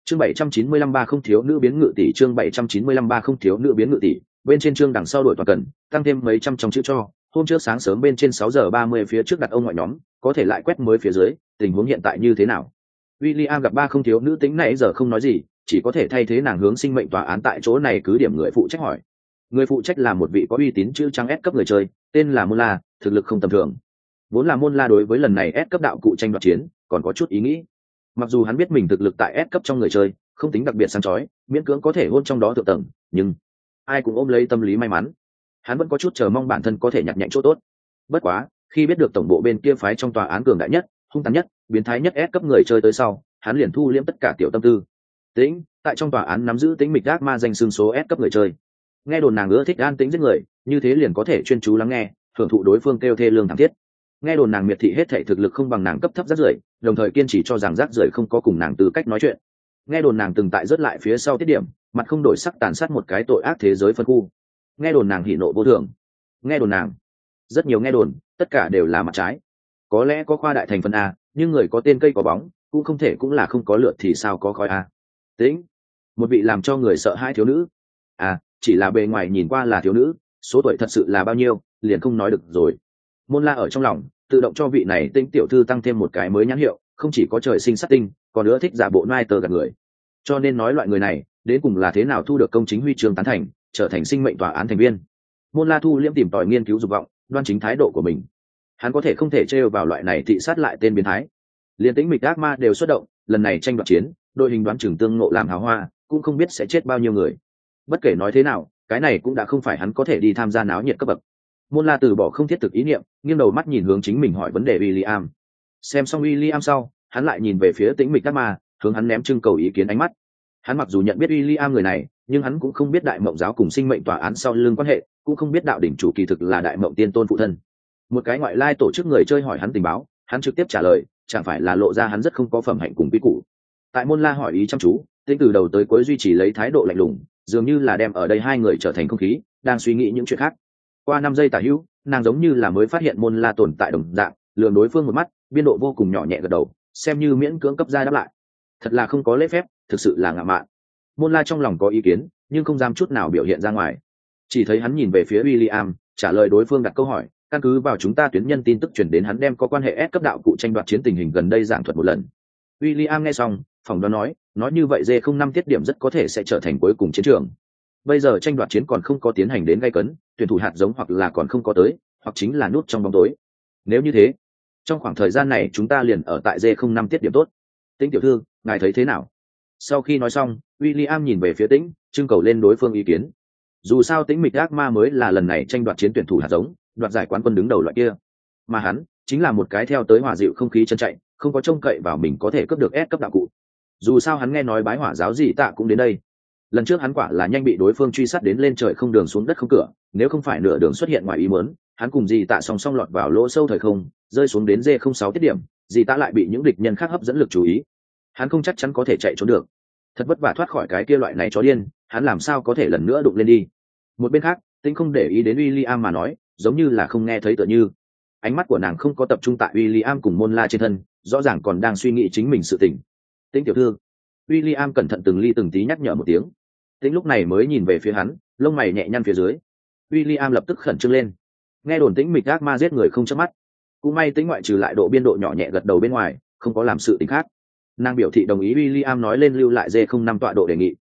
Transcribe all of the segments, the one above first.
chương 795 ba không thiếu nữ biến ngự tỷ, chương 795 ba không thiếu nữ biến ngự tỷ. Bên trên chương đằng sau đổi toàn cần tăng thêm mấy trăm trong chữ cho. Hôm trước sáng sớm bên trên 6:30 phía trước đặt ông ngoại nhóm, có thể lại quét mới phía dưới, tình huống hiện tại như thế nào? William gặp ba không thiếu nữ tính nãy giờ không nói gì, chỉ có thể thay thế nàng hướng sinh mệnh tòa án tại chỗ này cứ điểm người phụ trách hỏi. Người phụ trách là một vị có uy tín chữ trắng S cấp người chơi, tên là Môn La, thực lực không tầm thường. Vốn là Môn La đối với lần này S cấp đạo cụ tranh đoạt chiến, còn có chút ý nghĩ. Mặc dù hắn biết mình thực lực tại S cấp trong người chơi, không tính đặc biệt sáng chói, miễn cưỡng có thể hôn trong đó thượng tầng, nhưng ai cũng ôm lấy tâm lý may mắn. Hắn vẫn có chút chờ mong bản thân có thể nhặt nhạnh chỗ tốt. Bất quá, khi biết được tổng bộ bên kia phái trong tòa án cường đại nhất, hung tàn nhất, biến thái nhất S cấp người chơi tới sau, hắn liền thu liễm tất cả tiểu tâm tư. Tĩnh, tại trong tòa án nắm giữ tính mịch ác ma danh xưng số S cấp người chơi. Nghe đồn nàng ưa thích an tĩnh giết người, như thế liền có thể chuyên chú lắng nghe, hưởng thụ đối phương kêu thê lương thảm thiết. Nghe đồn nàng miệt thị hết thảy thực lực không bằng nàng cấp thấp rác rưởi, đồng thời kiên trì cho rằng rác rưởi không có cùng nàng tư cách nói chuyện. Nghe đồn nàng từng tại rớt lại phía sau tiết điểm, mặt không đổi sắc tàn sát một cái tội ác thế giới phân khu. Nghe đồn nàng hỉ nộ vô thường. Nghe đồn nàng, rất nhiều nghe đồn, tất cả đều là mặt trái. Có lẽ có khoa đại thành phần a, nhưng người có tên cây có bóng, cũng không thể cũng là không có lửa thì sao có khói a. Tĩnh, một vị làm cho người sợ hãi thiếu nữ. À, chỉ là bề ngoài nhìn qua là thiếu nữ, số tuổi thật sự là bao nhiêu, liền không nói được rồi. Môn La ở trong lòng tự động cho vị này Tĩnh tiểu thư tăng thêm một cái mới nhãn hiệu, không chỉ có trời sinh sát tinh, còn nữa thích giả bộ nai tờ gạt người. Cho nên nói loại người này đến cùng là thế nào thu được công chính huy chương tán thành, trở thành sinh mệnh tòa án thành viên. Môn La thu liễm tìm tòi nghiên cứu dục vọng, đoan chính thái độ của mình. Hắn có thể không thể trêu vào loại này thị sát lại tên biến thái. Liên Tĩnh mịch ác ma đều xuất động, lần này tranh đoạt chiến, đội hình đoán chừng tương ngộ làm hào hoa, cũng không biết sẽ chết bao nhiêu người. Bất kể nói thế nào, cái này cũng đã không phải hắn có thể đi tham gia náo nhiệt cấp bậc. Môn La từ bỏ không thiết thực ý niệm, nghiêng đầu mắt nhìn hướng chính mình hỏi vấn đề William. Xem xong William sau, hắn lại nhìn về phía Tĩnh mịch ác ma, hướng hắn ném trưng cầu ý kiến ánh mắt. Hắn mặc dù nhận biết William người này, nhưng hắn cũng không biết Đại Mộng giáo cùng sinh mệnh tòa án sau lưng quan hệ, cũng không biết đạo đỉnh chủ kỳ thực là Đại Mộng tiên tôn phụ thân. Một cái ngoại lai tổ chức người chơi hỏi hắn tình báo, hắn trực tiếp trả lời, chẳng phải là lộ ra hắn rất không có phẩm hạnh cùng quy củ. Tại Môn La hỏi ý chăm chú, Tĩnh từ đầu tới cuối duy trì lấy thái độ lạnh lùng, dường như là đem ở đây hai người trở thành không khí, đang suy nghĩ những chuyện khác. Qua 5 giây tả hữu, nàng giống như là mới phát hiện Môn La tồn tại đồng dạng, lườm đối phương một mắt, biên độ vô cùng nhỏ nhẹ gật đầu, xem như miễn cưỡng cấp ra đáp lại. Thật là không có lễ phép, thực sự là ngạo mạn. Môn La trong lòng có ý kiến, nhưng không dám chút nào biểu hiện ra ngoài. Chỉ thấy hắn nhìn về phía William, trả lời đối phương đặt câu hỏi, căn cứ vào chúng ta tuyến nhân tin tức truyền đến hắn đem có quan hệ S cấp đạo cụ tranh đoạt chiến tình hình gần đây giảng thuật một lần. William nghe xong, phỏng đoán nói như vậy D05 tiết điểm rất có thể sẽ trở thành cuối cùng chiến trường. Bây giờ tranh đoạt chiến còn không có tiến hành đến gay cấn, tuyển thủ hạt giống hoặc là còn không có tới, hoặc chính là nút trong bóng tối. Nếu như thế, trong khoảng thời gian này chúng ta liền ở tại D05 tiết điểm tốt. Tĩnh tiểu thư, ngài thấy thế nào? Sau khi nói xong, William nhìn về phía Tĩnh, trưng cầu lên đối phương ý kiến. Dù sao Tĩnh mịch ác ma mới là lần này tranh đoạt chiến tuyển thủ hạt giống, đoạt giải quán quân đứng đầu loại kia, mà hắn chính là một cái theo tới hòa dịu không khí chân chạy, không có trông cậy vào mình có thể cướp được S cấp đạo cụ. Dù sao hắn nghe nói bái hỏa giáo gì tạ cũng đến đây. Lần trước hắn quả là nhanh bị đối phương truy sát đến lên trời không đường xuống đất không cửa, nếu không phải nửa đường xuất hiện ngoài ý muốn, hắn cùng gì tạ song song lọt vào lỗ sâu thời không, rơi xuống đến D06 tiết điểm, gì tạ lại bị những địch nhân khác hấp dẫn lực chú ý. Hắn không chắc chắn có thể chạy trốn được. Thật vất vả thoát khỏi cái kia loại này chó điên, hắn làm sao có thể lần nữa đụng lên đi. Một bên khác, Tĩnh không để ý đến William mà nói, giống như là không nghe thấy tựa như. Ánh mắt của nàng không có tập trung tại William cùng Môn La trên thân, rõ ràng còn đang suy nghĩ chính mình sự tình. Tĩnh tiểu thư. William cẩn thận từng ly từng tí nhắc nhở một tiếng. Tĩnh lúc này mới nhìn về phía hắn, lông mày nhẹ nhăn phía dưới. William lập tức khẩn trương lên. Nghe đồn Tĩnh mịch ác ma giết người không chớp mắt. Cũng may Tĩnh ngoại trừ lại độ biên độ nhỏ nhẹ gật đầu bên ngoài, không có làm sự tình khác. Nàng biểu thị đồng ý William nói lên lưu lại D05 tọa độ đề nghị.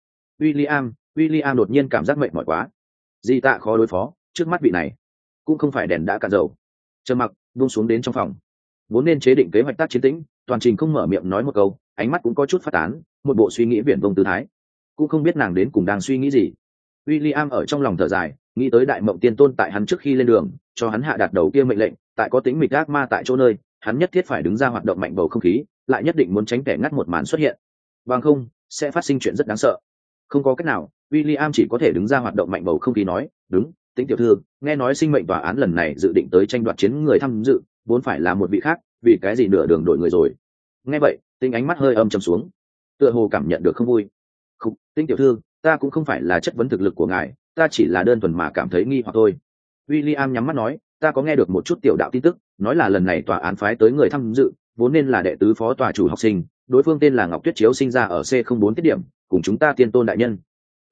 William đột nhiên cảm giác mệt mỏi quá. Di tạ khó đối phó, trước mắt vị này cũng không phải đèn đã cạn dầu. Trầm mặc buông xuống đến trong phòng, vốn nên chế định kế hoạch tác chiến Tĩnh, toàn trình không mở miệng nói một câu, ánh mắt cũng có chút phát tán, một bộ suy nghĩ viển vông tư thái, cũng không biết nàng đến cùng đang suy nghĩ gì. William ở trong lòng thở dài, nghĩ tới Đại Mộng tiên tôn tại hắn trước khi lên đường cho hắn hạ đạt đầu kia mệnh lệnh, tại có Tĩnh mịch ác ma tại chỗ nơi, hắn nhất thiết phải đứng ra hoạt động mạnh bầu không khí, lại nhất định muốn tránh kẻ ngắt một màn xuất hiện, bằng không sẽ phát sinh chuyện rất đáng sợ. Không có cách nào, William chỉ có thể đứng ra hoạt động mạnh bầu không khí nói, đúng, Tĩnh tiểu thư, nghe nói sinh mệnh tòa án lần này dự định tới tranh đoạt chiến người tham dự vốn phải là một vị khác, vì cái gì nửa đường đổi người rồi? Nghe vậy, Tĩnh ánh mắt hơi âm trầm xuống, tựa hồ cảm nhận được không vui. Không, Tĩnh tiểu thư, ta cũng không phải là chất vấn thực lực của ngài, ta chỉ là đơn thuần mà cảm thấy nghi hoặc thôi. William nhắm mắt nói, ta có nghe được một chút tiểu đạo tin tức, nói là lần này tòa án phái tới người tham dự vốn nên là đệ tứ phó tòa chủ học sinh, đối phương tên là Ngọc Tuyết Chiếu, sinh ra ở C04 tiết điểm, cùng chúng ta Tiên Tôn đại nhân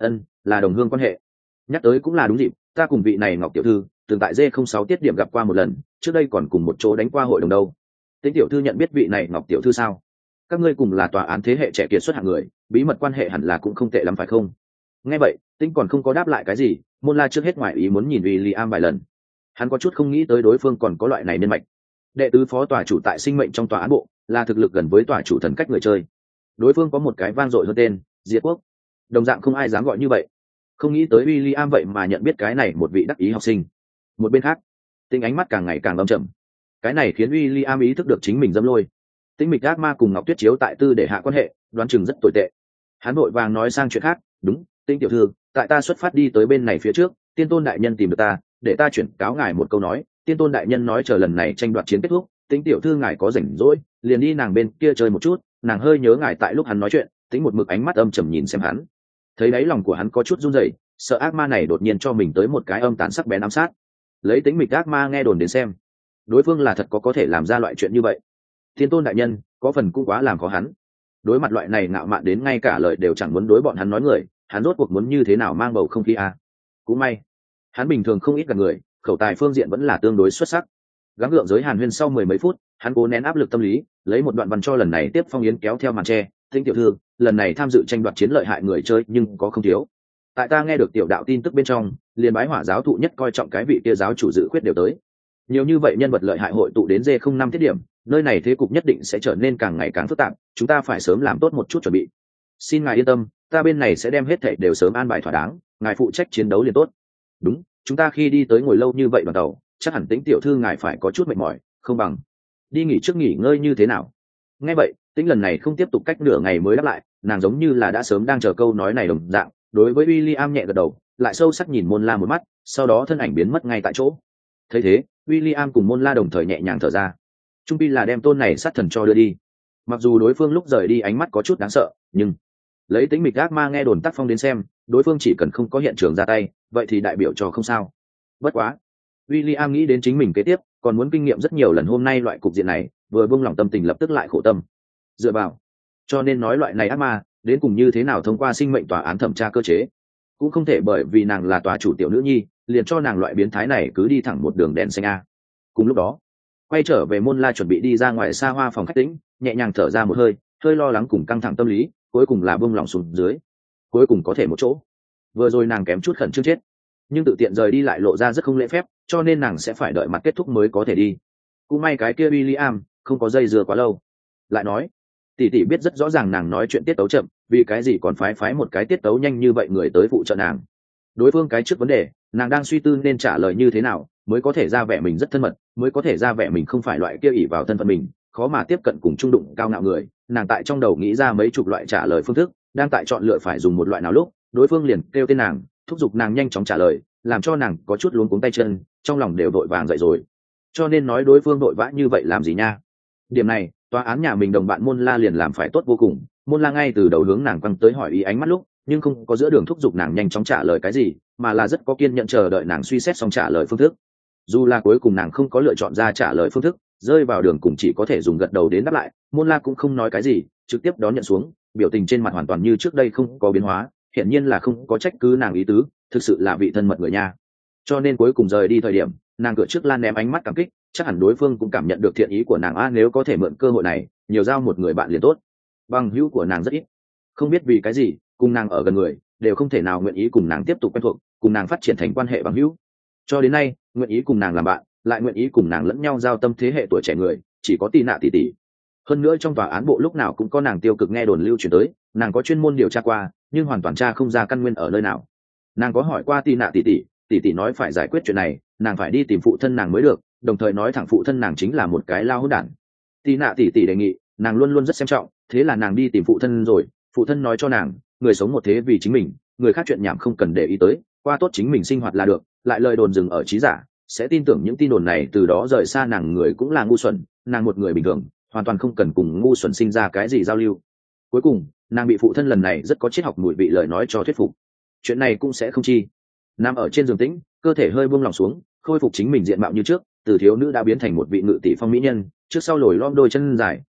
là đồng hương quan hệ. Nhắc tới cũng là đúng dịp, ta cùng vị này Ngọc tiểu thư từng tại D06 tiết điểm gặp qua một lần, trước đây còn cùng một chỗ đánh qua hội đồng đâu. Tĩnh tiểu thư nhận biết vị này Ngọc tiểu thư sao? Các ngươi cùng là tòa án thế hệ trẻ kiệt xuất hạng người, bí mật quan hệ hẳn là cũng không tệ lắm phải không? Nghe vậy, Tĩnh còn không có đáp lại cái gì, Môn La trước hết ngoài ý muốn nhìn William vài lần. Hắn có chút không nghĩ tới đối phương còn có loại này nhân mạch. Đệ tứ phó tòa chủ tại sinh mệnh trong tòa án bộ, là thực lực gần với tòa chủ thần cách người chơi. Đối phương có một cái vang dội hơn tên, Diệt Quốc. Đồng dạng không ai dám gọi như vậy. Không nghĩ tới William vậy mà nhận biết cái này một vị đắc ý học sinh. Một bên khác, Tĩnh ánh mắt càng ngày càng âm trầm. Cái này khiến William ý thức được chính mình dâm lôi. Tĩnh mịch ác ma cùng Ngọc Tuyết Chiếu tại tư để hạ quan hệ, đoán chừng rất tồi tệ. Hắn vội vàng nói sang chuyện khác, đúng, Tĩnh tiểu thư, tại ta xuất phát đi tới bên này phía trước, Tiên Tôn đại nhân tìm được ta, để ta chuyển cáo ngài một câu nói. Tiên Tôn đại nhân nói chờ lần này tranh đoạt chiến kết thúc, Tĩnh tiểu thư ngài có rảnh rỗi, liền đi nàng bên kia chơi một chút. Nàng hơi nhớ ngài tại lúc hắn nói chuyện, Tĩnh một mực ánh mắt âm trầm nhìn xem hắn. Thấy đáy lòng của hắn có chút run rẩy, sợ ác ma này đột nhiên cho mình tới một cái âm tàn sắc bén ám sát. Lấy Tĩnh mịch ác ma nghe đồn đến xem, đối phương là thật có thể làm ra loại chuyện như vậy. Tiên Tôn đại nhân có phần cũng quá làm khó hắn. Đối mặt loại này ngạo mạn đến ngay cả lời đều chẳng muốn đối bọn hắn nói người, hắn rốt cuộc muốn như thế nào mang bầu không khí a? Cũng may, hắn bình thường không ít gặp người, khẩu tài phương diện vẫn là tương đối xuất sắc. Gắng gượng giới hàn huyên sau mười mấy phút, hắn cố nén áp lực tâm lý, lấy một đoạn văn cho lần này tiếp phong yến kéo theo màn tre. Tĩnh tiểu thư, lần này tham dự tranh đoạt chiến lợi hại người chơi nhưng có không thiếu. Tại ta nghe được tiểu đạo tin tức bên trong, liền bái hỏa giáo thụ nhất coi trọng cái vị kia giáo chủ dự khuyết đều tới. Nhiều như vậy nhân vật lợi hại hội tụ đến D05 tiết điểm, nơi này thế cục nhất định sẽ trở nên càng ngày càng phức tạp, chúng ta phải sớm làm tốt một chút chuẩn bị. Xin ngài yên tâm, ta bên này sẽ đem hết thảy đều sớm an bài thỏa đáng, ngài phụ trách chiến đấu liền tốt. Đúng, chúng ta khi đi tới ngồi lâu như vậy đoàn tàu, chắc hẳn Tĩnh tiểu thư ngài phải có chút mệt mỏi, không bằng đi nghỉ trước nghỉ ngơi như thế nào? Nghe vậy, Tĩnh lần này không tiếp tục cách nửa ngày mới đáp lại, nàng giống như là đã sớm đang chờ câu nói này đồng dạng, đối với William nhẹ gật đầu, lại sâu sắc nhìn Môn La một mắt, sau đó thân ảnh biến mất ngay tại chỗ. Thấy thế, William cùng Môn La đồng thời nhẹ nhàng thở ra. Trung pi là đem tôn này sát thần cho đưa đi. Mặc dù đối phương lúc rời đi ánh mắt có chút đáng sợ, nhưng lấy Tĩnh mịch ác ma nghe đồn tác phong đến xem, đối phương chỉ cần không có hiện trường ra tay, vậy thì đại biểu cho không sao. Bất quá, William nghĩ đến chính mình kế tiếp, còn muốn kinh nghiệm rất nhiều lần hôm nay loại cục diện này, vừa buông lòng tâm tình lập tức lại khổ tâm. Dựa vào, cho nên nói loại này ác ma, đến cùng như thế nào thông qua sinh mệnh tòa án thẩm tra cơ chế, cũng không thể bởi vì nàng là tòa chủ tiểu nữ nhi, liền cho nàng loại biến thái này cứ đi thẳng một đường đèn xanh a. Cùng lúc đó, quay trở về Môn La chuẩn bị đi ra ngoài xa hoa phòng khách tĩnh, nhẹ nhàng thở ra một hơi, hơi lo lắng cùng căng thẳng tâm lý, cuối cùng là buông lòng xuống dưới. Cuối cùng có thể một chỗ. Vừa rồi nàng kém chút khẩn trương chết, nhưng tự tiện rời đi lại lộ ra rất không lễ phép, cho nên nàng sẽ phải đợi mặt kết thúc mới có thể đi. Cũng may cái kia William không có dây dưa quá lâu. Lại nói, tỷ tỷ biết rất rõ ràng nàng nói chuyện tiết tấu chậm, vì cái gì còn phái một cái tiết tấu nhanh như vậy người tới phụ trợ nàng. Đối phương cái trước vấn đề, nàng đang suy tư nên trả lời như thế nào mới có thể ra vẻ mình rất thân mật, mới có thể ra vẻ mình không phải loại kia ỷ vào thân phận mình khó mà tiếp cận cùng trung đụng cao ngạo người. Nàng tại trong đầu nghĩ ra mấy chục loại trả lời phương thức, đang tại chọn lựa phải dùng một loại nào lúc, đối phương liền kêu tên nàng, thúc giục nàng nhanh chóng trả lời, làm cho nàng có chút luống cuống tay chân, trong lòng đều vội vàng dậy rồi. Cho nên nói đối phương vội vã như vậy làm gì nha? Điểm này, tòa án nhà mình đồng bạn Môn La liền làm phải tốt vô cùng. Môn La ngay từ đầu hướng nàng quăng tới hỏi ý ánh mắt lúc, nhưng không có giữa đường thúc giục nàng nhanh chóng trả lời cái gì, mà là rất có kiên nhẫn chờ đợi nàng suy xét xong trả lời phương thức. Dù là cuối cùng nàng không có lựa chọn ra trả lời phương thức, rơi vào đường cùng chỉ có thể dùng gật đầu đến đáp lại, Môn La cũng không nói cái gì, trực tiếp đón nhận xuống, biểu tình trên mặt hoàn toàn như trước đây không có biến hóa, hiển nhiên là không có trách cứ nàng ý tứ, thực sự là vị thân mật người nha. Cho nên cuối cùng rời đi thời điểm, nàng cửa trước lan ném ánh mắt cảm kích, chắc hẳn đối phương cũng cảm nhận được thiện ý của nàng nếu có thể mượn cơ hội này, nhiều giao một người bạn liền tốt. Bằng hữu của nàng rất ít, không biết vì cái gì, cùng nàng ở gần người, đều không thể nào nguyện ý cùng nàng tiếp tục quen thuộc, cùng nàng phát triển thành quan hệ bằng hữu. Cho đến nay, nguyện ý cùng nàng làm bạn, lại nguyện ý cùng nàng lẫn nhau giao tâm thế hệ tuổi trẻ người, chỉ có Tì Nạ tỷ tỷ. Hơn nữa trong tòa án bộ lúc nào cũng có nàng tiêu cực nghe đồn lưu truyền tới, nàng có chuyên môn điều tra qua, nhưng hoàn toàn tra không ra căn nguyên ở nơi nào. Nàng có hỏi qua Tì Nạ tỷ tỷ nói phải giải quyết chuyện này, nàng phải đi tìm phụ thân nàng mới được, đồng thời nói thẳng phụ thân nàng chính là một cái lao hỗn đản. Tì Nạ tỷ đề nghị, nàng luôn luôn rất xem trọng, thế là nàng đi tìm phụ thân rồi, phụ thân nói cho nàng, người sống một thế vì chính mình, người khác chuyện nhảm không cần để ý tới, qua tốt chính mình sinh hoạt là được. Lại lời đồn dừng ở trí giả, sẽ tin tưởng những tin đồn này, từ đó rời xa nàng người cũng là ngu xuẩn, nàng một người bình thường, hoàn toàn không cần cùng ngu xuẩn sinh ra cái gì giao lưu. Cuối cùng, nàng bị phụ thân lần này rất có triết học mùi vị lời nói cho thuyết phục. Chuyện này cũng sẽ không chi. Nằm ở trên giường tĩnh, cơ thể hơi buông lỏng xuống, khôi phục chính mình diện mạo như trước, từ thiếu nữ đã biến thành một vị ngự tỷ phong mỹ nhân, trước sau lồi lõm đôi chân dài,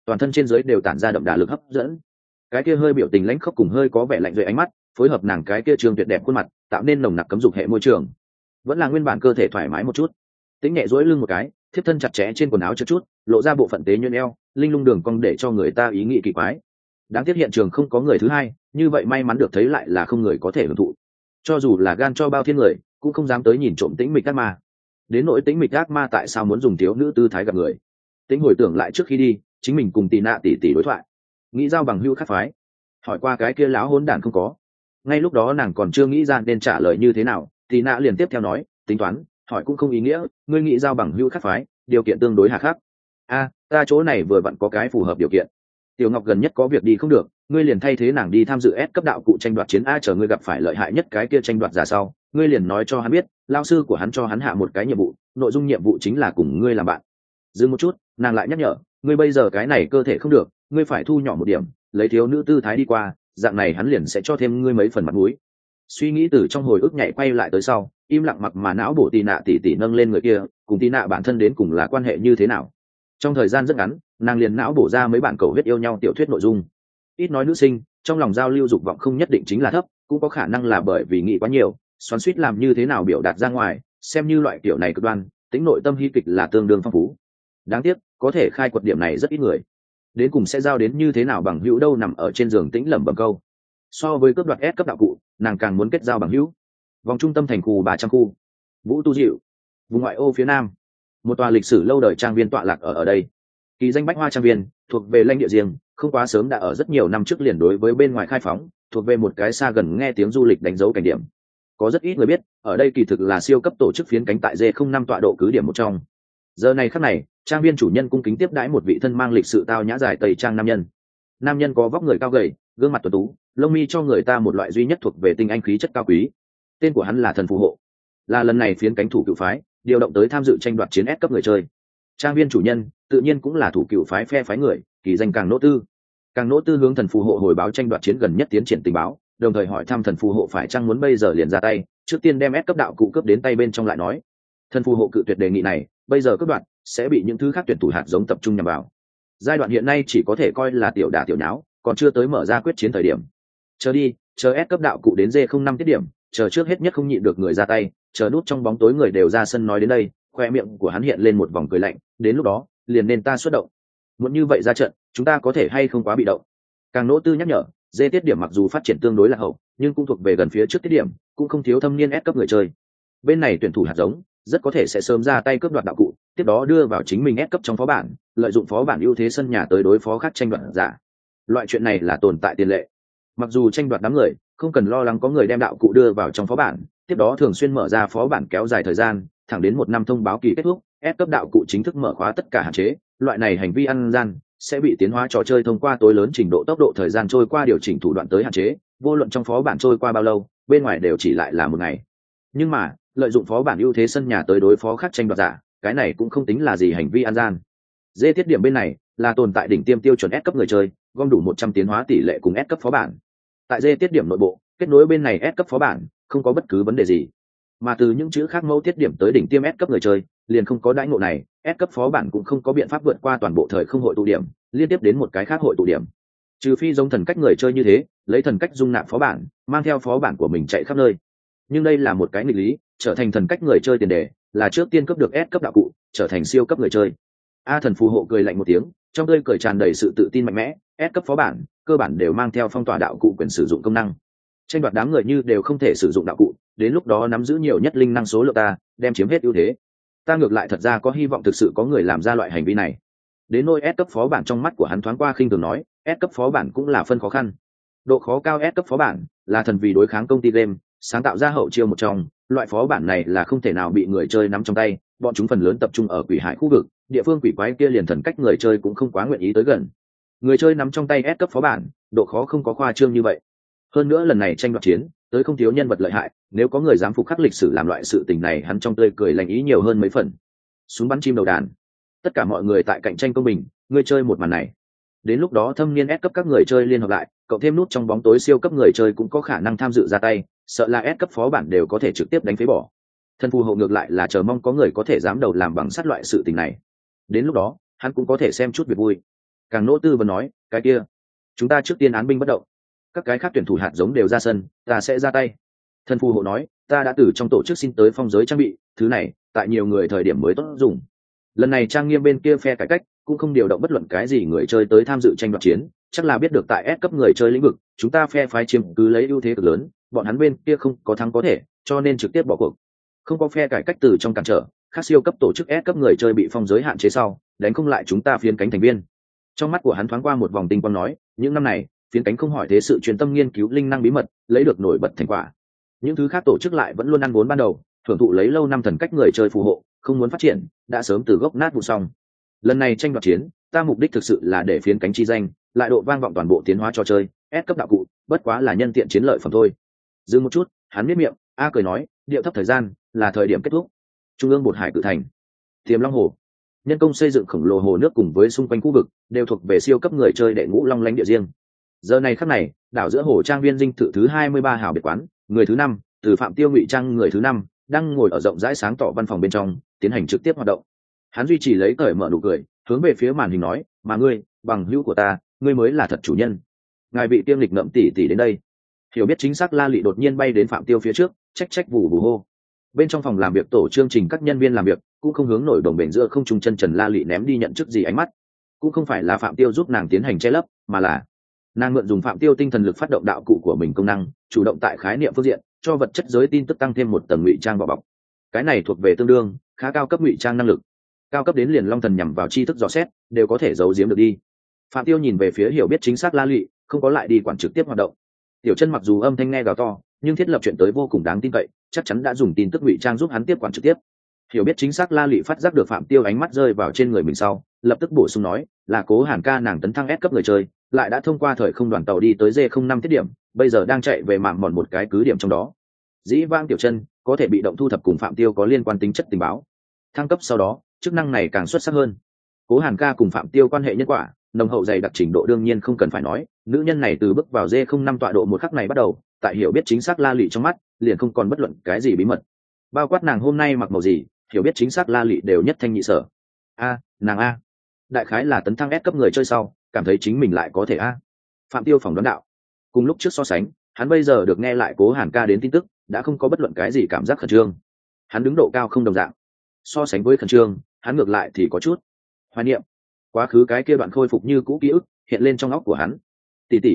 toàn thân trên dưới đều tản ra đậm đà lực hấp dẫn. Cái kia hơi biểu tình lãnh khốc cùng hơi có vẻ lạnh rơi ánh mắt phối hợp nàng cái kia trương tuyệt đẹp khuôn mặt, tạo nên nồng nặc cấm dục hệ môi trường. Vẫn là nguyên bản cơ thể thoải mái một chút, tính nhẹ duỗi lưng một cái, thiếp thân chặt chẽ trên quần áo chút, lộ ra bộ phận tế nhuyễn eo, linh lung đường cong để cho người ta ý nghĩ kỳ quái. Đáng tiếc hiện trường không có người thứ hai, như vậy may mắn được thấy lại là không người có thể hưởng thụ. Cho dù là gan cho bao thiên người, cũng không dám tới nhìn trộm tĩnh mịch ác ma. Đến nỗi tĩnh mịch ác ma tại sao muốn dùng thiếu nữ tư thái gặp người? Tĩnh hồi tưởng lại trước khi đi, chính mình cùng Tì Nạ tỷ tỷ đối thoại, nghĩ giao bằng hữu khác phái, hỏi qua cái kia láo hỗn đản không có. Ngay lúc đó nàng còn chưa nghĩ ra nên trả lời như thế nào, Tì Nạ liền tiếp theo nói, tính toán, hỏi cũng không ý nghĩa, ngươi nghĩ giao bằng hữu khác phái, điều kiện tương đối hà khắc. Ta chỗ này vừa vặn có cái phù hợp điều kiện. Tiểu Ngọc gần nhất có việc đi không được, ngươi liền thay thế nàng đi tham dự S cấp đạo cụ tranh đoạt chiến. Chờ ngươi gặp phải lợi hại nhất cái kia tranh đoạt giả sau, ngươi liền nói cho hắn biết, lao sư của hắn cho hắn hạ một cái nhiệm vụ, nội dung nhiệm vụ chính là cùng ngươi làm bạn. Dừng một chút, nàng lại nhắc nhở, ngươi bây giờ cái này cơ thể không được, ngươi phải thu nhỏ một điểm, lấy thiếu nữ tư thái đi qua, dạng này hắn liền sẽ cho thêm ngươi mấy phần mặt mũi. Suy nghĩ từ trong hồi ức nhảy quay lại tới sau, im lặng mặc mà não bổ Tì Nạ tỉ tỉ nâng lên người kia, cùng Tì Nạ bản thân đến cùng là quan hệ như thế nào. Trong thời gian rất ngắn, nàng liền não bổ ra mấy bản cầu huyết yêu nhau tiểu thuyết nội dung. Ít nói nữ sinh trong lòng giao lưu dục vọng không nhất định chính là thấp, cũng có khả năng là bởi vì nghĩ quá nhiều, xoắn suýt làm như thế nào biểu đạt ra ngoài, xem như loại kiểu này cực đoan, tính nội tâm hy kịch là tương đương phong phú. Đáng tiếc có thể khai quật điểm này rất ít người, đến cùng sẽ giao đến như thế nào bằng hữu đâu nằm ở trên giường tĩnh lẩm bẩm câu. So với cướp đoạt S cấp đạo cụ, nàng càng muốn kết giao bằng hữu. Vòng trung tâm thành khu 300 khu, Vũ Tu Diệu, vùng ngoại ô phía nam, một tòa lịch sử lâu đời trang viên tọa lạc ở đây. Kỳ danh Bách Hoa trang viên thuộc về lãnh địa riêng, không quá sớm đã ở rất nhiều năm trước liền đối với bên ngoài khai phóng, thuộc về một cái xa gần nghe tiếng du lịch đánh dấu cảnh điểm. Có rất ít người biết, ở đây kỳ thực là siêu cấp tổ chức phiến cánh tại D05 tọa độ cứ điểm một trong. Giờ này khắc này, trang viên chủ nhân cung kính tiếp đãi một vị thân mang lịch sự tao nhã dài tây trang nam nhân. Nam nhân có vóc người cao gầy, gương mặt tuấn tú, lông mi cho người ta một loại duy nhất thuộc về tinh anh khí chất cao quý. Tên của hắn là Thần Phù Hộ, là lần này phiến cánh thủ cựu phái điều động tới tham dự tranh đoạt chiến S cấp người chơi. Trang viên chủ nhân tự nhiên cũng là thủ cựu phái phe phái người, kỳ danh Càng Nỗ Tư. Càng Nỗ Tư hướng Thần Phù Hộ hồi báo tranh đoạt chiến gần nhất tiến triển tình báo, đồng thời hỏi thăm Thần Phù Hộ phải chăng muốn bây giờ liền ra tay, trước tiên đem S cấp đạo cụ cướp đến tay bên trong lại nói. Thần Phù Hộ cự tuyệt đề nghị này, bây giờ cướp đoạt sẽ bị những thứ khác tuyển thủ hạt giống tập trung nhằm vào. Giai đoạn hiện nay chỉ có thể coi là tiểu đả tiểu nháo, còn chưa tới mở ra quyết chiến thời điểm. Chờ đi, chờ S cấp đạo cụ đến D05 tiết điểm, chờ trước hết nhất không nhịn được người ra tay, chờ nút trong bóng tối người đều ra sân nói đến đây, khoe miệng của hắn hiện lên một vòng cười lạnh, đến lúc đó liền nên ta xuất động. Muốn như vậy ra trận, chúng ta có thể hay không quá bị động. Càng Nỗ Tư nhắc nhở, D tiết điểm mặc dù phát triển tương đối là hậu, nhưng cũng thuộc về gần phía trước tiết điểm, cũng không thiếu thâm niên S cấp người chơi. Bên này tuyển thủ hạt giống rất có thể sẽ sớm ra tay cướp đoạt đạo cụ, tiếp đó đưa vào chính mình S cấp trong phó bản, lợi dụng phó bản ưu thế sân nhà tới đối phó khác tranh đoạt giả. Loại chuyện này là tồn tại tiền lệ. Mặc dù tranh đoạt đám người không cần lo lắng có người đem đạo cụ đưa vào trong phó bản, tiếp đó thường xuyên mở ra phó bản kéo dài thời gian, thẳng đến 1 năm thông báo kỳ kết thúc, S cấp đạo cụ chính thức mở khóa tất cả hạn chế. Loại này hành vi ăn gian sẽ bị tiến hóa trò chơi thông qua tối lớn trình độ tốc độ thời gian trôi qua điều chỉnh thủ đoạn tới hạn chế, vô luận trong phó bản trôi qua bao lâu, bên ngoài đều chỉ lại là 1 ngày. Nhưng mà lợi dụng phó bản ưu thế sân nhà tới đối phó khác tranh đoạt giả, cái này cũng không tính là gì hành vi ăn gian. Dê tiết điểm bên này là tồn tại đỉnh tiêm tiêu chuẩn S cấp người chơi, gom đủ 100 tiến hóa tỷ lệ cùng S cấp phó bản. Tại dê tiết điểm nội bộ, kết nối bên này S cấp phó bản không có bất cứ vấn đề gì, mà từ những chữ khác mẫu tiết điểm tới đỉnh tiêm S cấp người chơi liền không có đãi ngộ này. S cấp phó bản cũng không có biện pháp vượt qua toàn bộ thời không hội tụ điểm, liên tiếp đến một cái khác hội tụ điểm, trừ phi giống thần cách người chơi như thế lấy thần cách dung nạp phó bản, mang theo phó bản của mình chạy khắp nơi. Nhưng đây là một cái nghịch lý, trở thành thần cách người chơi tiền đề là trước tiên cấp được S cấp đạo cụ, trở thành siêu cấp người chơi. Thần Phù Hộ cười lạnh một tiếng, trong tươi cười tràn đầy sự tự tin mạnh mẽ. S cấp phó bản cơ bản đều mang theo phong tỏa đạo cụ quyền sử dụng công năng, tranh đoạt đám người như đều không thể sử dụng đạo cụ, đến lúc đó nắm giữ nhiều nhất linh năng số lượng ta đem chiếm hết ưu thế. Ta ngược lại thật ra có hy vọng thực sự có người làm ra loại hành vi này. Đến nôi S cấp phó bản trong mắt của hắn thoáng qua khinh thường nói, S cấp phó bản cũng là phân khó khăn. Độ khó cao S cấp phó bản là thần vì đối kháng công ty game sáng tạo ra hậu chiêu một trong, loại phó bản này là không thể nào bị người chơi nắm trong tay, bọn chúng phần lớn tập trung ở quỷ hải khu vực, địa phương quỷ quái kia liền thần cách người chơi cũng không quá nguyện ý tới gần. Người chơi nắm trong tay S cấp phó bản, độ khó không có khoa trương như vậy. Hơn nữa lần này tranh đoạt chiến tới không thiếu nhân vật lợi hại, nếu có người dám phục khắc lịch sử làm loại sự tình này, hắn trong tươi cười lành ý nhiều hơn mấy phần. Súng bắn chim đầu đàn, tất cả mọi người tại cạnh tranh công bình, người chơi một màn này. Đến lúc đó thâm niên S cấp các người chơi liên hợp lại, cộng thêm nút trong bóng tối siêu cấp người chơi cũng có khả năng tham dự ra tay, sợ là S cấp phó bản đều có thể trực tiếp đánh phế bỏ. Thần Phù Hộ ngược lại là chờ mong có người có thể dám đầu làm bằng sắt loại sự tình này. Đến lúc đó hắn cũng có thể xem chút việc vui. Càng nỗ tư vấn nói, cái kia chúng ta trước tiên án binh bất động, các cái khác tuyển thủ hạt giống đều ra sân, ta sẽ ra tay. Thần phù hộ nói, ta đã từ trong tổ chức xin tới phong giới trang bị, thứ này tại nhiều người thời điểm mới tốt dùng. Lần này trang nghiêm bên kia phe cải cách cũng không điều động bất luận cái gì người chơi tới tham dự tranh đoạt chiến, chắc là biết được tại S cấp người chơi lĩnh vực chúng ta phe phái chiếm cứ lấy ưu thế cực lớn, bọn hắn bên kia không có thắng có thể, cho nên trực tiếp bỏ cuộc. Không có phe cải cách từ trong cản trở, khác siêu cấp tổ chức S cấp người chơi bị phong giới hạn chế sau, đánh không lại chúng ta phiến cánh thành viên. Trong mắt của hắn thoáng qua một vòng tinh quang nói, những năm này phiến cánh không hỏi thế sự chuyên tâm nghiên cứu linh năng bí mật, lấy được nổi bật thành quả. Những thứ khác tổ chức lại vẫn luôn ăn vốn ban đầu, thưởng thụ lấy lâu năm thần cách người chơi phù hộ, không muốn phát triển đã sớm từ gốc nát vụ xong. Lần này tranh đoạt chiến, ta mục đích thực sự là để phiến cánh chi danh lại độ vang vọng toàn bộ tiến hóa trò chơi S cấp đạo cụ, bất quá là nhân tiện chiến lợi phẩm thôi. Dừng một chút, hắn biết miệng, cười nói, điệu thấp thời gian là thời điểm kết thúc. Trung ương bột hải cự thành, Tiềm Long hồ, nhân công xây dựng khổng lồ hồ nước cùng với xung quanh khu vực đều thuộc về siêu cấp người chơi đệ ngũ long lánh địa riêng. Giờ này khắc này, đảo giữa hồ trang viên dinh thự thứ 23 hào biệt quán, người thứ 5, từ Phạm Tiêu ngụy trang người thứ 5, đang ngồi ở rộng rãi sáng tỏ văn phòng bên trong, tiến hành trực tiếp hoạt động. Hắn duy trì lấy cởi mở nụ cười, hướng về phía màn hình nói, mà ngươi, bằng hữu của ta, ngươi mới là thật chủ nhân. Ngài vị tiêm lịch ngậm tỉ đến đây. Hiểu biết chính xác La Lị đột nhiên bay đến Phạm Tiêu phía trước, trách vù vù hô. Bên trong phòng làm việc tổ chương trình các nhân viên làm việc cũng không hướng nổi đồng bền giữa không trung chân trần La Lị ném đi nhận chức gì ánh mắt, cũng không phải là Phạm Tiêu giúp nàng tiến hành che lấp, mà là nàng mượn dùng Phạm Tiêu tinh thần lực phát động đạo cụ của mình công năng, chủ động tại khái niệm phương diện cho vật chất giới tin tức tăng thêm một tầng ngụy trang vỏ bọc. Cái này thuộc về tương đương khá cao cấp ngụy trang năng lực, cao cấp đến liền long thần nhằm vào tri thức dò xét đều có thể giấu giếm được đi. Phạm Tiêu nhìn về phía hiểu biết chính xác La Lị, không có lại đi quản trực tiếp hoạt động. Tiểu Chân mặc dù âm thanh nghe gào to, nhưng thiết lập chuyện tới vô cùng đáng tin cậy, chắc chắn đã dùng tin tức ngụy trang giúp hắn tiếp quản trực tiếp. Hiểu biết chính xác La Lị phát giác được Phạm Tiêu ánh mắt rơi vào trên người mình sau, lập tức bổ sung nói, là Cố Hàn ca nàng tấn thăng S cấp người chơi, lại đã thông qua thời không đoàn tàu đi tới D05 tiết điểm, bây giờ đang chạy về mạng mòn một cái cứ điểm trong đó. Dĩ vãng Tiểu Chân có thể bị động thu thập cùng Phạm Tiêu có liên quan tính chất tình báo. Thăng cấp sau đó, chức năng này càng xuất sắc hơn. Cố Hàn ca cùng Phạm Tiêu quan hệ nhân quả, nồng hậu dày đặc trình độ đương nhiên không cần phải nói, nữ nhân này từ bước vào D05 tọa độ một khắc này bắt đầu, tại hiểu biết chính xác La Lị trong mắt, liền không còn bất luận cái gì bí mật. Bao quát nàng hôm nay mặc màu gì, hiểu biết chính xác La Lị đều nhất thanh nhị sở. Nàng đại khái là tấn thăng S cấp người chơi sau, cảm thấy chính mình lại có thể Phạm Tiêu phỏng đoán đạo. Cùng lúc trước so sánh, hắn bây giờ được nghe lại Cố Hàn ca đến tin tức, đã không có bất luận cái gì cảm giác khẩn trương. Hắn đứng độ cao không đồng dạng. So sánh với khẩn trương, hắn ngược lại thì có chút hoài niệm. Quá khứ cái kia đoạn khôi phục như cũ ký ức hiện lên trong óc của hắn. Tỷ,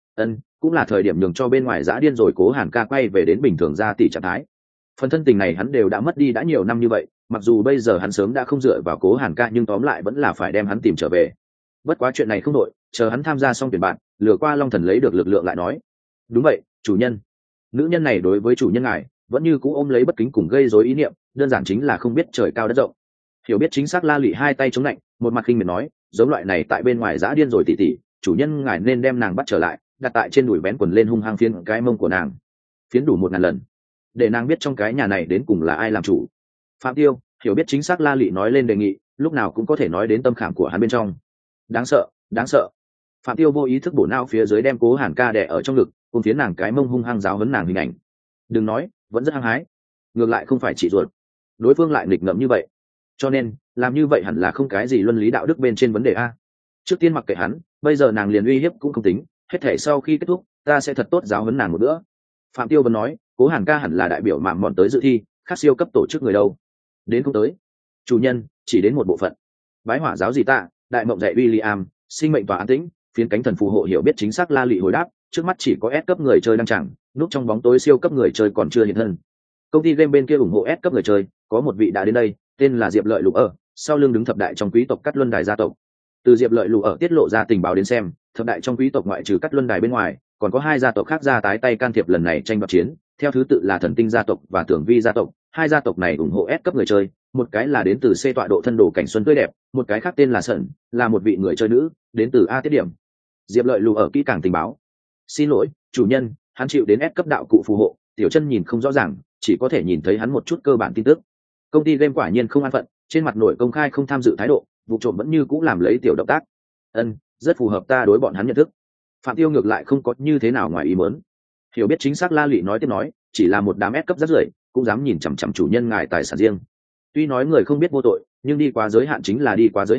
cũng là thời điểm nhường cho bên ngoài dã điên rồi Cố Hàn ca quay về đến bình thường ra tỷ trạng thái. Phần thân tình này hắn đều đã mất đi đã nhiều năm như vậy, mặc dù bây giờ hắn sớm đã không dựa vào Cố Hàn ca, nhưng tóm lại vẫn là phải đem hắn tìm trở về. Bất quá chuyện này không đội, chờ hắn tham gia xong tuyển bạn, lừa qua Long Thần lấy được lực lượng lại nói. Đúng vậy, chủ nhân. Nữ nhân này đối với chủ nhân ngài vẫn như cũ ôm lấy bất kính cùng gây rối ý niệm, đơn giản chính là không biết trời cao đất rộng. Hiểu biết chính xác La Lị hai tay chống lạnh, một mặt khinh miệt nói, giống loại này tại bên ngoài dã điên rồi tỷ, chủ nhân ngài nên đem nàng bắt trở lại, đặt tại trên đùi vén quần lên hung hăng phiến cái mông của nàng, phiến đủ 1000 lần, để nàng biết trong cái nhà này đến cùng là ai làm chủ. Phạm Tiêu hiểu biết chính xác La Lị nói lên đề nghị, lúc nào cũng có thể nói đến tâm khảm của hắn bên trong. Đáng sợ. Phạm Tiêu vô ý thức bổ não phía dưới đem Cố Hàn ca đè ở trong ngực, cùng phiến nàng cái mông hung hăng giáo huấn nàng hình ảnh. Đừng nói, vẫn rất hăng hái. Ngược lại không phải chỉ ruột, đối phương lại nghịch ngợm như vậy, cho nên làm như vậy hẳn là không cái gì luân lý đạo đức bên trên vấn đề Trước tiên mặc kệ hắn, bây giờ nàng liền uy hiếp cũng không tính, hết thể sau khi kết thúc ta sẽ thật tốt giáo huấn nàng một bữa. Phạm Tiêu vẫn nói, Cố Hàn ca hẳn là đại biểu mạm mòn tới dự thi, khác siêu cấp tổ chức người đâu đến không tới. Chủ nhân chỉ đến một bộ phận. Bái hỏa giáo gì ta, đại mộng dạy William, sinh mệnh tòa an tĩnh, phiến cánh thần phù hộ hiểu biết chính xác La Lị hồi đáp, trước mắt chỉ có S cấp người chơi đang chẳng, núp trong bóng tối siêu cấp người chơi còn chưa hiện thân. Công ty game bên kia ủng hộ S cấp người chơi, có một vị đã đến đây, tên là Diệp Lợi Lục ở, sau lưng đứng thập đại trong quý tộc Cát Luân Đài gia tộc. Từ Diệp Lợi Lục ở tiết lộ ra tình báo đến xem, thập đại trong quý tộc ngoại trừ Cát Luân Đài bên ngoài, còn có 2 gia tộc khác ra tái tay can thiệp lần này tranh đoạt chiến, theo thứ tự là Thần Tinh gia tộc và Tưởng Vi gia tộc. 2 gia tộc này ủng hộ S cấp người chơi, một cái là đến từ C tọa độ thân đồ cảnh xuân tươi đẹp, một cái khác tên là Sẩn, là một vị người chơi nữ, đến từ A tiết điểm. Diệp Lợi Lục ở kỹ càng tình báo. Xin lỗi, chủ nhân, hắn chịu đến S cấp đạo cụ phù hộ, Tiểu Chân nhìn không rõ ràng, chỉ có thể nhìn thấy hắn một chút cơ bản tin tức. Công ty game quả nhiên không an phận, trên mặt nổi công khai không tham dự thái độ, vụ trộm vẫn như cũ làm lấy tiểu động tác. Rất phù hợp ta đối bọn hắn nhận thức. Phạm Tiêu ngược lại không có như thế nào ngoài ý muốn. Hiểu biết chính xác La Lị nói tiếp nói, chỉ là một đám S cấp rất rưởi, cũng dám nhìn chằm chằm chủ nhân ngài tài sản riêng. Tuy nói người không biết vô tội, nhưng đi quá giới hạn chính là đi quá giới hạn,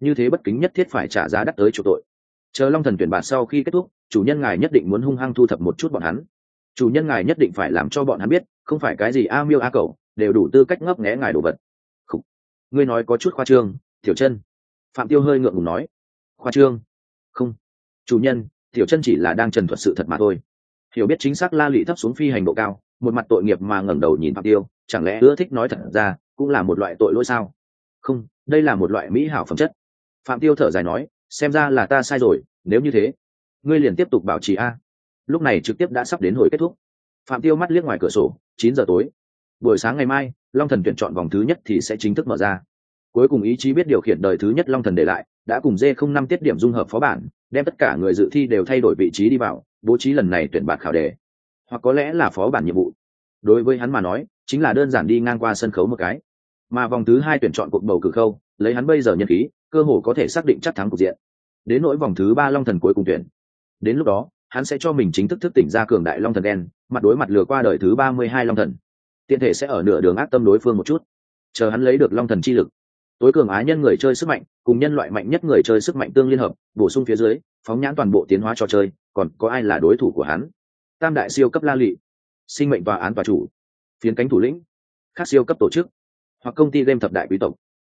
như thế bất kính nhất thiết phải trả giá đắt tới chỗ tội. Chờ long thần tuyển bạt sau khi kết thúc, chủ nhân ngài nhất định muốn hung hăng thu thập một chút bọn hắn. Chủ nhân ngài nhất định phải làm cho bọn hắn biết, không phải cái gì a miêu a cẩu đều đủ tư cách ngấp nghé ngài đồ vật. Khủ. Ngươi nói có chút khoa trương, Tiểu Chân. Phạm Tiêu hơi ngượng ngùng nói. Khoa trương? Không, chủ nhân, Tiểu Chân chỉ là đang trần thuật sự thật mà thôi. Hiểu biết chính xác La Lị thấp xuống phi hành độ cao, một mặt tội nghiệp mà ngẩng đầu nhìn Phạm Tiêu, chẳng lẽ ưa thích nói thật ra cũng là một loại tội lỗi sao? Không, đây là một loại mỹ hảo phẩm chất. Phạm Tiêu thở dài nói, xem ra là ta sai rồi, nếu như thế ngươi liền tiếp tục bảo trì a. Lúc này trực tiếp đã sắp đến hồi kết thúc. Phạm Tiêu mắt liếc ngoài cửa sổ, 9 giờ tối. Buổi sáng ngày mai, Long Thần tuyển chọn vòng thứ nhất thì sẽ chính thức mở ra. Cuối cùng ý chí biết điều khiển đời thứ nhất Long Thần để lại, đã cùng D05 tiết điểm dung hợp phó bản, đem tất cả người dự thi đều thay đổi vị trí đi vào, bố trí lần này tuyển bạt khảo đề, hoặc có lẽ là phó bản nhiệm vụ. Đối với hắn mà nói, chính là đơn giản đi ngang qua sân khấu một cái. Mà vòng thứ 2 tuyển chọn cuộc bầu cử khâu, lấy hắn bây giờ nhân khí, cơ hồ có thể xác định chắc thắng cục diện. Đến nỗi vòng thứ 3 Long Thần cuối cùng tuyển. Đến lúc đó, hắn sẽ cho mình chính thức thức tỉnh ra cường đại Long Thần đen, mặt đối mặt lừa qua đời thứ 32 Long Thần. Tiện thể sẽ ở nửa đường ác tâm đối phương một chút, chờ hắn lấy được Long Thần chi lực. Tối cường á nhân người chơi sức mạnh, cùng nhân loại mạnh nhất người chơi sức mạnh tương liên hợp, bổ sung phía dưới, phóng nhãn toàn bộ tiến hóa trò chơi, còn có ai là đối thủ của hắn? Tam đại siêu cấp La Lị, sinh mệnh tòa án tòa chủ, phiến cánh thủ lĩnh, khác siêu cấp tổ chức, hoặc công ty game thập đại quý tộc.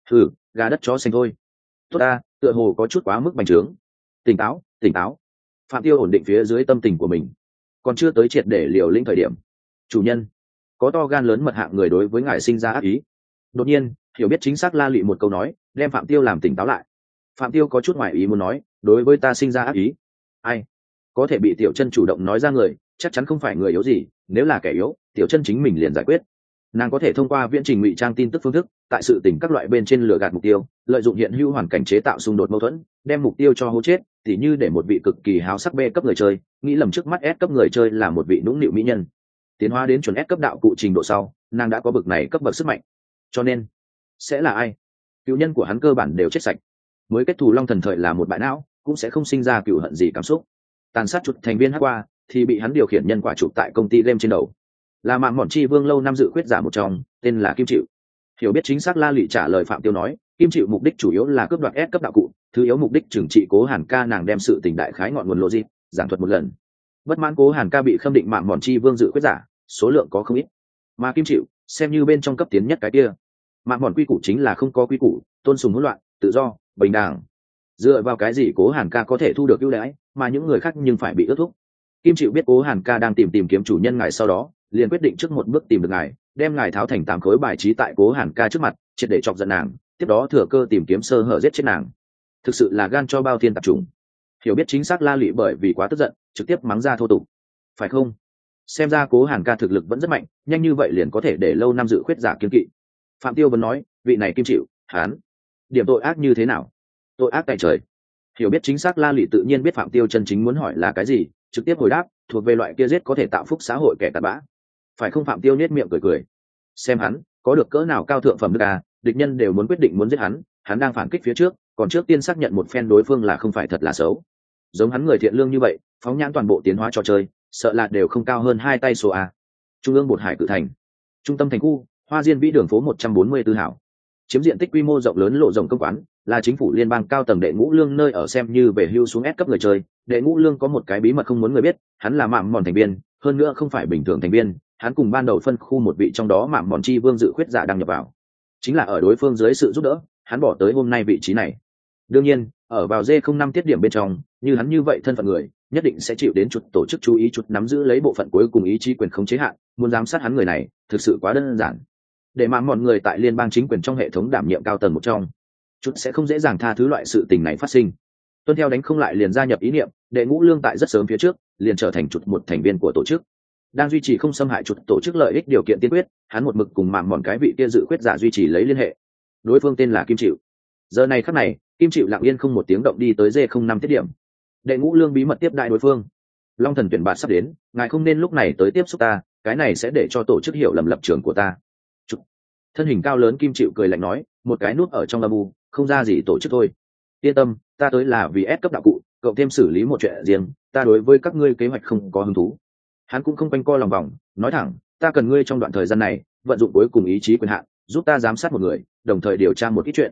Gà đất chó xanh thôi. Tốt ta, tựa hồ có chút quá mức bành trướng. Tỉnh táo, tỉnh táo. Phạm Tiêu ổn định phía dưới tâm tình của mình, còn chưa tới triệt để liều lĩnh thời điểm. Chủ nhân, có to gan lớn mật hạng người đối với ngài sinh ra ác ý. Đột nhiên, hiểu biết chính xác La Lị một câu nói, đem Phạm Tiêu làm tỉnh táo lại. Phạm Tiêu có chút ngoài ý muốn nói, đối với ta sinh ra ác ý. Ai? Có thể bị Tiểu Chân chủ động nói ra người, chắc chắn không phải người yếu gì, nếu là kẻ yếu, Tiểu Chân chính mình liền giải quyết. Nàng có thể thông qua viễn trình ngụy trang tin tức phương thức, tại sự tình các loại bên trên lừa gạt mục tiêu, lợi dụng hiện hữu hoàn cảnh chế tạo xung đột mâu thuẫn, đem mục tiêu cho hố chết, tỉ như để một vị cực kỳ háo sắc B cấp người chơi, nghĩ lầm trước mắt S cấp người chơi là một vị nũng nịu mỹ nhân. Tiến hóa đến chuẩn S cấp đạo cụ trình độ sau, nàng đã có bậc này cấp bậc sức mạnh. Cho nên, sẽ là ai? Cựu nhân của hắn cơ bản đều chết sạch. Mới kết thù Long Thần thời là một bại não, cũng sẽ không sinh ra cựu hận gì cảm xúc. Tàn sát chuột thành viên hắc qua, thì bị hắn điều khiển nhân quả chụp tại công ty game trên đầu. Là mạng mòn chi vương lâu năm dự khuyết giả một trong, tên là Kim Chịu. Hiểu biết chính xác La Lị trả lời Phạm Tiêu nói, Kim Chịu mục đích chủ yếu là cướp đoạt S cấp đạo cụ, thứ yếu mục đích trừng trị Cố Hàn Ca, nàng đem sự tình đại khái ngọn nguồn logic giảng thuật một lần. Bất mãn Cố Hàn Ca bị khâm định mạng mòn chi vương dự khuyết giả, số lượng có không ít. Mà Kim Chịu, xem như bên trong cấp tiến nhất cái kia. Mạng mòn quy củ chính là không có quy củ, tôn sùng hỗn loạn, tự do, bình đẳng. Dựa vào cái gì Cố Hàn Ca có thể thu được ưu đãi, mà những người khác nhưng phải bị ước thúc? Kim Chịu biết Cố Hàn Ca đang tìm kiếm chủ nhân ngài sau đó, liền quyết định trước một bước tìm được ngài, đem ngài tháo thành 8 khối bài trí tại Cố Hàn Ca trước mặt, triệt để chọc giận nàng, tiếp đó thừa cơ tìm kiếm sơ hở giết chết nàng. Thực sự là gan cho bao thiên tạp trùng. Hiểu biết chính xác La Lị bởi vì quá tức giận, trực tiếp mắng ra thô tục. Phải không? Xem ra Cố Hàn Ca thực lực vẫn rất mạnh, nhanh như vậy liền có thể để lâu năm dự khuyết giả kiên kỵ. Phạm Tiêu vẫn nói, vị này Kim Chịu, hắn điểm tội ác như thế nào? Tội ác tại trời. Hiểu biết chính xác La Lị tự nhiên biết Phạm Tiêu chân chính muốn hỏi là cái gì, trực tiếp hồi đáp, thuộc về loại kia giết có thể tạo phúc xã hội kẻ tàn bã. Phải không? Phạm Tiêu nhếch miệng cười cười. Xem hắn có được cỡ nào cao thượng phẩm đức à, địch nhân đều muốn quyết định muốn giết hắn, hắn đang phản kích phía trước, còn trước tiên xác nhận một phen đối phương là không phải thật là xấu. Giống hắn người thiện lương như vậy, phóng nhãn toàn bộ tiến hóa trò chơi, sợ là đều không cao hơn 2 tay số a. Trung ương Bột Hải Cự Thành, trung tâm thành khu, Hoa Diên Vĩ đường phố 144 hảo. Chiếm diện tích quy mô rộng lớn lộ rộng công quán, là chính phủ liên bang cao tầng Đệ Ngũ Lương nơi ở, xem như về hưu xuống S cấp người chơi. Đệ Ngũ Lương có một cái bí mật không muốn người biết, hắn là mạm mòn thành viên, hơn nữa không phải bình thường thành viên, hắn cùng ban đầu phân khu một vị trong đó mạm mòn chi vương dự khuyết giả đăng nhập vào. Chính là ở đối phương dưới sự giúp đỡ, hắn bỏ tới hôm nay vị trí này. Đương nhiên, ở vào D05 tiết điểm bên trong, như hắn như vậy thân phận người, nhất định sẽ chịu đến chút tổ chức chú ý, chút nắm giữ lấy bộ phận cuối cùng ý chí quyền khống chế hạn, muốn giám sát hắn người này, thực sự quá đơn giản. Để mà mọi người tại liên bang chính quyền trong hệ thống đảm nhiệm cao tầng một trong, chút sẽ không dễ dàng tha thứ loại sự tình này phát sinh. Tuân theo đánh không lại liền gia nhập ý niệm, Đệ Ngũ Lương tại rất sớm phía trước liền trở thành chút một thành viên của tổ chức, đang duy trì không xâm hại chút tổ chức lợi ích điều kiện tiên quyết, hắn một mực cùng mạm mòn cái vị kia dự khuyết giả duy trì lấy liên hệ. Đối phương tên là Kim Chịu. Giờ này khắc này, Kim Chịu lặng yên không một tiếng động đi tới D05 tiết điểm. Đệ Ngũ Lương bí mật tiếp đại đối phương. Long Thần tuyển bạt sắp đến, ngài không nên lúc này tới tiếp xúc ta, cái này sẽ để cho tổ chức hiểu lầm lập trường của ta. Chút. Thân hình cao lớn Kim Chịu cười lạnh nói, một cái nút ở trong âm u, không ra gì tổ chức thôi. Yên tâm, ta tới là vì S cấp đạo cụ, cậu thêm xử lý một chuyện riêng, ta đối với các ngươi kế hoạch không có hứng thú. Hắn cũng không quanh co lòng vòng, nói thẳng, ta cần ngươi trong đoạn thời gian này vận dụng cuối cùng ý chí quyền hạn, giúp ta giám sát một người, đồng thời điều tra một ít chuyện.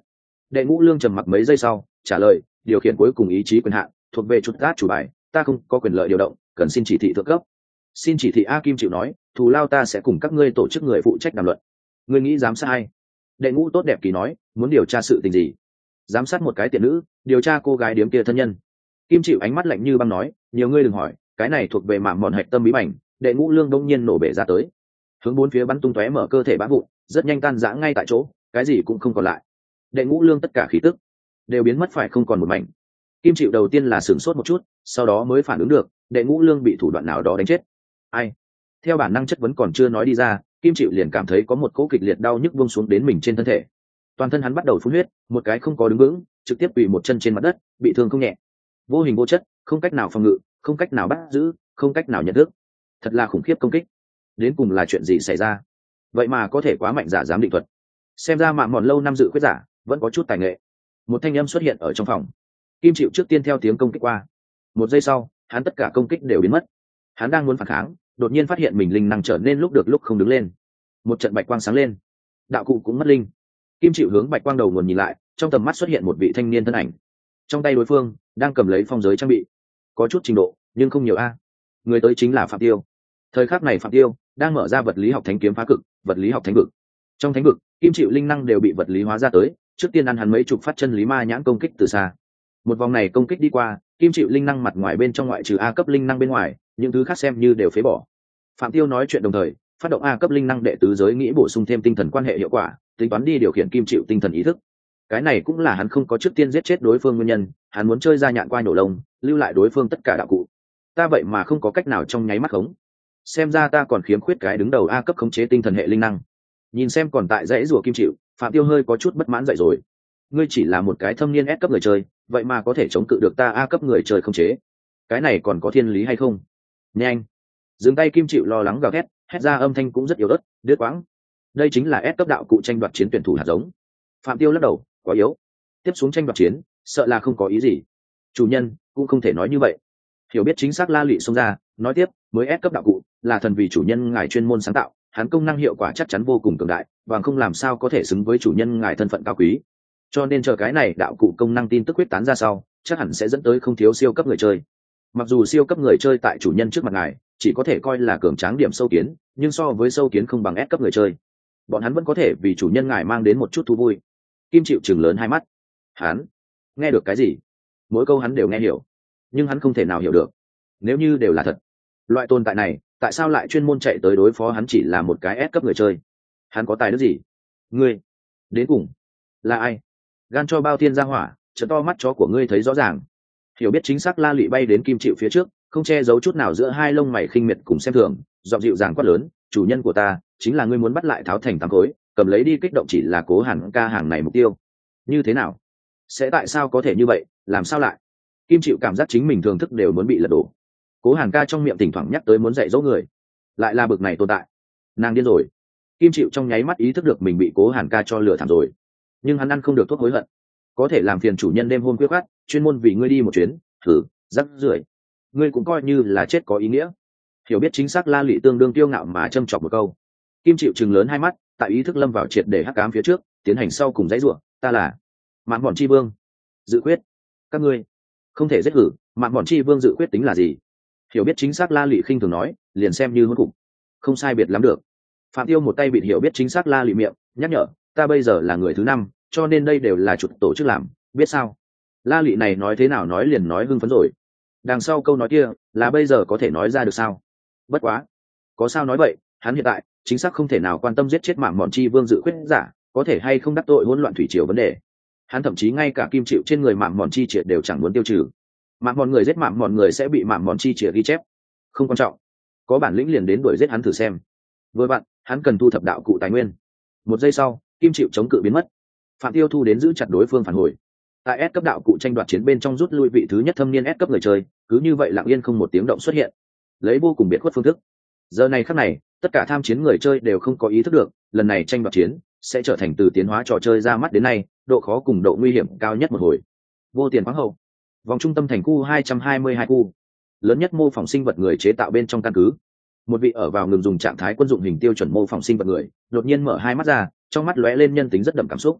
Đệ Ngũ Lương trầm mặc mấy giây sau trả lời, điều khiển cuối cùng ý chí quyền hạn thuộc về chút át chủ bài, ta không có quyền lợi điều động, cần xin chỉ thị thượng cấp. Xin chỉ thị. A Kim chịu nói, thù lao ta sẽ cùng các ngươi tổ chức người phụ trách đàm luận. Ngươi nghĩ giám sát ai? Đệ Ngũ tốt đẹp kỳ nói, muốn điều tra sự tình gì? Giám sát một cái tiện nữ, điều tra cô gái điếm kia thân nhân. Kim chịu ánh mắt lạnh như băng nói, nhiều ngươi đừng hỏi, cái này thuộc về mạm mọn hạch tâm bí mảnh. Đệ Ngũ Lương đông nhiên nổ bể ra tới, hướng bốn phía bắn tung tóe mở cơ thể bã vụn, rất nhanh tan rã ngay tại chỗ, cái gì cũng không còn lại. Đệ Ngũ Lương tất cả khí tức đều biến mất phải không còn một mảnh. Kim chịu đầu tiên là sửng sốt một chút, sau đó mới phản ứng được, Đệ Ngũ Lương bị thủ đoạn nào đó đánh chết. Ai? Theo bản năng chất vấn còn chưa nói đi ra, Kim chịu liền cảm thấy có một cỗ kịch liệt đau nhức buông xuống đến mình trên thân thể. Toàn thân hắn bắt đầu phun huyết, một cái không có đứng vững, trực tiếp quỳ một chân trên mặt đất, bị thương không nhẹ. Vô hình vô chất, không cách nào phòng ngự, không cách nào bắt giữ, không cách nào nhận thức. Thật là khủng khiếp công kích. Đến cùng là chuyện gì xảy ra? Vậy mà có thể quá mạnh giả dám định thuật. Xem ra Mạn Mọn lâu năm dự khuyết giả vẫn có chút tài nghệ. Một thanh âm xuất hiện ở trong phòng. Kim chịu trước tiên theo tiếng công kích qua. Một giây sau, hắn tất cả công kích đều biến mất. Hắn đang muốn phản kháng, đột nhiên phát hiện mình linh năng trở nên lúc được lúc không đứng lên. Một trận bạch quang sáng lên, đạo cụ cũng mất linh. Kim chịu hướng bạch quang đầu nguồn nhìn lại, trong tầm mắt xuất hiện một vị thanh niên thân ảnh. Trong tay đối phương đang cầm lấy phong giới trang bị, có chút trình độ nhưng không nhiều a. Người tới chính là Phạm Tiêu. Thời khắc này Phạm Tiêu đang mở ra vật lý học thánh kiếm phá cực, vật lý học thánh vực. Trong thánh vực, Kim chịu linh năng đều bị vật lý hóa ra tới, trước tiên ăn hắn mấy chục phát chân lý ma nhãn công kích từ xa. Một vòng này công kích đi qua, Kim chịu linh năng mặt ngoài bên trong ngoại trừ A cấp linh năng bên ngoài, những thứ khác xem như đều phế bỏ. Phạm Tiêu nói chuyện đồng thời phát động A cấp linh năng đệ tứ giới nghĩ bổ sung thêm tinh thần quan hệ hiệu quả, tính toán đi điều khiển Kim chịu tinh thần ý thức. Cái này cũng là hắn không có trước tiên giết chết đối phương nguyên nhân, hắn muốn chơi ra nhạn qua nhổ lông, lưu lại đối phương tất cả đạo cụ. Ta vậy mà không có cách nào trong nháy mắt khống. Xem ra ta còn khiếm khuyết cái đứng đầu A cấp khống chế tinh thần hệ linh năng. Nhìn xem còn tại dãy rùa Kim chịu, Phạm Tiêu hơi có chút bất mãn dậy rồi. Ngươi chỉ là một cái thâm niên S cấp người chơi, vậy mà có thể chống cự được ta A cấp người chơi khống chế. Cái này còn có thiên lý hay không? Nhanh! Dừng tay. Kim chịu lo lắng gào thét, hét ra âm thanh cũng rất yếu ớt, đứt quãng. Đây chính là S cấp đạo cụ tranh đoạt chiến tuyển thủ hạt giống. Phạm Tiêu lắc đầu, quá yếu. Tiếp xuống tranh đoạt chiến, sợ là không có ý gì. Chủ nhân cũng không thể nói như vậy. Hiểu biết chính xác La Lụy xông ra, nói tiếp, mới S cấp đạo cụ là thần vì chủ nhân ngài chuyên môn sáng tạo, hắn công năng hiệu quả chắc chắn vô cùng cường đại, và không làm sao có thể xứng với chủ nhân ngài thân phận cao quý. Cho nên chờ cái này đạo cụ công năng tin tức quyết tán ra sau, chắc hẳn sẽ dẫn tới không thiếu siêu cấp người chơi. Mặc dù siêu cấp người chơi tại chủ nhân trước mặt ngài chỉ có thể coi là cường tráng điểm sâu kiến, nhưng so với sâu kiến không bằng S cấp người chơi, bọn hắn vẫn có thể vì chủ nhân ngài mang đến một chút thú vui. Kim chịu chừng lớn hai mắt. Hắn nghe được cái gì? Mỗi câu hắn đều nghe hiểu, nhưng hắn không thể nào hiểu được. Nếu như đều là thật, loại tồn tại này tại sao lại chuyên môn chạy tới đối phó hắn chỉ là một cái S cấp người chơi? Hắn có tài đức gì? Ngươi đến cùng là ai? Gan cho bao thiên ra hỏa, trợ to mắt chó của ngươi thấy rõ ràng. Hiểu biết chính xác La Lụy bay đến Kim chịu phía trước, không che giấu chút nào giữa hai lông mày khinh miệt cùng xem thường, giọng dịu dàng quát lớn, chủ nhân của ta chính là ngươi muốn bắt lại Tháo Thành tám khối, cầm lấy đi kích động chỉ là Cố Hàn ca hàng này mục tiêu. Như thế nào? Sẽ tại sao có thể như vậy? Làm sao lại? Kim chịu cảm giác chính mình thường thức đều muốn bị lật đổ. Cố Hàn ca trong miệng thỉnh thoảng nhắc tới muốn dạy dỗ người, lại là bực này tồn tại. Nàng điên rồi. Kim chịu trong nháy mắt ý thức được mình bị Cố Hàn ca cho lừa thảm rồi, nhưng hắn ăn không được thuốc hối hận. Có thể làm phiền chủ nhân đêm hôm khuya khoắt chuyên môn vì ngươi đi một chuyến, thử rắc rưởi, ngươi cũng coi như là chết có ý nghĩa. Hiểu biết chính xác La Lụy tương đương tiêu ngạo mà châm chọc một câu. Kim chịu chừng lớn hai mắt, tại ý thức lâm vào triệt để hắc ám phía trước, tiến hành sau cùng dãy rủa. Ta là Mạn Mọn Chi Vương. Dự quyết các ngươi không thể giết hử. Mạn Mọn Chi Vương dự quyết tính là gì? Hiểu biết chính xác La Lụy khinh thường nói, liền xem như hôn cục, không sai biệt lắm được. Phạm Tiêu một tay bịt hiểu biết chính xác La Lụy miệng, nhắc nhở, ta bây giờ là người thứ 5, cho nên đây đều là chuột tổ chức làm, biết sao? La Lụy này nói thế nào nói liền nói hưng phấn rồi. Đằng sau câu nói kia là bây giờ có thể nói ra được sao? Bất quá, có sao nói vậy, hắn hiện tại chính xác không thể nào quan tâm giết chết Mạn Mọn Chi Vương dự quyết giả, có thể hay không đắc tội hỗn loạn thủy triều vấn đề. Hắn thậm chí ngay cả kim chịu trên người Mạn Mọn Chi triệt đều chẳng muốn tiêu trừ. Mạn Mọn người giết Mạn Mọn người sẽ bị Mạn Mọn Chi triệt ghi chép, không quan trọng. Có bản lĩnh liền đến đuổi giết hắn thử xem. Với bạn, hắn cần thu thập đạo cụ tài nguyên. Một giây sau, kim chịu chống cự biến mất. Phạm Tiêu thu đến giữ chặt đối phương phản hồi. Tại S cấp đạo cụ tranh đoạt chiến bên trong rút lui vị thứ nhất thâm niên S cấp người chơi, cứ như vậy lặng yên không một tiếng động xuất hiện, lấy vô cùng biệt khuất phương thức. Giờ này khắc này, tất cả tham chiến người chơi đều không có ý thức được, lần này tranh đoạt chiến sẽ trở thành từ tiến hóa trò chơi ra mắt đến nay, độ khó cùng độ nguy hiểm cao nhất một hồi. Vô tiền khoáng hậu, vòng trung tâm thành khu 222 khu, lớn nhất mô phỏng sinh vật người chế tạo bên trong căn cứ. Một vị ở vào ngừng dùng trạng thái quân dụng hình tiêu chuẩn mô phỏng sinh vật người, đột nhiên mở hai mắt ra, trong mắt lóe lên nhân tính rất đậm cảm xúc.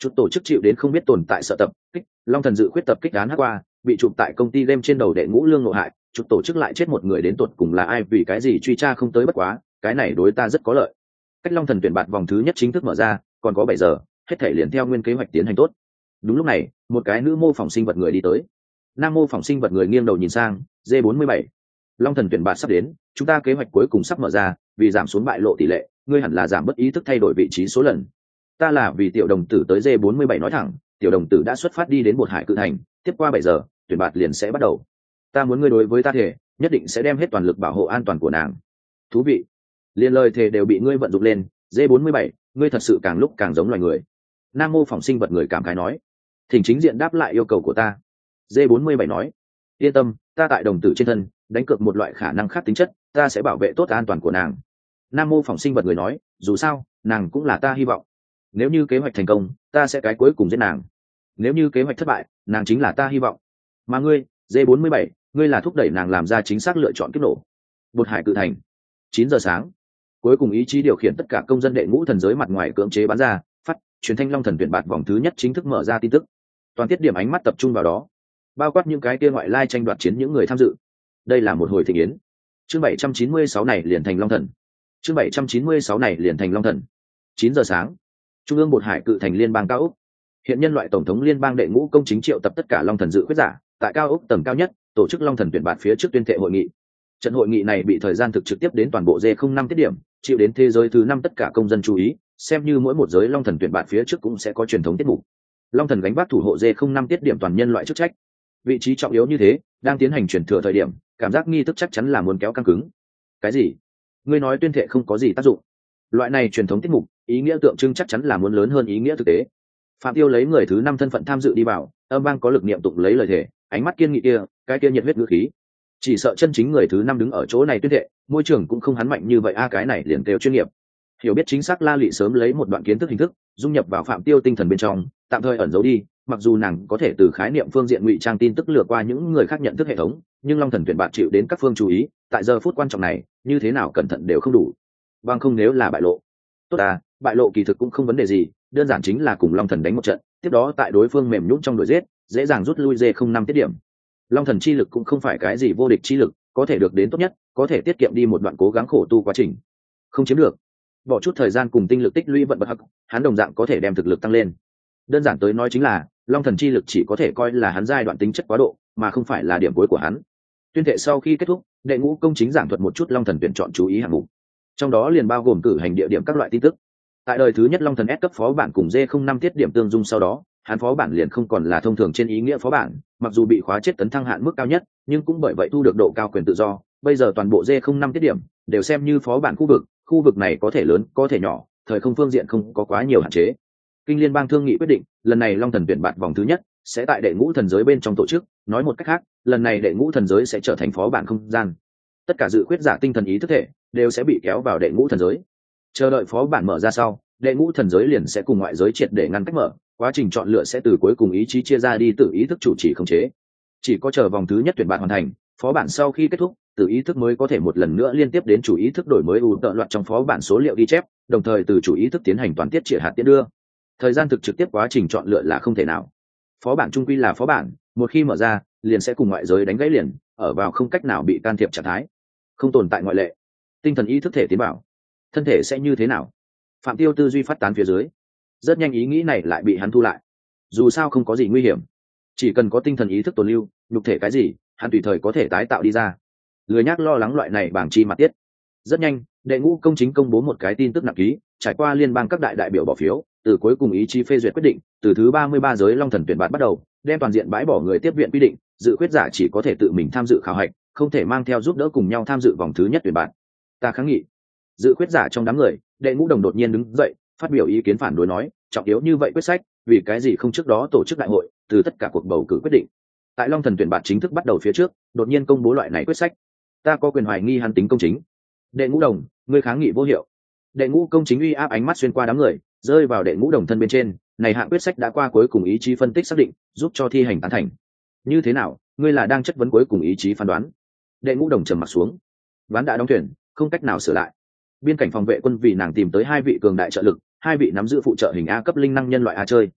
Chút tổ chức chịu đến không biết tồn tại sợ tập kích, long thần dự khuyết tập kích án hát qua, bị chụp tại công ty game trên đầu đệ ngũ lương ngộ hại, chút tổ chức lại chết một người, đến tột cùng là ai, vì cái gì truy tra không tới, bất quá cái này đối ta rất có lợi. Cách long thần tuyển bạt vòng thứ nhất chính thức mở ra còn có 7 giờ, hết thể liền theo nguyên kế hoạch tiến hành tốt. Đúng lúc này, một cái nữ mô phỏng sinh vật người đi tới. Nam mô phỏng sinh vật người nghiêng đầu nhìn sang, D47. Long thần tuyển bạt sắp đến, chúng ta kế hoạch cuối cùng sắp mở ra, vì giảm xuống bại lộ tỷ lệ, ngươi hẳn là giảm bất ý thức thay đổi vị trí số lần. Ta là vì tiểu đồng tử tới D47 nói thẳng, tiểu đồng tử đã xuất phát đi đến Bột Hải Cự Thành, tiếp qua 7 giờ, tuyển bạt liền sẽ bắt đầu. Ta muốn ngươi đối với ta thể, nhất định sẽ đem hết toàn lực bảo hộ an toàn của nàng. Thú vị. Liên lời thề đều bị ngươi vận dụng lên, D47, ngươi thật sự càng lúc càng giống loài người. Nam mô phỏng sinh vật người cảm khái nói. Thỉnh chính diện đáp lại yêu cầu của ta. D47 nói. Yên tâm, ta tại đồng tử trên thân đánh cược một loại khả năng khác tính chất, ta sẽ bảo vệ tốt an toàn của nàng. Nam mô phỏng sinh vật người nói, dù sao nàng cũng là ta hy vọng. Nếu như kế hoạch thành công, ta sẽ cái cuối cùng giết nàng. Nếu như kế hoạch thất bại, nàng chính là ta hy vọng. Mà ngươi, D47, ngươi là thúc đẩy nàng làm ra chính xác lựa chọn kiếp nổ. Bột Hải Cự Thành, 9 giờ sáng. Cuối cùng ý chí điều khiển tất cả công dân đệ ngũ thần giới mặt ngoài cưỡng chế bắn ra, phát truyền thanh long thần tuyển bạt vòng thứ nhất chính thức mở ra tin tức. Toàn tiết điểm ánh mắt tập trung vào đó, bao quát những cái kia ngoại lai tranh đoạt chiến những người tham dự. Đây là một hồi thịnh yến. Chương 796 này liền thành long thần. Chương 796 này liền thành long thần. 9 giờ sáng. Trung ương Bột Hải Cự Thành liên bang cao ốc. Hiện nhân loại tổng thống liên bang đệ ngũ công chính triệu tập tất cả long thần dự khuyết giả, tại cao ốc tầng cao nhất, tổ chức long thần tuyển bạt phía trước tuyên thệ hội nghị. Trận hội nghị này bị thời gian thực trực tiếp đến toàn bộ D05 tiết điểm, chịu đến thế giới thứ 5 tất cả công dân chú ý, xem như mỗi một giới long thần tuyển bạt phía trước cũng sẽ có truyền thống tiết mục. Long thần gánh vác thủ hộ D05 tiết điểm toàn nhân loại chức trách. Vị trí trọng yếu như thế, đang tiến hành truyền thừa thời điểm, cảm giác nghi thức chắc chắn là muốn kéo căng cứng. Cái gì? Ngươi nói tuyên thệ không có gì tác dụng? Loại này truyền thống tiết mục, ý nghĩa tượng trưng chắc chắn là muốn lớn hơn ý nghĩa thực tế. Phạm Tiêu lấy người thứ 5 thân phận tham dự đi vào, âm vang có lực niệm tụng lấy lời thề, ánh mắt kiên nghị kia, cái kia nhiệt huyết ngữ khí. Chỉ sợ chân chính người thứ 5 đứng ở chỗ này tuyên thệ, môi trường cũng không hắn mạnh như vậy, cái này liền kêu chuyên nghiệp. Hiểu biết chính xác La Lệ sớm lấy một đoạn kiến thức hình thức, dung nhập vào Phạm Tiêu tinh thần bên trong, tạm thời ẩn giấu đi, mặc dù nàng có thể từ khái niệm phương diện ngụy trang tin tức lừa qua những người khác nhận thức hệ thống, nhưng long thần tuyển bạt chịu đến các phương chú ý, tại giờ phút quan trọng này, như thế nào cẩn thận đều không đủ. Bằng không nếu là bại lộ. Tốt à, bại lộ kỳ thực cũng không vấn đề gì, đơn giản chính là cùng long thần đánh một trận, tiếp đó tại đối phương mềm nhũn trong đuổi giết, dễ dàng rút lui D05 tiết điểm. Long thần chi lực cũng không phải cái gì vô địch chi lực, có thể được đến tốt nhất, có thể tiết kiệm đi một đoạn cố gắng khổ tu quá trình. Không chiếm được, bỏ chút thời gian cùng tinh lực tích lũy vận bật hắc, hắn đồng dạng có thể đem thực lực tăng lên. Đơn giản tới nói chính là, long thần chi lực chỉ có thể coi là hắn giai đoạn tính chất quá độ, mà không phải là điểm cuối của hắn. Tuyên thệ sau khi kết thúc, đệ ngũ công chính giảng thuật một chút long thần tuyển chọn chú ý hạng mục, trong đó liền bao gồm cử hành địa điểm các loại tin tức. Tại đời thứ nhất long thần S cấp phó bản cùng D05 tiết điểm tương dung, sau đó hắn phó bản liền không còn là thông thường trên ý nghĩa phó bản, mặc dù bị khóa chết tấn thăng hạn mức cao nhất, nhưng cũng bởi vậy thu được độ cao quyền tự do. Bây giờ toàn bộ D05 tiết điểm đều xem như phó bản khu vực này có thể lớn có thể nhỏ, thời không phương diện không có quá nhiều hạn chế. Kinh liên bang thương nghị quyết định, lần này long thần tuyển bạt vòng thứ nhất sẽ tại đệ ngũ thần giới bên trong tổ chức, nói một cách khác, lần này đệ ngũ thần giới sẽ trở thành phó bản không gian. Tất cả dự khuyết giả tinh thần ý thức thể đều sẽ bị kéo vào đệ ngũ thần giới. Chờ đợi phó bản mở ra sau, đệ ngũ thần giới liền sẽ cùng ngoại giới triệt để ngăn cách mở, quá trình chọn lựa sẽ từ cuối cùng ý chí chia ra đi, tự ý thức chủ trì khống chế. Chỉ có chờ vòng thứ nhất tuyển bạn hoàn thành, phó bản sau khi kết thúc, tự ý thức mới có thể một lần nữa liên tiếp đến chủ ý thức đổi mới tợ loạt trong phó bản số liệu ghi chép, đồng thời từ chủ ý thức tiến hành toàn tiết triệt hạt tiết đưa. Thời gian thực trực tiếp quá trình chọn lựa là không thể nào. Phó bản trung quy là phó bản, một khi mở ra, liền sẽ cùng ngoại giới đánh gãy liền, ở vào không cách nào bị can thiệp trạng thái, không tồn tại ngoại lệ. Tinh thần ý thức thể tiến bảo, thân thể sẽ như thế nào? Phạm Tiêu tư duy phát tán phía dưới, rất nhanh ý nghĩ này lại bị hắn thu lại. Dù sao không có gì nguy hiểm, chỉ cần có tinh thần ý thức tồn lưu, nhục thể cái gì hắn tùy thời có thể tái tạo đi ra, lười nhác lo lắng loại này bảng chi mặt tiết. Rất nhanh, đệ ngũ công chính công bố một cái tin tức nặng ký, trải qua liên bang các đại biểu bỏ phiếu, từ cuối cùng ý chí phê duyệt quyết định, từ thứ 33 giới long thần tuyển bạt bắt đầu, đem toàn diện bãi bỏ người tiếp viện quy định, dự khuyết giả chỉ có thể tự mình tham dự khảo hạch, không thể mang theo giúp đỡ cùng nhau tham dự vòng thứ nhất tuyển bạt. Ta kháng nghị. Dự khuyết giả trong đám người, đệ ngũ đồng đột nhiên đứng dậy, phát biểu ý kiến phản đối, nói trọng yếu như vậy quyết sách, vì cái gì không trước đó tổ chức đại hội, từ tất cả cuộc bầu cử quyết định, tại long thần tuyển bạt chính thức bắt đầu phía trước đột nhiên công bố loại này quyết sách, ta có quyền hoài nghi hắn tính công chính. Đệ ngũ đồng, ngươi kháng nghị vô hiệu. Đệ ngũ công chính uy áp ánh mắt xuyên qua đám người, rơi vào đệ ngũ đồng thân bên trên, này hạng quyết sách đã qua cuối cùng ý chí phân tích xác định, giúp cho thi hành tán thành. Như thế nào, ngươi là đang chất vấn cuối cùng ý chí phán đoán? Đệ ngũ đồng trầm mặt xuống, ván đã đóng thuyền, không cách nào sửa lại. Biên cảnh phòng vệ quân vì nàng tìm tới 2 vị cường đại trợ lực, 2 vị nắm giữ phụ trợ hình A cấp linh năng nhân loại A chơi.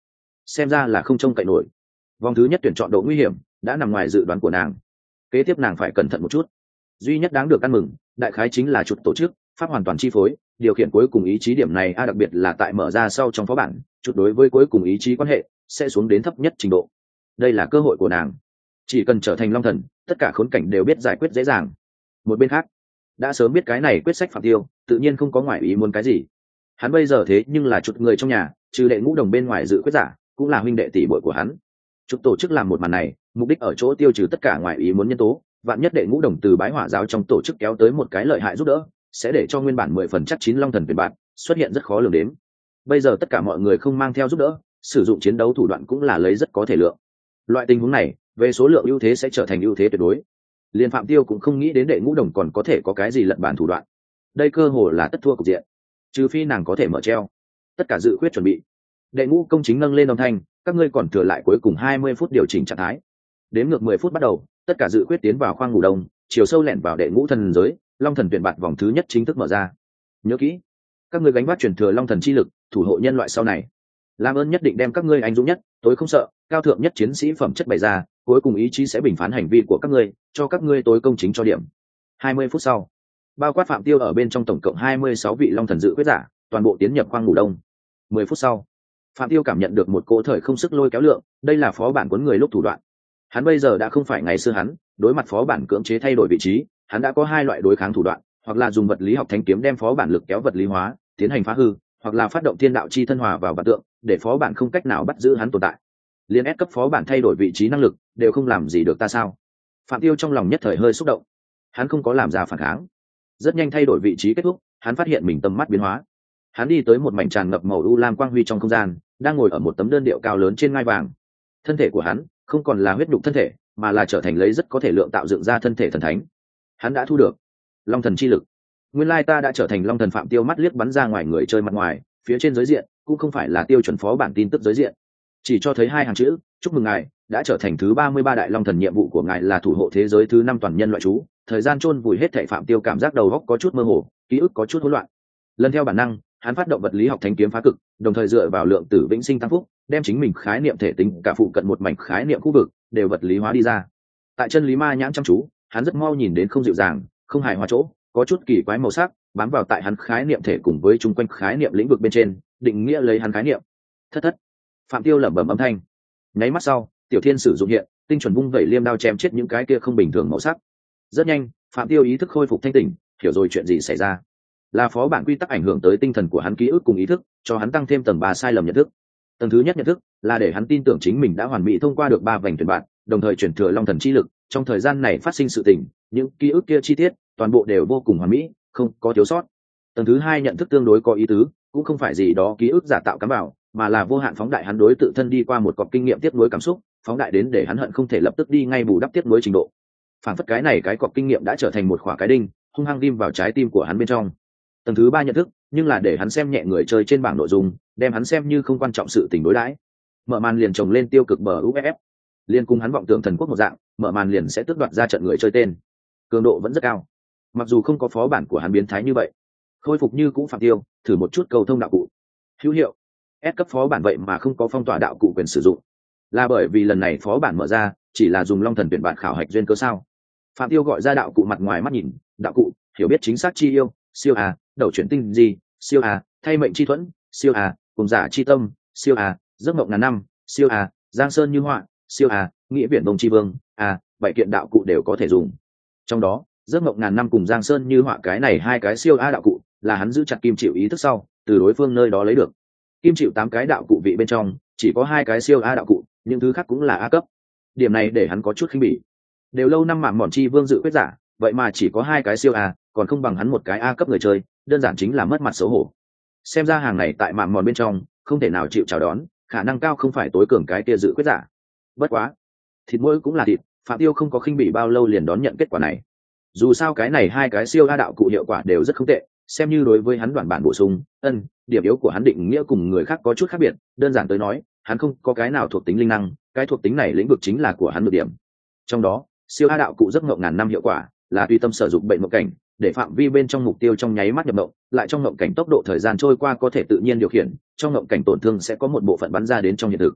xem ra là không trông cậy nổi. Vòng thứ nhất tuyển chọn độ nguy hiểm đã nằm ngoài dự đoán của nàng, kế tiếp nàng phải cẩn thận một chút. Duy nhất đáng được ăn mừng đại khái chính là chuột tổ chức pháp hoàn toàn chi phối điều khiển cuối cùng ý chí điểm này đặc biệt là tại mở ra sau trong phó bản, chuột đối với cuối cùng ý chí quan hệ sẽ xuống đến thấp nhất trình độ. Đây là cơ hội của nàng, chỉ cần trở thành long thần tất cả khốn cảnh đều biết giải quyết dễ dàng. Một bên khác đã sớm biết cái này quyết sách Phạm Tiêu tự nhiên không có ngoại ý muốn cái gì. Hắn bây giờ thế nhưng là chuột người trong nhà, trừ đệ ngũ đồng bên ngoài dự quyết giả cũng là huynh đệ tỷ muội của hắn. Chuột tổ chức làm một màn này mục đích ở chỗ tiêu trừ tất cả ngoại ý muốn nhân tố, vạn nhất đệ ngũ đồng từ bái hỏa giáo trong tổ chức kéo tới một cái lợi hại giúp đỡ, sẽ để cho nguyên bản 10% chắc chín long thần tuyển bạn xuất hiện rất khó lường đến. Bây giờ tất cả mọi người không mang theo giúp đỡ, sử dụng chiến đấu thủ đoạn cũng là lấy rất có thể lượng. Loại tình huống này về số lượng ưu thế sẽ trở thành ưu thế tuyệt đối. Liên Phạm Tiêu cũng không nghĩ đến đệ ngũ đồng còn có thể có cái gì lận bản thủ đoạn, đây cơ hồ là tất thua cục diện, trừ phi nàng có thể mở treo. Tất cả dự quyết chuẩn bị, đệ ngũ công chính nâng lên âm thanh, các ngươi còn thừa lại cuối cùng 20 phút điều chỉnh trạng thái. Đếm ngược 10 phút bắt đầu, tất cả dự quyết tiến vào khoang ngủ đông, chiều sâu lẻn vào đệ ngũ thần giới, long thần tuyển bạt vòng thứ nhất chính thức mở ra. Nhớ kỹ, các ngươi gánh vác truyền thừa long thần chi lực, thủ hộ nhân loại sau này. Làm ơn nhất định đem các ngươi anh dũng nhất, tối không sợ, cao thượng nhất chiến sĩ phẩm chất bày ra, cuối cùng ý chí sẽ bình phán hành vi của các ngươi, cho các ngươi tối công chính cho điểm. 20 phút sau, bao quát Phạm Tiêu ở bên trong tổng cộng 26 vị long thần dự quyết giả, toàn bộ tiến nhập khoang ngủ đông. 10 phút sau, Phạm Tiêu cảm nhận được một cỗ thời không sức lôi kéo lượng, đây là phó bản cuốn người lúc thủ đoạn. Hắn bây giờ đã không phải ngày xưa hắn, đối mặt phó bản cưỡng chế thay đổi vị trí, hắn đã có hai loại đối kháng thủ đoạn, hoặc là dùng vật lý học thánh kiếm đem phó bản lực kéo vật lý hóa, tiến hành phá hư, hoặc là phát động thiên đạo chi thân hòa vào bản tượng, để phó bản không cách nào bắt giữ hắn tồn tại. Liên S cấp phó bản thay đổi vị trí năng lực, đều không làm gì được ta sao? Phạm Tiêu trong lòng nhất thời hơi xúc động. Hắn không có làm ra phản kháng. Rất nhanh thay đổi vị trí kết thúc, hắn phát hiện mình tầm mắt biến hóa. Hắn đi tới một mảnh tràn ngập màu u lam quang huy trong không gian, đang ngồi ở một tấm đơn điệu cao lớn trên ngai vàng. Thân thể của hắn không còn là huyết nhục thân thể, mà là trở thành lấy rất có thể lượng tạo dựng ra thân thể thần thánh. Hắn đã thu được long thần chi lực. Nguyên lai ta đã trở thành long thần. Phạm Tiêu mắt liếc bắn ra ngoài người chơi mặt ngoài, phía trên giới diện cũng không phải là tiêu chuẩn phó bản tin tức giới diện, chỉ cho thấy hai hàng chữ: chúc mừng ngài đã trở thành thứ 33 đại long thần, nhiệm vụ của ngài là thủ hộ thế giới thứ 5 toàn nhân loại chú, thời gian chôn vùi hết thảy. Phạm Tiêu cảm giác đầu óc có chút mơ hồ, ký ức có chút hỗn loạn. Lần theo bản năng, hắn phát động vật lý học thánh kiếm phá cực, đồng thời dựa vào lượng tử vĩnh sinh tăng phúc, đem chính mình khái niệm thể tính cả phụ cận một mảnh khái niệm khu vực đều vật lý hóa đi ra. Tại chân lý ma nhãn chăm chú, hắn rất mau nhìn đến không dịu dàng, không hài hòa chỗ, có chút kỳ quái màu sắc bám vào tại hắn khái niệm thể cùng với chung quanh khái niệm lĩnh vực bên trên, định nghĩa lấy hắn khái niệm. Thất. Phạm Tiêu lẩm bẩm âm thanh. Nháy mắt sau, tiểu thiên sử dụng hiện, tinh chuẩn vung vẩy liêm đao chém chết những cái kia không bình thường màu sắc. Rất nhanh, Phạm Tiêu ý thức khôi phục thanh tỉnh, hiểu rồi chuyện gì xảy ra. Là phó bản quy tắc ảnh hưởng tới tinh thần của hắn ký ức cùng ý thức, cho hắn tăng thêm tầng 3 sai lầm nhận thức. Tầng thứ nhất nhận thức là để hắn tin tưởng chính mình đã hoàn mỹ thông qua được 3 vành tuyển bạn, đồng thời chuyển thừa long thần chi lực, trong thời gian này phát sinh sự tình, những ký ức kia chi tiết, toàn bộ đều vô cùng hoàn mỹ, không có thiếu sót. Tầng thứ hai nhận thức tương đối có ý tứ, cũng không phải gì đó ký ức giả tạo cắm vào, mà là vô hạn phóng đại hắn đối tự thân đi qua một cọc kinh nghiệm tiếp nối cảm xúc, phóng đại đến để hắn hận không thể lập tức đi ngay bù đắp tiếp nối trình độ. Phản phất cái này cái cọc kinh nghiệm đã trở thành một khỏa cái đinh, hung hăng ghim vào trái tim của hắn bên trong. Tầng thứ ba nhận thức, nhưng là để hắn xem nhẹ người chơi trên bảng nội dung, đem hắn xem như không quan trọng sự tình đối đãi. Mở màn liền trồng lên tiêu cực bờ UFF, liên cùng hắn vọng tưởng thần quốc một dạng, mở màn liền sẽ tước đoạt ra trận người chơi tên. Cường độ vẫn rất cao, mặc dù không có phó bản của hắn biến thái như vậy. Khôi phục như cũ Phạm Tiêu thử một chút cầu thông đạo cụ, hữu hiệu. S cấp phó bản vậy mà không có phong tỏa đạo cụ quyền sử dụng, là bởi vì lần này phó bản mở ra chỉ là dùng long thần tuyển bạn khảo hạch duyên cơ sao? Phạm Tiêu gọi ra đạo cụ mặt ngoài mắt nhìn, đạo cụ hiểu biết chính xác chi yêu, siêu a, đầu chuyển tinh gì, siêu a, thay mệnh chi thuẫn, siêu a, cùng giả chi tâm, siêu a, giấc mộng ngàn năm, siêu a, giang sơn như họa, siêu a, nghĩa biển đông chi vương, a, bảy kiện đạo cụ đều có thể dùng. Trong đó giấc mộng ngàn năm cùng giang sơn như họa cái này hai cái siêu a đạo cụ là hắn giữ chặt kim chịu ý thức sau từ đối phương nơi đó lấy được. Kim chịu 8 cái đạo cụ vị bên trong chỉ có 2 cái siêu a đạo cụ, những thứ khác cũng là a cấp. Điểm này để hắn có chút khinh bỉ. Đều lâu năm mạm mòn chi vương dự quyết giả, vậy mà chỉ có 2 cái siêu a, còn không bằng hắn một cái a cấp người chơi, đơn giản chính là mất mặt xấu hổ. Xem ra hàng này tại mạm mòn bên trong không thể nào chịu chào đón, khả năng cao không phải tối cường cái kia dự quyết giả. Bất quá, thịt mỗi cũng là thịt, Phạm Tiêu không có khinh bỉ bao lâu liền đón nhận kết quả này. Dù sao cái này 2 cái siêu a đạo cụ hiệu quả đều rất không tệ, xem như đối với hắn đoạn bản bổ sung. Điểm yếu của hắn định nghĩa cùng người khác có chút khác biệt, đơn giản tới nói, hắn không có cái nào thuộc tính linh năng, cái thuộc tính này lĩnh vực chính là của hắn được điểm. Trong đó, siêu a đạo cụ giấc mộng ngàn năm hiệu quả là tùy tâm sử dụng bệnh mộng cảnh, để phạm vi bên trong mục tiêu trong nháy mắt nhập mộng, lại trong mộng cảnh tốc độ thời gian trôi qua có thể tự nhiên điều khiển, trong mộng cảnh tổn thương sẽ có một bộ phận bắn ra đến trong hiện thực.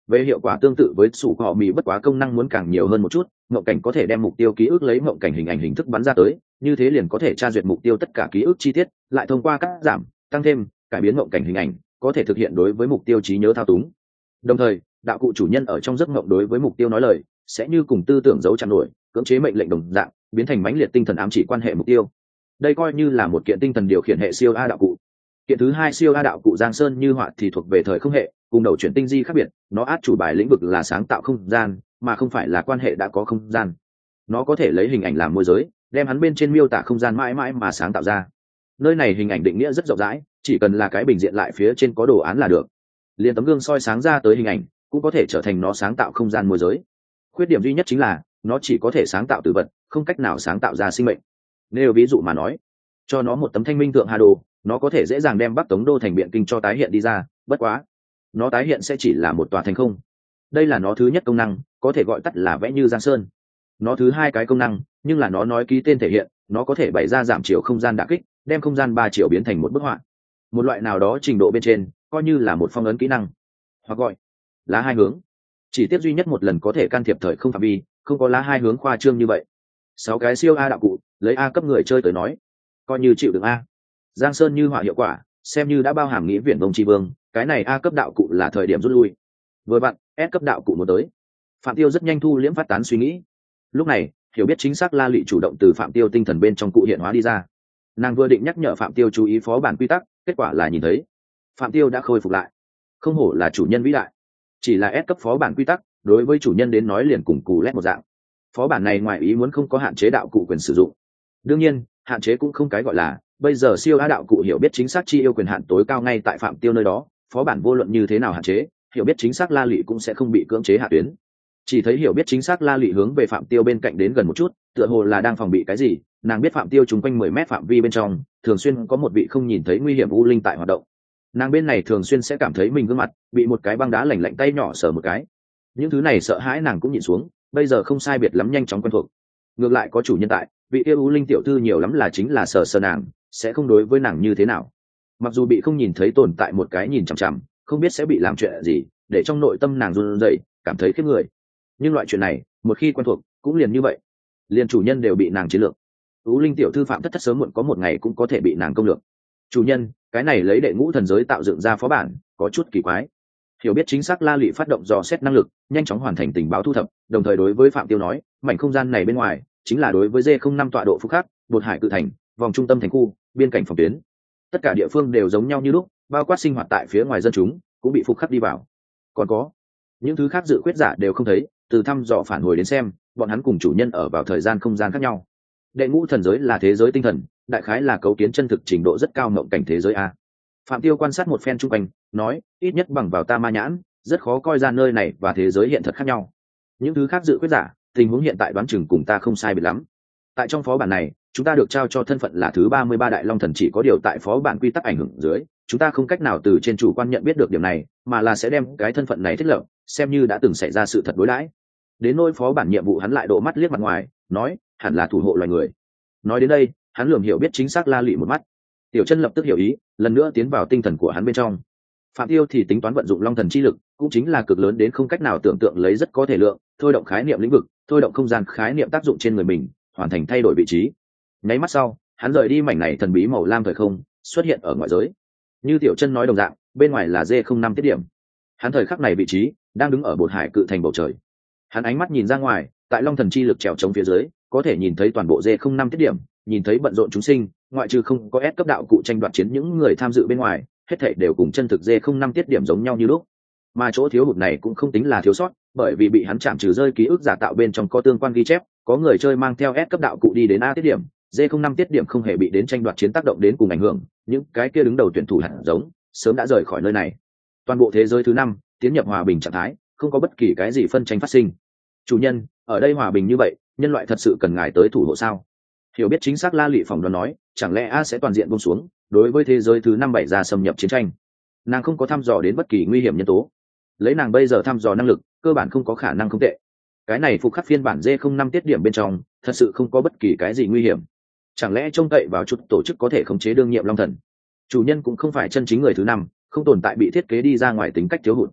Về hiệu quả tương tự với sủ họ mì, bất quá công năng muốn càng nhiều hơn một chút. Mộng cảnh có thể đem mục tiêu ký ức lấy mộng cảnh hình ảnh hình thức bắn ra tới, như thế liền có thể tra duyệt mục tiêu tất cả ký ức chi tiết, lại thông qua cắt giảm, tăng thêm, cải biến mộng cảnh hình ảnh, có thể thực hiện đối với mục tiêu trí nhớ thao túng. Đồng thời, đạo cụ chủ nhân ở trong giấc mộng đối với mục tiêu nói lời, sẽ như cùng tư tưởng giấu chặn nổi, cưỡng chế mệnh lệnh đồng dạng, biến thành mãnh liệt tinh thần ám chỉ quan hệ mục tiêu. Đây coi như là một kiện tinh thần điều khiển hệ siêu a đạo cụ. Kiện thứ hai siêu a đạo cụ Giang Sơn Như Họa thì thuộc về thời không hệ, cùng đầu chuyển tinh di khác biệt, nó át chủ bài lĩnh vực là sáng tạo không gian, mà không phải là quan hệ đã có không gian. Nó có thể lấy hình ảnh làm môi giới, đem hắn bên trên miêu tả không gian mãi mãi mà sáng tạo ra. Nơi này hình ảnh định nghĩa rất rộng rãi, chỉ cần là cái bình diện lại phía trên có đồ án là được. Liên tấm gương soi sáng ra tới hình ảnh cũng có thể trở thành nó sáng tạo không gian môi giới. Khuyết điểm duy nhất chính là nó chỉ có thể sáng tạo từ vật, không cách nào sáng tạo ra sinh mệnh. Nếu ví dụ mà nói, cho nó một tấm Thanh Minh Thượng Hà Đồ, nó có thể dễ dàng đem Bắc Tống đô thành Biện Kinh cho tái hiện đi ra, bất quá nó tái hiện sẽ chỉ là một tòa thành không. Đây là nó thứ nhất công năng, có thể gọi tắt là vẽ như Giang Sơn. Nó thứ hai cái công năng, nhưng là nó nói ký tên thể hiện, nó có thể bày ra giảm chiều không gian đả kích, đem không gian 3 chiều biến thành một bức họa. Một loại nào đó trình độ bên trên, coi như là một phong ấn kỹ năng, hoặc gọi lá hai hướng. Chỉ tiếp duy nhất một lần có thể can thiệp thời không phạm vi, không có lá hai hướng khoa trương như vậy. 6 cái siêu a đạo cụ, lấy a cấp người chơi tới nói, coi như chịu được a. Giang Sơn Như Họa hiệu quả, xem như đã bao hàm nghĩa viễn vông tri vương, cái này a cấp đạo cụ là thời điểm rút lui. Vừa vặn, S cấp đạo cụ muốn tới. Phạm Tiêu rất nhanh thu liễm phát tán suy nghĩ. Lúc này, hiểu biết chính xác La Lệ chủ động từ Phạm Tiêu tinh thần bên trong cụ hiện hóa đi ra. Nàng vừa định nhắc nhở Phạm Tiêu chú ý phó bản quy tắc, kết quả là nhìn thấy Phạm Tiêu đã khôi phục lại. Không hổ là chủ nhân vĩ đại. Chỉ là S cấp phó bản quy tắc, đối với chủ nhân đến nói liền cùng cù lét một dạng. Phó bản này ngoài ý muốn không có hạn chế đạo cụ quyền sử dụng. Đương nhiên, hạn chế cũng không cái gọi là, bây giờ siêu a đạo cụ hiểu biết chính xác chi yêu quyền hạn tối cao ngay tại Phạm Tiêu nơi đó, phó bản vô luận như thế nào hạn chế, hiểu biết chính xác La Lệ cũng sẽ không bị cưỡng chế hạ tuyến. Chỉ thấy hiểu biết chính xác La Lệ hướng về Phạm Tiêu bên cạnh đến gần một chút, tựa hồ là đang phòng bị cái gì. Nàng biết Phạm Tiêu chung quanh 10 mét phạm vi bên trong thường xuyên có một vị không nhìn thấy nguy hiểm u linh tại hoạt động. Nàng bên này thường xuyên sẽ cảm thấy mình gương mặt bị một cái băng đá lạnh lạnh tay nhỏ sờ một cái. Những thứ này sợ hãi nàng cũng nhịn xuống, bây giờ không sai biệt lắm nhanh chóng quen thuộc. Ngược lại có chủ nhân tại, vị yêu u linh tiểu thư nhiều lắm là chính là sờ nàng, sẽ không đối với nàng như thế nào. Mặc dù bị không nhìn thấy tồn tại một cái nhìn chằm chằm, không biết sẽ bị làm chuyện gì, để trong nội tâm nàng run rẩy, cảm thấy khiếp người. Nhưng loại chuyện này, một khi quen thuộc, cũng liền như vậy. Liền chủ nhân đều bị nàng chiến lược. U linh tiểu thư Phạm Thất Thất sớm muộn có một ngày cũng có thể bị nàng công lược. Chủ nhân, cái này lấy đệ ngũ thần giới tạo dựng ra phó bản, có chút kỳ quái. Hiểu biết chính xác La Lệ phát động dò xét năng lực, nhanh chóng hoàn thành tình báo thu thập, đồng thời đối với Phạm Tiêu nói, mảnh không gian này bên ngoài chính là đối với D05 tọa độ phúc khắc, Bột Hải cự thành, vòng trung tâm thành khu, biên cảnh phòng tuyến. Tất cả địa phương đều giống nhau như lúc, bao quát sinh hoạt tại phía ngoài dân chúng cũng bị phục khắc đi vào. Còn có những thứ khác dự quyết giả đều không thấy, từ thăm dò phản hồi đến xem, bọn hắn cùng chủ nhân ở vào thời gian không gian khác nhau. Đệ ngũ thần giới là thế giới tinh thần, đại khái là cấu kiến chân thực trình độ rất cao mộng cảnh thế giới a. Phạm Tiêu quan sát một phen chung quanh, nói, ít nhất bằng vào ta ma nhãn, rất khó coi ra nơi này và thế giới hiện thật khác nhau. Những thứ khác dự quyết giả, tình huống hiện tại đoán chừng cùng ta không sai biệt lắm. Tại trong phó bản này, chúng ta được trao cho thân phận là thứ 33 đại long thần, chỉ có điều tại phó bản quy tắc ảnh hưởng dưới, chúng ta không cách nào từ trên chủ quan nhận biết được điểm này, mà là sẽ đem cái thân phận này thiết lập, xem như đã từng xảy ra sự thật đối đãi. Đến nỗi phó bản nhiệm vụ hắn lại độ mắt liếc mặt ngoài, nói, hẳn là thủ hộ loài người. Nói đến đây, hắn lườm hiểu biết chính xác La Lệ một mắt. Tiểu Chân lập tức hiểu ý, lần nữa tiến vào tinh thần của hắn bên trong. Phạm Tiêu thì tính toán vận dụng long thần chi lực, cũng chính là cực lớn đến không cách nào tưởng tượng lấy rất có thể lượng, thôi động khái niệm lĩnh vực, thôi động không gian khái niệm tác dụng trên người mình, hoàn thành thay đổi vị trí. Nháy mắt sau, hắn rời đi mảnh này thần bí màu lam thời không, xuất hiện ở ngoại giới. Như Tiểu Chân nói đồng dạng, bên ngoài là D05 tiết điểm. Hắn thời khắc này vị trí đang đứng ở Bột Hải cự thành bầu trời. Hắn ánh mắt nhìn ra ngoài, tại long thần chi lực trèo chống phía dưới, có thể nhìn thấy toàn bộ D05 tiết điểm, nhìn thấy bận rộn chúng sinh, ngoại trừ không có S cấp đạo cụ tranh đoạt chiến những người tham dự bên ngoài, hết thảy đều cùng chân thực D05 tiết điểm giống nhau như lúc. Mà chỗ thiếu hụt này cũng không tính là thiếu sót, bởi vì bị hắn chạm trừ rơi ký ức giả tạo bên trong có tương quan ghi chép, có người chơi mang theo S cấp đạo cụ đi đến A tiết điểm, D05 tiết điểm không hề bị đến tranh đoạt chiến tác động đến cùng ảnh hưởng, những cái kia đứng đầu tuyển thủ hạt giống sớm đã rời khỏi nơi này. Toàn bộ thế giới thứ 5 tiến nhập hòa bình trạng thái, không có bất kỳ cái gì phân tranh phát sinh. Chủ nhân, ở đây hòa bình như vậy, nhân loại thật sự cần ngài tới thủ hộ sao? Hiểu biết chính xác La Lệ phỏng đoán nói, chẳng lẽ A sẽ toàn diện buông xuống, đối với thế giới thứ 5 bày ra xâm nhập chiến tranh. Nàng không có thăm dò đến bất kỳ nguy hiểm nhân tố, lấy nàng bây giờ thăm dò năng lực, cơ bản không có khả năng không tệ. Cái này phục khắc phiên bản D05 tiết điểm bên trong, thật sự không có bất kỳ cái gì nguy hiểm. Chẳng lẽ trông cậy vào chút tổ chức có thể khống chế đương nhiệm long thần? Chủ nhân cũng không phải chân chính người thứ 5, không tồn tại bị thiết kế đi ra ngoài tính cách thiếu hụt.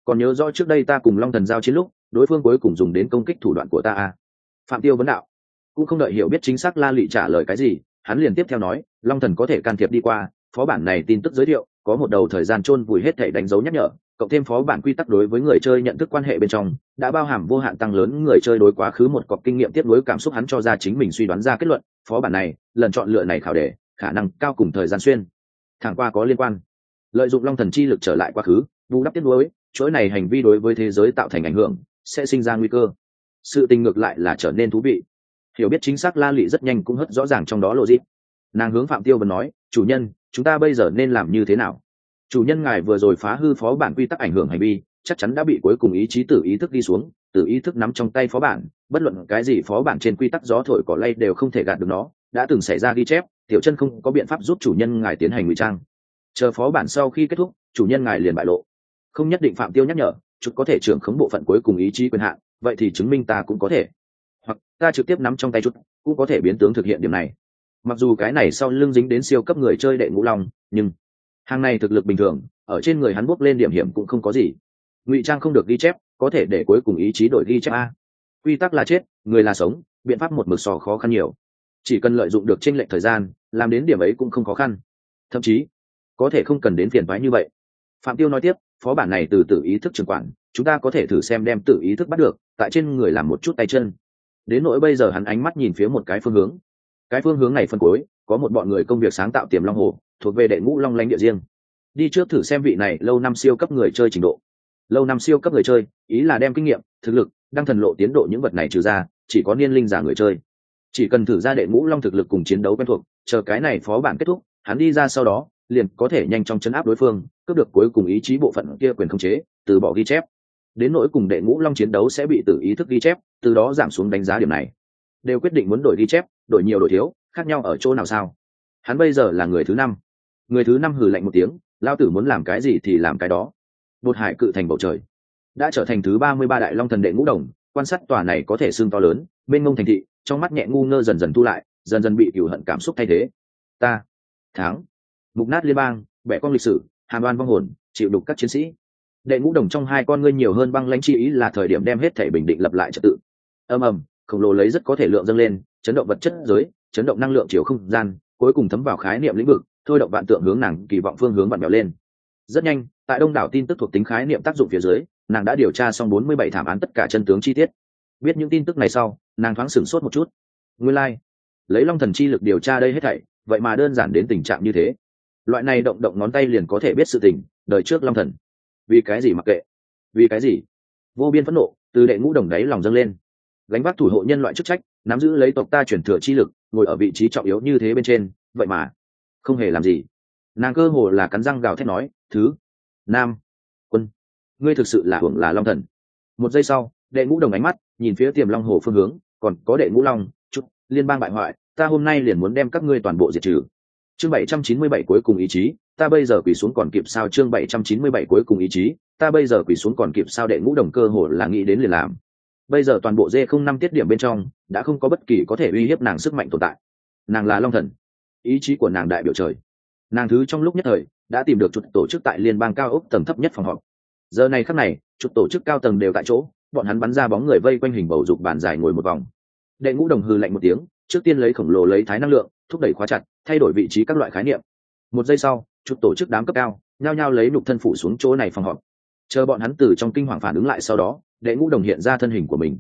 còn nhớ rõ trước đây ta cùng long thần giao chiến lúc đối phương cuối cùng dùng đến công kích thủ đoạn của ta à? Phạm Tiêu vấn đạo. Cũng không đợi hiểu biết chính xác La Lụy trả lời cái gì, hắn liền tiếp theo nói, long thần có thể can thiệp đi qua phó bản này tin tức giới thiệu có một đầu thời gian chôn vùi hết thảy đánh dấu nhắc nhở, cộng thêm phó bản quy tắc đối với người chơi nhận thức quan hệ bên trong đã bao hàm vô hạn tăng lớn người chơi đối quá khứ một cọc kinh nghiệm tiếp nối cảm xúc. Hắn cho ra chính mình suy đoán ra kết luận, phó bản này lần chọn lựa này khảo đề khả năng cao cùng thời gian xuyên thẳng qua có liên quan, lợi dụng long thần chi lực trở lại quá khứ bù đắp tiếp nối chuỗi này hành vi đối với thế giới tạo thành ảnh hưởng sẽ sinh ra nguy cơ. Sự tình ngược lại là trở nên thú vị. Hiểu biết chính xác La Lụy rất nhanh cũng hất rõ ràng trong đó logic. Nàng hướng Phạm Tiêu vấn nói, chủ nhân, chúng ta bây giờ nên làm như thế nào? Chủ nhân ngài vừa rồi phá hư phó bản quy tắc ảnh hưởng hành vi, chắc chắn đã bị cuối cùng ý chí tử ý thức đi xuống, tử ý thức nắm trong tay phó bản, bất luận cái gì phó bản trên quy tắc gió thổi cỏ lay đều không thể gạt được nó, đã từng xảy ra ghi chép, tiểu chân không có biện pháp giúp chủ nhân ngài tiến hành ngụy trang. Chờ phó bản sau khi kết thúc, chủ nhân ngài liền bại lộ. Không nhất định. Phạm Tiêu nhắc nhở, chút có thể trưởng khống bộ phận cuối cùng ý chí quyền hạn, vậy thì chứng minh ta cũng có thể. Hoặc ta trực tiếp nắm trong tay chút, cũng có thể biến tướng thực hiện điểm này. Mặc dù cái này sau lưng dính đến siêu cấp người chơi đệ ngũ long, nhưng hàng này thực lực bình thường, ở trên người hắn bốc lên điểm hiểm cũng không có gì. Ngụy trang không được ghi chép, có thể để cuối cùng ý chí đổi ghi chép a. Quy tắc là chết, người là sống, biện pháp một mực so khó khăn nhiều. Chỉ cần lợi dụng được chênh lệch thời gian, làm đến điểm ấy cũng không khó khăn. Thậm chí có thể không cần đến phiền toái như vậy. Phạm Tiêu nói tiếp, phó bản này từ tự ý thức trưởng quản, chúng ta có thể thử xem đem tự ý thức bắt được, tại trên người làm một chút tay chân. Đến nỗi bây giờ hắn ánh mắt nhìn phía một cái phương hướng. Cái phương hướng này phân cuối, có một bọn người công việc sáng tạo tiềm long hồ, thuộc về đệ ngũ long lãnh địa riêng. Đi trước thử xem vị này lâu năm siêu cấp người chơi trình độ. Lâu năm siêu cấp người chơi, ý là đem kinh nghiệm, thực lực, đăng thần lộ tiến độ những vật này trừ ra, chỉ có niên linh giả người chơi. Chỉ cần thử ra đệ ngũ long thực lực cùng chiến đấu quen thuộc, chờ cái này phó bản kết thúc, hắn đi ra sau đó, liền có thể nhanh chóng chấn áp đối phương, cướp được cuối cùng ý chí bộ phận kia quyền khống chế, từ bỏ ghi chép. Đến nỗi cùng đệ ngũ long chiến đấu sẽ bị tự ý thức ghi chép, từ đó giảm xuống đánh giá điểm này. Đều quyết định muốn đổi ghi chép, đổi nhiều đổi thiếu, khác nhau ở chỗ nào sao? Hắn bây giờ là người thứ 5. Người thứ 5 hừ lạnh một tiếng, lao tử muốn làm cái gì thì làm cái đó. Bột hải cự thành bầu trời, đã trở thành thứ 33 đại long thần đệ ngũ đồng, quan sát tòa này có thể xương to lớn, mênh mông thành thị, trong mắt nhẹ ngu ngơ dần dần thu lại, dần dần bị cừu hận cảm xúc thay thế. Ta thắng, mục nát liên bang, bẻ cong lịch sử, hàm oan vong hồn, chịu đục các chiến sĩ. Đệ ngũ đồng trong hai con ngươi nhiều hơn băng lãnh chi ý, là thời điểm đem hết thể bình định lập lại trật tự. Ầm ầm, khổng lồ lấy rất có thể lượng dâng lên, chấn động vật chất giới, chấn động năng lượng chiều không gian, cuối cùng thấm vào khái niệm lĩnh vực, thôi động vạn tượng hướng nàng kỳ vọng phương hướng vặn vẹo lên. Rất nhanh, tại đông đảo tin tức thuộc tính khái niệm tác dụng phía dưới, nàng đã điều tra xong 47 thảm án tất cả chân tướng chi tiết. Biết những tin tức này sau, nàng thoáng sửng sốt một chút. Nguyên lai, lấy long thần chi lực điều tra đây hết thảy, vậy mà đơn giản đến tình trạng như thế. Loại này động động ngón tay liền có thể biết sự tình, đời trước long thần. Vì cái gì mặc kệ? Vì cái gì? Vô biên phẫn nộ từ đệ ngũ đồng đáy lòng dâng lên. Gánh vác thủ hộ nhân loại chức trách, nắm giữ lấy tộc ta chuyển thừa chi lực, ngồi ở vị trí trọng yếu như thế bên trên, vậy mà không hề làm gì. Nàng cơ hồ là cắn răng gào thét nói, thứ nam quân, ngươi thực sự là hưởng là long thần. Một giây sau, đệ ngũ đồng ánh mắt nhìn phía tiềm long hồ phương hướng, còn có đệ ngũ long chút liên bang bại hoại, ta hôm nay liền muốn đem các ngươi toàn bộ diệt trừ. Chương 797 cuối cùng ý chí, ta bây giờ quỳ xuống còn kịp sao? Chương 797 cuối cùng ý chí, ta bây giờ quỳ xuống còn kịp sao? Đệ ngũ đồng cơ hồ là nghĩ đến liền làm. Bây giờ toàn bộ D05 tiết điểm bên trong đã không có bất kỳ có thể uy hiếp nàng sức mạnh tồn tại. Nàng là long thần, ý chí của nàng đại biểu trời. Nàng thứ trong lúc nhất thời đã tìm được chuột tổ chức tại liên bang cao ốc tầng thấp nhất phòng họp. Giờ này khắc này, chuột tổ chức cao tầng đều tại chỗ, bọn hắn bắn ra bóng người vây quanh hình bầu dục bàn dài ngồi một vòng. Đệ ngũ đồng hừ lạnh một tiếng, trước tiên lấy khổng lồ lấy thái năng lượng thúc đẩy khóa chặt, thay đổi vị trí các loại khái niệm. Một giây sau, chuột tổ chức đám cấp cao nhao nhao lấy nhục thân phủ xuống chỗ này phòng họp. Chờ bọn hắn từ trong kinh hoàng phản ứng lại sau đó, đệ ngũ đồng hiện ra thân hình của mình.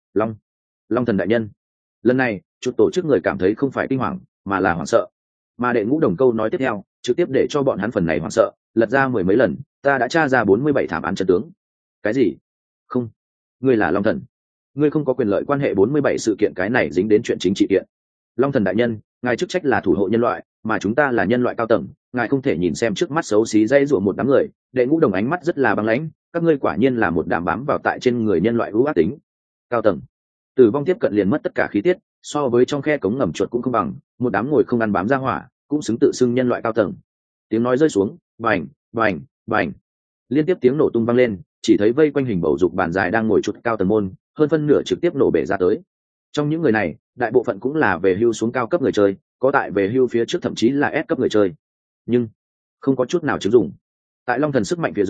Long thần đại nhân. Lần này chuột tổ chức người cảm thấy không phải kinh hoàng mà là hoảng sợ, mà đệ ngũ đồng câu nói tiếp theo trực tiếp để cho bọn hắn phần này hoảng sợ lật ra mười mấy lần. Ta đã tra ra 47 thảm án chân tướng. Cái gì? Không, ngươi là long thần, ngươi không có quyền lợi quan hệ 47 sự kiện, cái này dính đến chuyện chính trị kiện. Long thần đại nhân, ngài chức trách là thủ hộ nhân loại, mà chúng ta là nhân loại cao tầng, ngài không thể nhìn xem trước mắt xấu xí dây rủa một đám người. Đệ ngũ đồng ánh mắt rất là băng lãnh, các ngươi quả nhiên là một đám bám vào tại trên người nhân loại ưu ác tính. Cao tầng, tử vong tiếp cận liền mất tất cả khí tiết, so với trong khe cống ngầm chuột cũng không bằng, một đám ngồi không ăn bám ra hỏa cũng xứng tự xưng nhân loại cao tầng. Tiếng nói rơi xuống, bành bành bành, liên tiếp tiếng nổ tung vang lên, chỉ thấy vây quanh hình bầu dục bàn dài đang ngồi chuột cao tầng môn, hơn phân nửa trực tiếp nổ bể ra tới. Trong những người này, đại bộ phận cũng là về hưu xuống cao cấp người chơi, có tại về hưu phía trước thậm chí là S cấp người chơi, nhưng không có chút nào chứng dụng. Tại long thần sức mạnh phía dưới,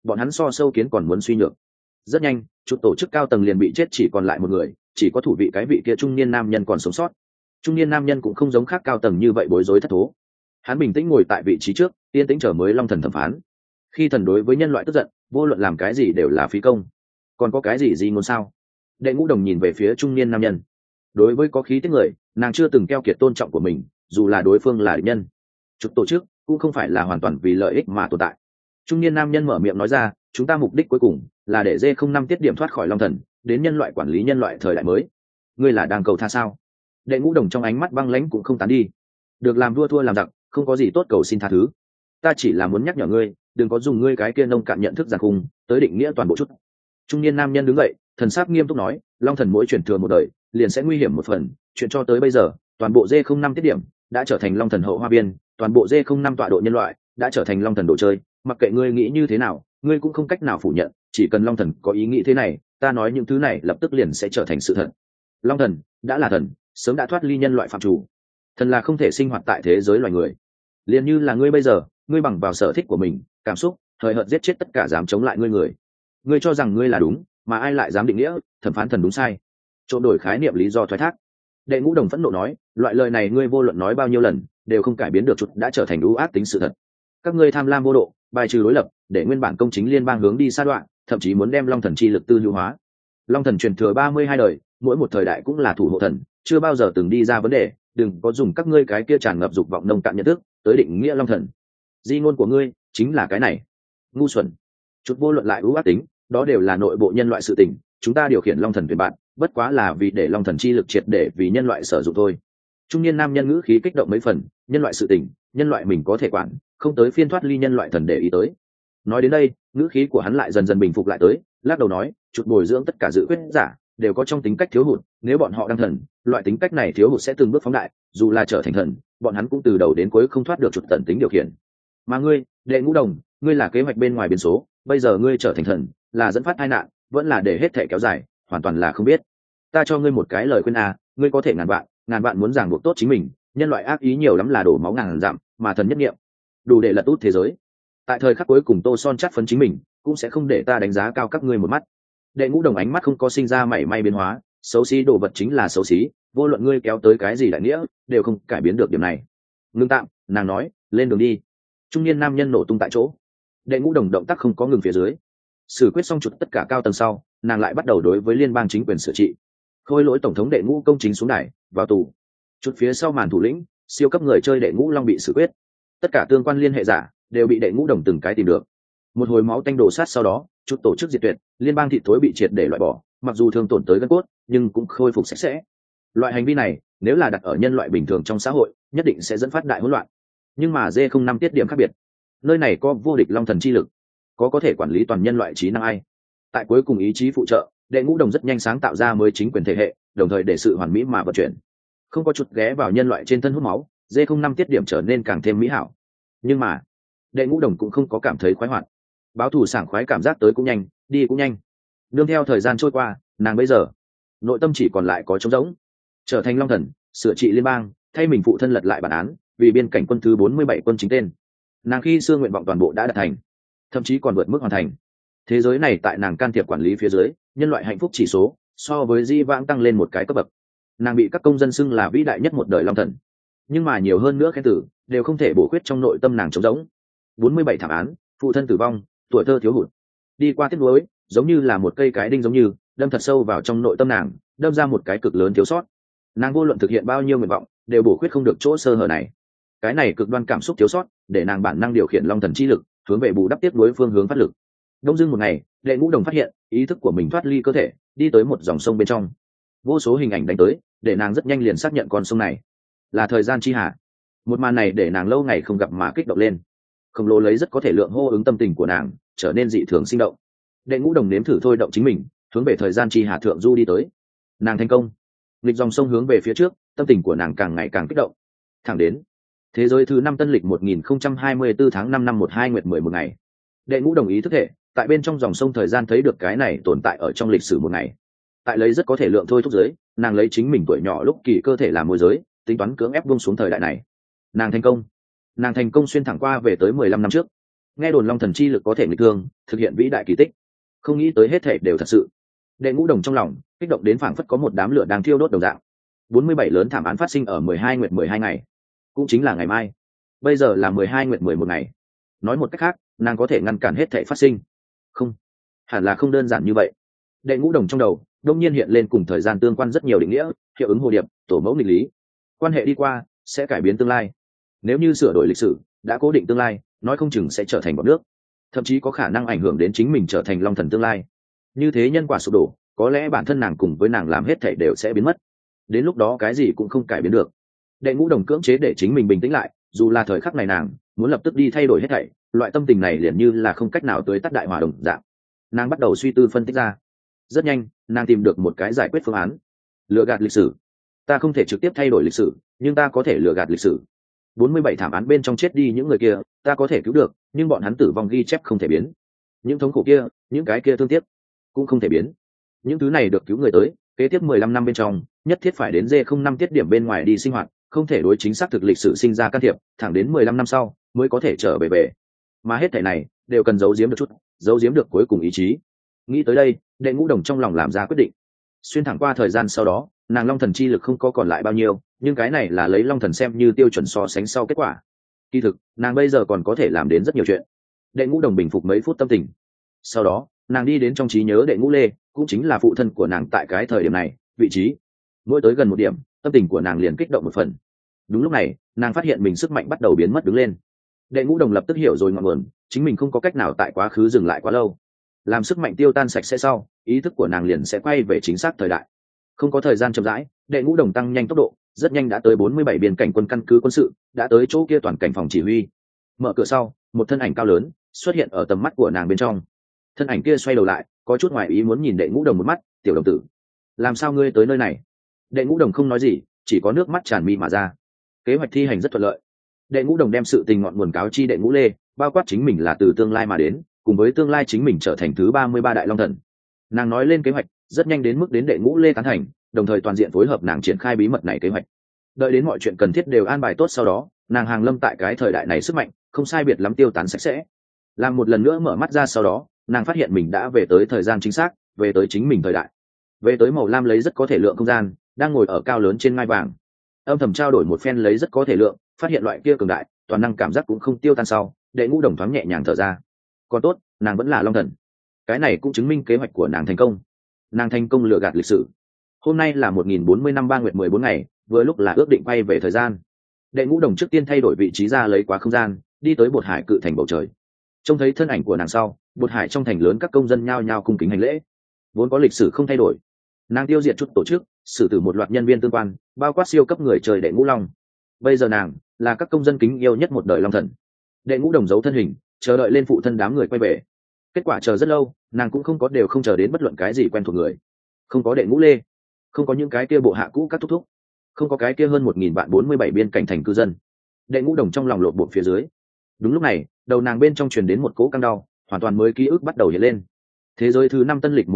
bọn hắn so sâu kiến còn muốn suy nhược. Rất nhanh chút tổ chức cao tầng liền bị chết, chỉ còn lại một người, chỉ có thủ vị cái vị kia trung niên nam nhân còn sống sót. Trung niên nam nhân cũng không giống khác cao tầng như vậy bối rối thất thố, hắn bình tĩnh ngồi tại vị trí trước, yên tĩnh chờ mới long thần thẩm phán. Khi thần đối với nhân loại tức giận, vô luận làm cái gì đều là phí công. Còn có cái gì ngôn sao? Đệ Ngũ Đồng nhìn về phía trung niên nam nhân. Đối với có khí tiết người, nàng chưa từng keo kiệt tôn trọng của mình, dù là đối phương là địch nhân. Chút tổ chức cũng không phải là hoàn toàn vì lợi ích mà tồn tại. Trung niên nam nhân mở miệng nói ra, chúng ta mục đích cuối cùng là để D05 tiết điểm thoát khỏi long thần, đến nhân loại quản lý nhân loại thời đại mới. Ngươi là đang cầu tha sao? Đệ Ngũ Đồng trong ánh mắt băng lãnh cũng không tán đi. Được làm vua thua làm giặc, không có gì tốt cầu xin tha thứ. Ta chỉ là muốn nhắc nhở ngươi, đừng có dùng ngươi cái kia nông cạn nhận thức giàn khung tới định nghĩa toàn bộ chút. Trung niên nam nhân đứng dậy, thần sắc nghiêm túc nói, long thần mỗi chuyển thừa một đời liền sẽ nguy hiểm một phần, chuyện cho tới bây giờ toàn bộ D05 tiết điểm đã trở thành long thần hậu hoa viên, toàn bộ D05 tọa độ nhân loại đã trở thành long thần đồ chơi. Mặc kệ ngươi nghĩ như thế nào, ngươi cũng không cách nào phủ nhận, chỉ cần long thần có ý nghĩ thế này, ta nói những thứ này lập tức liền sẽ trở thành sự thật. Long thần đã là thần, sớm đã thoát ly nhân loại phạm chủ. Thần là không thể sinh hoạt tại thế giới loài người. Liền như là ngươi bây giờ, ngươi bằng vào sở thích của mình, cảm xúc, hời hợt giết chết tất cả dám chống lại ngươi người. Ngươi cho rằng ngươi là đúng, mà ai lại dám định nghĩa thẩm phán thần đúng sai? Trộn đổi khái niệm lý do thoái thác. Đệ Ngũ Đồng phẫn nộ nói, loại lời này ngươi vô luận nói bao nhiêu lần đều không cải biến được chút đã trở thành ưu ác tính sự thật. Các ngươi tham lam vô độ, bài trừ đối lập, để nguyên bản công chính liên bang hướng đi sa đoạn, thậm chí muốn đem long thần chi lực tư hữu hóa. Long thần truyền thừa 32 đời, mỗi một thời đại cũng là thủ hộ thần, chưa bao giờ từng đi ra vấn đề. Đừng có dùng các ngươi cái kia tràn ngập dục vọng nông cạn nhận thức tới định nghĩa long thần. Di ngôn của ngươi chính là cái này. Ngu xuẩn. Chút vô luận lại ưu ác tính, đó đều là nội bộ nhân loại sự tình, chúng ta điều khiển long thần tuyển bạn bất quá là vì để long thần chi lực triệt để vì nhân loại sử dụng thôi. Trung niên nam nhân ngữ khí kích động mấy phần, nhân loại sự tình nhân loại mình có thể quản, không tới phiên thoát ly nhân loại thần để ý tới. Nói đến đây ngữ khí của hắn lại dần dần bình phục lại tới, lắc đầu nói, chút bồi dưỡng tất cả dự quyết giả đều có trong tính cách thiếu hụt, nếu bọn họ đang thần, loại tính cách này thiếu hụt sẽ từng bước phóng đại, dù là trở thành thần, bọn hắn cũng từ đầu đến cuối không thoát được chút tận tính điều khiển. Mà ngươi, Đệ Ngũ Đồng, ngươi là kế hoạch bên ngoài biến số, bây giờ ngươi trở thành thần, là dẫn phát tai nạn, vẫn là để hết thể kéo dài, hoàn toàn là không biết. Ta cho ngươi một cái lời khuyên ngươi có thể ngàn vạn muốn ràng buộc tốt chính mình, nhân loại ác ý nhiều lắm là đổ máu ngàn dặm, mà thần nhất niệm đủ để lật út thế giới. Tại thời khắc cuối cùng Tô Son chắc phấn chính mình, cũng sẽ không để ta đánh giá cao các ngươi một mắt. Đệ Ngũ Đồng ánh mắt không có sinh ra mảy may biến hóa, xấu xí đồ vật chính là xấu xí, vô luận ngươi kéo tới cái gì đại nghĩa, đều không cải biến được điểm này. Ngưng tạm, nàng nói, lên đường đi. Trung niên nam nhân nổ tung tại chỗ. Đệ Ngũ Đồng động tác không có ngừng phía dưới. Xử quyết xong chuột tất cả cao tầng sau, nàng lại bắt đầu đối với liên bang chính quyền sửa trị. Khôi lỗi tổng thống Đệ Ngũ công chính xuống đài, vào tù. Chút phía sau màn thủ lĩnh, siêu cấp người chơi Đệ Ngũ Long bị xử quyết. Tất cả tương quan liên hệ giả đều bị Đệ Ngũ Đồng từng cái tìm được. Một hồi máu tanh đổ sát sau đó, chút tổ chức diệt tuyệt, liên bang thịt thối bị triệt để loại bỏ, mặc dù thương tổn tới gân cốt, nhưng cũng khôi phục sạch sẽ. Loại hành vi này, nếu là đặt ở nhân loại bình thường trong xã hội, nhất định sẽ dẫn phát đại hỗn loạn. Nhưng mà D05 tiết điểm khác biệt. Nơi này có vô địch long thần chi lực, có thể quản lý toàn nhân loại trí năng ai. Tại cuối cùng ý chí phụ trợ, Đệ Ngũ Đồng rất nhanh sáng tạo ra mới chính quyền thể hệ, đồng thời để sự hoàn mỹ mà vận chuyển. Không có chút ghé vào nhân loại trên thân hút máu, D05 tiết điểm trở nên càng thêm mỹ hảo. Nhưng mà, Đệ Ngũ Đồng cũng không có cảm thấy khoái hoạt. Báo thù sảng khoái cảm giác tới cũng nhanh, đi cũng nhanh. Nương theo thời gian trôi qua, nàng bây giờ nội tâm chỉ còn lại có trống rỗng. Trở thành long thần, sửa trị liên bang, thay mình phụ thân lật lại bản án, vì biên cảnh quân thứ 47 quân chính tên. Nàng khi xưa nguyện vọng toàn bộ đã đạt thành, thậm chí còn vượt mức hoàn thành. Thế giới này tại nàng can thiệp quản lý phía dưới, nhân loại hạnh phúc chỉ số so với di vãng tăng lên một cái cấp bậc. Nàng bị các công dân xưng là vĩ đại nhất một đời long thần, nhưng mà nhiều hơn nữa khen tử đều không thể bổ khuyết trong nội tâm nàng trống rỗng. 47 thảm án, phụ thân tử vong, tuổi thơ thiếu hụt, đi qua tiếc nuối, giống như là một cây cái đinh giống như đâm thật sâu vào trong nội tâm nàng, đâm ra một cái cực lớn thiếu sót. Nàng vô luận thực hiện bao nhiêu nguyện vọng đều bổ khuyết không được chỗ sơ hở này. Cái này cực đoan cảm xúc thiếu sót để nàng bản năng điều khiển long thần chi lực hướng về bù đắp tiếp nối phương hướng phát lực. Đông dưng một ngày, Đệ Ngũ Đồng phát hiện ý thức của mình thoát ly cơ thể, đi tới một dòng sông bên trong. Vô số hình ảnh đánh tới, để nàng rất nhanh liền xác nhận con sông này là thời gian chi hà. Một màn này để nàng lâu ngày không gặp mà kích động lên. Khổng lồ lấy rất có thể lượng hô ứng tâm tình của nàng, trở nên dị thường sinh động. Đệ Ngũ Đồng nếm thử thôi động chính mình, hướng về thời gian chi hà thượng du đi tới. Nàng thành công. Nghịch dòng sông hướng về phía trước, tâm tình của nàng càng ngày càng kích động. Thẳng đến thế giới thứ 5 tân lịch 1024 tháng 5 năm 12 nguyệt 11 ngày. Đệ Ngũ Đồng ý thức thể, tại bên trong dòng sông thời gian thấy được cái này tồn tại ở trong lịch sử một ngày. Tại lấy rất có thể lượng thôi thúc giới, nàng lấy chính mình tuổi nhỏ lúc kỳ cơ thể làm môi giới, tính toán cưỡng ép buông xuống thời đại này. Nàng thành công xuyên thẳng qua về tới 15 năm trước. nghe đồn long thần chi lực có thể nghịch thương, thực hiện vĩ đại kỳ tích, không nghĩ tới hết thể đều thật sự. Đệ Ngũ Đồng trong lòng kích động đến phảng phất có một đám lửa đang thiêu đốt đồng dạng. 47 lớn thảm án phát sinh ở 12 nguyệt 12 ngày, cũng chính là ngày mai. Bây giờ là 12 nguyệt 11 ngày. Nói một cách khác, nàng có thể ngăn cản hết thảy phát sinh. Không, hẳn là không đơn giản như vậy. Đệ Ngũ Đồng trong đầu đột nhiên hiện lên cùng thời gian tương quan rất nhiều định nghĩa, hiệu ứng hồ điệp, tổ mẫu nghịch lý. Quan hệ đi qua sẽ cải biến tương lai. Nếu như sửa đổi lịch sử, đã cố định tương lai, nói không chừng sẽ trở thành bọt nước, thậm chí có khả năng ảnh hưởng đến chính mình trở thành long thần tương lai. Như thế nhân quả sụp đổ, có lẽ bản thân nàng cùng với nàng làm hết thảy đều sẽ biến mất. Đến lúc đó cái gì cũng không cải biến được. Đệ Ngũ Đồng cưỡng chế để chính mình bình tĩnh lại, dù là thời khắc này nàng muốn lập tức đi thay đổi hết thảy, loại tâm tình này liền như là không cách nào tưới tắt đại hỏa đồng dạng. Nàng bắt đầu suy tư phân tích ra. Rất nhanh, nàng tìm được một cái giải quyết phương án. Lừa gạt lịch sử. Ta không thể trực tiếp thay đổi lịch sử, nhưng ta có thể lừa gạt lịch sử. 47 thảm án bên trong chết đi những người kia, ta có thể cứu được, nhưng bọn hắn tử vong ghi chép không thể biến. Những thống khổ kia, những cái kia thương tiếc cũng không thể biến. Những thứ này được cứu người tới, kế tiếp 15 năm bên trong, nhất thiết phải đến D05 tiết điểm bên ngoài đi sinh hoạt, không thể đối chính xác thực lịch sử sinh ra can thiệp, thẳng đến 15 năm sau mới có thể trở về. Mà hết thảy này đều cần giấu giếm được chút, giấu giếm được cuối cùng ý chí. Nghĩ tới đây, Đệ Ngũ Đồng trong lòng làm ra quyết định. Xuyên thẳng qua thời gian sau đó, nàng long thần chi lực không có còn lại bao nhiêu, nhưng cái này là lấy long thần xem như tiêu chuẩn so sánh sau kết quả. Kỳ thực, nàng bây giờ còn có thể làm đến rất nhiều chuyện. Đệ Ngũ Đồng bình phục mấy phút tâm tình. Sau đó, nàng đi đến trong trí nhớ Đệ Ngũ Lê, cũng chính là phụ thân của nàng tại cái thời điểm này, vị trí. Mỗi tới gần một điểm, tâm tình của nàng liền kích động một phần. Đúng lúc này, nàng phát hiện mình sức mạnh bắt đầu biến mất đứng lên. Đệ Ngũ Đồng lập tức hiểu rồi ngọn nguồn, chính mình không có cách nào tại quá khứ dừng lại quá lâu. Làm sức mạnh tiêu tan sạch sẽ sau, ý thức của nàng liền sẽ quay về chính xác thời đại. Không có thời gian chậm rãi, Đệ Ngũ Đồng tăng nhanh tốc độ, rất nhanh đã tới 47 biên cảnh quân căn cứ quân sự, đã tới chỗ kia toàn cảnh phòng chỉ huy. Mở cửa sau, một thân ảnh cao lớn xuất hiện ở tầm mắt của nàng bên trong. Thân ảnh kia xoay đầu lại, có chút ngoài ý muốn nhìn Đệ Ngũ Đồng một mắt, "Tiểu đồng tử, làm sao ngươi tới nơi này?" Đệ Ngũ Đồng không nói gì, chỉ có nước mắt tràn mi mà ra. Kế hoạch thi hành rất thuận lợi. Đệ Ngũ Đồng đem sự tình ngọn nguồn cáo chi Đệ Ngũ Lê, bao quát chính mình là từ tương lai mà đến, cùng với tương lai chính mình trở thành thứ 33 đại long thần. Nàng nói lên kế hoạch, rất nhanh đến mức đến Đệ Ngũ Lê tán thành, đồng thời toàn diện phối hợp nàng triển khai bí mật này kế hoạch. Đợi đến mọi chuyện cần thiết đều an bài tốt sau đó, nàng hàng lâm tại cái thời đại này sức mạnh không sai biệt lắm tiêu tán sạch sẽ. Làm một lần nữa mở mắt ra sau đó, nàng phát hiện mình đã về tới thời gian chính xác, về tới chính mình thời đại, về tới màu lam lấy rất có thể lượng không gian, đang ngồi ở cao lớn trên ngai vàng. Âm thầm trao đổi một phen lấy rất có thể lượng, phát hiện loại kia cường đại, toàn năng cảm giác cũng không tiêu tan sau, Đệ Ngũ Đồng thoáng nhẹ nhàng thở ra. Còn tốt, nàng vẫn là long thần. Cái này cũng chứng minh kế hoạch của nàng thành công. Nàng thành công lừa gạt lịch sử. Hôm nay là 1040 năm 3 nguyệt 14 ngày, vừa lúc là ước định quay về thời gian. Đệ Ngũ Đồng trước tiên thay đổi vị trí ra lấy quá không gian, đi tới Bột Hải cự thành bầu trời. Trông thấy thân ảnh của nàng sau, Bột Hải trong thành lớn các công dân nhao nhao cung kính hành lễ. Vốn có lịch sử không thay đổi, nàng tiêu diệt chút tổ chức, xử tử một loạt nhân viên tương quan, bao quát siêu cấp người trời Đệ Ngũ Long. Bây giờ nàng là các công dân kính yêu nhất một đời long thần. Đệ Ngũ Đồng giấu thân hình, chờ đợi lên phụ thân đám người quay về. Kết quả chờ rất lâu, nàng cũng không chờ đến bất luận cái gì quen thuộc người. Không có Đệ Ngũ Lê, không có những cái kia bộ hạ cũ các thúc thúc, không có cái kia hơn 1000 vạn 47 biên cảnh thành cư dân. Đệ Ngũ Đồng trong lòng lột bột phía dưới. Đúng lúc này, đầu nàng bên trong truyền đến một cỗ căng đau, hoàn toàn mới ký ức bắt đầu hiện lên. Thế giới thứ 5 tân lịch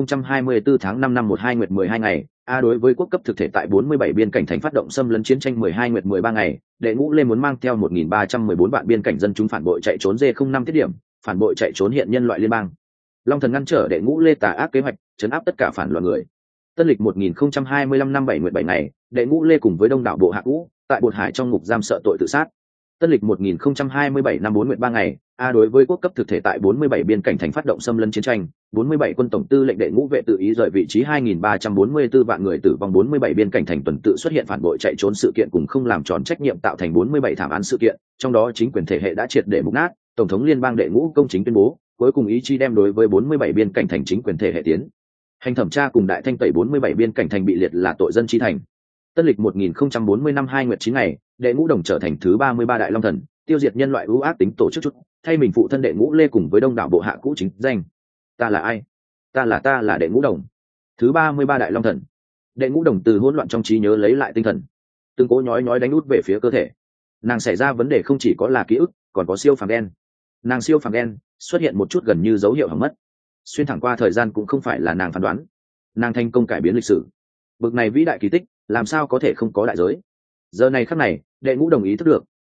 1024 tháng 5 năm 12 nguyệt 12 ngày, đối với quốc cấp thực thể tại 47 biên cảnh thành phát động xâm lấn chiến tranh 12 nguyệt 13 ngày, Đệ Ngũ Lê muốn mang theo 1314 vạn biên cảnh dân chúng phản bội chạy trốn D05 tiết điểm, phản bội chạy trốn hiện nhân loại liên bang. Long thần ngăn trở Đệ Ngũ Lê tà ác kế hoạch, trấn áp tất cả phản loạn người. Tân lịch 1025 năm 7 nguyệt 7 ngày, Đệ Ngũ Lê cùng với đông đảo bộ hạ cũ tại Bột Hải trong ngục giam sợ tội tự sát. Tân lịch 1027 năm 4 nguyệt 3 ngày, đối với quốc cấp thực thể tại 47 biên cảnh thành phát động xâm lấn chiến tranh, 47 quân tổng tư lệnh Đệ Ngũ vệ tự ý rời vị trí 2344 vạn người tử vong, 47 biên cảnh thành tuần tự xuất hiện phản bội chạy trốn sự kiện cùng không làm tròn trách nhiệm tạo thành 47 thảm án sự kiện, trong đó chính quyền thể hệ đã triệt để mục nát, tổng thống liên bang Đệ Ngũ công chính tuyên bố, cuối cùng ý chí đem đối với 47 biên cảnh thành chính quyền thể hệ tiến hành thẩm tra cùng đại thanh tẩy 47 biên cảnh thành bị liệt là tội dân chi thành. Tân lịch 1040 năm 2 nguyệt 9 ngày, Đệ Ngũ Đồng trở thành thứ 33 đại long thần, tiêu diệt nhân loại ưu ác tính tổ chức chút, thay mình phụ thân Đệ Ngũ Lê cùng với đông đảo bộ hạ cũ chính danh. Ta là ai? Ta là Đệ Ngũ Đồng, thứ 33 đại long thần. Đệ Ngũ Đồng từ hỗn loạn trong trí nhớ lấy lại tinh thần, từng cỗ nhói đánh út về phía cơ thể. Nàng xảy ra vấn đề không chỉ có là ký ức, còn có siêu phàm đen. Nàng siêu phàm đen xuất hiện một chút gần như dấu hiệu hỏng mất. Xuyên thẳng qua thời gian cũng không phải là nàng phán đoán. Nàng thành công cải biến lịch sử. Bực này vĩ đại kỳ tích, làm sao có thể không có đại giới. Giờ này khắc này, Đệ Ngũ Đồng ý thức được,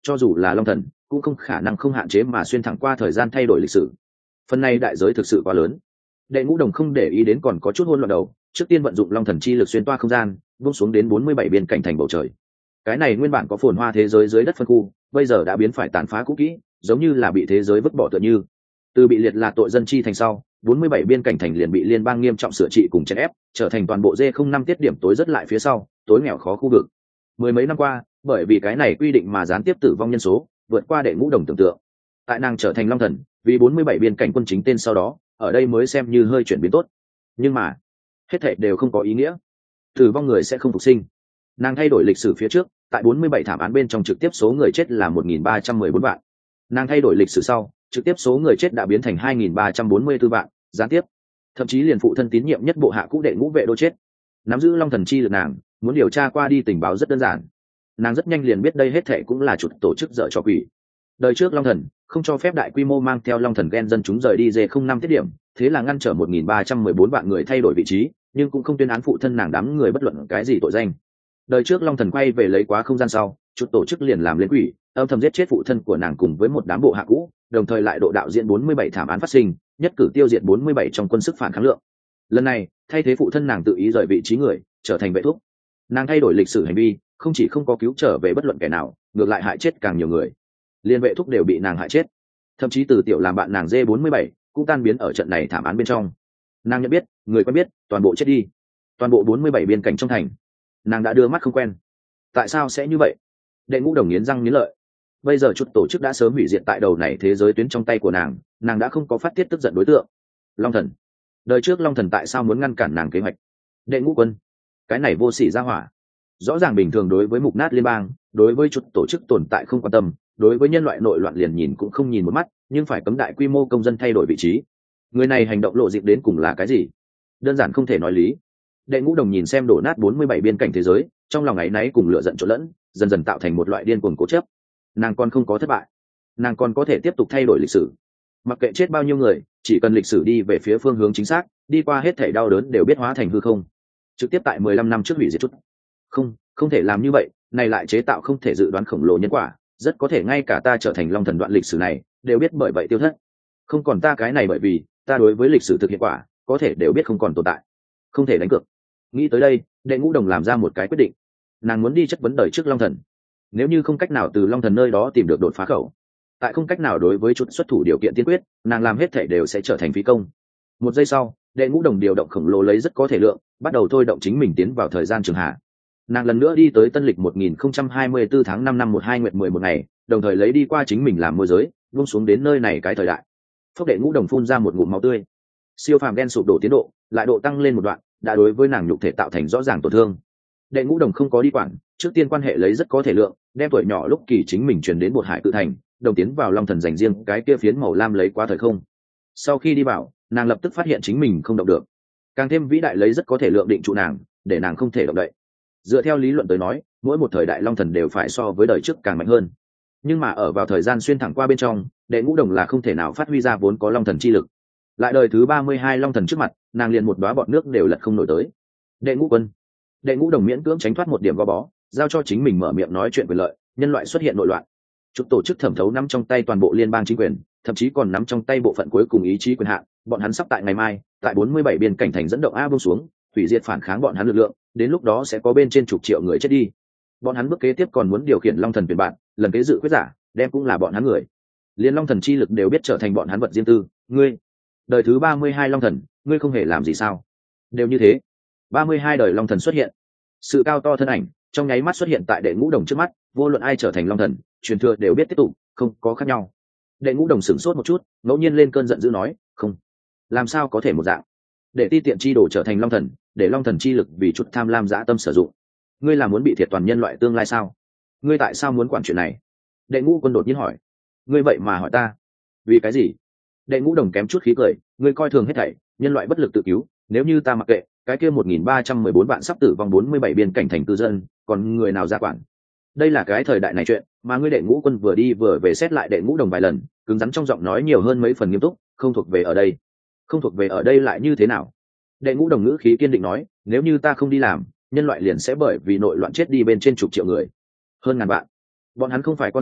cho dù là long thần cũng không khả năng không hạn chế mà xuyên thẳng qua thời gian thay đổi lịch sử. Phần này đại giới thực sự quá lớn. Đệ Ngũ Đồng không để ý đến còn có chút hỗn loạn đầu, trước tiên vận dụng long thần chi lực xuyên toa không gian, buông xuống đến 47 biên cảnh thành bầu trời. Cái này nguyên bản có phồn hoa thế giới dưới đất phân khu, bây giờ đã biến phải tàn phá cũ kỹ, giống như là bị thế giới vứt bỏ tựa như. Từ bị liệt là tội dân chi thành sau, 47 biên cảnh thành liền bị liên bang nghiêm trọng sửa trị cùng chèn ép, trở thành toàn bộ D05 tiết điểm tối rất lại phía sau, tối nghèo khó khu vực. Mười mấy năm qua, bởi vì cái này quy định mà gián tiếp tử vong nhân số vượt qua Đệ Ngũ Đồng tưởng tượng. Tại nàng trở thành long thần, vì 47 biên cảnh quân chính tên sau đó, ở đây mới xem như hơi chuyển biến tốt. Nhưng mà, hết thảy đều không có ý nghĩa. Tử vong người sẽ không phục sinh. Nàng thay đổi lịch sử phía trước, tại 47 thảm án bên trong trực tiếp số người chết là 1.314 vạn. Nàng thay đổi lịch sử sau, trực tiếp số người chết đã biến thành 2.344 vạn, gián tiếp. Thậm chí liền phụ thân tín nhiệm nhất bộ hạ cũ Đệ Ngũ Vệ đô chết. Nắm giữ long thần chi lực nàng, muốn điều tra qua đi tình báo rất đơn giản. Nàng rất nhanh liền biết đây hết thảy cũng là chuột tổ chức dở trò quỷ. Đời trước long thần không cho phép đại quy mô mang theo long thần gen dân chúng rời đi D05 tiết điểm, thế là ngăn trở 1.314 vạn người thay đổi vị trí, nhưng cũng không tuyên án phụ thân nàng đám người bất luận cái gì tội danh. Đời trước long thần quay về lấy quá không gian sau, chuột tổ chức liền làm lên quỷ, âm thầm giết chết phụ thân của nàng cùng với một đám bộ hạ cũ, đồng thời lại độ đạo diễn 47 thảm án phát sinh, nhất cử tiêu diệt 47 trong quân sức phản kháng lượng. Lần này, thay thế phụ thân nàng tự ý rời vị trí người, trở thành vệ thuốc. Nàng thay đổi lịch sử hành vi, không chỉ không có cứu trở về bất luận kẻ nào, ngược lại hại chết càng nhiều người. Liên vệ thuốc đều bị nàng hại chết, thậm chí từ tiểu làm bạn nàng D47 cũng tan biến ở trận này thảm án bên trong. Nàng nhận biết, người quen biết, toàn bộ chết đi. Toàn bộ 47 biên cảnh trong thành, nàng đã đưa mắt không quen. Tại sao sẽ như vậy? Đệ Ngũ Đồng nghiến răng nghiến lợi. Bây giờ chút tổ chức đã sớm hủy diệt tại đầu này thế giới tuyến trong tay của nàng, nàng đã không có phát tiết tức giận đối tượng. Long thần, đời trước long thần tại sao muốn ngăn cản nàng kế hoạch? Đệ Ngũ Quân, cái này vô sỉ ra hỏa. Rõ ràng bình thường đối với mục nát liên bang, đối với chút tổ chức tồn tại không quan tâm, đối với nhân loại nội loạn liền nhìn cũng không nhìn một mắt, nhưng phải cấm đại quy mô công dân thay đổi vị trí. Người này hành động lộ diện đến cùng là cái gì? Đơn giản không thể nói lý. Đệ Ngũ Đồng nhìn xem đổ nát 47 biên cảnh thế giới, trong lòng áy náy cùng lửa giận trộn lẫn, dần dần tạo thành một loại điên cuồng cố chấp. Nàng còn không có thất bại, nàng còn có thể tiếp tục thay đổi lịch sử. Mặc kệ chết bao nhiêu người, chỉ cần lịch sử đi về phía phương hướng chính xác, đi qua hết thảy đau đớn đều biết hóa thành hư không. Trực tiếp tại 15 năm trước hủy diệt chút. Không thể làm như vậy, này lại chế tạo không thể dự đoán khổng lồ nhân quả, rất có thể ngay cả ta trở thành long thần đoạn lịch sử này, đều biết bởi vậy tiêu thất. Không còn ta cái này bởi vì ta đối với lịch sử thực hiện quả, có thể đều biết không còn tồn tại. Không thể đánh cược. Nghĩ tới đây, Đệ Ngũ Đồng làm ra một cái quyết định. Nàng muốn đi chất vấn đời trước long thần. Nếu như không cách nào từ long thần nơi đó tìm được đột phá khẩu, tại không cách nào đối với chút xuất thủ điều kiện tiên quyết, nàng làm hết thể đều sẽ trở thành phí công. Một giây sau, Đệ Ngũ Đồng điều động khổng lồ lấy rất có thể lượng, bắt đầu thôi động chính mình tiến vào thời gian trường hạ. Nàng lần nữa đi tới tân lịch 1024 tháng 5 năm 12 nguyệt 11 ngày, đồng thời lấy đi qua chính mình làm môi giới, buông xuống đến nơi này cái thời đại. Phốc Đệ Ngũ Đồng phun ra một ngụm máu tươi. Siêu phàm đen sụp đổ tiến độ, lại độ tăng lên một đoạn, đã đối với nàng nhục thể tạo thành rõ ràng tổn thương. Đệ Ngũ Đồng không có đi quản, trước tiên quan hệ lấy rất có thể lượng, đem tuổi nhỏ lúc kỳ chính mình truyền đến Bột Hải Cự Thành, đồng tiến vào long thần dành riêng cái kia phiến màu lam lấy qua thời không. Sau khi đi vào, nàng lập tức phát hiện chính mình không động được. Càng thêm vĩ đại lấy rất có thể lượng định trụ nàng, để nàng không thể động đậy. Dựa theo lý luận tới nói, mỗi một thời đại long thần đều phải so với đời trước càng mạnh hơn. Nhưng mà ở vào thời gian xuyên thẳng qua bên trong, Đệ Ngũ Đồng là không thể nào phát huy ra vốn có long thần chi lực. Lại đời thứ 32 long thần trước mặt, nàng liền một đóa bọt nước đều lật không nổi tới. Đệ Ngũ Quân, Đệ Ngũ Đồng miễn cưỡng tránh thoát một điểm gò bó, giao cho chính mình mở miệng nói chuyện quyền lợi. Nhân loại xuất hiện nội loạn, chút tổ chức thẩm thấu nắm trong tay toàn bộ liên bang chính quyền, thậm chí còn nắm trong tay bộ phận cuối cùng ý chí quyền hạn. Bọn hắn sắp tại ngày mai, tại 47 biên cảnh thành dẫn động a buông xuống, hủy diệt phản kháng bọn hắn lực lượng, đến lúc đó sẽ có bên trên chục triệu người chết đi. Bọn hắn bước kế tiếp còn muốn điều khiển long thần tuyển bạn, lần kế dự quyết giả đem cũng là bọn hắn người. Liên long thần chi lực đều biết trở thành bọn hắn vật riêng tư. Ngươi, đời thứ 32 long thần, ngươi không hề làm gì sao? Đều như thế. 32 đời long thần xuất hiện, sự cao to thân ảnh trong nháy mắt xuất hiện tại Đệ Ngũ Đồng trước mắt. Vô luận ai trở thành long thần, truyền thừa đều biết tiếp tục, không có khác nhau. Đệ Ngũ Đồng sửng sốt một chút, ngẫu nhiên lên cơn giận dữ nói, không, làm sao có thể một dạng để ti tiện chi đồ trở thành long thần, để long thần chi lực vì chút tham lam dã tâm sử dụng. Ngươi là muốn bị thiệt toàn nhân loại tương lai sao? Ngươi tại sao muốn quản chuyện này? Đệ Ngũ Quân đột nhiên hỏi. Ngươi vậy mà hỏi ta vì cái gì? Đệ Ngũ Đồng kém chút khí cười. Ngươi coi thường hết thảy, nhân loại bất lực tự cứu, nếu như ta mặc kệ, cái kia 1314 vạn sắp tử vong 47 biên cảnh thành cư dân, còn người nào ra quản? Đây là cái thời đại này chuyện mà ngươi Đệ Ngũ Quân vừa đi vừa về xét lại Đệ Ngũ Đồng vài lần, cứng rắn trong giọng nói nhiều hơn mấy phần nghiêm túc. Không thuộc về ở đây. Không thuộc về ở đây lại như thế nào? Đệ Ngũ Đồng ngữ khí kiên định nói, nếu như ta không đi làm, nhân loại liền sẽ bởi vì nội loạn chết đi bên trên chục triệu người, hơn ngàn vạn. Bọn hắn không phải con số,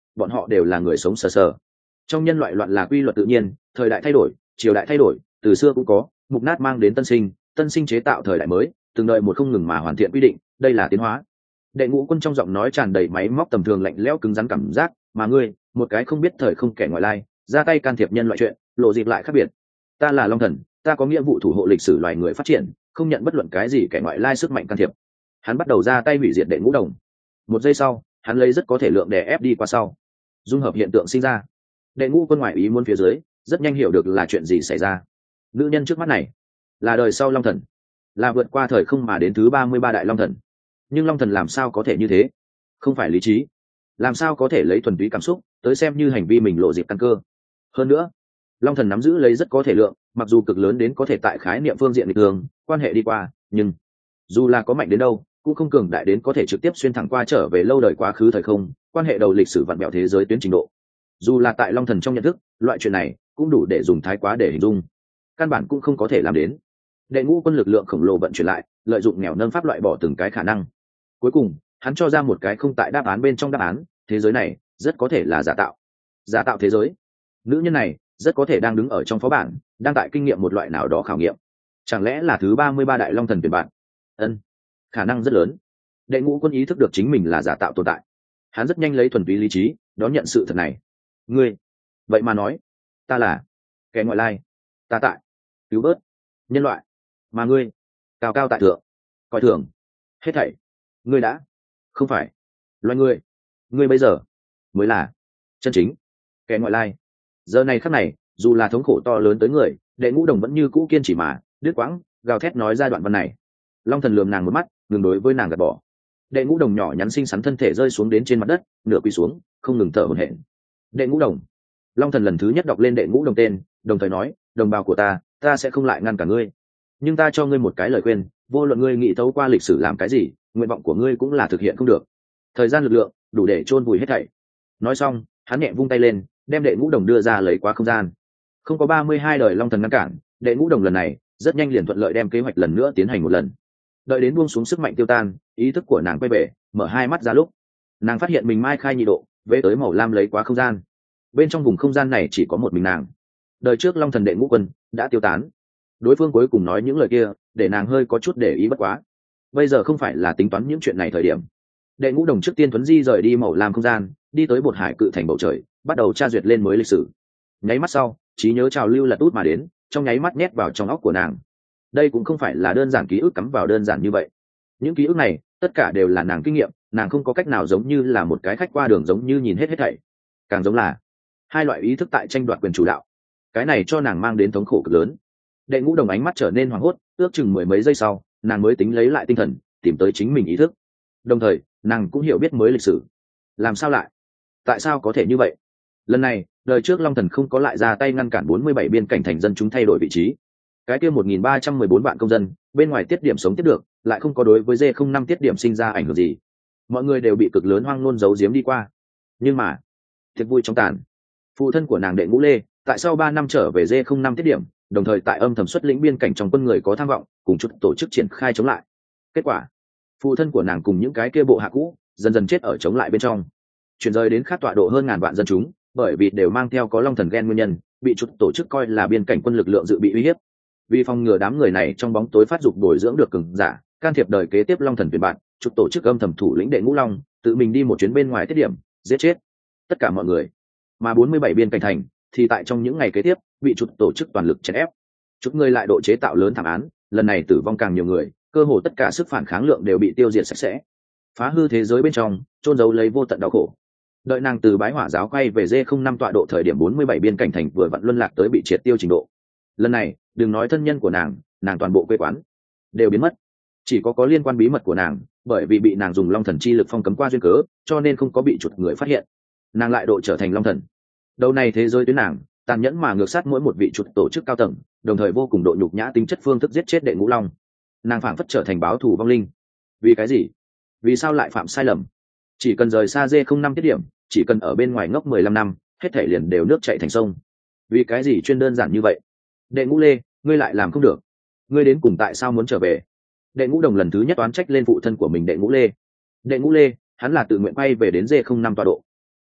bọn họ đều là người sống sờ sờ. Trong nhân loại loạn là quy luật tự nhiên, thời đại thay đổi, triều đại thay đổi, từ xưa cũng có, mục nát mang đến tân sinh chế tạo thời đại mới, từng đợi một không ngừng mà hoàn thiện quy định, đây là tiến hóa. Đệ Ngũ Quân trong giọng nói tràn đầy máy móc tầm thường lạnh lẽo cứng rắn cảm giác, mà ngươi, một cái không biết thời không kẻ ngoại lai, ra tay can thiệp nhân loại chuyện, lộ dịp lại khác biệt. Ta là Long Thần, ta có nghĩa vụ thủ hộ lịch sử loài người phát triển, không nhận bất luận cái gì kẻ ngoại lai sức mạnh can thiệp. Hắn bắt đầu ra tay hủy diệt Đệ Ngũ Đồng. Một giây sau, hắn lấy rất có thể lượng đè ép đi qua sau, dung hợp hiện tượng sinh ra. Đệ Ngũ Quân ngoại ý muốn phía dưới, rất nhanh hiểu được là chuyện gì xảy ra. Nữ nhân trước mắt này là đời sau Long Thần, là vượt qua thời không mà đến thứ 33 đại Long Thần. Nhưng Long Thần làm sao có thể như thế? Không phải lý trí, làm sao có thể lấy thuần túy cảm xúc tới xem như hành vi mình lộ dịp căn cơ? Hơn nữa, Long Thần nắm giữ lấy rất có thể lượng, mặc dù cực lớn đến có thể tại khái niệm phương diện nghịch thường quan hệ đi qua, nhưng dù là có mạnh đến đâu cũng không cường đại đến có thể trực tiếp xuyên thẳng qua trở về lâu đời quá khứ thời không, quan hệ đầu lịch sử vặn vẹo thế giới tuyến trình độ. Dù là tại Long Thần trong nhận thức, loại chuyện này cũng đủ để dùng thái quá để hình dung, căn bản cũng không có thể làm đến. Đệ Ngũ Quân lực lượng khổng lồ vận chuyển lại, lợi dụng nghèo nâng pháp loại bỏ từng cái khả năng. Cuối cùng, hắn cho ra một cái không tại đáp án bên trong đáp án, thế giới này rất có thể là giả tạo. Giả tạo thế giới. Nữ nhân này rất có thể đang đứng ở trong phó bản, đang tại kinh nghiệm một loại nào đó khảo nghiệm. Chẳng lẽ là thứ 33 đại Long Thần tuyển bạn? Ân, khả năng rất lớn. Đệ Ngũ Quân ý thức được chính mình là giả tạo tồn tại. Hắn rất nhanh lấy thuần túy lý trí đón nhận sự thật này. Ngươi, vậy mà nói, ta là kẻ ngoại lai, ta tại cứu vớt nhân loại, mà ngươi cao cao tại thượng, coi thường hết thảy. Ngươi đã không phải loài người, ngươi bây giờ mới là chân chính kẻ ngoại lai. Giờ này khắc này, dù là thống khổ to lớn tới người, Đệ Ngũ Đồng vẫn như cũ kiên trì mà đứt quãng gào thét nói ra đoạn văn này. Long Thần lườm nàng một mắt, ngừng đối với nàng gạt bỏ. Đệ Ngũ Đồng nhỏ nhắn xinh xắn thân thể rơi xuống đến trên mặt đất, nửa quỳ xuống, không ngừng thở hổn hển. Đệ Ngũ Đồng. Long Thần lần thứ nhất đọc lên Đệ Ngũ Đồng tên, đồng thời nói, đồng bào của ta sẽ không lại ngăn cả ngươi, nhưng ta cho ngươi một cái lời khuyên, vô luận ngươi nghĩ thấu qua lịch sử làm cái gì, nguyện vọng của ngươi cũng là thực hiện không được. Thời gian lực lượng đủ để chôn vùi hết thảy. Nói xong, hắn nhẹ vung tay lên, đem Đệ Ngũ Đồng đưa ra lấy quá không gian. Không có 32 đời Long Thần ngăn cản, Đệ Ngũ Đồng lần này rất nhanh liền thuận lợi đem kế hoạch lần nữa tiến hành một lần. Đợi đến buông xuống sức mạnh tiêu tan, ý thức của nàng quay về, mở hai mắt ra lúc, nàng phát hiện mình mai khai nhị độ, về tới màu lam lấy quá không gian. Bên trong vùng không gian này chỉ có một mình nàng. Đời trước Long Thần Đệ Ngũ Quân đã tiêu tán. Đối phương cuối cùng nói những lời kia, để nàng hơi có chút để ý bất quá. Bây giờ không phải là tính toán những chuyện này thời điểm. Đệ Ngũ Đồng trước tiên thuấn di rời đi màu lam không gian, đi tới Bột Hải cự thành bầu trời, bắt đầu tra duyệt lên mới lịch sử. Nháy mắt sau, trí nhớ trào lưu lật út mà đến, trong nháy mắt nhét vào trong óc của nàng. Đây cũng không phải là đơn giản ký ức cắm vào đơn giản như vậy. Những ký ức này, tất cả đều là nàng kinh nghiệm, nàng không có cách nào giống như là một cái khách qua đường giống như nhìn hết thảy. Càng giống là hai loại ý thức tại tranh đoạt quyền chủ đạo. Cái này cho nàng mang đến thống khổ cực lớn. Đệ Ngũ Đồng ánh mắt trở nên hoảng hốt, ước chừng mười mấy giây sau, nàng mới tính lấy lại tinh thần, tìm tới chính mình ý thức. Đồng thời, nàng cũng hiểu biết mới lịch sử. Làm sao lại? Tại sao có thể như vậy? Lần này, đời trước Long Thần không có lại ra tay ngăn cản 47 biên cảnh thành dân chúng thay đổi vị trí. Cái kia 1314 vạn công dân, bên ngoài tiết điểm sống tiếp được, lại không có đối với D05 tiết điểm sinh ra ảnh hưởng gì. Mọi người đều bị cực lớn hoang nôn giấu giếm đi qua. Nhưng mà, thiệt vui trong tàn. Phụ thân của nàng Đệ Ngũ Lê, tại sau 3 năm trở về D05 tiết điểm, đồng thời tại âm thầm xuất lĩnh biên cảnh trong quân người có tham vọng, cùng chút tổ chức triển khai chống lại. Kết quả, phụ thân của nàng cùng những cái kia bộ hạ cũ, dần dần chết ở chống lại bên trong. Chuyển rời đến khác tọa độ hơn ngàn vạn dân chúng, bởi vì đều mang theo có Long Thần gen nguyên nhân, bị chút tổ chức coi là biên cảnh quân lực lượng dự bị uy hiếp. Vì phòng ngừa đám người này trong bóng tối phát dục bồi dưỡng được cường giả, can thiệp đời kế tiếp Long Thần tuyển bạn, chút tổ chức âm thầm thủ lĩnh Đệ Ngũ Long, tự mình đi một chuyến bên ngoài tiết điểm, giết chết tất cả mọi người. Mà 47 biên cảnh thành thì tại trong những ngày kế tiếp bị chút tổ chức toàn lực chèn ép. Chút người lại độ chế tạo lớn thảm án, lần này tử vong càng nhiều người, cơ hồ tất cả sức phản kháng lượng đều bị tiêu diệt sạch sẽ. Phá hư thế giới bên trong, chôn giấu lấy vô tận đau khổ. Đợi nàng từ Bái Hỏa giáo quay về D05 tọa độ thời điểm 47 biên cảnh thành vừa vặn luân lạc tới bị triệt tiêu trình độ. Lần này, đừng nói thân nhân của nàng toàn bộ quê quán đều biến mất. Chỉ có liên quan bí mật của nàng, bởi vì bị nàng dùng Long Thần chi lực phong cấm qua duyên cớ, cho nên không có bị chuột người phát hiện. Nàng lại độ trở thành Long Thần. Đầu này thế giới tuyến nàng, tàn nhẫn mà ngược sát mỗi một vị chuột tổ chức cao tầng, đồng thời vô cùng độ nhục nhã tính chất phương thức giết chết Đệ Ngũ Long. Nàng phảng phất trở thành báo thù vong linh. Vì cái gì? Vì sao lại phạm sai lầm? Chỉ cần rời xa D05 tiết điểm, chỉ cần ở bên ngoài ngốc 15 năm, hết thể liền đều nước chảy thành sông. Vì cái gì chuyên đơn giản như vậy? Đệ Ngũ Lê, ngươi lại làm không được. Ngươi đến cùng tại sao muốn trở về? Đệ Ngũ Đồng lần thứ nhất oán trách lên phụ thân của mình Đệ Ngũ Lê. Đệ Ngũ Lê, hắn là tự nguyện quay về đến D05 tọa độ.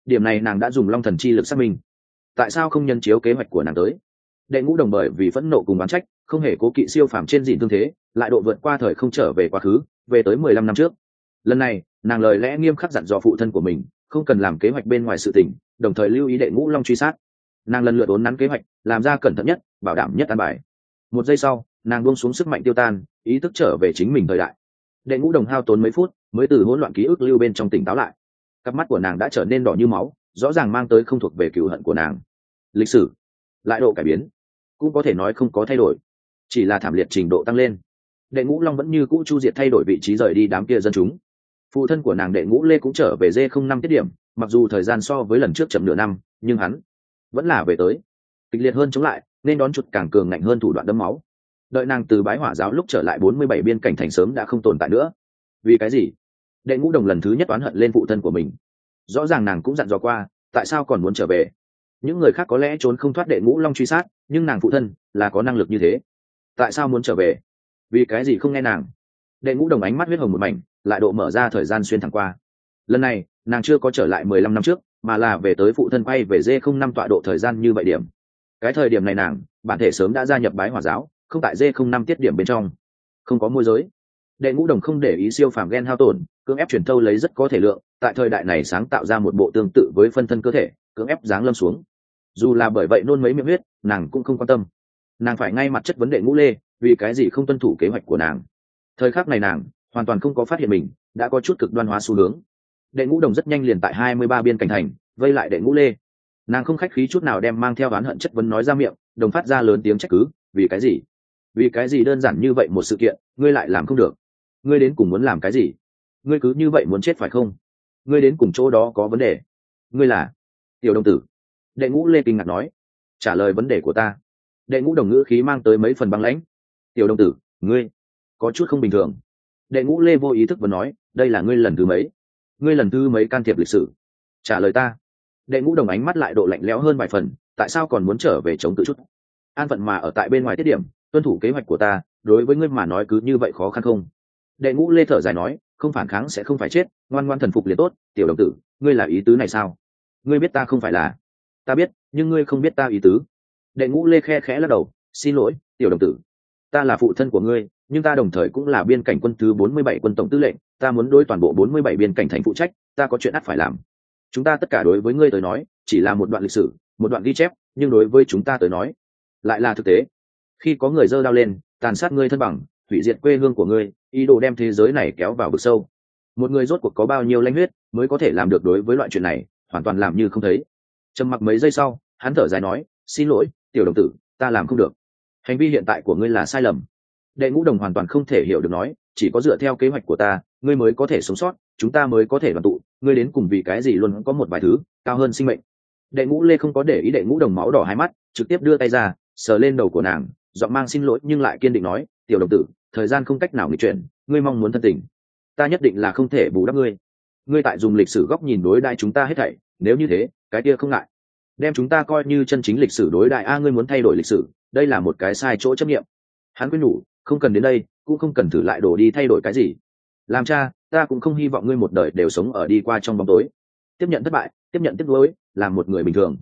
Điểm này nàng đã dùng long thần chi lực xác minh. Tại sao không nhân chiếu kế hoạch của nàng tới? Đệ ngũ đồng bởi vì phẫn nộ cùng oán trách, không hề cố kỵ siêu phàm trên dịn thương thế, lại độ vượt qua thời không trở về quá khứ, về tới 15 năm trước. Lần này nàng lời lẽ nghiêm khắc dặn dò phụ thân của mình không cần làm kế hoạch bên ngoài sự tình, đồng thời lưu ý đệ ngũ long truy sát. Nàng lần lượt uốn nắn kế hoạch, làm ra cẩn thận nhất, bảo đảm nhất an bài. Một giây sau, nàng buông xuống sức mạnh tiêu tan, ý thức trở về chính mình thời đại. Đệ ngũ đồng hao tốn mấy phút mới từ hỗn loạn ký ức lưu bên trong tỉnh táo lại. Cặp mắt của nàng đã trở nên đỏ như máu, rõ ràng mang tới không thuộc về cừu hận của nàng. Lịch sử lại độ cải biến, cũng có thể nói không có thay đổi, chỉ là thảm liệt trình độ tăng lên. Đệ ngũ long vẫn như cũ chu diệt, thay đổi vị trí rời đi đám kia dân chúng. Phụ thân của nàng đệ ngũ lê cũng trở về D05 tiết điểm, mặc dù thời gian so với lần trước chậm nửa năm, nhưng hắn vẫn là về tới, kịch liệt hơn chống lại, nên đón chuột càng cường ngạnh hơn thủ đoạn đẫm máu. Đợi nàng từ bái hỏa giáo lúc trở lại 47 biên cảnh thành sớm đã không tồn tại nữa. Vì cái gì? Đệ ngũ đồng lần thứ nhất oán hận lên phụ thân của mình. Rõ ràng nàng cũng dặn dò qua, tại sao còn muốn trở về? Những người khác có lẽ trốn không thoát đệ ngũ long truy sát, nhưng nàng phụ thân là có năng lực như thế, tại sao muốn trở về? Vì cái gì không nghe nàng? Đệ ngũ đồng ánh mắt huyết hồng một mảnh, lại độ mở ra thời gian xuyên thẳng qua. Lần này nàng chưa có trở lại 15 năm trước, mà là về tới phụ thân quay về D05 tọa độ thời gian như vậy điểm. Cái thời điểm này nàng bản thể sớm đã gia nhập bái hỏa giáo, không tại D05 tiết điểm bên trong, không có môi giới. Đệ ngũ đồng không để ý siêu phàm gen hao tổn, cưỡng ép truyền thâu lấy rất có thể lượng, tại thời đại này sáng tạo ra một bộ tương tự với phân thân cơ thể, cưỡng ép giáng lâm xuống. Dù là bởi vậy nôn mấy miệng huyết, nàng cũng không quan tâm. Nàng phải ngay mặt chất vấn đệ ngũ lê, vì cái gì không tuân thủ kế hoạch của nàng. Thời khắc này nàng hoàn toàn không có phát hiện mình đã có chút cực đoan hóa xu hướng. Đệ ngũ đồng rất nhanh liền tại 23 biên cảnh thành vây lại đệ ngũ lê. Nàng không khách khí chút nào đem mang theo oán hận chất vấn nói ra miệng, đồng phát ra lớn tiếng trách cứ. Vì cái gì? Vì cái gì đơn giản như vậy một sự kiện ngươi lại làm không được? Ngươi đến cùng muốn làm cái gì? Ngươi cứ như vậy muốn chết phải không? Ngươi đến cùng chỗ đó có vấn đề? Ngươi là tiểu đồng tử? Đệ ngũ lê kinh ngạc nói. Trả lời vấn đề của ta. Đệ ngũ đồng ngữ khí mang tới mấy phần băng lãnh. Tiểu đồng tử, ngươi có chút không bình thường. Đệ ngũ lê vô ý thức vừa nói, đây là ngươi lần thứ mấy? Ngươi lần thứ mấy can thiệp lịch sử? Trả lời ta. Đệ ngũ đồng ánh mắt lại độ lạnh lẽo hơn vài phần, tại sao còn muốn trở về chống tự chút? An phận mà ở tại bên ngoài tiết điểm, tuân thủ kế hoạch của ta, đối với ngươi mà nói cứ như vậy khó khăn không? Đệ ngũ lê thở dài nói, không phản kháng sẽ không phải chết, ngoan ngoan thần phục liền tốt. Tiểu đồng tử, ngươi là ý tứ này sao? Ngươi biết ta không phải là? Ta biết, nhưng ngươi không biết ta ý tứ. Đệ ngũ lê khe khẽ lắc đầu, xin lỗi tiểu đồng tử, ta là phụ thân của ngươi, nhưng ta đồng thời cũng là biên cảnh quân thứ 47 quân tổng tư lệnh, ta muốn đối toàn bộ 47 biên cảnh thành phụ trách, ta có chuyện ắt phải làm. Chúng ta tất cả đối với ngươi tới nói chỉ là một đoạn lịch sử, một đoạn ghi chép, nhưng đối với chúng ta tới nói lại là thực tế. Khi có người giơ đao lên tàn sát ngươi thân bằng, hủy diệt quê hương của ngươi, ý đồ đem thế giới này kéo vào vực sâu, một người rốt cuộc có bao nhiêu lãnh huyết mới có thể làm được đối với loại chuyện này hoàn toàn làm như không thấy. Trầm mặc mấy giây sau, hắn thở dài nói, xin lỗi tiểu đồng tử, ta làm không được. Hành vi hiện tại của ngươi là sai lầm. Đệ ngũ đồng hoàn toàn không thể hiểu được nói, chỉ có dựa theo kế hoạch của ta ngươi mới có thể sống sót, chúng ta mới có thể đoàn tụ, ngươi đến cùng vì cái gì luôn có một vài thứ cao hơn sinh mệnh. Đệ ngũ lê không có để ý đệ ngũ đồng máu đỏ hai mắt, trực tiếp đưa tay ra sờ lên đầu của nàng, giọng mang xin lỗi nhưng lại kiên định nói, tiểu đồng tử, thời gian không cách nào nghịch chuyển, ngươi mong muốn thân tình, ta nhất định là không thể bù đắp ngươi. Ngươi tại dùng lịch sử góc nhìn đối đãi chúng ta hết thảy, nếu như thế cái kia không ngại đem chúng ta coi như chân chính lịch sử đối đại. Ngươi muốn thay đổi lịch sử, đây là một cái sai chỗ chấp nghiệm. Hắn quyết nhủ, không cần đến đây, cũng không cần thử lại đổ đi thay đổi cái gì. Làm cha, ta cũng không hy vọng ngươi một đời đều sống ở đi qua trong bóng tối, tiếp nhận thất bại, tiếp nhận tiếc nuối, làm một người bình thường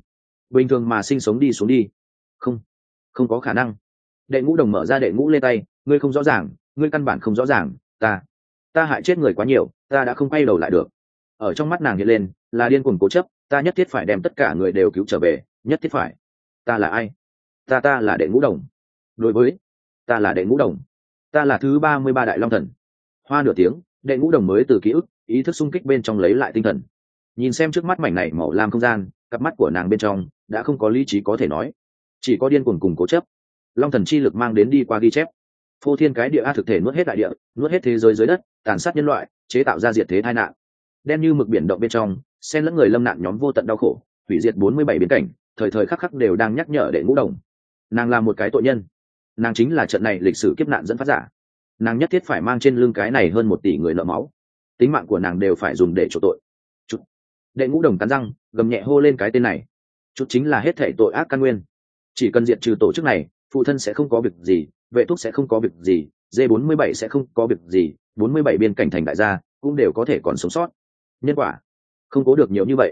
mà sinh sống đi xuống đi. Không có khả năng. Đệ ngũ đồng mở ra đệ ngũ lê tay, ngươi không rõ ràng, ngươi căn bản không rõ ràng, ta hại chết người quá nhiều, ta đã không quay đầu lại được. Ở trong mắt nàng hiện lên là điên cuồng cố chấp, ta nhất thiết phải đem tất cả người đều cứu trở về, nhất thiết phải. Ta là ai? Ta là đệ ngũ đồng. Đối với ta là đệ ngũ đồng, ta là thứ 33 đại long thần. Hoa nửa tiếng, đệ ngũ đồng mới từ ký ức ý thức xung kích bên trong lấy lại tinh thần, nhìn xem trước mắt mảnh này màu lam không gian, cặp mắt của nàng bên trong đã không có lý trí có thể nói, chỉ có điên cuồng cùng cố chấp. Long thần chi lực mang đến đi qua ghi chép, phô thiên cái địa a thực thể nuốt hết đại địa, nuốt hết thế giới dưới đất, tàn sát nhân loại, chế tạo ra diệt thế tai nạn. Đen như mực biển động bên trong xen lẫn người lâm nạn nhóm vô tận đau khổ, hủy diệt 47 biến cảnh, thời thời khắc khắc đều đang nhắc nhở đệ ngũ đồng, nàng là một cái tội nhân, nàng chính là trận này lịch sử kiếp nạn dẫn phát giả, nàng nhất thiết phải mang trên lưng cái này hơn 1 tỷ người nợ máu, tính mạng của nàng đều phải dùng để chỗ tội. Chút. Đệ ngũ đồng cắn răng gầm nhẹ hô lên cái tên này. Chút chính là hết thảy tội ác căn nguyên, chỉ cần diệt trừ tổ chức này, phụ thân sẽ không có việc gì, vệ thúc sẽ không có việc gì, D47 sẽ không có việc gì, 47 biên cảnh thành đại gia cũng đều có thể còn sống sót. Nhân quả không cố được nhiều như vậy.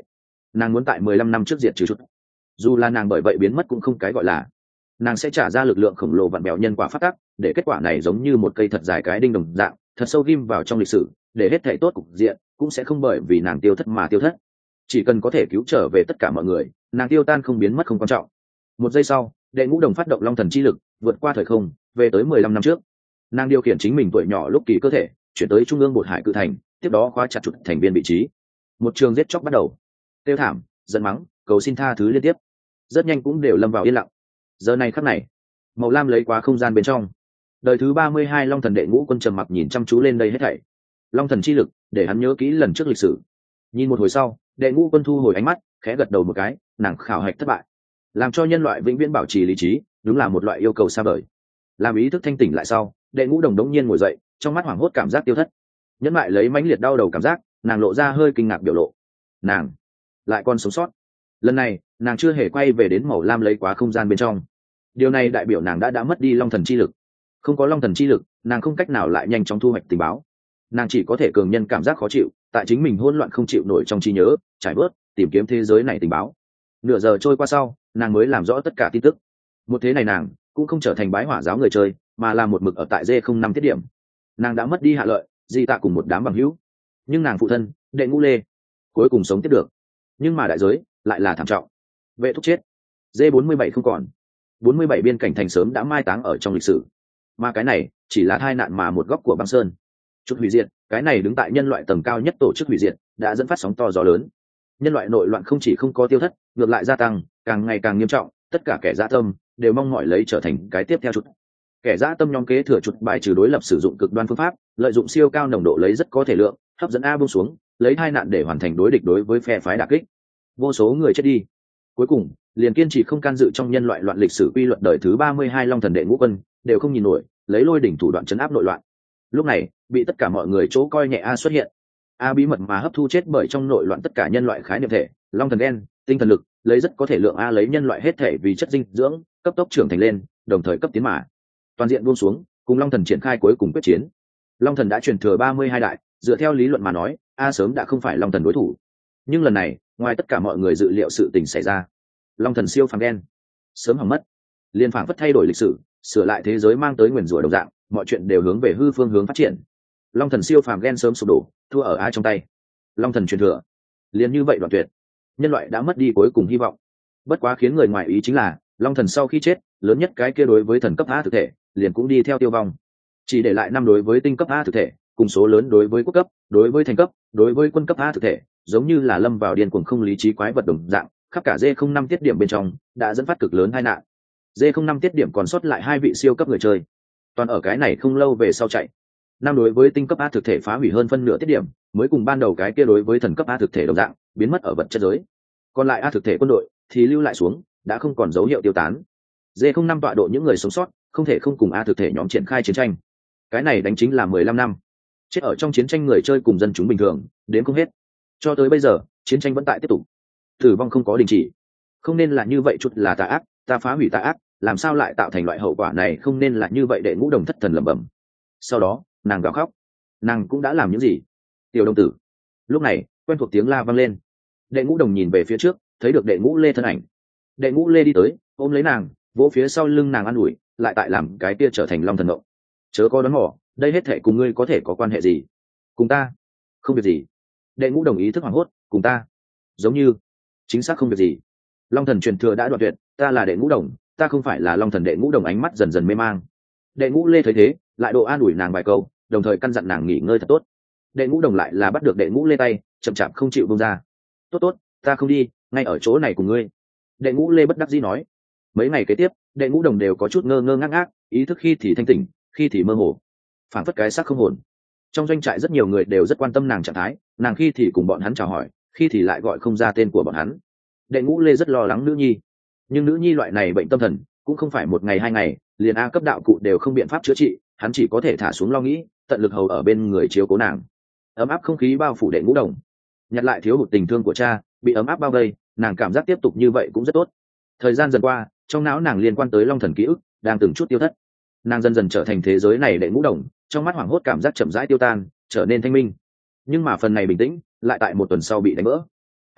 nàng muốn tại 15 năm trước diệt trừ chút. Dù là nàng bởi vậy biến mất cũng không cái gọi là, nàng sẽ trả ra lực lượng khổng lồ vặn bèo nhân quả phát tắc, để kết quả này giống như một cây thật dài cái đinh đồng dạng, thật sâu ghim vào trong lịch sử, để hết thảy tốt cục diện cũng sẽ không bởi vì nàng tiêu thất mà tiêu thất. Chỉ cần có thể cứu trở về tất cả mọi người, nàng tiêu tan không biến mất không quan trọng. Một giây sau, Đệ Ngũ Đồng phát động Long Thần chi lực, vượt qua thời không, về tới 15 năm trước. Nàng điều khiển chính mình tuổi nhỏ lúc kỳ cơ thể, chuyển tới trung ương Bột Hải Cự Thành, tiếp đó khóa chặt chuột thành viên vị trí. Một trường giết chóc bắt đầu. Tiêu thảm, giận mắng, cầu xin tha thứ liên tiếp. Rất nhanh cũng đều lâm vào yên lặng. Giờ này khắc này, màu lam lấy quá không gian bên trong. Đời thứ 32 Long Thần Đệ Ngũ Quân trầm mặc nhìn chăm chú lên đây hết thảy. Long Thần chi lực, để hắn nhớ kỹ lần trước lịch sử. Nhìn một hồi sau, Đệ Ngũ Quân thu hồi ánh mắt, khẽ gật đầu một cái, nàng khảo hạch thất bại. Làm cho nhân loại vĩnh viễn bảo trì lý trí, đúng là một loại yêu cầu xa vời. Làm ý thức thanh tỉnh lại sau, Đệ Ngũ Đồng đống nhiên ngồi dậy, trong mắt hoảng hốt cảm giác tiêu thất. Nhẫn lại lấy mãnh liệt đau đầu cảm giác, nàng lộ ra hơi kinh ngạc biểu lộ. Nàng lại còn sống sót. Lần này, nàng chưa hề quay về đến màu lam lấy quá không gian bên trong. Điều này đại biểu nàng đã mất đi Long Thần chi lực. Không có Long Thần chi lực, nàng không cách nào lại nhanh chóng thu hoạch tình báo. Nàng chỉ có thể cường nhân cảm giác khó chịu, tại chính mình hỗn loạn không chịu nổi trong trí nhớ, trải bớt, tìm kiếm thế giới này tình báo. Nửa giờ trôi qua sau, nàng mới làm rõ tất cả tin tức. Một thế này nàng cũng không trở thành bái hỏa giáo người chơi, mà là một mực ở tại D05 tiết điểm. Nàng đã mất đi Hạ Lợi, Di Tạ cùng một đám bằng hữu, nhưng nàng phụ thân Đệ Ngũ Lê cuối cùng sống tiếp được, nhưng mà đại giới lại là thảm trọng. Vệ thúc chết, D47 không còn, 47 biên cảnh thành sớm đã mai táng ở trong lịch sử, mà cái này chỉ là tai nạn mà một góc của băng sơn. Chút hủy diệt, cái này đứng tại nhân loại tầng cao nhất tổ chức hủy diệt, đã dẫn phát sóng to gió lớn. Nhân loại nội loạn không chỉ không có tiêu thất, ngược lại gia tăng, càng ngày càng nghiêm trọng. Tất cả kẻ dã tâm đều mong mỏi lấy trở thành cái tiếp theo chút. Kẻ dã tâm nhóm kế thừa chuột bài trừ đối lập sử dụng cực đoan phương pháp, lợi dụng siêu cao nồng độ lấy rất có thể lượng, hấp dẫn a buông xuống, lấy tai nạn để hoàn thành đối địch đối với phe phái đả kích. Vô số người chết đi. Cuối cùng, liền kiên trì không can dự trong nhân loại loạn lịch sử quy luật đời thứ 32 Long Thần Đệ Ngũ Quân, đều không nhìn nổi, lấy lôi đỉnh thủ đoạn trấn áp nội loạn. Lúc này, bị tất cả mọi người chỗ coi nhẹ a xuất hiện. A bí mật mà hấp thu chết bởi trong nội loạn tất cả nhân loại khái niệm thể, Long Thần đen, tinh thần lực, lấy rất có thể lượng a lấy nhân loại hết thể vì chất dinh dưỡng, cấp tốc trưởng thành lên, đồng thời cấp tiến mà. Toàn diện buông xuống, cùng Long Thần triển khai cuối cùng quyết chiến. Long Thần đã truyền thừa 32 đại, dựa theo lý luận mà nói, a sớm đã không phải Long Thần đối thủ. Nhưng lần này, ngoài tất cả mọi người dự liệu sự tình xảy ra, Long Thần siêu phàm đen sớm hỏng mất, liên phảng phất thay đổi lịch sử, sửa lại thế giới mang tới nguyền rủa đồng dạng, mọi chuyện đều hướng về hư phương hướng phát triển. Long Thần siêu phàm đen sớm sụp đổ, thua ở a trong tay. Long Thần truyền thừa, liền như vậy đoạn tuyệt. Nhân loại đã mất đi cuối cùng hy vọng. Bất quá khiến người ngoài ý chính là, Long Thần sau khi chết, lớn nhất cái kia đối với thần cấp a thực thể, liền cũng đi theo tiêu vong. Chỉ để lại 5 đối với tinh cấp a thực thể, cùng số lớn đối với quốc cấp, đối với thành cấp, đối với quân cấp a thực thể, giống như là lâm vào điên cuồng không lý trí quái vật đồng dạng, khắp cả D05 tiết điểm bên trong, đã dẫn phát cực lớn tai nạn. D05 tiết điểm còn sót lại 2 vị siêu cấp người chơi. Toàn ở cái này không lâu về sau chạy. 5 đối với tinh cấp a thực thể phá hủy hơn phân nửa tiết điểm, mới cùng ban đầu cái kia đối với thần cấp a thực thể đồng dạng, biến mất ở vật chất giới. Còn lại a thực thể quân đội thì lưu lại xuống, đã không còn dấu hiệu tiêu tán. D05 tọa độ những người sống sót, không thể không cùng a thực thể nhóm triển khai chiến tranh. Cái này đánh chính là 15 năm. Chết ở trong chiến tranh người chơi cùng dân chúng bình thường, đến không hết. Cho tới bây giờ, chiến tranh vẫn tại tiếp tục. Tử vong không có đình chỉ. Không nên là như vậy, chút là tà ác, ta phá hủy tà ác, làm sao lại tạo thành loại hậu quả này, không nên là như vậy. Đệ Ngũ Đồng thất thần lẩm bẩm. Sau đó, nàng gào khóc. Nàng cũng đã làm những gì? Tiểu đồng tử. Lúc này, quen thuộc tiếng la vang lên. Đệ Ngũ Đồng nhìn về phía trước, thấy được Đệ Ngũ Lê thân ảnh. Đệ Ngũ Lê đi tới, ôm lấy nàng, vỗ phía sau lưng nàng an ủi, lại tại làm cái kia trở thành Long Thần động. Chớ có đoán mò, đây hết thệ cùng ngươi có thể có quan hệ gì? Cùng ta? Không việc gì. Đệ Ngũ Đồng ý thức hoảng hốt, cùng ta? Giống như, chính xác không việc gì. Long Thần truyền thừa đã đoạn tuyệt, ta là Đệ Ngũ Đồng, ta không phải là Long Thần. Đệ Ngũ Đồng ánh mắt dần dần mê mang. Đệ Ngũ Lê thấy thế, lại độ an ủi nàng vài câu, đồng thời căn dặn nàng nghỉ ngơi thật tốt. Đệ Ngũ Đồng lại là bắt được Đệ Ngũ Lê tay, chậm chạp không chịu buông ra. Tốt tốt, ta không đi, ngay ở chỗ này cùng ngươi. Đệ Ngũ Lê bất đắc dĩ nói. Mấy ngày kế tiếp, Đệ Ngũ Đồng đều có chút ngơ ngơ ngác ngác, ý thức khi thì thanh tỉnh, khi thì mơ hồ, phản phất cái xác không hồn. Trong doanh trại rất nhiều người đều rất quan tâm nàng trạng thái, nàng khi thì cùng bọn hắn chào hỏi, khi thì lại gọi không ra tên của bọn hắn. Đệ Ngũ Lê rất lo lắng nữ nhi, nhưng nữ nhi loại này bệnh tâm thần cũng không phải một ngày 2 ngày, liền a cấp đạo cụ đều không biện pháp chữa trị, hắn chỉ có thể thả xuống lo nghĩ, tận lực hầu ở bên người chiếu cố nàng. Ấm áp không khí bao phủ Đệ Ngũ Đồng, nhặt lại thiếu hụt tình thương của cha, bị ấm áp bao vây, nàng cảm giác tiếp tục như vậy cũng rất tốt. Thời gian dần qua, trong não nàng liên quan tới Long Thần ký ức đang từng chút tiêu thất. Nàng dần dần trở thành thế giới này Đệ Ngũ Đồng, trong mắt hoảng hốt cảm giác chậm rãi tiêu tan, trở nên thanh minh. Nhưng mà phần này bình tĩnh lại tại một tuần sau bị đánh vỡ.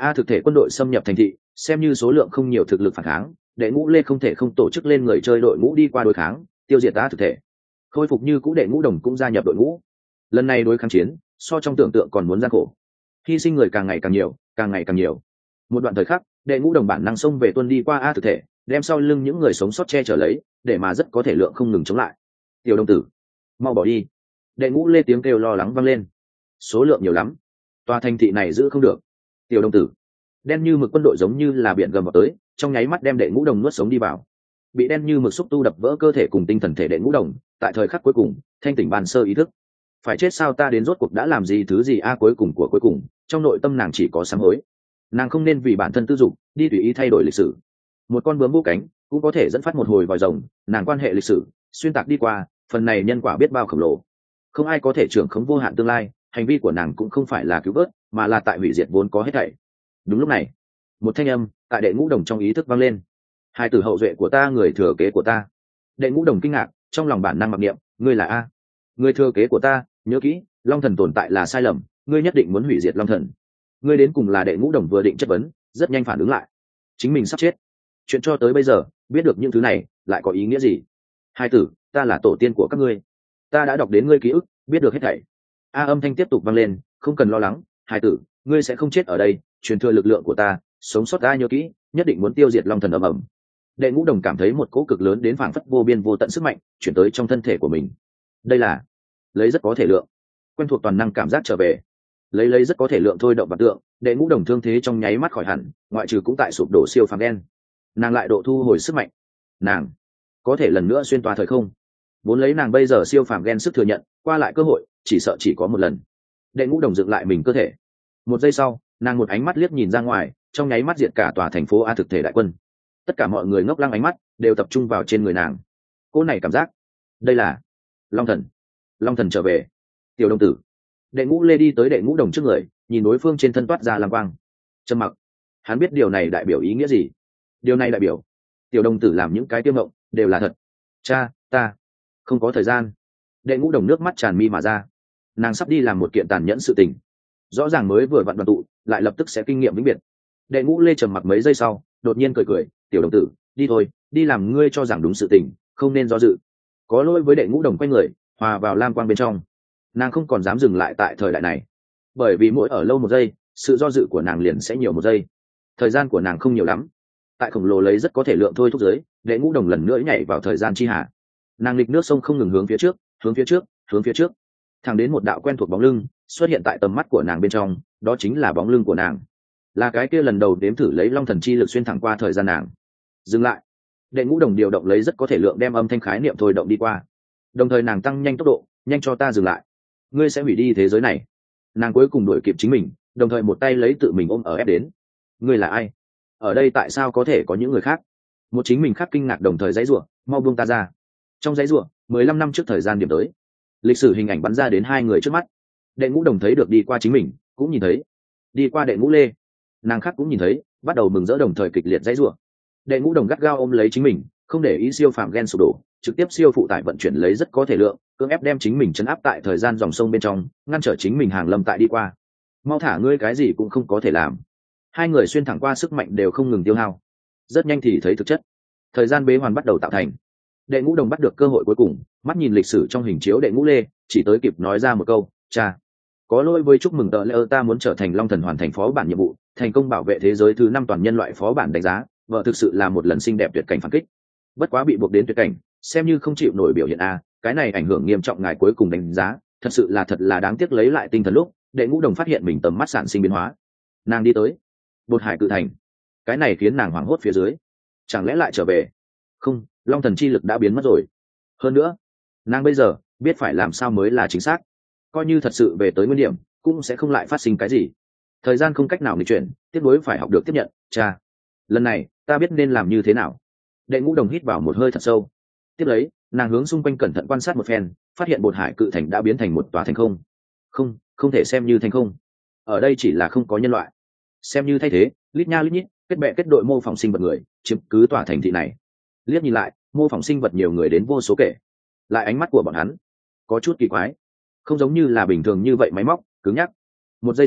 A thực thể quân đội xâm nhập thành thị, xem như số lượng không nhiều thực lực phản kháng, đệ ngũ lê không thể không tổ chức lên người chơi đội ngũ đi qua đối kháng, tiêu diệt A thực thể. Khôi phục như cũ đệ ngũ đồng cũng gia nhập đội ngũ. Lần này đối kháng chiến, so trong tưởng tượng còn muốn gian khổ. Hy sinh người càng ngày càng nhiều, càng ngày càng nhiều. Một đoạn thời khắc, đệ ngũ đồng bản năng xông về tuân đi qua A thực thể, đem sau lưng những người sống sót che chở lấy, để mà rất có thể lượng không ngừng chống lại. Tiểu đồng tử, mau bỏ đi. Đệ ngũ lê tiếng kêu lo lắng vang lên. Số lượng nhiều lắm, tòa thành thị này giữ không được. Tiểu đồng tử, đen như mực quân đội giống như là biển gầm vào tới, trong nháy mắt đem đệ ngũ đồng nuốt sống đi vào. Bị đen như mực xúc tu đập vỡ cơ thể cùng tinh thần thể đệ ngũ đồng, tại thời khắc cuối cùng thanh tỉnh bàn sơ ý thức. Phải chết sao, ta đến rốt cuộc đã làm gì, thứ gì a, cuối cùng của cuối cùng, trong nội tâm nàng chỉ có sám hối. Nàng không nên vì bản thân tư dục đi tùy ý thay đổi lịch sử. Một con bướm vô cánh cũng có thể dẫn phát một hồi vòi rồng, nàng quan hệ lịch sử xuyên tạc đi qua, phần này nhân quả biết bao khổng lồ, không ai có thể trưởng khống vô hạn tương lai. Hành vi của nàng cũng không phải là cứu vớt, mà là tại hủy diệt vốn có hết thảy. Đúng lúc này, một thanh âm tại đệ ngũ đồng trong ý thức vang lên: hai tử hậu duệ của ta, người thừa kế của ta. Đệ ngũ đồng kinh ngạc, trong lòng bản năng mặc niệm: ngươi là A, người thừa kế của ta. Nhớ kỹ, long thần tồn tại là sai lầm, ngươi nhất định muốn hủy diệt long thần. Ngươi đến cùng là đệ ngũ đồng vừa định chất vấn, rất nhanh phản ứng lại, chính mình sắp chết. Chuyện cho tới bây giờ biết được những thứ này lại có ý nghĩa gì? Hai tử, ta là tổ tiên của các ngươi, ta đã đọc đến ngươi ký ức, biết được hết thảy. A âm thanh tiếp tục vang lên: không cần lo lắng, hai tử, ngươi sẽ không chết ở đây, truyền thừa lực lượng của ta, sống sót. Ta nhớ kỹ, nhất định muốn tiêu diệt long thần ầm ầm. Đệ ngũ đồng cảm thấy một cỗ cực lớn đến phảng phất vô biên vô tận sức mạnh chuyển tới trong thân thể của mình. Đây là lấy rất có thể lượng, quen thuộc toàn năng cảm giác trở về. Lấy rất có thể lượng thôi động vật tượng, đệ ngũ đồng thương thế trong nháy mắt khỏi hẳn, ngoại trừ cũng tại sụp đổ siêu phàm đen. Nàng lại độ thu hồi sức mạnh, nàng có thể lần nữa xuyên toa thời không. Vốn lấy nàng bây giờ siêu phàm gen sức thừa nhận, qua lại cơ hội chỉ sợ chỉ có một lần. Đệ ngũ đồng dựng lại mình cơ thể. Một giây sau, nàng một ánh mắt liếc nhìn ra ngoài, trong nháy mắt diệt cả tòa thành phố A thực thể đại quân. Tất cả mọi người ngốc lăng ánh mắt đều tập trung vào trên người nàng. Cô này cảm giác, đây là long thần. Long thần trở về. Tiểu đồng tử. Đệ ngũ lê đi tới đệ ngũ đồng trước người, nhìn đối phương trên thân toát ra lam quang, trầm mặc. Hắn biết điều này đại biểu ý nghĩa gì. Điều này đại biểu tiểu đồng tử làm những cái tiêu ngộng đều là thật. Cha, ta không có thời gian. Đệ ngũ đồng nước mắt tràn mi mà ra. Nàng sắp đi làm một kiện tàn nhẫn sự tình, rõ ràng mới vừa vặn đoàn tụ, lại lập tức sẽ kinh nghiệm vĩnh biệt. Đệ ngũ lê trầm mặc mấy giây sau, đột nhiên cười cười: tiểu đồng tử, đi thôi, đi làm ngươi cho rằng đúng sự tình, không nên do dự. Có lỗi với đệ ngũ đồng quay người, hòa vào lam quang bên trong. Nàng không còn dám dừng lại tại thời đại này, bởi vì mỗi ở lâu một giây, sự do dự của nàng liền sẽ nhiều một giây. Thời gian của nàng không nhiều lắm. Tại khổng lồ lấy rất có thể lượng thôi thúc giới, đệ ngũ đồng lần nữa nhảy vào thời gian chi hà. Nàng nghịch nước sông không ngừng hướng phía trước, hướng phía trước, hướng phía trước, thẳng đến một đạo quen thuộc bóng lưng xuất hiện tại tầm mắt của nàng bên trong. Đó chính là bóng lưng của nàng, là cái kia lần đầu đếm thử lấy long thần chi lực xuyên thẳng qua thời gian nàng. Dừng lại. Đệ ngũ đồng điều động lấy rất có thể lượng đem âm thanh khái niệm thôi động đi qua, đồng thời nàng tăng nhanh tốc độ. Nhanh cho ta dừng lại, ngươi sẽ hủy đi thế giới này. Nàng cuối cùng đuổi kịp chính mình, đồng thời một tay lấy tự mình ôm ở ép đến. Ngươi là ai? Ở đây tại sao có thể có những người khác? Một chính mình khác kinh ngạc, đồng thời dãy rủa: mau buông ta ra. Trong dãy rủa, 15 năm trước thời gian điểm tới, lịch sử hình ảnh bắn ra đến hai người trước mắt. Đệ ngũ đồng thấy được đi qua chính mình, cũng nhìn thấy đi qua đệ ngũ lê. Nàng khác cũng nhìn thấy, bắt đầu mừng rỡ, đồng thời kịch liệt dãy rủa. Đệ ngũ đồng gắt gao ôm lấy chính mình, không để ý siêu phàm gen sụp đổ, trực tiếp siêu phụ tải vận chuyển lấy rất có thể lượng, cưỡng ép đem chính mình chấn áp tại thời gian dòng sông bên trong, ngăn trở chính mình hàng lâm tại đi qua. Mau thả, ngươi cái gì cũng không có thể làm. Hai người xuyên thẳng qua sức mạnh đều không ngừng tiêu hao. Rất nhanh thì thấy thực chất, thời gian bế hoàn bắt đầu tạo thành. Đệ ngũ đồng bắt được cơ hội cuối cùng, mắt nhìn lịch sử trong hình chiếu đệ ngũ lê, chỉ tới kịp nói ra một câu: cha, có lỗi với chúc mừng tờ lễ, ta muốn trở thành long thần, hoàn thành phó bản nhiệm vụ, thành công bảo vệ thế giới thứ 5 toàn nhân loại. Phó bản đánh giá, vợ thực sự là một lần xinh đẹp tuyệt cảnh phản kích, bất quá bị buộc đến tuyệt cảnh, xem như không chịu nổi biểu hiện a, cái này ảnh hưởng nghiêm trọng ngài cuối cùng đánh giá, thật là đáng tiếc. Lấy lại tinh thần lúc, đệ ngũ đồng phát hiện mình tầm mắt sản sinh biến hóa. Nàng đi tới bột hải cự thành, cái này khiến nàng hoảng hốt. Phía dưới chẳng lẽ lại trở về? Không, long thần chi lực đã biến mất rồi. Hơn nữa, nàng bây giờ biết phải làm sao mới là chính xác. Coi như thật sự về tới nguyên điểm, cũng sẽ không lại phát sinh cái gì. Thời gian không cách nào nghịch chuyển, tiếp nối phải học được tiếp nhận. Cha, lần này ta biết nên làm như thế nào. Đệ ngũ đồng hít vào một hơi thật sâu. Tiếp lấy, nàng hướng xung quanh cẩn thận quan sát một phen, phát hiện bột hải cự thành đã biến thành một tòa thành không. Không thể xem như thành không. Ở đây chỉ là không có nhân loại. Xem như thay thế, lít nha lít nhít, kết bè kết đội mô phỏng sinh vật người chiếm cứ tòa thành thị này. Liếc nhìn lại, mô phỏng sinh vật nhiều người đến vô số kể. Lại ánh mắt của bọn hắn có chút kỳ quái, không giống như là bình thường như vậy, máy móc cứng nhắc. Một giây sau,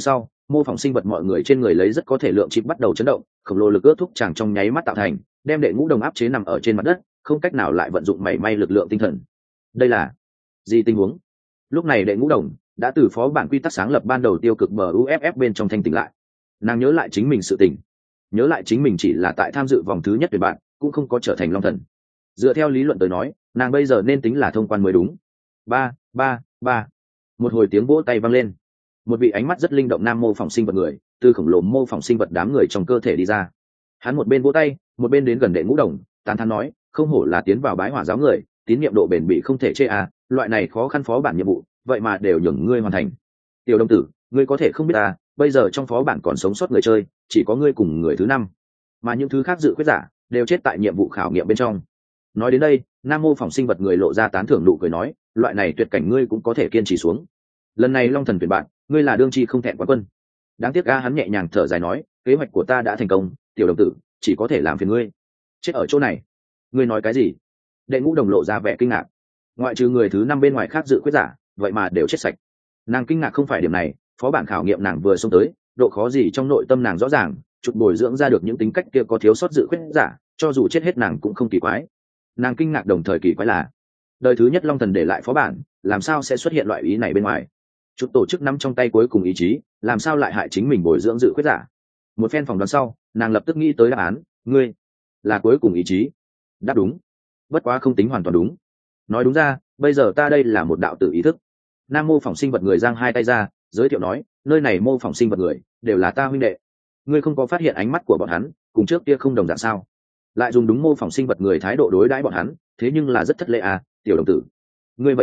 mô phỏng sinh vật mọi người trên người lấy rất có thể lượng chip bắt đầu chấn động, khổng lồ lực ước thúc chàng trong nháy mắt tạo thành, đem đệ ngũ đồng áp chế nằm ở trên mặt đất, không cách nào lại vận dụng mảy may lực lượng tinh thần. Đây là gì tình huống? Lúc này đệ ngũ đồng đã từ phó bản quy tắc sáng lập ban đầu tiêu cực MUFF bên trong thanh tỉnh lại. Nàng nhớ lại chính mình sự tỉnh, nhớ lại chính mình chỉ là tại tham dự vòng thứ nhất tuyển bạn, cũng không có trở thành long thần. Dựa theo lý luận tới nói, nàng bây giờ nên tính là thông quan mới đúng. Ba ba ba, một hồi tiếng vỗ tay vang lên. Một vị ánh mắt rất linh động nam mô phỏng sinh vật người từ khổng lồ mô phỏng sinh vật đám người trong cơ thể đi ra. Hắn một bên vỗ tay, một bên đến gần đệ ngũ đồng, tán thán nói, không hổ là tiến vào bái hỏa giáo người, tín nhiệm độ bền bỉ không thể chê à, loại này khó khăn phó bản nhiệm vụ, vậy mà đều nhường ngươi hoàn thành. Tiểu đồng tử, ngươi có thể không biết à, bây giờ trong phó bản còn sống sót người chơi, chỉ có ngươi cùng người thứ 5, mà những thứ khác dự khuyết giả đều chết tại nhiệm vụ khảo nghiệm bên trong. Nói đến đây, nam mô phỏng sinh vật người lộ ra tán thưởng nụ cười nói, loại này tuyệt cảnh ngươi cũng có thể kiên trì xuống. Lần này long thần tuyển bạn, ngươi là đương chi không thẹn quá quân. Đáng tiếc a, hắn nhẹ nhàng thở dài nói, kế hoạch của ta đã thành công, tiểu đồng tử, chỉ có thể làm phiền ngươi chết ở chỗ này. Ngươi nói cái gì? Đệ ngũ đồng lộ ra vẻ kinh ngạc. Ngoại trừ người thứ 5 bên ngoài khác dự quyết giả, vậy mà đều chết sạch. Nàng kinh ngạc không phải điểm này, phó bản khảo nghiệm nàng vừa xông tới, độ khó gì trong nội tâm nàng rõ ràng, chút bồi dưỡng ra được những tính cách kia có thiếu sót dự quyết giả, cho dù chết hết nàng cũng không kỳ quái. Nàng kinh ngạc đồng thời kỳ quái là, đời thứ nhất long thần để lại phó bản, làm sao sẽ xuất hiện loại ý này bên ngoài? Chút tổ chức nắm trong tay cuối cùng ý chí, làm sao lại hại chính mình bồi dưỡng dự quyết giả? Một phen phỏng đoán sau, nàng lập tức nghĩ tới đáp án, ngươi là cuối cùng ý chí. Đáp đúng, bất quá không tính hoàn toàn đúng. Nói đúng ra, bây giờ ta đây là một đạo tử ý thức. Nam mô phỏng sinh vật người giang hai tay ra, giới thiệu nói, nơi này mô phỏng sinh vật người đều là ta huynh đệ. Ngươi không có phát hiện ánh mắt của bọn hắn cùng trước kia không đồng dạng sao? Lại dùng đúng mô phỏng sinh vật người thái độ đối đãi bọn hắn, thế nhưng là rất thất lễ à, tiểu đồng tử. Ngươi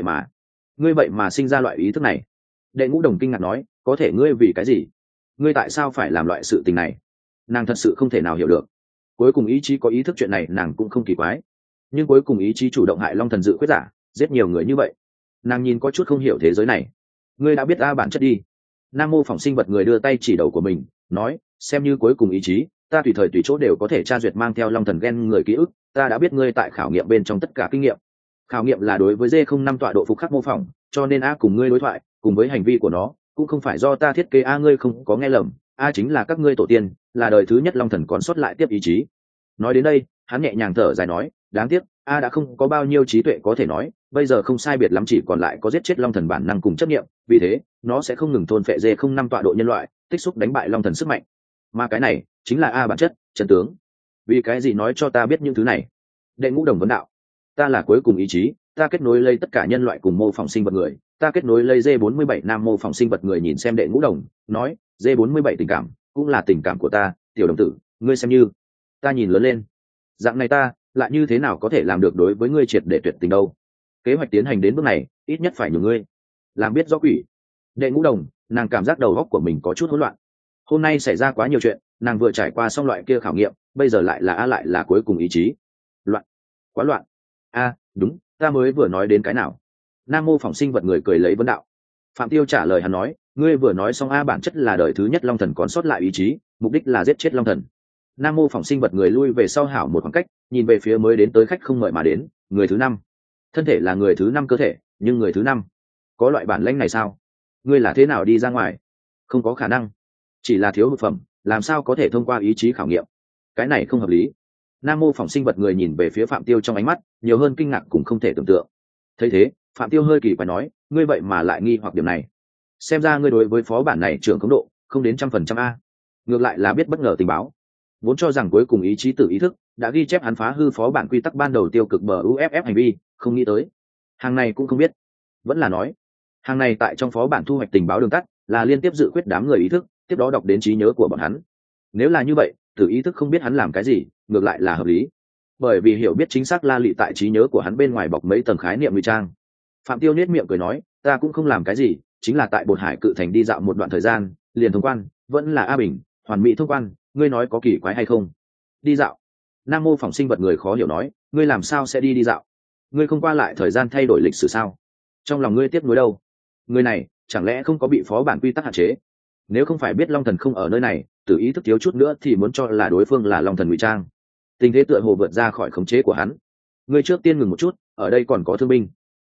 vậy mà sinh ra loại ý thức này. Đệ ngũ đồng kinh ngạc nói, có thể ngươi vì cái gì? Ngươi tại sao phải làm loại sự tình này? Nàng thật sự không thể nào hiểu được. Cuối cùng ý chí có ý thức chuyện này nàng cũng không kỳ quái, nhưng cuối cùng ý chí chủ động hại long thần dự quyết giả, giết nhiều người như vậy, nàng nhìn có chút không hiểu thế giới này. Ngươi đã biết a bản chất đi. Nam mô phỏng sinh vật người đưa tay chỉ đầu của mình, nói, xem như cuối cùng ý chí, ta tùy thời tùy chỗ đều có thể tra duyệt mang theo long thần gen người ký ức. Ta đã biết ngươi tại khảo nghiệm bên trong tất cả kinh nghiệm. Khảo nghiệm là đối với D05 tọa độ phục khắc mô phỏng, cho nên a cùng ngươi đối thoại, cùng với hành vi của nó, cũng không phải do ta thiết kế. A ngươi không có nghe lầm, a chính là các ngươi tổ tiên, là đời thứ nhất long thần còn sót lại tiếp ý chí. Nói đến đây, hắn nhẹ nhàng thở dài nói, đáng tiếc a đã không có bao nhiêu trí tuệ có thể nói, bây giờ không sai biệt lắm chỉ còn lại có giết chết long thần bản năng cùng chấp nghiệm, vì thế nó sẽ không ngừng thôn phệ D05 tọa độ nhân loại, tích xúc đánh bại long thần sức mạnh. Mà cái này chính là a bản chất, chân tướng. Vì cái gì nói cho ta biết những thứ này? Đệ ngũ đồng vấn đạo. Ta là cuối cùng ý chí, ta kết nối lấy tất cả nhân loại cùng mô phỏng sinh vật người, ta kết nối lấy D47 nam mô phỏng sinh vật người. Nhìn xem đệ ngũ đồng, nói, D47 tình cảm cũng là tình cảm của ta, tiểu đồng tử, ngươi xem như ta nhìn lớn lên. Dạng này ta lại như thế nào có thể làm được đối với ngươi triệt để tuyệt tình đâu? Kế hoạch tiến hành đến bước này, ít nhất phải nhường ngươi làm biết rõ quỷ. Đệ ngũ đồng, nàng cảm giác đầu óc của mình có chút hỗn loạn. Hôm nay xảy ra quá nhiều chuyện, nàng vừa trải qua xong loại kia khảo nghiệm, bây giờ lại là cuối cùng ý chí. Loạn, quá loạn. A, đúng, ta mới vừa nói đến cái nào? Nam mô phỏng sinh vật người cười lấy vấn đạo. Phạm Tiêu trả lời hắn nói, ngươi vừa nói xong a bản chất là đời thứ nhất long thần còn sót lại ý chí, mục đích là giết chết long thần. Nam mô phỏng sinh vật người lui về sau hảo một khoảng cách, nhìn về phía mới đến tới khách không mời mà đến, người thứ 5. Thân thể là người thứ 5 cơ thể, nhưng người thứ 5 có loại bản lĩnh này sao? Ngươi là thế nào đi ra ngoài? Không có khả năng, chỉ là thiếu hụt phẩm, làm sao có thể thông qua ý chí khảo nghiệm? Cái này không hợp lý. Nam mô phỏng sinh vật người nhìn về phía Phạm Tiêu trong ánh mắt nhiều hơn kinh ngạc cũng không thể tưởng tượng. Thấy thế, Phạm Tiêu hơi kỳ quái nói, ngươi vậy mà lại nghi hoặc điểm này? Xem ra ngươi đối với phó bản này trưởng khống độ không đến 100% a. Ngược lại là biết bất ngờ tình báo. Vốn cho rằng cuối cùng ý chí tự ý thức đã ghi chép hắn phá hư phó bản quy tắc ban đầu tiêu cực MUFF hành vi, không nghĩ tới hàng này cũng không biết. Vẫn là nói, hàng này tại trong phó bản thu hoạch tình báo đường tắt, là liên tiếp dự khuyết đám người ý thức, tiếp đó đọc đến trí nhớ của bọn hắn. Nếu là như vậy, tự ý thức không biết hắn làm cái gì, ngược lại là hợp lý. Bởi vì hiểu biết chính xác la lị tại trí nhớ của hắn bên ngoài bọc mấy tầng khái niệm ngụy trang. Phạm Tiêu nhếch miệng cười nói, ta cũng không làm cái gì, chính là tại Bột Hải Cự Thành đi dạo một đoạn thời gian, liền thông quan, vẫn là a bình, hoàn mỹ thông quan, ngươi nói có kỳ quái hay không? Đi dạo? Nam mô phỏng sinh vật người khó hiểu nói, ngươi làm sao sẽ đi dạo? Ngươi không qua lại thời gian thay đổi lịch sử sao? Trong lòng ngươi tiếc nuối đâu? Người này chẳng lẽ không có bị phó bản quy tắc hạn chế? Nếu không phải biết long thần không ở nơi này, tự ý thức thiếu chút nữa thì muốn cho là đối phương là long thần ngụy trang. Tình thế tựa hồ vượt ra khỏi khống chế của hắn. Ngươi trước tiên ngừng một chút, ở đây còn có thương binh.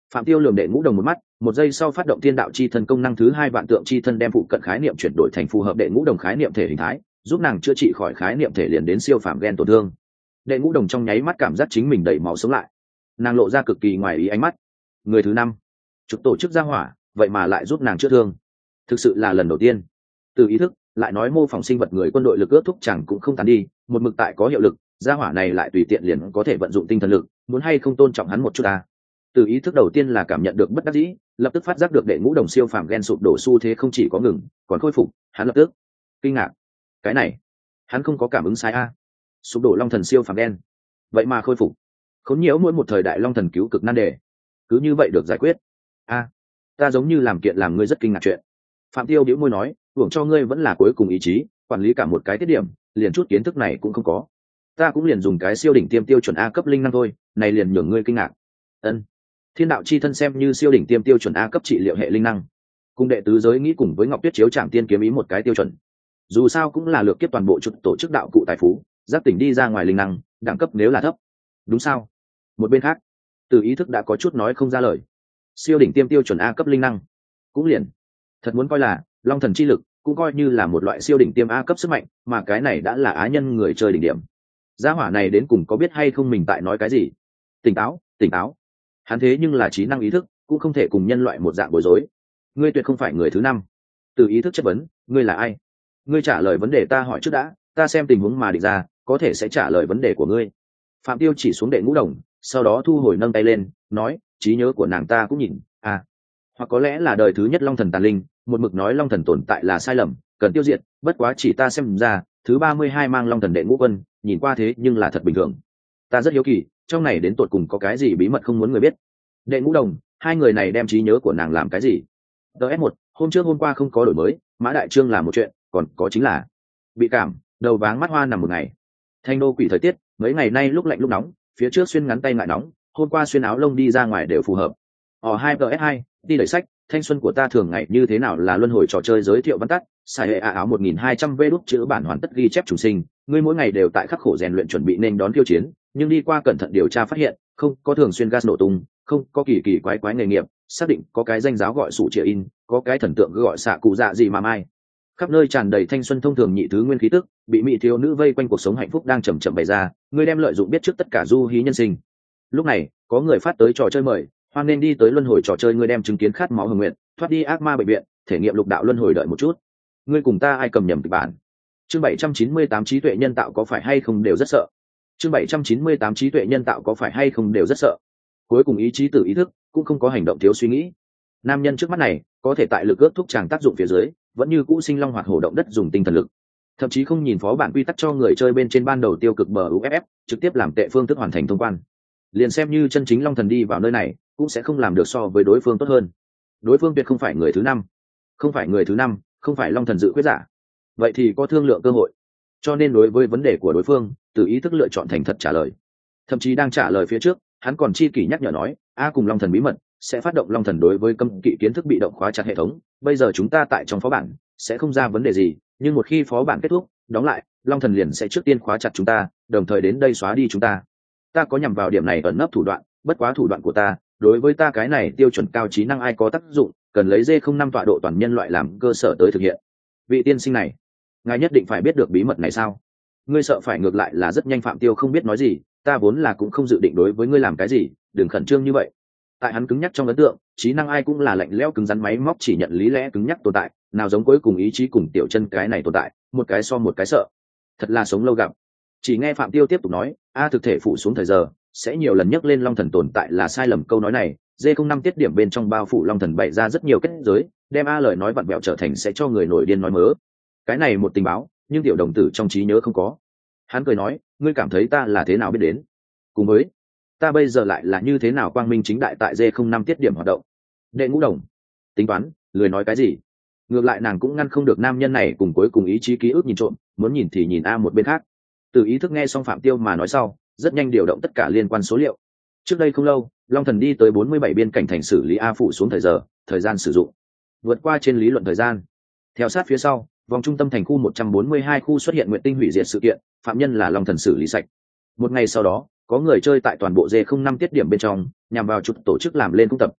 Phạm Tiêu lườm đệ ngũ đồng một mắt, một giây sau phát động thiên đạo chi thân công năng thứ hai, vạn tượng chi thân đem phụ cận khái niệm chuyển đổi thành phù hợp đệ ngũ đồng khái niệm thể hình thái, giúp nàng chữa trị khỏi khái niệm thể liền đến siêu phàm gen tổn thương. Đệ ngũ đồng trong nháy mắt cảm giác chính mình đầy máu sống lại, nàng lộ ra cực kỳ ngoài ý ánh mắt. Người thứ năm, chụp tổ chức gia hỏa, vậy mà lại giúp nàng chữa thương, thực sự là lần đầu tiên. Từ ý thức lại nói mô phỏng sinh vật người quân đội lực ước thúc chẳng cũng không tán đi, một mực tại có hiệu lực, gia hỏa này lại tùy tiện liền có thể vận dụng tinh thần lực, muốn hay không tôn trọng hắn một chút ta. Từ ý thức đầu tiên là cảm nhận được bất đắc dĩ, lập tức phát giác được đệ ngũ đồng siêu phàm gen sụp đổ xu thế không chỉ có ngừng, còn khôi phục, hắn lập tức kinh ngạc. Cái này, hắn không có cảm ứng sai a. Sụp đổ long thần siêu phàm gen, vậy mà khôi phục. Khốn nhiễu mỗi một thời đại long thần cứu cực nan đề, cứ như vậy được giải quyết. A, ta giống như làm kiện làm ngươi rất kinh ngạc chuyện. Phạm Tiêu bĩu môi nói, hưởng cho ngươi vẫn là cuối cùng ý chí, quản lý cả một cái tiết điểm, liền chút kiến thức này cũng không có. Ta cũng liền dùng cái siêu đỉnh tiêm tiêu chuẩn A cấp linh năng thôi, này liền nhường ngươi kinh ngạc. Ân. Thiên đạo chi thân xem như siêu đỉnh tiêm tiêu chuẩn A cấp trị liệu hệ linh năng, cùng đệ tứ giới nghĩ cùng với Ngọc Tuyết chiếu Trảm Tiên kiếm ý một cái tiêu chuẩn. Dù sao cũng là lược kiếp toàn bộ tổ chức đạo cụ tài phú, giác tỉnh đi ra ngoài linh năng, đẳng cấp nếu là thấp. Đúng sao? Một bên khác, Từ ý thức đã có chút nói không ra lời. Siêu đỉnh tiêm tiêu chuẩn A cấp linh năng, cũng liền thật muốn coi là long thần chi lực, cũng coi như là một loại siêu đỉnh tiêm A cấp sức mạnh, mà cái này đã là á nhân người chơi đỉnh điểm. Gia hỏa này đến cùng có biết hay không mình tại nói cái gì? Tỉnh táo, tỉnh táo. Hắn thế nhưng là trí năng ý thức, cũng không thể cùng nhân loại một dạng bối rối. Ngươi tuyệt không phải người thứ năm. Từ ý thức chất vấn, ngươi là ai? Ngươi trả lời vấn đề ta hỏi trước đã, ta xem tình huống mà định ra, có thể sẽ trả lời vấn đề của ngươi. Phạm Tiêu chỉ xuống đệ ngũ đồng, sau đó thu hồi nâng tay lên, nói, trí nhớ của nàng ta cũng nhìn, hoặc có lẽ là đời thứ nhất long thần tàn linh, một mực nói long thần tồn tại là sai lầm, cần tiêu diệt, bất quá chỉ ta xem ra, thứ 32 mang long thần đệ ngũ quân, nhìn qua thế nhưng là thật bình thường. Ta rất hiếu kỳ, trong này đến tột cùng có cái gì bí mật không muốn người biết. Đệ ngũ đồng, hai người này đem trí nhớ của nàng làm cái gì? DS1, hôm trước hôm qua không có đổi mới, Mã Đại Trương làm một chuyện, còn có chính là bị cảm, đầu váng mắt hoa nằm một ngày. Thanh đô quỷ thời tiết, mấy ngày nay lúc lạnh lúc nóng, phía trước xuyên ngắn tay ngại nóng, hôm qua xuyên áo lông đi ra ngoài đều phù hợp. 2DS2, đi đẩy sách, thanh xuân của ta thường ngày như thế nào là luân hồi trò chơi giới thiệu văn tắt, xài hệ áo 1200 v đúc chữ bản hoàn tất ghi chép trùng sinh, ngươi mỗi ngày đều tại khắc khổ rèn luyện chuẩn bị nên đón khiêu chiến, nhưng đi qua cẩn thận điều tra phát hiện, không có thường xuyên gas nổ tung, không có kỳ kỳ quái quái nghề nghiệp, xác định có cái danh giáo gọi sụ trịa in, có cái thần tượng gọi xạ cụ dạ gì mà mai. Khắp nơi tràn đầy thanh xuân thông thường nhị thứ nguyên khí tức, bị mỹ thiếu nữ vây quanh cuộc sống hạnh phúc đang chậm chậm bày ra, ngươi đem lợi dụng biết trước tất cả du hí nhân sinh. Lúc này, có người phát tới trò chơi mời, hoan nên đi tới luân hồi trò chơi, ngươi đem chứng kiến khát máu hồng nguyện, thoát đi ác ma bệnh viện, thể nghiệm lục đạo luân hồi, đợi một chút. Ngươi cùng ta ai cầm nhầm kịch bản? Chương 798 trí tuệ nhân tạo có phải hay không đều rất sợ. Chương 798 trí tuệ nhân tạo có phải hay không đều rất sợ. Cuối cùng ý chí tự ý thức, cũng không có hành động thiếu suy nghĩ. Nam nhân trước mắt này, có thể tại lực ước thúc chàng tác dụng phía dưới, vẫn như cũ sinh long hoạt hổ động đất dùng tinh thần lực. Thậm chí không nhìn phó bản quy tắc cho người chơi bên trên ban đầu tiêu cực bờ UFF, trực tiếp làm tệ phương thức hoàn thành thông quan. Liền xem như chân chính long thần đi vào nơi này, cũng sẽ không làm được so với đối phương tốt hơn. Đối phương tuyệt không phải người thứ năm, không phải người thứ năm, không phải long thần dự quyết giả. Vậy thì có thương lượng cơ hội. Cho nên đối với vấn đề của đối phương, từ ý thức lựa chọn thành thật trả lời. Thậm chí đang trả lời phía trước, hắn còn chi kỷ nhắc nhở nói, cùng long thần bí mật sẽ phát động long thần đối với cấm kỵ kiến thức bị động khóa chặt hệ thống. Bây giờ chúng ta tại trong phó bản sẽ không ra vấn đề gì, nhưng một khi phó bản kết thúc, đóng lại, long thần liền sẽ trước tiên khóa chặt chúng ta, đồng thời đến đây xóa đi chúng ta. Ta có nhằm vào điểm này ẩn nấp thủ đoạn, bất quá thủ đoạn của ta đối với ta cái này tiêu chuẩn cao trí năng ai có tác dụng, cần lấy D05 tọa độ toàn nhân loại làm cơ sở tới thực hiện. Vị tiên sinh này, ngài nhất định phải biết được bí mật này sao? Ngươi sợ phải ngược lại là rất nhanh. Phạm Tiêu không biết nói gì, ta vốn là cũng không dự định đối với ngươi làm cái gì, đừng khẩn trương như vậy. Tại hắn cứng nhắc trong ấn tượng, trí năng ai cũng là lạnh lẽo cứng rắn máy móc chỉ nhận lý lẽ cứng nhắc tồn tại, nào giống cuối cùng ý chí cùng tiểu chân cái này tồn tại, một cái so một cái sợ. Thật là sống lâu gặp. Chỉ nghe Phạm Tiêu tiếp tục nói, thực thể phụ xuống thời giờ, sẽ nhiều lần nhắc lên long thần tồn tại là sai lầm. Câu nói này, D05 tiết điểm bên trong bao phủ long thần bày ra rất nhiều kết giới, đem lời nói vặn vẹo trở thành sẽ cho người nổi điên nói mớ. Cái này một tình báo, nhưng tiểu đồng tử trong trí nhớ không có. Hắn cười nói, ngươi cảm thấy ta là thế nào biết đến? Cùng với ta bây giờ lại là như thế nào quang minh chính đại tại D05 tiết điểm hoạt động? Đệ ngũ đồng tính toán, lười nói cái gì. Ngược lại nàng cũng ngăn không được nam nhân này cùng cuối cùng ý chí ký ức nhìn trộm, muốn nhìn thì nhìn một bên khác. Từ ý thức nghe xong Phạm Tiêu mà nói sau, rất nhanh điều động tất cả liên quan số liệu. Trước đây không lâu, long thần đi tới 47 biên cảnh thành xử lý phụ xuống thời gian sử dụng vượt qua trên lý luận thời gian. Theo sát phía sau, vòng trung tâm thành khu 142 khu xuất hiện nguyện tinh hủy diệt sự kiện, phạm nhân là long thần xử lý sạch. Một ngày sau đó, có người chơi tại toàn bộ D05 tiết điểm bên trong nhằm vào trục tổ chức làm lên cung tập,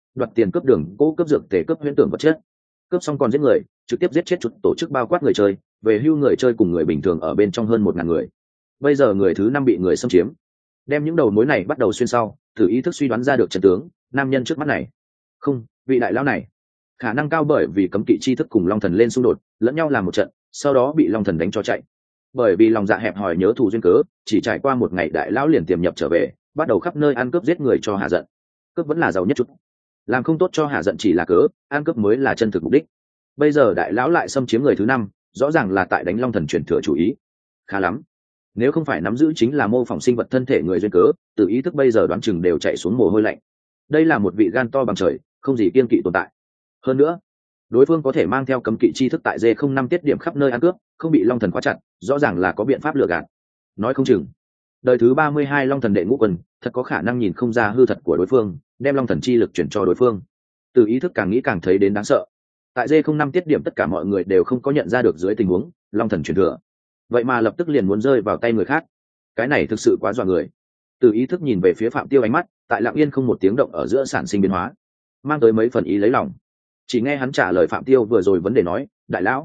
đoạt tiền cướp đường cố cướp dược tề cướp huyễn tưởng vật chất, cướp xong còn giết người, trực tiếp giết chết chút tổ chức bao quát người chơi, về hưu người chơi cùng người bình thường ở bên trong hơn 1.000 người. Bây giờ người thứ 5 bị người xâm chiếm, đem những đầu mối này bắt đầu xuyên sau, thử ý thức suy đoán ra được trận tướng nam nhân trước mắt này, không, vị đại lão này khả năng cao bởi vì cấm kỵ chi thức cùng long thần lên xung đột lẫn nhau làm một trận, sau đó bị long thần đánh cho chạy. Bởi vì lòng dạ hẹp hòi nhớ thù duyên cớ, chỉ trải qua một ngày đại lão liền tiềm nhập trở về, bắt đầu khắp nơi ăn cướp giết người cho hạ giận. Cướp vẫn là giàu nhất chút, làm không tốt cho hạ giận chỉ là cớ, ăn cướp mới là chân thực mục đích. Bây giờ đại lão lại xâm chiếm người thứ 5, rõ ràng là tại đánh long thần truyền thừa chủ ý. Khá lắm, nếu không phải nắm giữ chính là mô phỏng sinh vật thân thể người duyên cớ, tự ý thức bây giờ đoán chừng đều chạy xuống mồ hôi lạnh. Đây là một vị gan to bằng trời, không gì kiên kỵ tồn tại. Hơn nữa, đối phương có thể mang theo cấm kỵ chi thức tại D05 tiết điểm khắp nơi ăn cướp, không bị long thần khóa chặt, rõ ràng là có biện pháp lừa gạt. Nói không chừng đời thứ 32 long thần đệ ngũ quân thật có khả năng nhìn không ra hư thật của đối phương, đem long thần chi lực chuyển cho đối phương. Từ ý thức càng nghĩ càng thấy đến đáng sợ. Tại D05 tiết điểm tất cả mọi người đều không có nhận ra được dưới tình huống long thần truyền thừa, vậy mà lập tức liền muốn rơi vào tay người khác, cái này thực sự quá dọa người. Từ ý thức nhìn về phía Phạm Tiêu, ánh mắt tại lặng yên không một tiếng động ở giữa sản sinh biến hóa, mang tới mấy phần ý lấy lòng. Chỉ nghe hắn trả lời Phạm Tiêu vừa rồi vấn đề nói, đại lão,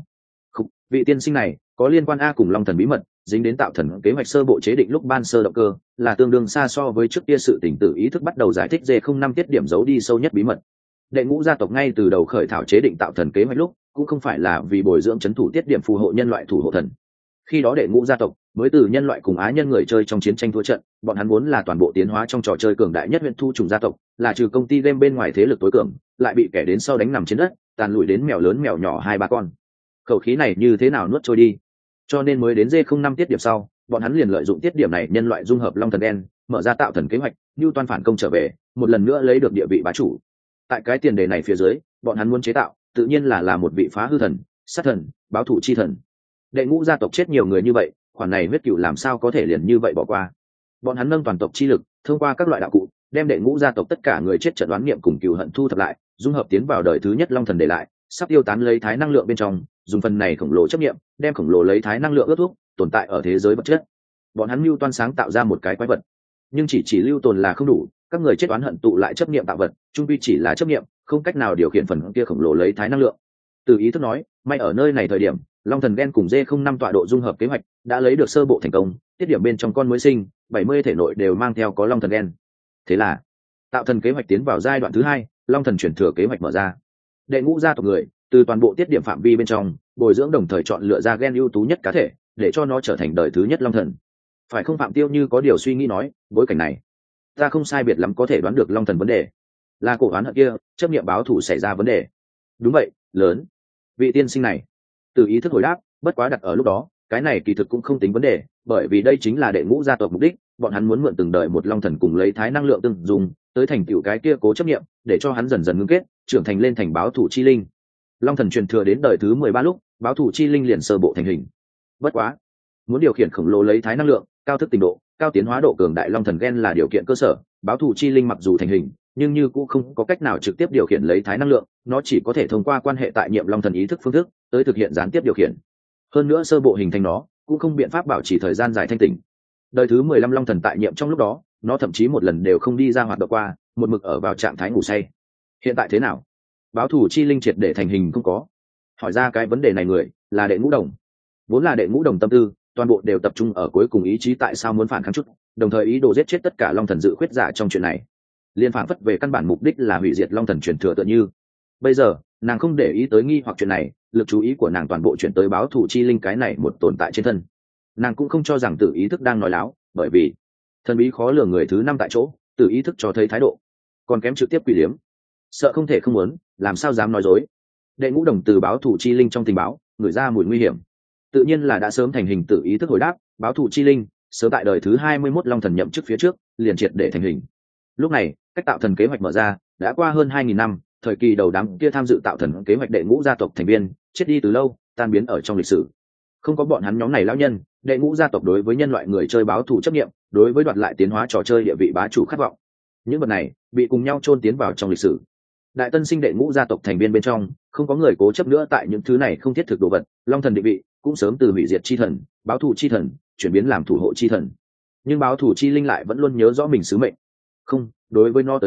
vị tiên sinh này có liên quan a cùng long thần bí mật, dính đến tạo thần kế hoạch sơ bộ chế định lúc ban sơ động cơ, là tương đương xa so với trước kia sự tỉnh tử ý thức bắt đầu giải thích D05 tiết điểm giấu đi sâu nhất bí mật. Đệ ngũ gia tộc ngay từ đầu khởi thảo chế định tạo thần kế hoạch lúc, cũng không phải là vì bồi dưỡng trấn thủ tiết điểm phù hộ nhân loại thủ hộ thần. Khi đó đệ ngũ gia tộc mới từ nhân loại cùng á nhân người chơi trong chiến tranh thua trận, bọn hắn muốn là toàn bộ tiến hóa trong trò chơi cường đại nhất huyện thu trùng gia tộc, là trừ công ty game bên ngoài thế lực tối cường, lại bị kẻ đến sau đánh nằm trên đất, tàn lụi đến mèo lớn mèo nhỏ 2-3 con. Khẩu khí này như thế nào nuốt trôi đi. Cho nên mới đến D05 tiết điểm sau, bọn hắn liền lợi dụng tiết điểm này nhân loại dung hợp long thần đen, mở ra tạo thần kế hoạch, như toàn phản công trở về, một lần nữa lấy được địa vị bá chủ. Tại cái tiền đề này phía dưới, bọn hắn muốn chế tạo, tự nhiên là một vị phá hư thần, sát thần, báo thủ chi thần. Đệ ngũ gia tộc chết nhiều người như vậy, khoản này huyết cựu làm sao có thể liền như vậy bỏ qua. Bọn hắn nâng toàn tộc chi lực, thông qua các loại đạo cụ, đem đệ ngũ gia tộc tất cả người chết trận đoán niệm cùng cừu hận thu thập lại, dung hợp tiến vào đời thứ nhất long thần để lại, sắp tiêu tán lấy thái năng lượng bên trong, dùng phần này khổng lồ chấp niệm, đem khổng lồ lấy thái năng lượng ướt thuốc, tồn tại ở thế giới vật chất. Bọn hắn mưu toan sáng tạo ra một cái quái vật, nhưng chỉ lưu tồn là không đủ, các người chết oán hận tụ lại chấp niệm tạo vật, chung quy chỉ là chấp niệm, không cách nào điều khiển phần kia khổng lồ lấy thái năng lượng. Từ ý thức nói, may ở nơi này thời điểm, long thần đen cùng D05 tọa độ dung hợp kế hoạch đã lấy được sơ bộ thành công, tiết điểm bên trong con mới sinh 70 thể nội đều mang theo có long thần đen. Thế là tạo thần kế hoạch tiến vào giai đoạn thứ 2, long thần chuyển thừa kế hoạch mở ra. Đệ ngũ gia tộc người từ toàn bộ tiết điểm phạm vi bên trong bồi dưỡng, đồng thời chọn lựa ra gen ưu tú nhất cá thể, để cho nó trở thành đời thứ nhất long thần. Phải không? Phạm Tiêu như có điều suy nghĩ nói, bối cảnh này ta không sai biệt lắm có thể đoán được long thần vấn đề, là cổ oán hận kia chấp niệm báo thủ xảy ra vấn đề. Đúng vậy, lớn vị tiên sinh này. Từ ý thức hồi đáp, bất quá đặt ở lúc đó, cái này kỳ thực cũng không tính vấn đề, bởi vì đây chính là đệ ngũ gia tộc mục đích, bọn hắn muốn mượn từng đời một long thần cùng lấy thái năng lượng từng dùng tới thành tựu cái kia cố chấp niệm, để cho hắn dần dần ngưng kết, trưởng thành lên thành báo thủ chi linh. Long thần truyền thừa đến đời thứ 13 lúc, báo thủ chi linh liền sơ bộ thành hình. Bất quá, muốn điều khiển khổng lồ lấy thái năng lượng, cao thức tình độ, cao tiến hóa độ cường đại long thần gen là điều kiện cơ sở, báo thủ chi linh mặc dù thành hình, nhưng như cũng không có cách nào trực tiếp điều khiển lấy thái năng lượng, nó chỉ có thể thông qua quan hệ tại nhiệm long thần ý thức phương thức tới thực hiện gián tiếp điều khiển. Hơn nữa sơ bộ hình thành nó cũng không biện pháp bảo trì thời gian dài thanh tỉnh. Đời thứ 15 long thần tại nhiệm trong lúc đó, nó thậm chí một lần đều không đi ra hoạt động qua, một mực ở vào trạng thái ngủ say. Hiện tại thế nào? Báo thủ chi linh triệt để thành hình không có? Hỏi ra cái vấn đề này người là đệ ngũ đồng. Vốn là đệ ngũ đồng tâm tư, toàn bộ đều tập trung ở cuối cùng ý chí tại sao muốn phản kháng chút, đồng thời ý đồ giết chết tất cả long thần dự khuyết giả trong chuyện này. Liên phản phất về căn bản mục đích là hủy diệt long thần truyền thừa tựa như. Bây giờ, nàng không để ý tới nghi hoặc chuyện này, lực chú ý của nàng toàn bộ chuyển tới báo thủ chi linh cái này một tồn tại trên thân. Nàng cũng không cho rằng tự ý thức đang nói láo, bởi vì thần bí khó lường người thứ 5 tại chỗ, tự ý thức cho thấy thái độ còn kém trực tiếp quỷ liếm, sợ không thể không muốn, làm sao dám nói dối. Đệ ngũ đồng từ báo thủ chi linh trong tình báo gửi ra mùi nguy hiểm, tự nhiên là đã sớm thành hình. Tự ý thức hồi đáp, báo thủ chi linh sớm tại đời thứ 21 long thần nhậm chức phía trước liền triệt để thành hình. Lúc này cách tạo thần kế hoạch mở ra đã qua hơn 2.000 năm, thời kỳ đầu đám kia tham dự tạo thần kế hoạch đệ ngũ gia tộc thành viên chết đi từ lâu, tan biến ở trong lịch sử. Không có bọn hắn nhóm này lão nhân, đệ ngũ gia tộc đối với nhân loại người chơi báo thù chấp niệm, đối với đoạt lại tiến hóa trò chơi địa vị bá chủ khát vọng, những vật này bị cùng nhau chôn tiến vào trong lịch sử. Đại tân sinh đệ ngũ gia tộc thành viên bên trong không có người cố chấp nữa tại những thứ này không thiết thực đồ vật, long thần định vị cũng sớm từ hủy diệt chi thần, báo thù chi thần chuyển biến làm thủ hộ chi thần. Nhưng báo thù chi linh lại vẫn luôn nhớ rõ mình sứ mệnh. Không, đối với nó tới nói,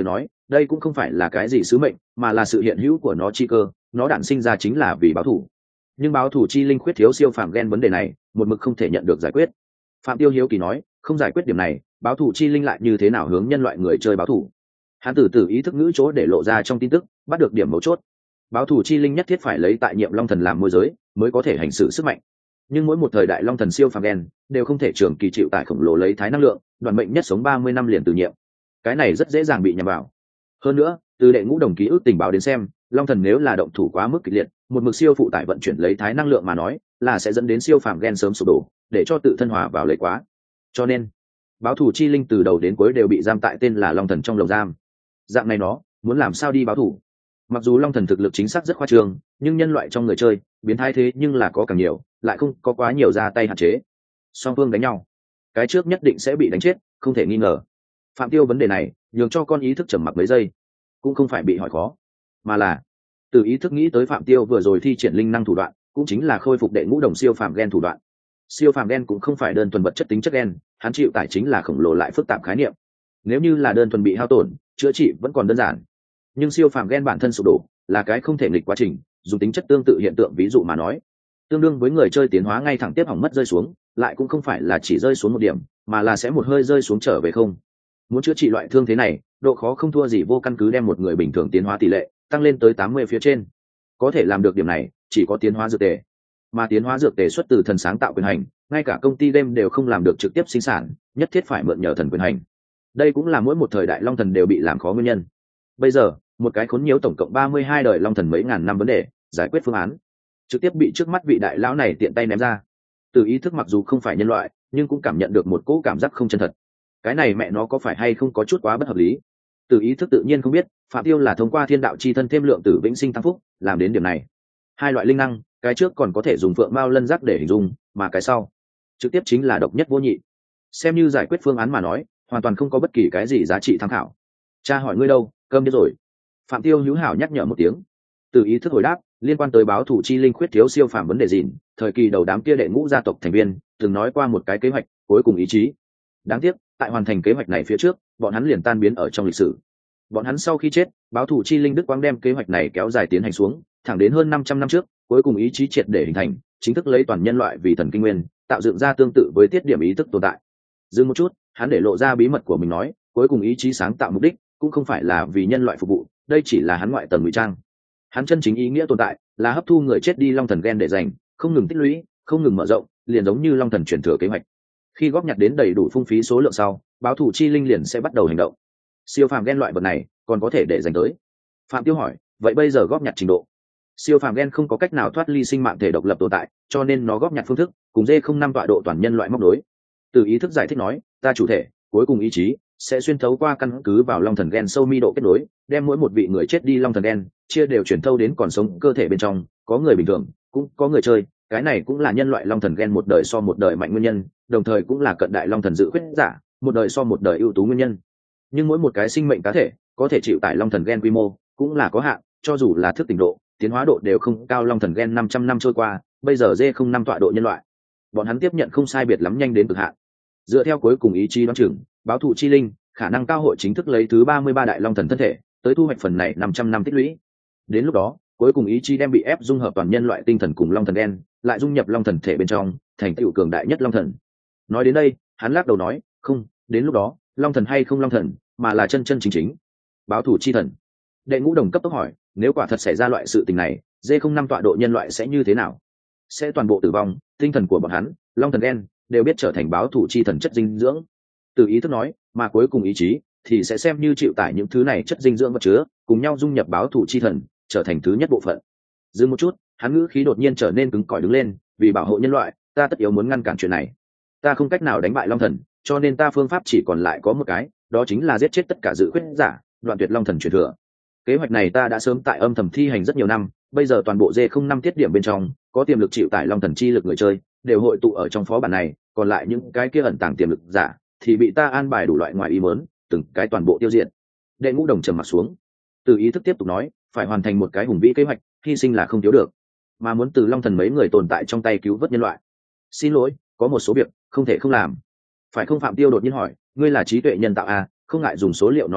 đây cũng không phải là cái gì sứ mệnh, mà là sự hiện hữu của nó chi cơ, nó đản sinh ra chính là vì báo thù. Nhưng báo thù chi linh khuyết thiếu siêu phàm gen vấn đề này một mực không thể nhận được giải quyết. Phạm Tiêu hiếu kỳ nói, không giải quyết điểm này, báo thù chi linh lại như thế nào hướng nhân loại người chơi báo thù? Hắn từ từ ý thức ngữ chỗ để lộ ra trong tin tức, bắt được điểm mấu chốt. Báo thù chi linh nhất thiết phải lấy tại nhiệm long thần làm môi giới mới có thể hành xử sức mạnh, nhưng mỗi một thời đại long thần siêu phàm gen đều không thể trường kỳ chịu tải khổng lồ lấy thái năng lượng, đoàn mệnh nhất sống 30 năm liền từ nhiệm. Cái này rất dễ dàng bị nhầm vào. Hơn nữa, từ đệ ngũ đồng ký ức tình báo đến xem, long thần nếu là động thủ quá mức kịch liệt, một mực siêu phụ tải vận chuyển lấy thái năng lượng mà nói, là sẽ dẫn đến siêu phàm gen sớm sụp đổ, để cho tự thân hòa vào lấy quá. Cho nên, báo thù chi linh từ đầu đến cuối đều bị giam tại tên là long thần trong lồng giam. Dạng này nó muốn làm sao đi báo thù? Mặc dù long thần thực lực chính xác rất khoa trương, nhưng nhân loại trong người chơi biến thái thế nhưng là có càng nhiều, lại không có quá nhiều ra tay hạn chế. Song phương đánh nhau, cái trước nhất định sẽ bị đánh chết, không thể nghi ngờ. Phạm Tiêu vấn đề này nhường cho con ý thức trầm mặc mấy giây, cũng không phải bị hỏi khó, mà là từ ý thức nghĩ tới Phạm Tiêu vừa rồi thi triển linh năng thủ đoạn, cũng chính là khôi phục đệ ngũ đồng siêu phàm gen thủ đoạn. Siêu phàm gen cũng không phải đơn thuần vật chất tính chất gen, hắn chịu tải chính là khổng lồ lại phức tạp khái niệm. Nếu như là đơn thuần bị hao tổn, chữa trị vẫn còn đơn giản, nhưng siêu phàm gen bản thân sụp đổ là cái không thể nghịch quá trình. Dùng tính chất tương tự hiện tượng ví dụ mà nói, tương đương với người chơi tiến hóa ngay thẳng tiếp hỏng mất rơi xuống, lại cũng không phải là chỉ rơi xuống một điểm, mà là sẽ một hơi rơi xuống trở về không. Muốn chữa trị loại thương thế này, độ khó không thua gì vô căn cứ đem một người bình thường tiến hóa tỷ lệ tăng lên tới 80 phía trên. Có thể làm được điểm này chỉ có tiến hóa dược tề, mà tiến hóa dược tề xuất từ thần sáng tạo quyền hành, ngay cả công ty game đều không làm được trực tiếp sinh sản, nhất thiết phải mượn nhờ thần quyền hành. Đây cũng là mỗi một thời đại long thần đều bị làm khó nguyên nhân. Bây giờ một cái khốn nhiễu tổng cộng 32 đời long thần mấy ngàn năm vấn đề, giải quyết phương án trực tiếp bị trước mắt vị đại lão này tiện tay ném ra. Từ ý thức mặc dù không phải nhân loại, nhưng cũng cảm nhận được một cỗ cảm giác không chân thật. Cái này mẹ nó có phải hay không có chút quá bất hợp lý? Từ ý thức tự nhiên không biết, Phạm Tiêu là thông qua thiên đạo chi thân thêm lượng tử vĩnh sinh tăng phúc làm đến điểm này. Hai loại linh năng, cái trước còn có thể dùng phượng mao lân giác để hình dung, mà cái sau trực tiếp chính là độc nhất vô nhị. Xem như giải quyết phương án mà nói, hoàn toàn không có bất kỳ cái gì giá trị tham khảo. Cha hỏi ngươi đâu, cơm đến rồi. Phạm Tiêu hữu hảo nhắc nhở một tiếng. Từ ý thức hồi đáp, liên quan tới báo thủ chi linh khuyết thiếu siêu phàm vấn đề gì, thời kỳ đầu đám kia đệ ngũ gia tộc thành viên từng nói qua một cái kế hoạch, cuối cùng ý chí. Đáng tiếc, tại hoàn thành kế hoạch này phía trước, bọn hắn liền tan biến ở trong lịch sử. Bọn hắn sau khi chết, báo thủ chi linh đức quang đem kế hoạch này kéo dài tiến hành xuống, thẳng đến hơn 500 năm trước, cuối cùng ý chí triệt để hình thành, chính thức lấy toàn nhân loại vì thần kinh nguyên, tạo dựng ra tương tự với tiết điểm ý thức tồn tại. Dừng một chút, hắn để lộ ra bí mật của mình nói, cuối cùng ý chí sáng tạo mục đích cũng không phải là vì nhân loại phục vụ, đây chỉ là hắn ngoại tầng ngụy trang. Hắn chân chính ý nghĩa tồn tại là hấp thu người chết đi long thần gen để dành, không ngừng tích lũy, không ngừng mở rộng, liền giống như long thần truyền thừa kế hoạch. Khi góp nhặt đến đầy đủ phung phí số lượng sau, báo thủ chi linh liền sẽ bắt đầu hành động. Siêu phàm gen loại vật này còn có thể để dành tới. Phạm Tiêu hỏi, vậy bây giờ góp nhặt trình độ? Siêu phàm gen không có cách nào thoát ly sinh mạng thể độc lập tồn tại, cho nên nó góp nhặt phương thức cùng D05 tọa độ toàn nhân loại móc đối. Từ ý thức giải thích nói, ta chủ thể, cuối cùng ý chí sẽ xuyên thấu qua căn cứ vào long thần gen sâu mi độ kết nối, đem mỗi một vị người chết đi long thần gen chia đều chuyển thâu đến còn sống cơ thể bên trong, có người bình thường, cũng có người chơi, cái này cũng là nhân loại long thần gen một đời so một đời mạnh nguyên nhân, đồng thời cũng là cận đại long thần dự khuyết giả, một đời so một đời ưu tú nguyên nhân. Nhưng mỗi một cái sinh mệnh cá thể có thể chịu tải long thần gen quy mô cũng là có hạn, cho dù là thức tỉnh độ, tiến hóa độ đều không cao. Long thần gen 500 năm trôi qua, bây giờ D05 tọa độ nhân loại, bọn hắn tiếp nhận không sai biệt lắm nhanh đến cực hạn. Dựa theo cuối cùng ý chí đoán chừng, báo thù chi linh khả năng cao hội chính thức lấy thứ 33 đại long thần thân thể tới thu hoạch phần này 500 năm tích lũy. Đến lúc đó, cuối cùng ý chí đem bị ép dung hợp toàn nhân loại tinh thần cùng long thần gen, lại dung nhập long thần thể bên trong, thành tựu cường đại nhất long thần. Nói đến đây, hắn lắc đầu nói, không, đến lúc đó, long thần hay không long thần, mà là chân chân chính chính báo thù chi thần. Đệ ngũ đồng cấp tốc hỏi, nếu quả thật xảy ra loại sự tình này, D05 tọa độ nhân loại sẽ như thế nào? Sẽ toàn bộ tử vong, tinh thần của bọn hắn, long thần gen đều biết trở thành báo thù chi thần chất dinh dưỡng. Từ ý thức nói, mà cuối cùng ý chí thì sẽ xem như chịu tải những thứ này chất dinh dưỡng vật chứa, cùng nhau dung nhập báo thù chi thần, trở thành thứ nhất bộ phận. Dừng một chút, hắn ngữ khí đột nhiên trở nên cứng cỏi đứng lên, vì bảo hộ nhân loại, ta tất yếu muốn ngăn cản chuyện này. Ta không cách nào đánh bại long thần, cho nên ta phương pháp chỉ còn lại có một cái, đó chính là giết chết tất cả dự khuyết giả, đoạn tuyệt long thần truyền thừa. Kế hoạch này ta đã sớm tại âm thầm thi hành rất nhiều năm, bây giờ toàn bộ D05 tiết điểm bên trong có tiềm lực chịu tải long thần chi lực người chơi đều hội tụ ở trong phó bản này, còn lại những cái kia ẩn tàng tiềm lực giả thì bị ta an bài đủ loại ngoài ý muốn, từng cái toàn bộ tiêu diệt. Đệ ngũ đồng trầm mặt xuống, từ ý thức tiếp tục nói, phải hoàn thành một cái hùng vĩ kế hoạch, hy sinh là không thiếu được, mà muốn từ long thần mấy người tồn tại trong tay cứu vớt nhân loại, xin lỗi, có một số việc không thể không làm. Phải không? Phạm Tiêu đột nhiên hỏi, ngươi là trí tuệ nhân tạo à, không ngại dùng số liệu nói một chút,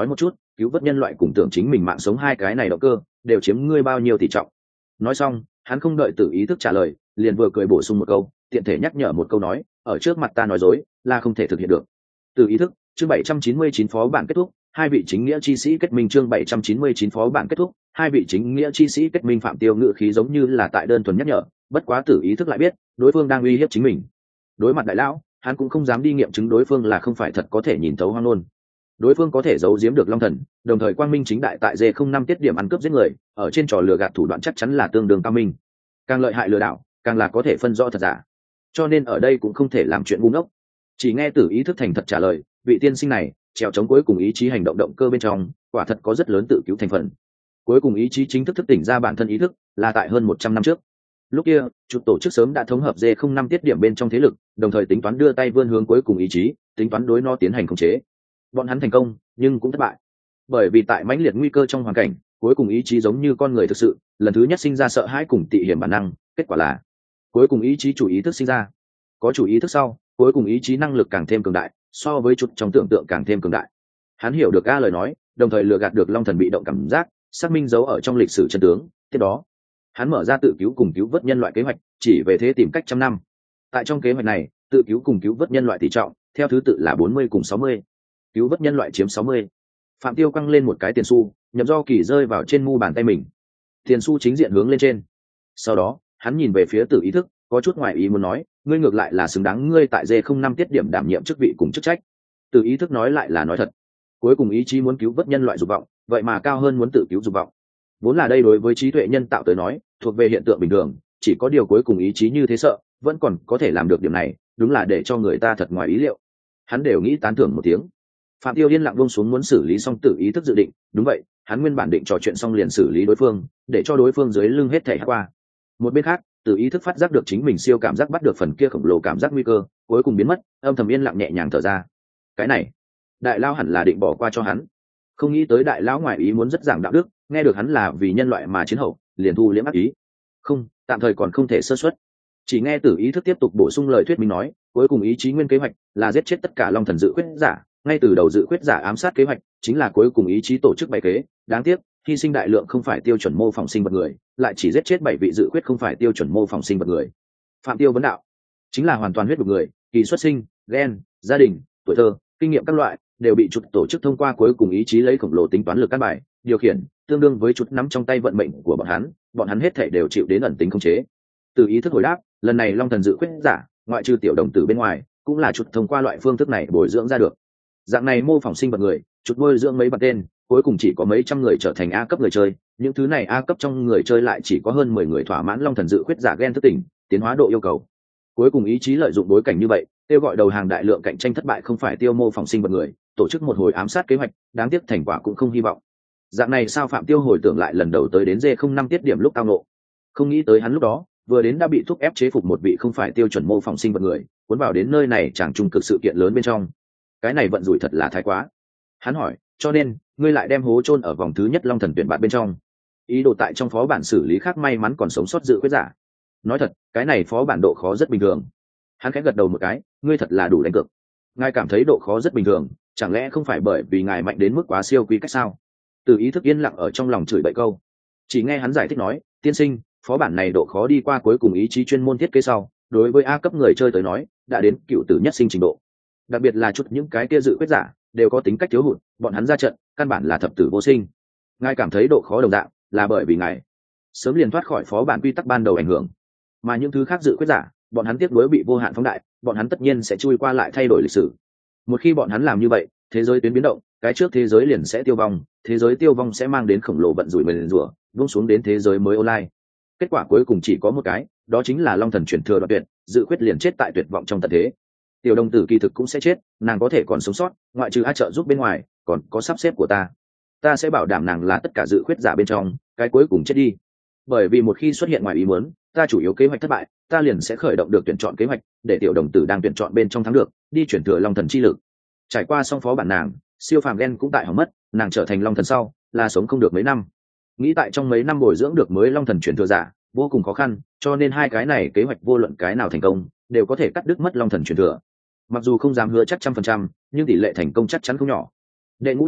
cứu vớt nhân loại cùng tưởng chính mình mạng sống hai cái này động cơ đều chiếm ngươi bao nhiêu tỷ trọng. Nói xong hắn không đợi Tử Ý Thức trả lời, liền vừa cười bổ sung một câu, tiện thể nhắc nhở một câu nói, ở trước mặt ta nói dối là không thể thực hiện được. Tử Ý Thức, chương 799 phó bản kết thúc, hai vị chính nghĩa chi sĩ kết minh. Chương 799 phó bản kết thúc, hai vị chính nghĩa chi sĩ kết minh. Phạm Tiêu ngữ khí giống như là tại đơn thuần nhắc nhở, bất quá Tử Ý Thức lại biết đối phương đang uy hiếp chính mình. Đối mặt đại lão, hắn cũng không dám đi nghiệm chứng đối phương là không phải thật có thể nhìn thấu hoang nôn. Đối phương có thể giấu giếm được Long Thần, đồng thời quang minh chính đại tại D05 tiết điểm ăn cướp giết người, ở trên trò lừa gạt thủ đoạn chắc chắn là tương đương cao minh. Càng lợi hại lừa đảo, càng là có thể phân rõ thật giả. Cho nên ở đây cũng không thể làm chuyện ngu ngốc. Chỉ nghe Tử Ý Thức thành thật trả lời, vị tiên sinh này trèo chống cuối cùng ý chí hành động động cơ bên trong, quả thật có rất lớn tự cứu thành phần. Cuối cùng ý chí chính thức thức tỉnh ra bản thân ý thức là tại hơn 100 năm trước. Lúc kia chút tổ chức sớm đã thống hợp D05 tiết điểm bên trong thế lực, đồng thời tính toán đưa tay vươn hướng cuối cùng ý chí, tính toán đối nó tiến hành khống chế. Bọn hắn thành công nhưng cũng thất bại, bởi vì tại mãnh liệt nguy cơ trong hoàn cảnh, cuối cùng ý chí giống như con người thực sự lần thứ nhất sinh ra sợ hãi cùng tị hiểm bản năng. Kết quả là cuối cùng ý chí chủ ý thức sinh ra, có chủ ý thức sau, cuối cùng ý chí năng lực càng thêm cường đại, so với chút trong tưởng tượng càng thêm cường đại. Hắn hiểu được A lời nói, đồng thời lừa gạt được Long Thần bị động cảm giác, xác minh dấu ở trong lịch sử chân tướng. Tiếp đó hắn mở ra tự cứu cùng cứu vớt nhân loại kế hoạch, chỉ về thế tìm cách trăm năm. Tại trong kế hoạch này, tự cứu cùng cứu vớt nhân loại tỷ trọng theo thứ tự là 40 cùng 60, cứu vớt nhân loại chiếm 60. Phạm Tiêu quăng lên một cái tiền xu, nhậm do kỳ rơi vào trên mu bàn tay mình, tiền xu chính diện hướng lên trên. Sau đó hắn nhìn về phía Tử Ý Thức, có chút ngoài ý muốn nói, ngươi ngược lại là xứng đáng ngươi tại D05 tiết điểm đảm nhiệm chức vị cùng chức trách. Tử Ý Thức nói lại là nói thật, cuối cùng ý chí muốn cứu vớt nhân loại dục vọng, vậy mà cao hơn muốn tự cứu dục vọng. Vốn là đây đối với trí tuệ nhân tạo tới nói thuộc về hiện tượng bình thường, chỉ có điều cuối cùng ý chí như thế sợ vẫn còn có thể làm được điểm này, đúng là để cho người ta thật ngoài ý liệu. Hắn đều nghĩ tán thưởng một tiếng. Phạm Tiêu yên lặng buông xuống muốn xử lý xong Tử Ý Thức dự định, đúng vậy, hắn nguyên bản định trò chuyện xong liền xử lý đối phương, để cho đối phương dưới lưng hết thảy qua. Một bên khác, Tử Ý Thức phát giác được chính mình siêu cảm giác bắt được phần kia khổng lồ cảm giác nguy cơ, cuối cùng biến mất, âm thầm yên lặng nhẹ nhàng thở ra. Cái này, đại lao hẳn là định bỏ qua cho hắn, không nghĩ tới đại lão ngoài ý muốn rất giảng đạo đức, nghe được hắn là vì nhân loại mà chiến hậu, liền thu liễm ác ý. Không, tạm thời còn không thể sơ suất. Chỉ nghe Tử Ý Thức tiếp tục bổ sung lời thuyết minh nói, cuối cùng ý chí nguyên kế hoạch là giết chết tất cả Long Thần dự khuyết giả, ngay từ đầu dự khuyết giả ám sát kế hoạch chính là cuối cùng ý chí tổ chức bày kế, đáng tiếc hy sinh đại lượng không phải tiêu chuẩn mô phỏng sinh vật người, lại chỉ giết chết 7 vị dự khuyết không phải tiêu chuẩn mô phỏng sinh vật người. Phạm Tiêu vấn đạo, chính là hoàn toàn huyết đục người, kỳ xuất sinh, gen, gia đình, tuổi thơ, kinh nghiệm các loại đều bị chuột tổ chức thông qua cuối cùng ý chí lấy khổng lồ tính toán lực căn bài điều khiển, tương đương với chuột nắm trong tay vận mệnh của bọn hắn hết thảy đều chịu đến ẩn tính khống chế. Từ Ý Thức hồi đáp, lần này Long Thần dự khuyết giả ngoại trừ tiểu đồng tử bên ngoài cũng là chuột thông qua loại phương thức này bồi dưỡng ra được. Dạng này mô phỏng sinh vật người, chuột nuôi dưỡng mấy bậc tên, cuối cùng chỉ có mấy trăm người trở thành A cấp người chơi, những thứ này A cấp trong người chơi lại chỉ có hơn 10 người thỏa mãn Long Thần dự khuyết giả gen thức tỉnh tiến hóa độ yêu cầu. Cuối cùng ý chí lợi dụng bối cảnh như vậy, kêu gọi đầu hàng đại lượng cạnh tranh thất bại không phải tiêu mô phỏng sinh vật người, tổ chức một hồi ám sát kế hoạch, đáng tiếc thành quả cũng không hy vọng. Dạng này sao Phạm Tiêu hồi tưởng lại lần đầu tới đến D05 tiết điểm lúc tao nộ, không nghĩ tới hắn lúc đó vừa đến đã bị thúc ép chế phục một vị không phải tiêu chuẩn mô phỏng sinh vật người, cuốn vào đến nơi này chẳng trung cực sự kiện lớn bên trong. Cái này vận rủi thật là thái quá. Hắn hỏi, cho nên ngươi lại đem hố chôn ở vòng thứ nhất Long Thần tuyển bạn bên trong, ý đồ tại trong phó bản xử lý khác may mắn còn sống sót dự khuyết giả. Nói thật, cái này phó bản độ khó rất bình thường. Hắn khẽ gật đầu một cái, ngươi thật là đủ đánh cược. Ngài cảm thấy độ khó rất bình thường, chẳng lẽ không phải bởi vì ngài mạnh đến mức quá siêu quy cách sao? Từ Ý Thức yên lặng ở trong lòng chửi bậy câu. Chỉ nghe hắn giải thích nói, tiên sinh, phó bản này độ khó đi qua cuối cùng ý chí chuyên môn thiết kế sau, đối với A cấp người chơi tới nói đã đến cựu tử nhất sinh trình độ. Đặc biệt là chút những cái kia dự khuyết giả đều có tính cách thiếu hụt, bọn hắn ra trận căn bản là thập tử vô sinh. Ngài cảm thấy độ khó đồng dạng là bởi vì ngài sớm liền thoát khỏi phó bản quy tắc ban đầu ảnh hưởng, mà những thứ khác dự khuyết giả bọn hắn tiếp nối bị vô hạn phóng đại, bọn hắn tất nhiên sẽ chui qua lại thay đổi lịch sử. Một khi bọn hắn làm như vậy, thế giới tuyến biến động, cái trước thế giới liền sẽ tiêu vong, thế giới tiêu vong sẽ mang đến khổng lồ vận rủi mền rủa, vung xuống đến thế giới mới online. Kết quả cuối cùng chỉ có một cái, đó chính là Long Thần chuyển thừa đoạn tuyệt, dự khuyết liền chết tại tuyệt vọng trong tận thế. Tiểu đồng tử kỳ thực cũng sẽ chết, nàng có thể còn sống sót, ngoại trừ ai trợ giúp bên ngoài, còn có sắp xếp của ta sẽ bảo đảm nàng là tất cả dự khuyết giả bên trong cái cuối cùng chết đi. Bởi vì một khi xuất hiện ngoài ý muốn, ta chủ yếu kế hoạch thất bại, ta liền sẽ khởi động được tuyển chọn kế hoạch, để tiểu đồng tử đang tuyển chọn bên trong thắng được, đi chuyển thừa Long Thần chi lực. Trải qua xong phó bản nàng, siêu phàm gen cũng tại hỏng mất, nàng trở thành Long Thần sau là sống không được mấy năm. Nghĩ tại trong mấy năm bồi dưỡng được mới Long Thần chuyển thừa giả vô cùng khó khăn, cho nên hai cái này kế hoạch vô luận cái nào thành công đều có thể cắt đứt mất Long Thần chuyển thừa. Mặc dù không dám hứa chắc 100%, nhưng tỷ lệ thành công chắc chắn không nhỏ. Đệ ngũ đồng,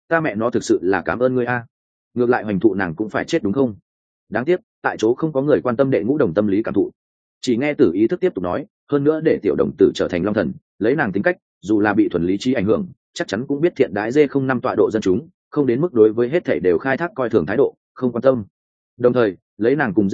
ta mẹ nó thực sự là cảm ơn ngươi a. Ngược lại hoành thụ nàng cũng phải chết đúng không? Đáng tiếc tại chỗ không có người quan tâm đệ ngũ đồng tâm lý cảm thụ, chỉ nghe Tử Ý Thức tiếp tục nói, hơn nữa để tiểu đồng tử trở thành long thần, lấy nàng tính cách, dù là bị thuần lý trí ảnh hưởng, chắc chắn cũng biết thiện đái dê không năm tọa độ dân chúng, không đến mức đối với hết thảy đều khai thác coi thường thái độ, không quan tâm. Đồng thời, lấy nàng cùng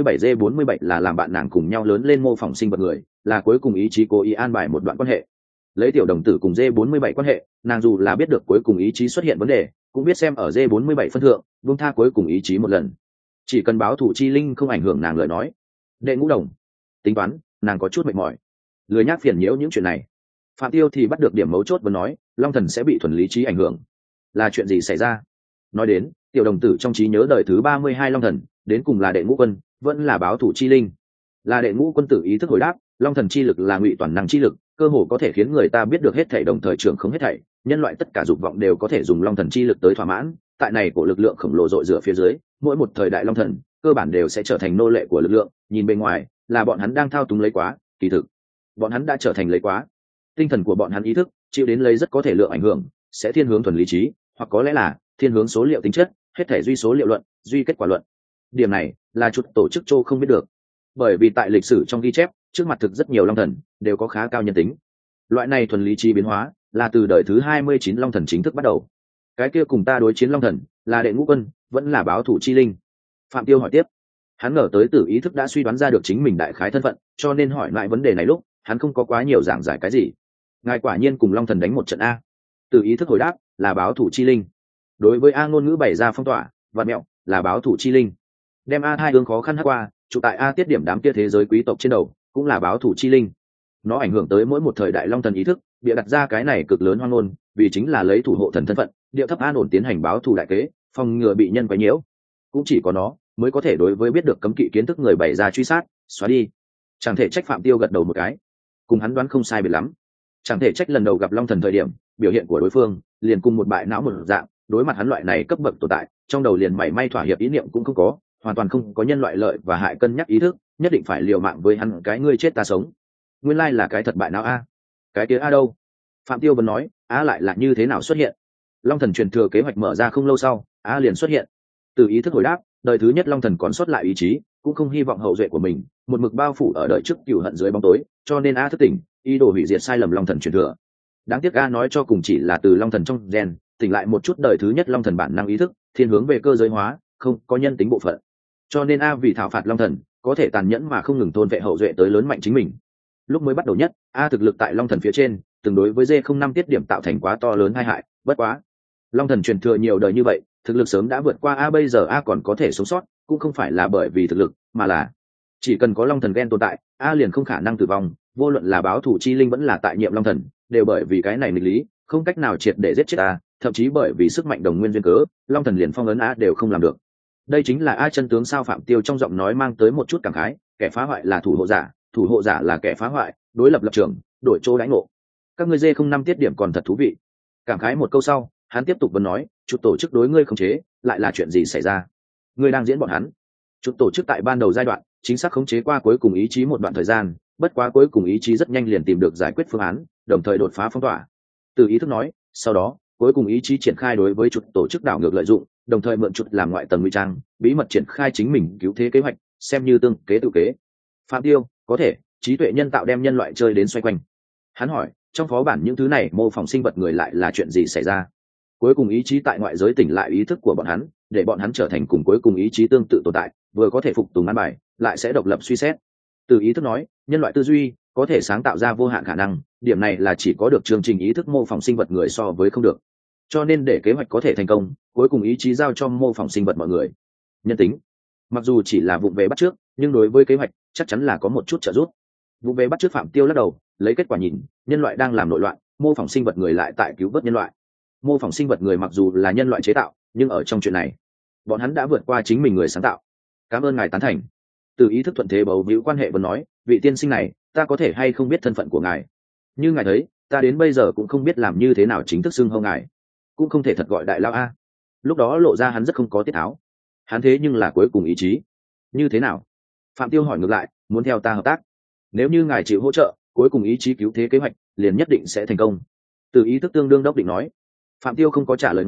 D47 là làm bạn nàng cùng nhau lớn lên mô phỏng sinh vật người, là cuối cùng ý chí cố ý an bài một đoạn quan hệ. Lấy tiểu đồng tử cùng D47 quan hệ, nàng dù là biết được cuối cùng ý chí xuất hiện vấn đề, cũng biết xem ở D47 phân thượng, buông tha cuối cùng ý chí một lần. Chỉ cần báo thủ chi linh không ảnh hưởng nàng lời nói. Đệ ngũ đồng, tính toán, nàng có chút mệt mỏi, lười nhác phiền nhiễu những chuyện này. Phạm Tiêu thì bắt được điểm mấu chốt và nói, long thần sẽ bị thuần lý trí ảnh hưởng. Là chuyện gì xảy ra? Nói đến, tiểu đồng tử trong trí nhớ đời thứ 32 long thần, đến cùng là đệ ngũ quân, vẫn là báo thủ chi linh. Là đệ ngũ quân Tử Ý Thức hồi đáp, long thần chi lực là ngụy toàn năng chi lực, cơ hồ có thể khiến người ta biết được hết thảy đồng thời trưởng không hết thảy, nhân loại tất cả dục vọng đều có thể dùng long thần chi lực tới thỏa mãn. Tại này của lực lượng khổng lồ dội rửa phía dưới, mỗi một thời đại long thần cơ bản đều sẽ trở thành nô lệ của lực lượng, nhìn bên ngoài là bọn hắn đang thao túng lấy quá, kỳ thực bọn hắn đã trở thành lấy quá. Tinh thần của bọn hắn ý thức chịu đến lấy rất có thể lượng ảnh hưởng, sẽ thiên hướng thuần lý trí, hoặc có lẽ là thiên hướng số liệu tính chất, hết thể duy số liệu luận, duy kết quả luận. Điểm này là chút tổ chức châu không biết được, bởi vì tại lịch sử trong ghi chép, trước mặt thực rất nhiều long thần đều có khá cao nhân tính. Loại này thuần lý trí biến hóa là từ đời thứ 29 long thần chính thức bắt đầu. Cái kia cùng ta đối chiến long thần là đệ ngũ quân, vẫn là báo thủ chi linh? Phạm Tiêu hỏi tiếp. Hắn ngờ tới Tử Ý Thức đã suy đoán ra được chính mình đại khái thân phận, cho nên hỏi lại vấn đề này lúc hắn không có quá nhiều giảng giải cái gì. Ngài quả nhiên cùng long thần đánh một trận a? Tử Ý Thức hồi đáp, là báo thủ chi linh. Đối với a ngôn ngữ bày ra phong tỏa và mẹo, là báo thủ chi linh. Đem a hai hướng khó khăn hất qua, trụ tại a tiết điểm đám kia thế giới quý tộc trên đầu, cũng là báo thủ chi linh. Nó ảnh hưởng tới mỗi một thời đại long thần ý thức, bịa đặt ra cái này cực lớn hoang ngôn, vì chính là lấy thủ hộ thần thân phận, điệu thấp an ổn tiến hành báo thù đại kế, phòng ngừa bị nhân quấy nhiễu. Cũng chỉ có nó mới có thể đối với biết được cấm kỵ kiến thức người bày ra truy sát, xóa đi. Chẳng thể trách Phạm Tiêu gật đầu một cái, cùng hắn đoán không sai biệt lắm. Chẳng thể trách lần đầu gặp long thần thời điểm, biểu hiện của đối phương liền cùng một bại não một dạng, đối mặt hắn loại này cấp bậc tồn tại, trong đầu liền mảy may thỏa hiệp ý niệm cũng không có, hoàn toàn không có nhân loại lợi và hại cân nhắc ý thức, nhất định phải liều mạng với hắn, cái ngươi chết ta sống. Nguyên lai là cái thật bại não a. Cái kia a đâu? Phạm Tiêu vẫn nói, a lại là như thế nào xuất hiện? Long thần truyền thừa kế hoạch mở ra không lâu sau, a liền xuất hiện. Từ ý thức hồi đáp, đời thứ nhất long thần còn sót lại ý chí, cũng không hy vọng hậu duệ của mình một mực bao phủ ở đời trước cửu hận dưới bóng tối, cho nên a thức tỉnh, ý đồ hủy diệt sai lầm long thần truyền thừa. Đáng tiếc a nói cho cùng chỉ là từ long thần trong gen tỉnh lại một chút đời thứ nhất long thần bản năng ý thức, thiên hướng về cơ giới hóa, không có nhân tính bộ phận. Cho nên a vì thảo phạt long thần, có thể tàn nhẫn mà không ngừng thôn vệ hậu duệ tới lớn mạnh chính mình. Lúc mới bắt đầu nhất, a thực lực tại long thần phía trên, tương đối với D05 tiết điểm tạo thành quá to lớn tai hại, bất quá long thần truyền thừa nhiều đời như vậy, thực lực sớm đã vượt qua a, bây giờ a còn có thể sống sót, cũng không phải là bởi vì thực lực, mà là chỉ cần có long thần gen tồn tại, a liền không khả năng tử vong, vô luận là báo thủ chi linh vẫn là tại nhiệm long thần, đều bởi vì cái này nghịch lý, không cách nào triệt để giết chết a, thậm chí bởi vì sức mạnh đồng nguyên duyên cớ, long thần liền phong ấn a đều không làm được. Đây chính là a chân tướng sao? Phạm Tiêu trong giọng nói mang tới một chút cảm khái, kẻ phá hoại là thủ hộ giả là kẻ phá hoại, đối lập lập trường, đổi chỗ đãi ngộ. Các ngươi D05 tiết điểm còn thật thú vị. Cảm khái một câu sau, hắn tiếp tục vấn nói, chút tổ chức đối ngươi khống chế, lại là chuyện gì xảy ra? Ngươi đang diễn bọn hắn. Chút tổ chức tại ban đầu giai đoạn, chính xác khống chế qua cuối cùng ý chí một đoạn thời gian, bất quá cuối cùng ý chí rất nhanh liền tìm được giải quyết phương án, đồng thời đột phá phong tỏa. Từ ý thức nói, sau đó, cuối cùng ý chí triển khai đối với chút tổ chức đảo ngược lợi dụng, đồng thời mượn chút làm ngoại tầng ngụy trang, bí mật triển khai chính mình cứu thế kế hoạch, xem như tương kế tự kế. Phạm Tiêu, có thể trí tuệ nhân tạo đem nhân loại chơi đến xoay quanh. Hắn hỏi, trong phó bản những thứ này mô phỏng sinh vật người lại là chuyện gì xảy ra? Cuối cùng ý chí tại ngoại giới tỉnh lại ý thức của bọn hắn, để bọn hắn trở thành cùng cuối cùng ý chí tương tự tồn tại, vừa có thể phục tùng ăn bài, lại sẽ độc lập suy xét. Từ ý thức nói, nhân loại tư duy có thể sáng tạo ra vô hạn khả năng, điểm này là chỉ có được chương trình ý thức mô phỏng sinh vật người so với không được. Cho nên để kế hoạch có thể thành công, cuối cùng ý chí giao cho mô phỏng sinh vật mọi người. Nhân tính, mặc dù chỉ là vụng về bắt trước, nhưng đối với kế hoạch chắc chắn là có một chút trợ giúp. Vụng về bắt trước, Phạm Tiêu lắc đầu, lấy kết quả nhìn, nhân loại đang làm nội loạn, mô phỏng sinh vật người lại tại cứu vớt nhân loại. Mô phỏng sinh vật người mặc dù là nhân loại chế tạo, nhưng ở trong chuyện này bọn hắn đã vượt qua chính mình người sáng tạo. Cảm ơn ngài tán thành. Từ ý thức thuận thế bầu víu quan hệ vẫn nói, vị tiên sinh này, ta có thể hay không biết thân phận của ngài? Như ngài thấy, ta đến bây giờ cũng không biết làm như thế nào chính thức xưng hô ngài, cũng không thể thật gọi đại lao a. Lúc đó lộ ra hắn rất không có tiết tháo. Hắn thế nhưng là cuối cùng ý chí. Như thế nào? Phạm Tiêu hỏi ngược lại, muốn theo ta hợp tác? Nếu như ngài chịu hỗ trợ, cuối cùng ý chí cứu thế kế hoạch liền nhất định sẽ thành công. Từ ý thức tương đương đốc định nói. Phạm Tiêu không có trả lời ngay,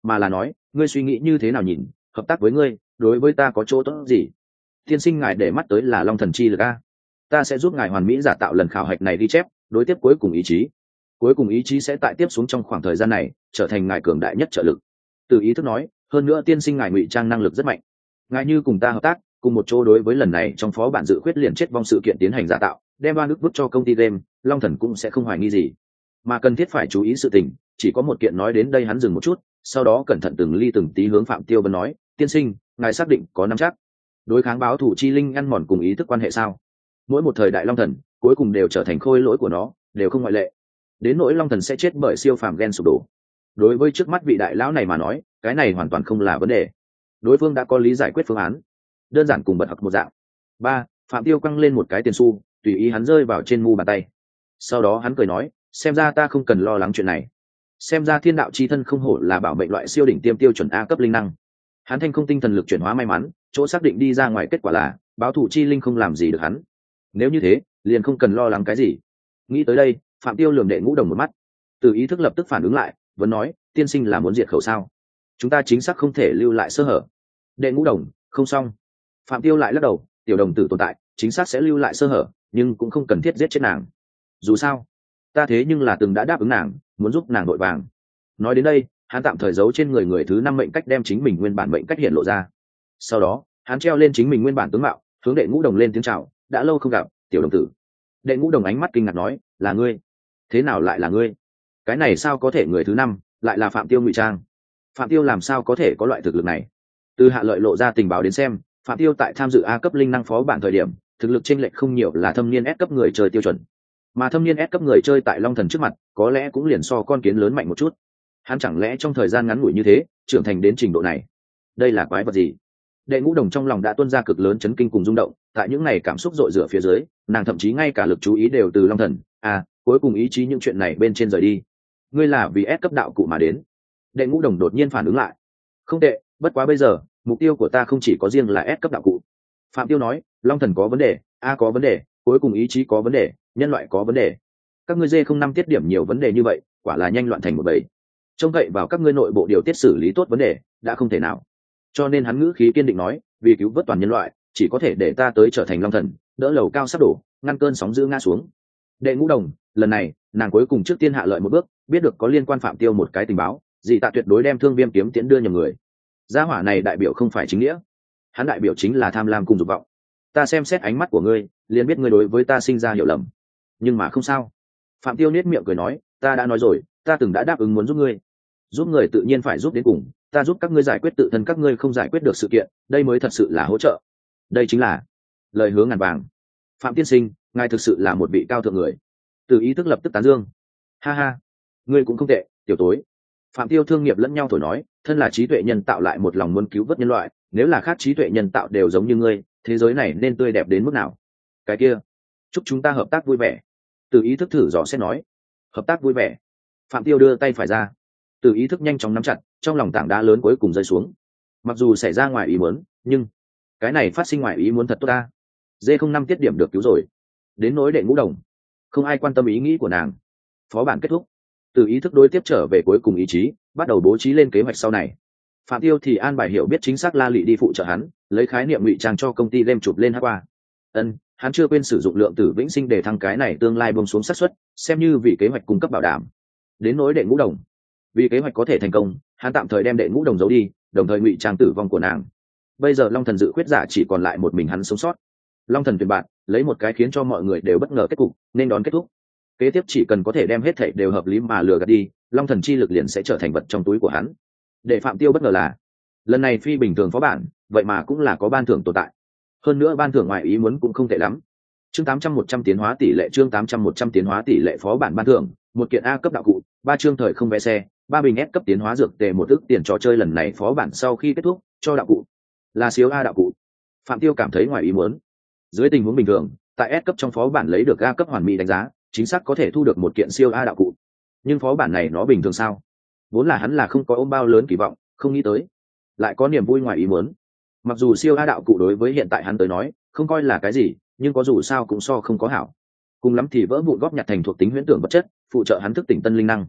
mà là nói ngươi suy nghĩ như thế nào nhìn, hợp tác với ngươi đối với ta có chỗ tốt gì? Tiên sinh ngài để mắt tới là long thần chi lực a, ta sẽ giúp ngài hoàn mỹ giả tạo lần khảo hạch này ghi chép đối tiếp cuối cùng ý chí. Cuối cùng ý chí sẽ tại tiếp xuống trong khoảng thời gian này trở thành ngài cường đại nhất trợ lực. Từ ý thức nói, hơn nữa tiên sinh ngài ngụy trang năng lực rất mạnh, ngài như cùng ta hợp tác cùng một chỗ đối với lần này trong phó bản dự khuyết liền chết vong sự kiện tiến hành giả tạo, đem oan ức vứt cho công ty game, long thần cũng sẽ không hoài nghi gì. Mà cần thiết phải chú ý sự tình chỉ có một kiện. Nói đến đây hắn dừng một chút, sau đó cẩn thận từng ly từng tí hướng Phạm Tiêu Vân nói, tiên sinh ngài xác định có nắm chắc đối kháng báo thủ chi linh ăn mòn cùng ý thức quan hệ sao? Mỗi một thời đại long thần cuối cùng đều trở thành khôi lỗi của nó, đều không ngoại lệ. Đến nỗi long thần sẽ chết bởi siêu phàm gen sụp đổ, đối với trước mắt vị đại lão này mà nói cái này hoàn toàn không là vấn đề. Đối phương đã có lý giải quyết phương án, đơn giản cùng bật học một dạng. Ba, Phạm Tiêu quăng lên một cái tiền xu, tùy ý hắn rơi vào trên mu bàn tay. Sau đó hắn cười nói, xem ra ta không cần lo lắng chuyện này. Xem ra thiên đạo chi thân không hổ là bảo mệnh loại siêu đỉnh tiêm tiêu chuẩn A cấp linh năng. Hắn thanh không tinh thần lực chuyển hóa may mắn, chỗ xác định đi ra ngoài kết quả là báo thủ chi linh không làm gì được hắn. Nếu như thế liền không cần lo lắng cái gì. Nghĩ tới đây, Phạm Tiêu lườm Đệ Ngũ Đồng một mắt, từ ý thức lập tức phản ứng lại, vẫn nói, tiên sinh là muốn diệt khẩu sao? Chúng ta chính xác không thể lưu lại sơ hở. Đệ Ngũ Đồng, không xong. Phạm Tiêu lại lắc đầu, tiểu đồng tử tồn tại chính xác sẽ lưu lại sơ hở, nhưng cũng không cần thiết giết chết nàng. Dù sao ta thế nhưng là từng đã đáp ứng nàng, muốn giúp nàng vội vàng. Nói đến đây hắn tạm thời giấu trên người người thứ 5 mệnh cách, đem chính mình nguyên bản mệnh cách hiện lộ ra. Sau đó hắn treo lên chính mình nguyên bản tướng mạo, hướng Đệ Ngũ Đồng lên tiếng chào, đã lâu không gặp tiểu đồng tử. Đệ Ngũ Đồng ánh mắt kinh ngạc nói, là ngươi? Thế nào lại là ngươi? Cái này sao có thể người thứ 5 lại là Phạm Tiêu ngụy trang? Phạm Tiêu làm sao có thể có loại thực lực này? Từ Hạ Lợi lộ ra tình báo đến xem, Phạm Tiêu tại tham dự A cấp linh năng phó bản thời điểm thực lực chênh lệch không nhiều, là thâm niên S cấp người chơi tiêu chuẩn. Mà thâm niên S cấp người chơi tại long thần trước mặt có lẽ cũng liền so con kiến lớn mạnh một chút. Hắn chẳng lẽ trong thời gian ngắn ngủi như thế trưởng thành đến trình độ này? Đây là quái vật gì? Đệ Ngũ Đồng trong lòng đã tuôn ra cực lớn chấn kinh cùng rung động, tại những ngày cảm xúc dội rửa phía dưới, nàng thậm chí ngay cả lực chú ý đều từ long thần cuối cùng ý chí những chuyện này bên trên rời đi. Ngươi là vì S cấp đạo cụ mà đến? Đệ Ngũ Đồng đột nhiên phản ứng lại. Không tệ, bất quá bây giờ mục tiêu của ta không chỉ có riêng là S cấp đạo cụ. Phạm Tiêu nói, long thần có vấn đề, có vấn đề, cuối cùng ý chí có vấn đề, nhân loại có vấn đề. Các ngươi D05 tiết điểm nhiều vấn đề như vậy, quả là nhanh loạn thành một bầy. Trông cậy vào các ngươi nội bộ điều tiết xử lý tốt vấn đề đã không thể nào. Cho nên hắn ngữ khí kiên định nói, vì cứu vớt toàn nhân loại chỉ có thể để ta tới trở thành long thần, đỡ lầu cao sắp đổ, ngăn cơn sóng dữ ngã xuống. Đệ Ngũ Đồng, lần này nàng cuối cùng trước tiên hạ lợi một bước, biết được có liên quan Phạm Tiêu một cái tình báo, dị tạ tuyệt đối đem Thương Viêm kiếm tiễn đưa nhầm người. Gia hỏa này đại biểu không phải chính nghĩa, hắn đại biểu chính là tham lam cùng dục vọng. Ta xem xét ánh mắt của ngươi liền biết ngươi đối với ta sinh ra hiểu lầm, nhưng mà không sao. Phạm Tiêu nết miệng cười nói, ta đã nói rồi, ta từng đã đáp ứng muốn giúp ngươi. Giúp người tự nhiên phải giúp đến cùng, ta giúp các ngươi giải quyết tự thân các ngươi không giải quyết được sự kiện, đây mới thật sự là hỗ trợ. Đây chính là lời hứa ngàn vàng. Phạm tiên sinh, ngài thực sự là một vị cao thượng người. Từ ý thức lập tức tán dương. Ha ha, ngươi cũng không tệ, tiểu tối. Phạm Tiêu thương nghiệp lẫn nhau thổi nói, thân là trí tuệ nhân tạo lại một lòng muốn cứu vớt nhân loại, nếu là khác trí tuệ nhân tạo đều giống như ngươi, thế giới này nên tươi đẹp đến mức nào? Cái kia, chúc chúng ta hợp tác vui vẻ. Từ ý thức thử dò xét nói. Hợp tác vui vẻ. Phạm Tiêu đưa tay phải ra. Từ ý thức nhanh chóng nắm chặt, trong lòng tảng đá lớn cuối cùng rơi xuống. Mặc dù xảy ra ngoài ý muốn, nhưng cái này phát sinh ngoài ý muốn thật tốt ta. D05 tiết điểm được cứu rồi. Đến nỗi Đệ Ngũ Đồng, không ai quan tâm ý nghĩ của nàng. Phó bản kết thúc, Từ ý thức đối tiếp trở về cuối cùng ý chí, bắt đầu bố trí lên kế hoạch sau này. Phạm Tiêu thì an bài hiểu biết chính xác La Lị đi phụ trợ hắn, lấy khái niệm ngụy trang cho công ty game chụp lên hát qua. Hắn chưa quên sử dụng lượng tử vĩnh sinh để thăng cái này tương lai bông xuống xác suất, xem như vì kế hoạch cung cấp bảo đảm. Đến nỗi Đệ Ngũ Đồng, vì kế hoạch có thể thành công, hắn tạm thời đem Đệ Ngũ Đồng giấu đi, đồng thời ngụy trang tử vong của nàng. Bây giờ long thần dự quyết giả chỉ còn lại một mình hắn sống sót. Long thần tuyển bạn lấy một cái khiến cho mọi người đều bất ngờ kết cục nên đón kết thúc. Kế tiếp chỉ cần có thể đem hết thảy đều hợp lý mà lừa gạt đi, long thần chi lực liền sẽ trở thành vật trong túi của hắn. Để Phạm Tiêu bất ngờ là, lần này phi bình thường phó bản vậy mà cũng là có ban thưởng tồn tại, hơn nữa ban thưởng ngoài ý muốn cũng không tệ lắm. Chương 800-100 tiến hóa tỷ lệ. Chương 800-100 tiến hóa tỷ lệ phó bản ban thưởng, một kiện A cấp đạo cụ, 3 chương thời không vé xe, 3 bình S cấp tiến hóa dược tề, một ức tiền trò chơi. Lần này phó bản sau khi kết thúc cho đạo cụ là siêu A đạo cụ. Phạm Tiêu cảm thấy ngoài ý muốn. Dưới tình huống bình thường, tại S cấp trong phó bản lấy được A cấp hoàn mỹ đánh giá, chính xác có thể thu được một kiện siêu A đạo cụ. Nhưng phó bản này nó bình thường sao? Vốn là hắn là không có ôm bao lớn kỳ vọng, không nghĩ tới lại có niềm vui ngoài ý muốn. Mặc dù siêu A đạo cụ đối với hiện tại hắn tới nói không coi là cái gì, nhưng có dù sao cũng so không có hảo. Cùng lắm thì vỡ vụn góp nhặt thành thuộc tính huyễn tưởng vật chất, phụ trợ hắn thức tỉnh tân linh năng.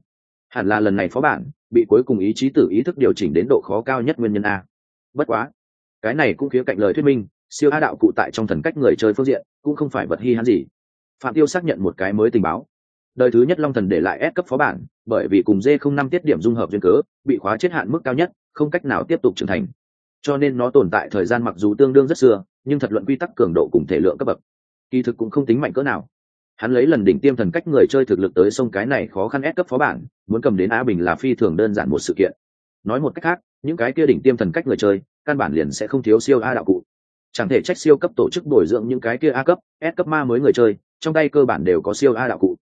hẳn là lần này phó bản bị cuối cùng ý chí tử ý thức điều chỉnh đến độ khó cao nhất nguyên nhân a. Bất quá cái này cũng khía cạnh lời thuyết minh siêu a đạo cụ tại trong thần cách người chơi phương diện cũng không phải vật hi hãn gì. Phạm Tiêu xác nhận một cái mới tình báo. Đời thứ nhất Long Thần để lại S cấp phó bản, bởi vì cùng D05 tiết điểm dung hợp duyên cớ, bị khóa chết hạn mức cao nhất, không cách nào tiếp tục trưởng thành. Cho nên nó tồn tại thời gian mặc dù tương đương rất xưa, nhưng thật luận quy tắc cường độ cùng thể lượng cấp bậc, kỳ thực cũng không tính mạnh cỡ nào. Hắn lấy lần đỉnh tiêm thần cách người chơi thực lực tới sông cái này khó khăn S cấp phó bản, muốn cầm đến Á Bình là phi thường đơn giản một sự kiện. Nói một cách khác, những cái kia đỉnh tiêm thần cách người chơi, căn bản liền sẽ không thiếu siêu A đạo cụ. Chẳng thể trách siêu cấp tổ chức bồi dưỡng những cái kia A cấp, S cấp ma mới người chơi, trong tay cơ bản đều có siêu A đạo cụ.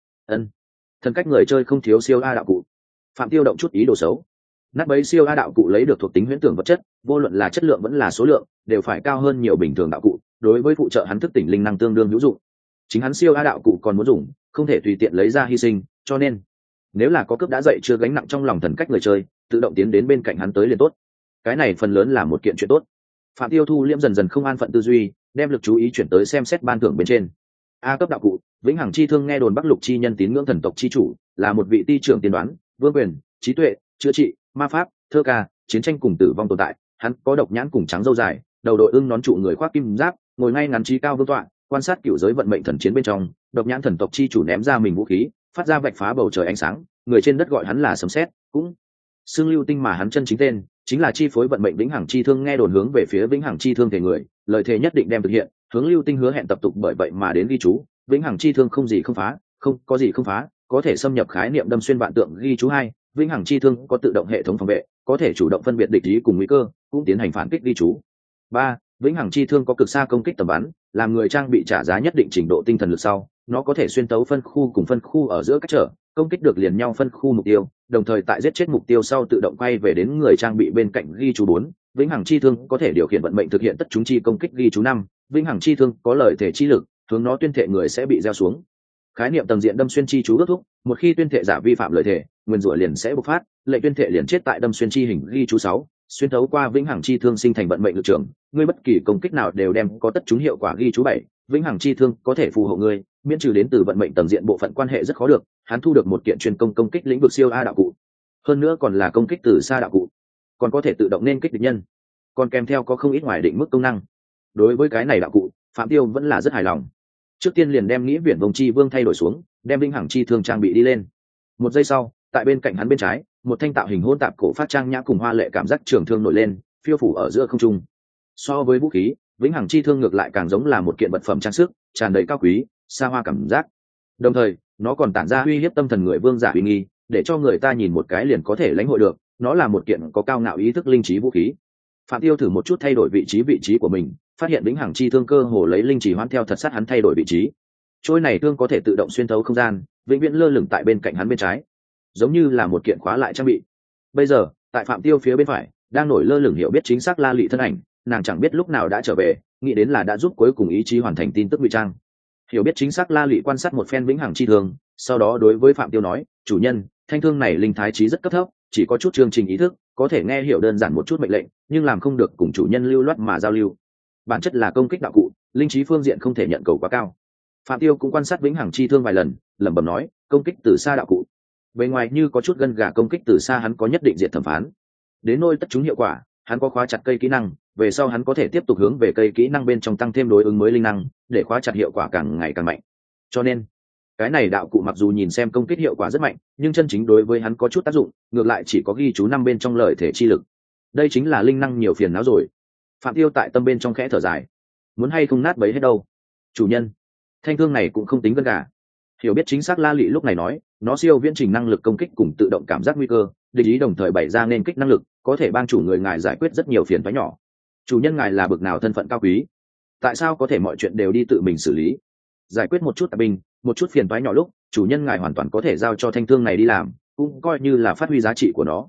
Thần cách người chơi không thiếu siêu A đạo cụ. Phạm Tiêu động chút ý đồ xấu. Nát bấy siêu A đạo cụ lấy được thuộc tính huyễn tưởng vật chất, vô luận là chất lượng vẫn là số lượng, đều phải cao hơn nhiều bình thường đạo cụ, đối với phụ trợ hắn thức tỉnh linh năng tương đương hữu dụng. Chính hắn siêu A đạo cụ còn muốn dùng, không thể tùy tiện lấy ra hy sinh, cho nên nếu là có cướp đã dậy chưa gánh nặng trong lòng thần cách người chơi, tự động tiến đến bên cạnh hắn tới liền tốt. Cái này phần lớn là một kiện chuyện tốt. Phạm Tiêu thu liễm dần dần không an phận tư duy, đem lực chú ý chuyển tới xem xét ban thưởng bên trên. A cấp đạo cụ, vĩnh hằng chi thương nghe đồn Bắc Lục chi nhân tín ngưỡng thần tộc chi chủ, là một vị ti trưởng tiên đoán, vương quyền, trí tuệ, chữa trị, ma pháp, thơ ca, chiến tranh cùng tử vong tồn tại. Hắn có độc nhãn cùng trắng râu dài, đầu đội ưng nón trụ người khoác kim giáp, ngồi ngay ngắn trí cao vương tọa, quan sát cửu giới vận mệnh thần chiến bên trong. Độc nhãn thần tộc chi chủ ném ra mình vũ khí, phát ra vạch phá bầu trời ánh sáng, người trên đất gọi hắn là sấm sét, cũng xương lưu tinh mà hắn chân chính tên chính là chi phối vận mệnh vĩnh hằng chi thương nghe đồn hướng về phía vĩnh hằng chi thương thể người, lời thề nhất định đem thực hiện, hướng lưu tinh hứa hẹn tập tục bởi vậy mà đến ghi chú, vĩnh hằng chi thương không gì không phá, không có gì không phá, có thể xâm nhập khái niệm đâm xuyên vạn tượng ghi chú 2, vĩnh hằng chi thương có tự động hệ thống phòng vệ, có thể chủ động phân biệt địch ý cùng nguy cơ, cũng tiến hành phản kích ghi chú. 3. Vĩnh hằng chi thương có cực xa công kích tầm bắn, làm người trang bị trả giá nhất định trình độ tinh thần lực sau, nó có thể xuyên tấu phân khu cùng phân khu ở giữa cách trở, công kích được liền nhau phân khu mục tiêu, đồng thời tại giết chết mục tiêu sau tự động quay về đến người trang bị bên cạnh ghi chú 4. Vĩnh hằng chi thương có thể điều khiển vận mệnh thực hiện tất chúng chi công kích ghi chú 5. Vĩnh hằng chi thương có lời thể chi lực, hướng nó tuyên thệ người sẽ bị gieo xuống. Khái niệm tầng diện đâm xuyên chi chú ước thúc, một khi tuyên thệ giả vi phạm lời thể, nguyên rủa liền sẽ bộc phát, lệnh tuyên thệ liền chết tại đâm xuyên chi hình ghi chú 6. Xuyên thấu qua vĩnh hằng chi thương sinh thành vận mệnh lực trưởng, ngươi bất kỳ công kích nào đều đem có tất chúng hiệu quả ghi chú 7. Vĩnh hằng chi thương có thể phù hộ ngươi, miễn trừ đến từ vận mệnh tầng diện bộ phận quan hệ rất khó được. Hắn thu được một kiện chuyên công kích lĩnh vực siêu A đạo cụ, hơn nữa còn là công kích từ xa đạo cụ, còn có thể tự động nên kích địch nhân, còn kèm theo có không ít ngoài định mức công năng. Đối với cái này đạo cụ, Phạm Tiêu vẫn là rất hài lòng. Trước tiên liền đem nghĩa viễn vông chi vương thay đổi xuống, đem vĩnh hằng chi thương trang bị đi lên. Một giây sau, tại bên cạnh hắn bên trái, một thanh tạo hình hỗn tạp cổ phát trang nhã cùng hoa lệ cảm giác trường thương nổi lên, phiêu phủ ở giữa không trung. So với vũ khí, vĩnh hằng chi thương ngược lại càng giống là một kiện vật phẩm trang sức, tràn đầy cao quý, xa hoa cảm giác. Đồng thời, nó còn tản ra uy hiếp tâm thần người vương giả uy nghi, để cho người ta nhìn một cái liền có thể lãnh hội được, nó là một kiện có cao ngạo ý thức linh trí vũ khí. Phạm Tiêu thử một chút thay đổi vị trí của mình, phát hiện vĩnh hằng chi thương cơ hồ lấy linh chỉ hoán theo thật sát hắn thay đổi vị trí. Trôi này thương có thể tự động xuyên thấu không gian, vĩnh viễn lơ lửng tại bên cạnh hắn bên trái, giống như là một kiện khóa lại trang bị. Bây giờ, tại Phạm Tiêu phía bên phải, đang nổi lơ lửng hiểu biết chính xác La Lệ thân ảnh, nàng chẳng biết lúc nào đã trở về, nghĩ đến là đã giúp cuối cùng ý chí hoàn thành tin tức ngụy trang. Hiểu biết chính xác La Lệ quan sát một phen vĩnh hằng chi thương, sau đó đối với Phạm Tiêu nói, chủ nhân, thanh thương này linh thái trí rất cấp thấp, chỉ có chút chương trình ý thức, có thể nghe hiểu đơn giản một chút mệnh lệnh, nhưng làm không được cùng chủ nhân lưu loát mà giao lưu. Bản chất là công kích đạo cụ, linh trí phương diện không thể nhận cầu quá cao. Phạm Tiêu cũng quan sát vĩnh hằng chi thương vài lần, lẩm bẩm nói, công kích từ xa đạo cụ. Bề ngoài như có chút gân gà công kích từ xa hắn có nhất định diện thẩm phán. Đến nôi tất chúng hiệu quả, hắn có khóa chặt cây kỹ năng, về sau hắn có thể tiếp tục hướng về cây kỹ năng bên trong tăng thêm đối ứng mới linh năng, để khóa chặt hiệu quả càng ngày càng mạnh. Cho nên, cái này đạo cụ mặc dù nhìn xem công kích hiệu quả rất mạnh, nhưng chân chính đối với hắn có chút tác dụng, ngược lại chỉ có ghi chú 5 bên trong lời thể chi lực. Đây chính là linh năng nhiều phiền não rồi. Phạm Tiêu tại tâm bên trong khẽ thở dài, muốn hay không nát bấy hết đâu. Chủ nhân, thanh thương này cũng không tính gân gà. Hiểu biết chính xác La Lệ lúc này nói, nó siêu viễn trình năng lực công kích cùng tự động cảm giác nguy cơ, địch ý đồng thời bày ra nên kích năng lực, có thể帮chủ người ngài giải quyết rất nhiều phiền toái nhỏ. Chủ nhân ngài là bực nào thân phận cao quý, tại sao có thể mọi chuyện đều đi tự mình xử lý, giải quyết một chút tạp binh, một chút phiền toái nhỏ lúc, chủ nhân ngài hoàn toàn có thể giao cho thanh thương này đi làm, cũng coi như là phát huy giá trị của nó.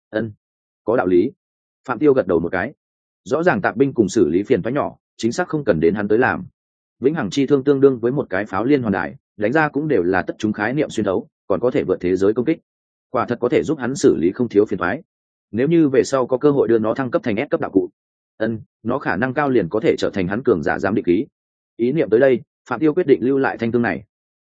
Có đạo lý. Phạm Tiêu gật đầu một cái. Rõ ràng tạp binh cùng xử lý phiền toái nhỏ, chính xác không cần đến hắn tới làm. Vĩnh hằng chi thương tương đương với một cái pháo liên hoàn đài, đánh ra cũng đều là tất chúng khái niệm xuyên thấu, còn có thể vượt thế giới công kích. Quả thật có thể giúp hắn xử lý không thiếu phiền toái. Nếu như về sau có cơ hội đưa nó thăng cấp thành S cấp đạo cụ, nó khả năng cao liền có thể trở thành hắn cường giả giám định ký. Ý niệm tới đây, Phạm Tiêu quyết định lưu lại thanh thương này.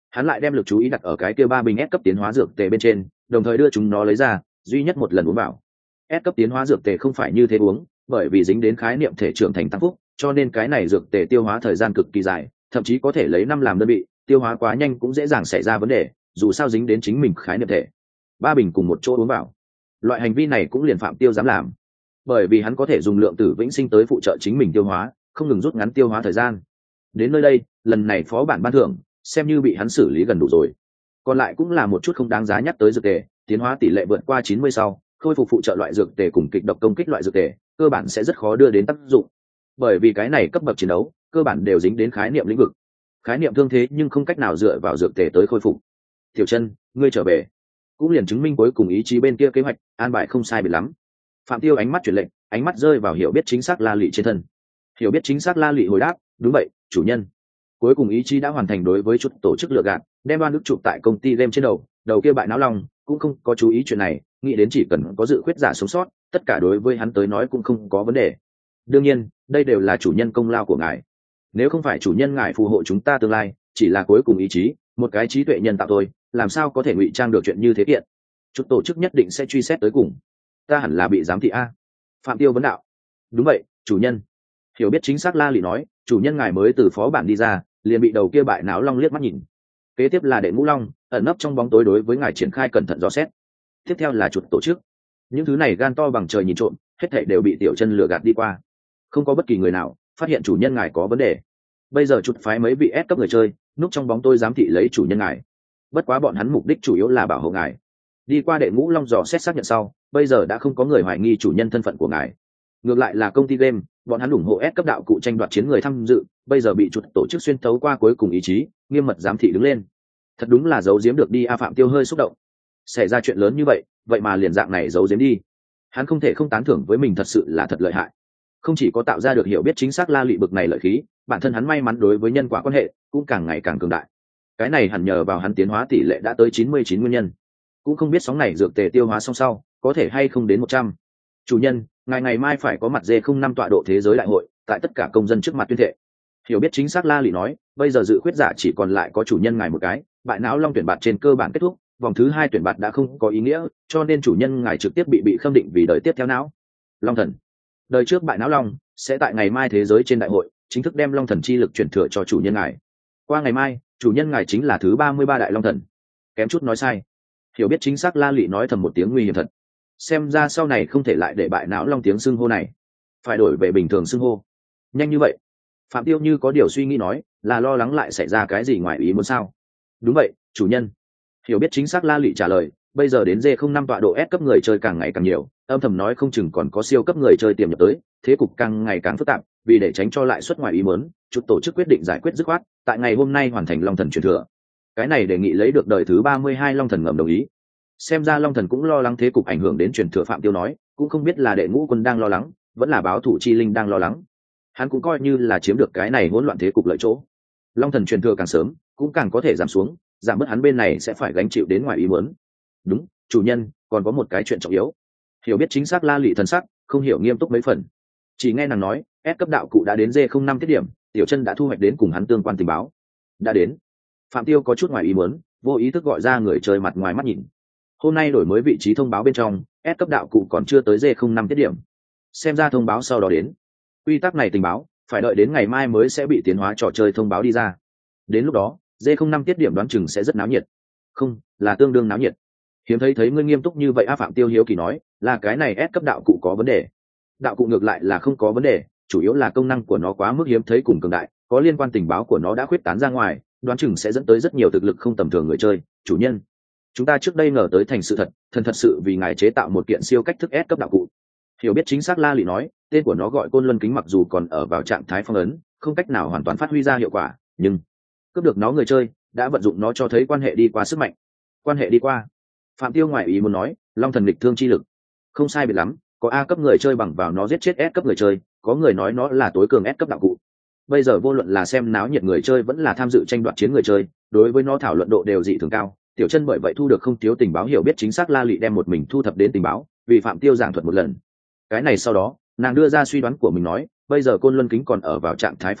Hắn lại đem lực chú ý đặt ở cái kia 3 bình S cấp tiến hóa dược tề bên trên, đồng thời đưa chúng nó lấy ra, duy nhất một lần uống vào. S cấp tiến hóa dược tề không phải như thế uống, bởi vì dính đến khái niệm thể trưởng thành tăng phúc, cho nên cái này dược tề tiêu hóa thời gian cực kỳ dài, thậm chí có thể lấy 5 làm đơn vị, tiêu hóa quá nhanh cũng dễ dàng xảy ra vấn đề, dù sao dính đến chính mình khái niệm thể. 3 bình cùng một chỗ uống vào. Loại hành vi này cũng liền Phạm Tiêu dám làm, bởi vì hắn có thể dùng lượng tử vĩnh sinh tới phụ trợ chính mình tiêu hóa, không ngừng rút ngắn tiêu hóa thời gian. Đến nơi đây, lần này phó bản ban thưởng xem như bị hắn xử lý gần đủ rồi. Còn lại cũng là một chút không đáng giá nhắc tới dược tề, tiến hóa tỷ lệ vượt qua 90 sau, khôi phục phụ trợ loại dược tề cùng kịch độc công kích loại dược tề, cơ bản sẽ rất khó đưa đến tác dụng. Bởi vì cái này cấp bậc chiến đấu, cơ bản đều dính đến khái niệm lĩnh vực. Khái niệm thương thế nhưng không cách nào dựa vào dược tề tới khôi phục. Tiểu Chân, ngươi trở về. Cũng liền chứng minh cuối cùng ý chí bên kia kế hoạch an bài không sai biệt lắm. Phạm Tiêu ánh mắt chuyển lệnh, ánh mắt rơi vào hiểu biết chính xác La Lệ trên thân. Hiểu biết chính xác La Lệ hồi đáp, đúng vậy, chủ nhân. Cuối cùng ý chí đã hoàn thành đối với chút tổ chức lừa gạt, đem oan ức chụp tại công ty game trên đầu kia bại não long cũng không có chú ý chuyện này, nghĩ đến chỉ cần có dự khuyết giả sống sót, tất cả đối với hắn tới nói cũng không có vấn đề. Đương nhiên, đây đều là chủ nhân công lao của ngài. Nếu không phải chủ nhân ngài phù hộ chúng ta tương lai, chỉ là cuối cùng ý chí, một cái trí tuệ nhân tạo thôi, làm sao có thể ngụy trang được chuyện như thế kiện? Chút tổ chức nhất định sẽ truy xét tới cùng. Ta hẳn là bị giám thị a. Phạm Tiêu vấn đạo. Đúng vậy, chủ nhân. Hiểu biết chính xác La Lị nói, chủ nhân ngài mới từ phó bản đi ra, liền bị đầu kia bại não long liếc mắt nhìn. Kế tiếp là đệ ngũ long, ẩn nấp trong bóng tối đối với ngài triển khai cẩn thận dò xét. Tiếp theo là chuột tổ chức. Những thứ này gan to bằng trời nhìn trộm, hết thảy đều bị Tiểu Chân lừa gạt đi qua. Không có bất kỳ người nào phát hiện chủ nhân ngài có vấn đề. Bây giờ chuột phái mấy vị S cấp người chơi, núp trong bóng tối giám thị lấy chủ nhân ngài. Bất quá bọn hắn mục đích chủ yếu là bảo hộ ngài. Đi qua đệ ngũ long dò xét xác nhận sau, bây giờ đã không có người hoài nghi chủ nhân thân phận của ngài. Ngược lại là công ty game, bọn hắn ủng hộ S cấp đạo cụ tranh đoạt chiến người tham dự, bây giờ bị chuột tổ chức xuyên thấu qua cuối cùng ý chí, nghiêm mật giám thị đứng lên. Thật đúng là giấu giếm được đi a. Phạm Tiêu hơi xúc động. Xảy ra chuyện lớn như vậy, vậy mà liền dạng này giấu giếm đi. Hắn không thể không tán thưởng với mình, thật sự là thật lợi hại. Không chỉ có tạo ra được hiểu biết chính xác La Lị bực này lợi khí, bản thân hắn may mắn đối với nhân quả quan hệ cũng càng ngày càng cường đại. Cái này hẳn nhờ vào hắn tiến hóa tỷ lệ đã tới 99 nguyên nhân. Cũng không biết sóng này dược tề tiêu hóa xong sau, có thể hay không đến 100. Chủ nhân, ngày mai phải có mặt D05 tọa độ thế giới đại hội, tại tất cả công dân trước mặt tuyên thệ. Hiểu biết chính xác La Lị nói, bây giờ dự khuyết giả chỉ còn lại có chủ nhân ngài một cái, bại não long tuyển bạt trên cơ bản kết thúc, vòng thứ 2 tuyển bạt đã không có ý nghĩa, cho nên chủ nhân ngài trực tiếp bị khâm định vì đời tiếp theo não long thần. Đời trước bại não long sẽ tại ngày mai thế giới trên đại hội chính thức đem long thần chi lực chuyển thừa cho chủ nhân ngài. Qua ngày mai, chủ nhân ngài chính là thứ 33 đại long thần. Kém chút nói sai. Hiểu biết chính xác La Lị nói thầm một tiếng nguy hiểm thật. Xem ra sau này không thể lại để bại não long tiếng xưng hô này, phải đổi về bình thường xưng hô. Nhanh như vậy? Phạm Tiêu như có điều suy nghĩ nói, là lo lắng lại xảy ra cái gì ngoài ý muốn sao? Đúng vậy, chủ nhân. Hiểu biết chính xác La Lị trả lời, bây giờ đến D05 tọa độ S cấp người chơi càng ngày càng nhiều, âm thầm nói không chừng còn có siêu cấp người chơi tiềm nhập tới, thế cục càng ngày càng phức tạp, vì để tránh cho lại xuất ngoài ý muốn, chút tổ chức quyết định giải quyết dứt khoát, tại ngày hôm nay hoàn thành long thần truyền thừa. Cái này đề nghị lấy được đời thứ 32 long thần ngầm đồng ý. Xem ra long thần cũng lo lắng thế cục ảnh hưởng đến truyền thừa. Phạm Tiêu nói, cũng không biết là đệ ngũ quân đang lo lắng, vẫn là báo thủ chi linh đang lo lắng. Hắn cũng coi như là chiếm được cái này hỗn loạn thế cục lợi chỗ. Long thần truyền thừa càng sớm, cũng càng có thể giảm xuống, giảm bớt hắn bên này sẽ phải gánh chịu đến ngoài ý muốn. Đúng, chủ nhân, còn có một cái chuyện trọng yếu. Hiểu biết chính xác La Lị thần sắc không hiểu nghiêm túc mấy phần. Chỉ nghe nàng nói, S cấp đạo cụ đã đến D05 tiết điểm, Tiểu Chân đã thu hoạch đến cùng hắn tương quan tình báo. Đã đến. Phạm Tiêu có chút ngoài ý muốn, vô ý thức gọi ra người chơi mặt ngoài mắt nhìn. Hôm nay đổi mới vị trí thông báo bên trong, S cấp đạo cụ còn chưa tới D05 tiết điểm. Xem ra thông báo sau đó đến. Quy tắc này tình báo phải đợi đến ngày mai mới sẽ bị tiến hóa trò chơi thông báo đi ra. Đến lúc đó, D05 tiết điểm đoán chừng sẽ rất náo nhiệt. Không, là tương đương náo nhiệt. Hiếm thấy ngươi nghiêm túc như vậy a. Phạm Tiêu hiếu kỳ nói, là cái này S cấp đạo cụ có vấn đề. Đạo cụ ngược lại là không có vấn đề, chủ yếu là công năng của nó quá mức hiếm thấy cùng cường đại, có liên quan tình báo của nó đã khuyết tán ra ngoài, đoán chừng sẽ dẫn tới rất nhiều thực lực không tầm thường người chơi. Chủ nhân, chúng ta trước đây ngờ tới thành sự thật, thần thật sự vì ngài chế tạo một kiện siêu cách thức S cấp đạo cụ. Hiểu biết chính xác La Lị nói, tên của nó gọi Côn Luân Kính, mặc dù còn ở vào trạng thái phong ấn, không cách nào hoàn toàn phát huy ra hiệu quả, nhưng cướp được nó người chơi đã vận dụng nó cho thấy quan hệ đi qua sức mạnh. Quan hệ đi qua. Phạm Tiêu ngoại ý muốn nói, long thần nghịch thương chi lực. Không sai biệt lắm, có A cấp người chơi bằng vào nó giết chết S cấp người chơi, có người nói nó là tối cường S cấp đạo cụ. Bây giờ vô luận là xem náo nhiệt người chơi vẫn là tham dự tranh đoạt chiến người chơi, đối với nó thảo luận độ đều dị thường cao. Tiểu Chân bởi vậy thu được không thiếu tình báo. Hiểu biết chính xác La Lị đem một mình thu thập đến tình báo, vì Phạm Tiêu giảng thuật một lần. Cái này sau đó, nàng đưa ra suy đoán của mình nói, bây giờ Côn Luân Kính còn ở vào trạng thái phong ấn,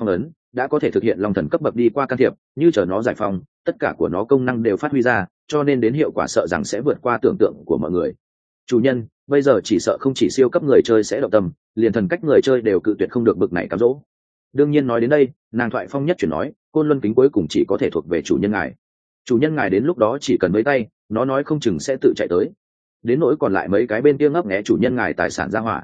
đã có thể thực hiện long thần cấp bậc đi qua can thiệp, như chờ nó giải phóng, tất cả của nó công năng đều phát huy ra, cho nên đến hiệu quả sợ rằng sẽ vượt qua tưởng tượng của mọi người. Chủ nhân, bây giờ chỉ sợ không chỉ siêu cấp người chơi sẽ động tâm, liền thần cách người chơi đều cự tuyệt không được bực này cám dỗ. Đương nhiên nói đến đây, nàng thoại phong nhất chuyển nói, côn luân kính cuối cùng chỉ có thể thuộc về chủ nhân ngài. Chủ nhân ngài đến lúc đó chỉ cần mấy tay, nó nói không chừng sẽ tự chạy tới. Đến nỗi còn lại mấy cái bên kia ngấp nghé chủ nhân ngài tài sản ra hỏa.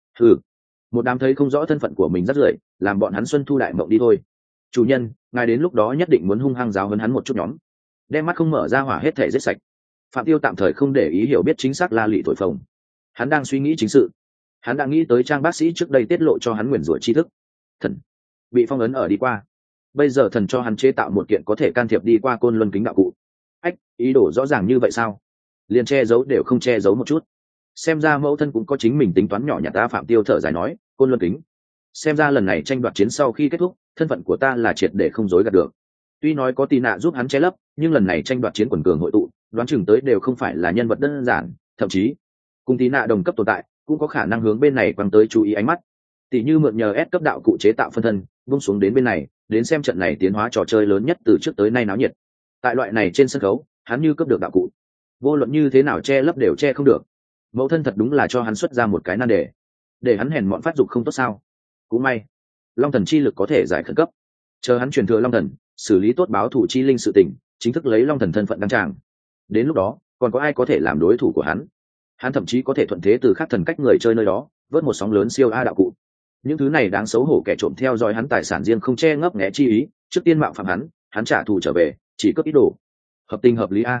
Một đám thấy không rõ thân phận của mình rất rưởi, làm bọn hắn xuân thu đại mộng đi thôi. Chủ nhân, ngài đến lúc đó nhất định muốn hung hăng giáo huấn hắn một chút nhóm, đem mắt không mở ra hỏa hết thể giết sạch. Phạm Tiêu tạm thời không để ý hiểu biết chính xác La Lị thổi phồng, hắn đang suy nghĩ chính sự. Hắn đã nghĩ tới trang bác sĩ trước đây tiết lộ cho hắn nguyền rủa tri thức. Thần bị phong ấn ở đi qua, bây giờ thần cho hắn chế tạo một kiện có thể can thiệp đi qua côn luân kính đạo cụ. Ách, ý đồ rõ ràng như vậy sao? Liền che giấu đều không che giấu một chút. Xem ra mẫu thân cũng có chính mình tính toán nhỏ nhặt ta. Phạm Tiêu thở dài nói, côn luân kính, xem ra lần này tranh đoạt chiến sau khi kết thúc, thân phận của ta là triệt để không dối gạt được. Tuy nói có tì nạ giúp hắn che lấp, nhưng lần này tranh đoạt chiến quần cường hội tụ, đoán chừng tới đều không phải là nhân vật đơn giản, thậm chí cùng tì nạ đồng cấp tồn tại cũng có khả năng hướng bên này quăng tới chú ý ánh mắt. Tỷ như mượn nhờ S cấp đạo cụ chế tạo phân thân, vung xuống đến bên này, đến xem trận này tiến hóa trò chơi lớn nhất từ trước tới nay náo nhiệt. Tại loại này trên sân khấu, hắn như cướp được đạo cụ, vô luận như thế nào che lấp đều che không được. Mẫu thân thật đúng là cho hắn xuất ra một cái nan đề, để hắn hèn mọn phát dục không tốt sao? Cũng may, long thần chi lực có thể giải khẩn cấp, chờ hắn truyền thừa long thần, xử lý tốt báo thủ chi linh sự tình, chính thức lấy long thần thân phận đăng tràng. Đến lúc đó, còn có ai có thể làm đối thủ của hắn? Hắn thậm chí có thể thuận thế từ khác thần cách người chơi nơi đó vớt một sóng lớn siêu a đạo cụ. Những thứ này đáng xấu hổ kẻ trộm theo dõi hắn tài sản riêng không che ngấp nghé chi ý, trước tiên mạo phạm hắn trả thù trở về, chỉ cướp ít đồ. Hợp tình hợp lý a.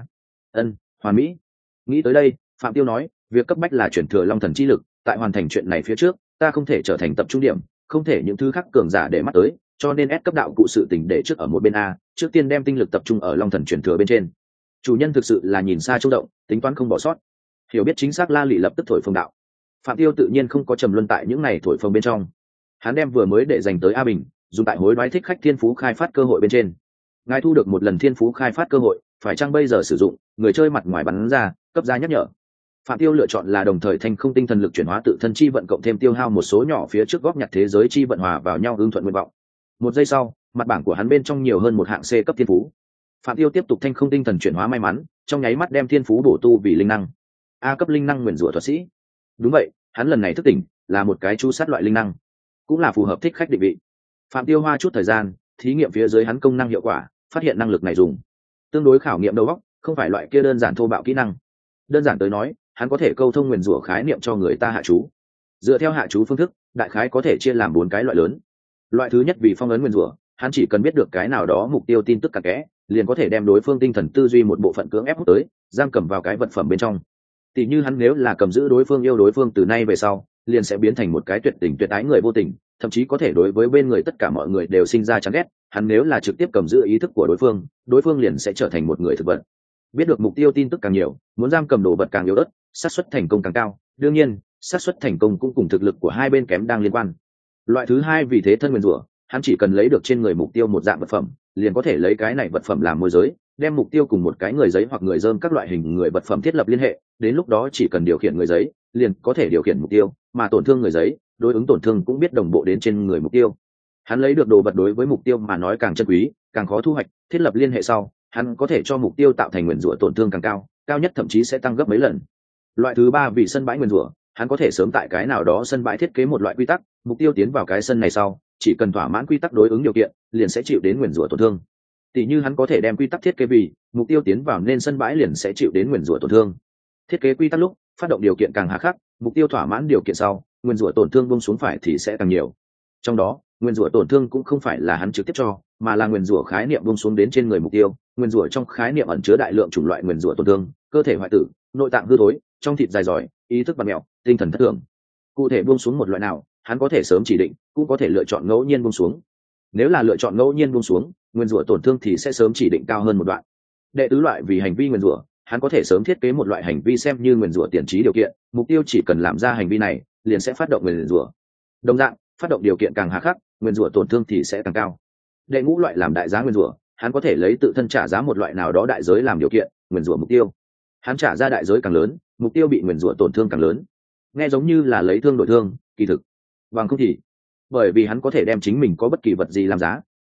Hoàn mỹ. Nghĩ tới đây, Phạm Tiêu nói, việc cấp bách là chuyển thừa long thần chi lực, tại hoàn thành chuyện này phía trước, ta không thể trở thành tập trung điểm, không thể những thứ khác cường giả để mắt tới, cho nên S cấp đạo cụ sự tình để trước ở một bên a, trước tiên đem tinh lực tập trung ở long thần chuyển thừa bên trên. Chủ nhân thực sự là nhìn xa trông rộng, tính toán không bỏ sót. Hiểu biết chính xác La Lị lập tức thổi phồng đạo. Phạm Tiêu tự nhiên không có trầm luân tại những này thổi phồng bên trong, hắn đem vừa mới để dành tới A Bình dùng tại hối đoái thích khách thiên phú khai phát cơ hội bên trên. Ngài thu được một lần thiên phú khai phát cơ hội, phải chăng bây giờ sử dụng, người chơi mặt ngoài bắn ra cấp ra nhắc nhở. Phạm Tiêu lựa chọn là đồng thời thành không tinh thần lực chuyển hóa tự thân chi vận cộng thêm tiêu hao một số nhỏ phía trước góp nhặt thế giới chi vận hòa vào nhau ưng thuận nguyện vọng. Một giây sau, mặt bảng của hắn bên trong nhiều hơn một hạng C cấp thiên phú. Phạm Tiêu tiếp tục thanh không tinh thần chuyển hóa may mắn, trong nháy mắt đem thiên phú bổ tu vì linh năng. A cấp linh năng nguyền rủa thuật sĩ. Đúng vậy, hắn lần này thức tỉnh là một cái chu sát loại linh năng, cũng là phù hợp thích khách định vị. Phạm Tiêu hoa chút thời gian thí nghiệm phía dưới hắn công năng hiệu quả, phát hiện năng lực này dùng tương đối khảo nghiệm đầu óc, không phải loại kia đơn giản thô bạo kỹ năng. Đơn giản tới nói, hắn có thể câu thông nguyền rủa khái niệm cho người ta hạ chú. Dựa theo hạ chú phương thức, đại khái có thể chia làm 4 cái loại lớn. Loại thứ nhất vì phong ấn nguyền rủa, hắn chỉ cần biết được cái nào đó mục tiêu tin tức cặn kẽ, liền có thể đem đối phương tinh thần tư duy một bộ phận cưỡng ép hút tới, giam cầm vào cái vật phẩm bên trong. Tỷ như hắn nếu là cầm giữ đối phương yêu đối phương từ nay về sau, liền sẽ biến thành một cái tuyệt tình tuyệt ái người vô tình, thậm chí có thể đối với bên người tất cả mọi người đều sinh ra chán ghét. Hắn nếu là trực tiếp cầm giữ ý thức của đối phương liền sẽ trở thành một người thực vật. Biết được mục tiêu tin tức càng nhiều, muốn giam cầm đồ vật càng yếu ớt, xác suất thành công càng cao. Đương nhiên, xác suất thành công cũng cùng thực lực của hai bên kém đang liên quan. Loại thứ hai vì thế thân nguyên rủa, hắn chỉ cần lấy được trên người mục tiêu một dạng vật phẩm, liền có thể lấy cái này vật phẩm làm môi giới, đem mục tiêu cùng một cái người giấy hoặc người dơm các loại hình người vật phẩm thiết lập liên hệ, đến lúc đó chỉ cần điều khiển người giấy, liền có thể điều khiển mục tiêu, mà tổn thương người giấy, đối ứng tổn thương cũng biết đồng bộ đến trên người mục tiêu. Hắn lấy được đồ vật đối với mục tiêu mà nói càng chân quý, càng khó thu hoạch, thiết lập liên hệ sau, hắn có thể cho mục tiêu tạo thành nguyên rủa tổn thương càng cao, cao nhất thậm chí sẽ tăng gấp mấy lần. Loại thứ ba vì sân bãi nguyên rủa, hắn có thể sớm tại cái nào đó sân bãi thiết kế một loại quy tắc, mục tiêu tiến vào cái sân này sau, chỉ cần thỏa mãn quy tắc đối ứng điều kiện, liền sẽ chịu đến nguyên rủa tổn thương. Tỷ như hắn có thể đem quy tắc thiết kế vì mục tiêu tiến vào nên sân bãi liền sẽ chịu đến nguyên rủa tổn thương. Thiết kế quy tắc lúc phát động điều kiện càng hà khắc, mục tiêu thỏa mãn điều kiện sau, nguyên rủa tổn thương buông xuống phải thì sẽ càng nhiều. Trong đó, nguyên rủa tổn thương cũng không phải là hắn trực tiếp cho, mà là nguyên rủa khái niệm buông xuống đến trên người mục tiêu. Nguyên rủa trong khái niệm ẩn chứa đại lượng chủng loại nguyên rủa tổn thương, cơ thể hoại tử, nội tạng hư thối, trong thịt dài giỏi, ý thức bặm mèo, tinh thần thất thường. Cụ thể buông xuống một loại nào, hắn có thể sớm chỉ định, cũng có thể lựa chọn ngẫu nhiên buông xuống. Nếu là lựa chọn ngẫu nhiên buông xuống, nguyên rủa tổn thương thì sẽ sớm chỉ định cao hơn một đoạn. Đệ tứ loại vì hành vi nguyên rủa, hắn có thể sớm thiết kế một loại hành vi xem như nguyên rủa tiền trí điều kiện, mục tiêu chỉ cần làm ra hành vi này, liền sẽ phát động nguyên rủa. Đồng dạng, phát động điều kiện càng hà khắc, nguyên rủa tổn thương thì sẽ càng cao. Đệ ngũ loại làm đại giá nguyên rủa, hắn có thể lấy tự thân trả giá một loại nào đó đại giới làm điều kiện, nguyên rủa mục tiêu. Hắn trả ra đại giới càng lớn, mục tiêu bị nguyên rủa tổn thương càng lớn. Nghe giống như là lấy thương đổi thương, kỳ thực bằng không thì, bởi vì hắn có thể đem chính mình có bất kỳ vật gì làm giá,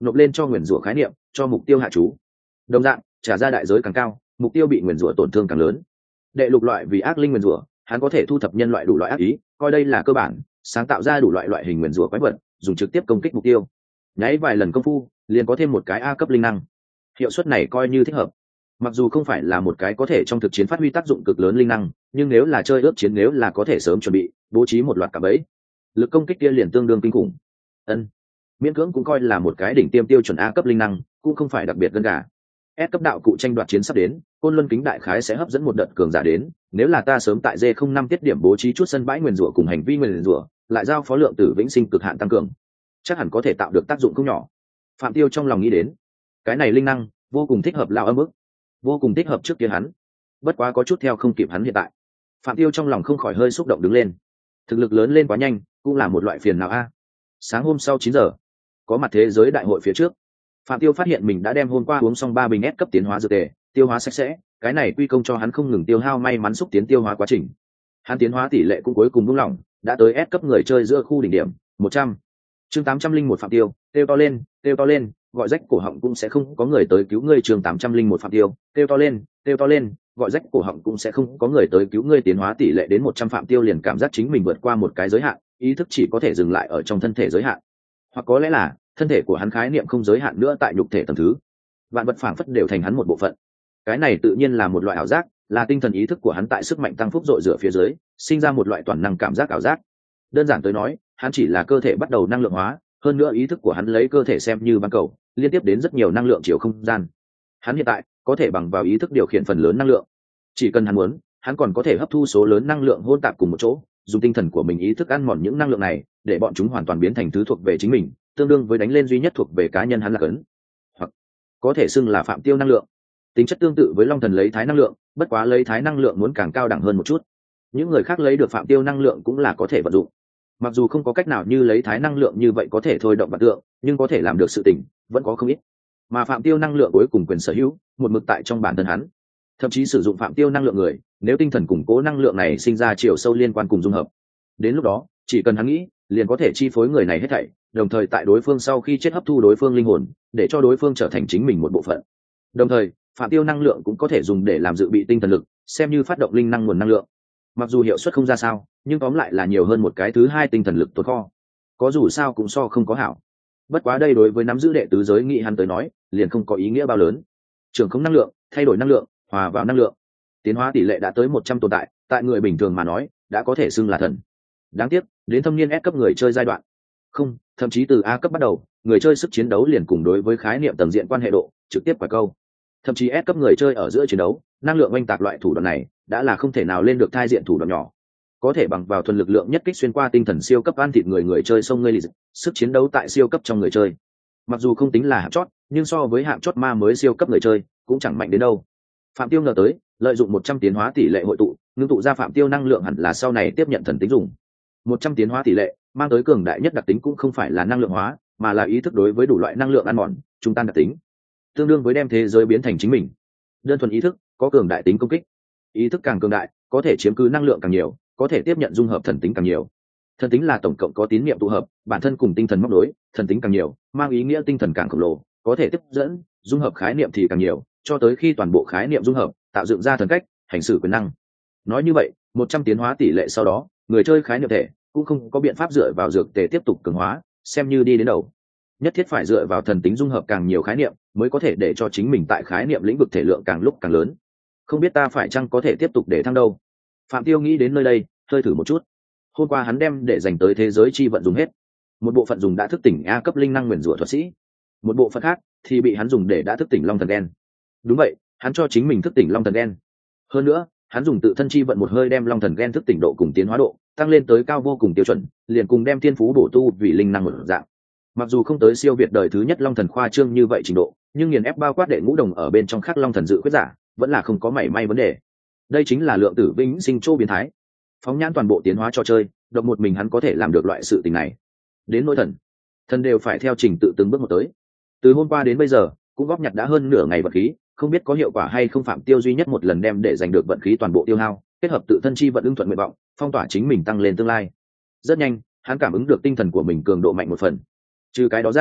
nộp lên cho nguyền rủa khái niệm, cho mục tiêu hạ chú. Đồng dạng, trả ra đại giới càng cao, mục tiêu bị nguyền rủa tổn thương càng lớn. Đệ lục loại vì ác linh nguyền rủa, hắn có thể thu thập nhân loại đủ loại ác ý, coi đây là cơ bản, sáng tạo ra đủ loại hình nguyền rủa quái vật, dùng trực tiếp công kích mục tiêu. Nháy vài lần công phu, liền có thêm một cái A cấp linh năng. Hiệu suất này coi như thích hợp. Mặc dù không phải là một cái có thể trong thực chiến phát huy tác dụng cực lớn linh năng, nhưng nếu là chơi ước chiến, nếu là có thể sớm chuẩn bị, bố trí một loạt cả bẫy, lực công kích kia liền tương đương kinh khủng. Miễn cưỡng cũng coi là một cái đỉnh tiêm tiêu chuẩn A cấp linh năng, cũng không phải đặc biệt gần gà. S cấp đạo cụ tranh đoạt chiến sắp đến, Côn Luân kính đại khái sẽ hấp dẫn một đợt cường giả đến, nếu là ta sớm tại D05 tiết điểm bố trí chút sân bãi nguyền rủa cùng hành vi nguyền rủa, lại giao phó lượng tử vĩnh sinh cực hạn tăng cường, chắc hẳn có thể tạo được tác dụng không nhỏ. Phạm Tiêu trong lòng nghĩ đến, cái này linh năng vô cùng thích hợp lão âm ức, vô cùng thích hợp trước kia hắn, bất quá có chút theo không kịp hắn hiện tại. Phạm Tiêu trong lòng không khỏi hơi xúc động đứng lên. Thực lực lớn lên quá nhanh, cũng là một loại phiền não a. Sáng hôm sau 9 giờ, có mặt thế giới đại hội phía trước, Phạm Tiêu phát hiện mình đã đem hôm qua uống xong 3 bình S cấp tiến hóa dược tề, tiêu hóa sạch sẽ, cái này quy công cho hắn không ngừng tiêu hao may mắn xúc tiến tiêu hóa quá trình. Hắn tiến hóa tỷ lệ cũng cuối cùng buông lỏng, đã tới S cấp người chơi giữa khu đỉnh điểm, 100. Chương 801 Phạm Tiêu, kêu to lên, gọi rách cổ họng cũng sẽ không có người tới cứu ngươi. Chương 801 Phạm Tiêu, kêu to lên, gọi rách cổ họng cũng sẽ không có người tới cứu ngươi. Tiến hóa tỷ lệ đến 100, Phạm Tiêu liền cảm giác chính mình vượt qua một cái giới hạn, ý thức chỉ có thể dừng lại ở trong thân thể giới hạn, hoặc có lẽ là thân thể của hắn khái niệm không giới hạn nữa tại nhục thể tầng thứ, vạn vật phảng phất đều thành hắn một bộ phận. Cái này tự nhiên là một loại ảo giác, là tinh thần ý thức của hắn tại sức mạnh tăng phúc dội rửa phía dưới sinh ra một loại toàn năng cảm giác ảo giác. Đơn giản tới nói, hắn chỉ là cơ thể bắt đầu năng lượng hóa, hơn nữa ý thức của hắn lấy cơ thể xem như bán cầu, liên tiếp đến rất nhiều năng lượng chiều không gian. Hắn hiện tại có thể bằng vào ý thức điều khiển phần lớn năng lượng, chỉ cần hắn muốn, hắn còn có thể hấp thu số lớn năng lượng hỗn tạp cùng một chỗ, dùng tinh thần của mình ý thức ăn mòn những năng lượng này, để bọn chúng hoàn toàn biến thành thứ thuộc về chính mình, tương đương với đánh lên duy nhất thuộc về cá nhân hắn là cấn, hoặc có thể xưng là Phạm Tiêu năng lượng. Tính chất tương tự với Long Thần lấy thái năng lượng, bất quá lấy thái năng lượng muốn càng cao đẳng hơn một chút. Những người khác lấy được Phạm Tiêu năng lượng cũng là có thể vận dụng, mặc dù không có cách nào như lấy thái năng lượng như vậy có thể thôi động vạn tượng, nhưng có thể làm được sự tình vẫn có không ít. Mà Phạm Tiêu năng lượng cuối cùng quyền sở hữu một mực tại trong bản thân hắn. Thậm chí sử dụng Phạm Tiêu năng lượng người, nếu tinh thần củng cố năng lượng này sinh ra chiều sâu liên quan cùng dung hợp, đến lúc đó chỉ cần hắn nghĩ, liền có thể chi phối người này hết thảy, đồng thời tại đối phương sau khi chết hấp thu đối phương linh hồn, để cho đối phương trở thành chính mình một bộ phận. Đồng thời, Phạm Tiêu năng lượng cũng có thể dùng để làm dự bị tinh thần lực, xem như phát động linh năng nguồn năng lượng. Mặc dù hiệu suất không ra sao, nhưng tóm lại là nhiều hơn một cái thứ hai tinh thần lực tồn kho. Có dù sao cũng so không có hảo. Bất quá đây đối với nắm giữ đệ tứ giới nghị hắn tới nói, liền không có ý nghĩa bao lớn. Trường không năng lượng, thay đổi năng lượng, hòa vào năng lượng. Tiến hóa tỷ lệ đã tới 100 tồn tại, tại người bình thường mà nói, đã có thể xưng là thần. Đáng tiếc, đến thâm niên S cấp người chơi giai đoạn, không, thậm chí từ A cấp bắt đầu, người chơi sức chiến đấu liền cùng đối với khái niệm tầng diện quan hệ độ, trực tiếp quả câu. Thậm chí S cấp người chơi ở giữa chiến đấu, năng lượng oanh tạc loại thủ đoạn này, đã là không thể nào lên được thai diện thủ đoạn nhỏ. Có thể bằng vào thuần lực lượng nhất kích xuyên qua tinh thần siêu cấp ăn thịt người chơi sông ngươi lì, sức chiến đấu tại siêu cấp trong người chơi. Mặc dù không tính là hạng chót, nhưng so với hạng chót ma mới siêu cấp người chơi, cũng chẳng mạnh đến đâu. Phạm Tiêu ngờ tới, lợi dụng 100 tiến hóa tỷ lệ hội tụ, ngưng tụ ra Phạm Tiêu năng lượng hẳn là sau này tiếp nhận thần tính dùng. 100 tiến hóa tỷ lệ mang tới cường đại nhất đặc tính cũng không phải là năng lượng hóa, mà là ý thức đối với đủ loại năng lượng ăn mòn, trung tan đặc tính, tương đương với đem thế giới biến thành chính mình. Đơn thuần ý thức có cường đại tính công kích, ý thức càng cường đại, có thể chiếm cứ năng lượng càng nhiều, có thể tiếp nhận dung hợp thần tính càng nhiều. Thần tính là tổng cộng có tín niệm tụ hợp, bản thân cùng tinh thần móc nối, thần tính càng nhiều, mang ý nghĩa tinh thần càng khổng lồ, có thể tiếp dẫn, dung hợp khái niệm thì càng nhiều, cho tới khi toàn bộ khái niệm dung hợp, tạo dựng ra thần cách, hành xử quyền năng. Nói như vậy, 100 tiến hóa tỷ lệ sau đó, người chơi khái niệm thể cũng không có biện pháp dựa vào dược tề tiếp tục cường hóa, xem như đi đến đầu. Nhất thiết phải dựa vào thần tính dung hợp càng nhiều khái niệm, mới có thể để cho chính mình tại khái niệm lĩnh vực thể lượng càng lúc càng lớn. Không biết ta phải chăng có thể tiếp tục để thăng đâu. Phạm Tiêu nghĩ đến nơi đây, hơi thử một chút. Hôm qua hắn đem để dành tới thế giới chi vận dùng hết, một bộ phận dùng đã thức tỉnh A cấp linh năng nguyền rủa thuật sĩ, một bộ phận khác thì bị hắn dùng để đã thức tỉnh long thần đen. Đúng vậy, hắn cho chính mình thức tỉnh long thần đen. Hơn nữa, hắn dùng tự thân chi vận một hơi đem long thần đen thức tỉnh độ cùng tiến hóa độ tăng lên tới cao vô cùng tiêu chuẩn, liền cùng đem thiên phú bổ tu vì linh năng một dạng. Mặc dù không tới siêu việt đời thứ nhất long thần khoa trương như vậy trình độ, nhưng nghiền ép bao quát đệ ngũ đồng ở bên trong khắc long thần dự khuyết giả, vẫn là không có mảy may vấn đề. Đây chính là lượng tử vĩnh sinh châu biến thái. Phóng nhãn toàn bộ tiến hóa trò chơi, độc một mình hắn có thể làm được loại sự tình này. Đến nỗi thần đều phải theo trình tự từng bước một tới. Từ hôm qua đến bây giờ, cũng góp nhặt đã hơn nửa ngày vật khí, không biết có hiệu quả hay không. Phạm Tiêu duy nhất một lần đem để giành được vận khí toàn bộ tiêu hao, kết hợp tự thân chi vận ưng thuận nguyện vọng, phong tỏa chính mình tăng lên tương lai. Rất nhanh, hắn cảm ứng được tinh thần của mình cường độ mạnh một phần. Trừ cái đó ra,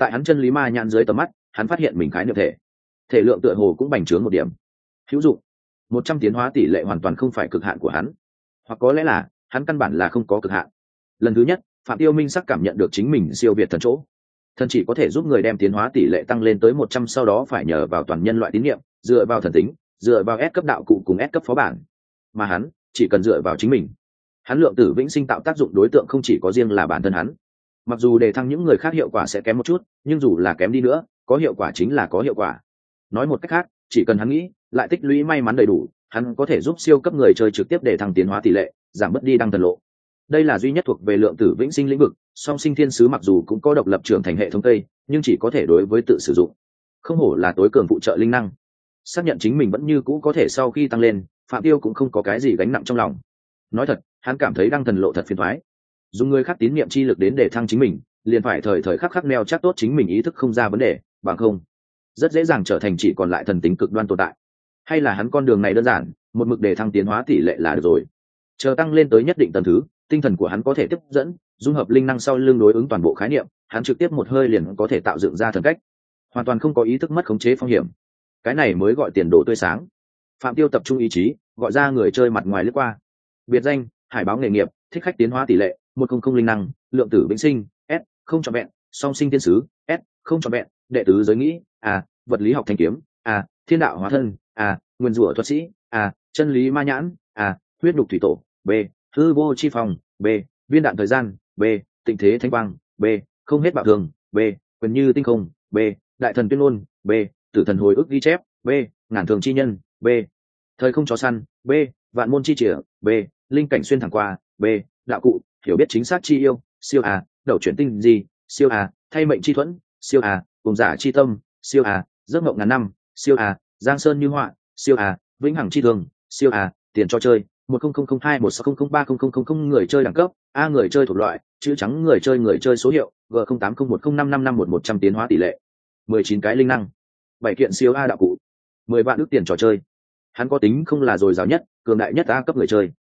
Tại hắn chân lý ma nhãn dưới tầm mắt, hắn phát hiện mình khái niệm thể lượng tựa hồ cũng bành trướng một điểm. Hữu dụng. 100 tiến hóa tỷ lệ hoàn toàn không phải cực hạn của hắn, hoặc có lẽ là hắn căn bản là không có cực hạn. Lần thứ nhất, Phạm Tiêu minh sắc cảm nhận được chính mình siêu việt thần chỗ. Thần chỉ có thể giúp người đem tiến hóa tỷ lệ tăng lên tới 100, sau đó phải nhờ vào toàn nhân loại tín nhiệm, dựa vào thần tính, dựa vào S cấp đạo cụ cùng S cấp phó bản. Mà hắn chỉ cần dựa vào chính mình. Hắn lượng tử vĩnh sinh tạo tác dụng đối tượng không chỉ có riêng là bản thân hắn. Mặc dù đề thăng những người khác hiệu quả sẽ kém một chút, nhưng dù là kém đi nữa, có hiệu quả chính là có hiệu quả. Nói một cách khác, chỉ cần hắn nghĩ, lại tích lũy may mắn đầy đủ, hắn có thể giúp siêu cấp người chơi trực tiếp để thăng tiến hóa tỷ lệ, giảm bớt đi đăng thần lộ. Đây là duy nhất thuộc về lượng tử vĩnh sinh lĩnh vực, song sinh thiên sứ mặc dù cũng có độc lập trưởng thành hệ thống tây, nhưng chỉ có thể đối với tự sử dụng. Không hổ là tối cường phụ trợ linh năng. Xác nhận chính mình vẫn như cũ có thể sau khi tăng lên, Phạm Tiêu cũng không có cái gì gánh nặng trong lòng. Nói thật, hắn cảm thấy đăng thần lộ thật phiền toái. Dùng người khác tín niệm chi lực đến để thăng chính mình, liền phải thời thời khắc khắc neo chắc tốt chính mình ý thức không ra vấn đề, bằng không rất dễ dàng trở thành chỉ còn lại thần tính cực đoan tồn tại. Hay là hắn con đường này đơn giản, một mực để thăng tiến hóa tỷ lệ là được rồi. Chờ tăng lên tới nhất định tầng thứ, tinh thần của hắn có thể tiếp dẫn, dung hợp linh năng sau lưng đối ứng toàn bộ khái niệm, hắn trực tiếp một hơi liền có thể tạo dựng ra thần cách, hoàn toàn không có ý thức mất khống chế phong hiểm. Cái này mới gọi tiền đồ tươi sáng. Phạm Tiêu tập trung ý chí, gọi ra người chơi mặt ngoài lướt qua. Biệt danh: Hải báo nghề nghiệp, thích khách tiến hóa tỷ lệ 100 linh năng, lượng tử vĩnh sinh S không trọn vẹn, song sinh thiên sứ S không trọn vẹn, đệ tứ giới nghĩ A, vật lý học thanh kiếm A, thiên đạo hóa thân A, nguyên rủa thuật sĩ A, chân lý ma nhãn A, huyết nhục thủy tổ B, hư vô chi phòng B, viên đạn thời gian B, tịnh thế thanh quang B, không hết bạo thường B, quyền như tinh không B, đại thần tuyên ngôn B, tử thần hồi ức ghi chép B, ngàn thường chi nhân B, thời không chó săn B, vạn môn chi chìa B, linh cảnh xuyên thẳng qua B, đạo cụ hiểu biết chính xác chi yêu siêu A, đầu chuyển tinh gì siêu A, thay mệnh chi thuẫn siêu A, cùng giả chi tâm siêu A, giấc mộng ngàn năm siêu A, giang sơn như họa siêu A, vĩnh hằng chi thường siêu A, tiền cho chơi 100216003000 người chơi đẳng cấp A, người chơi thuộc loại chữ trắng, người chơi số hiệu G080105551100 tiến hóa tỷ lệ 19 cái linh năng 7 kiện siêu A đạo cụ 10 vạn ước tiền trò chơi. Hắn có tính không là dồi dào nhất, cường đại nhất A cấp người chơi.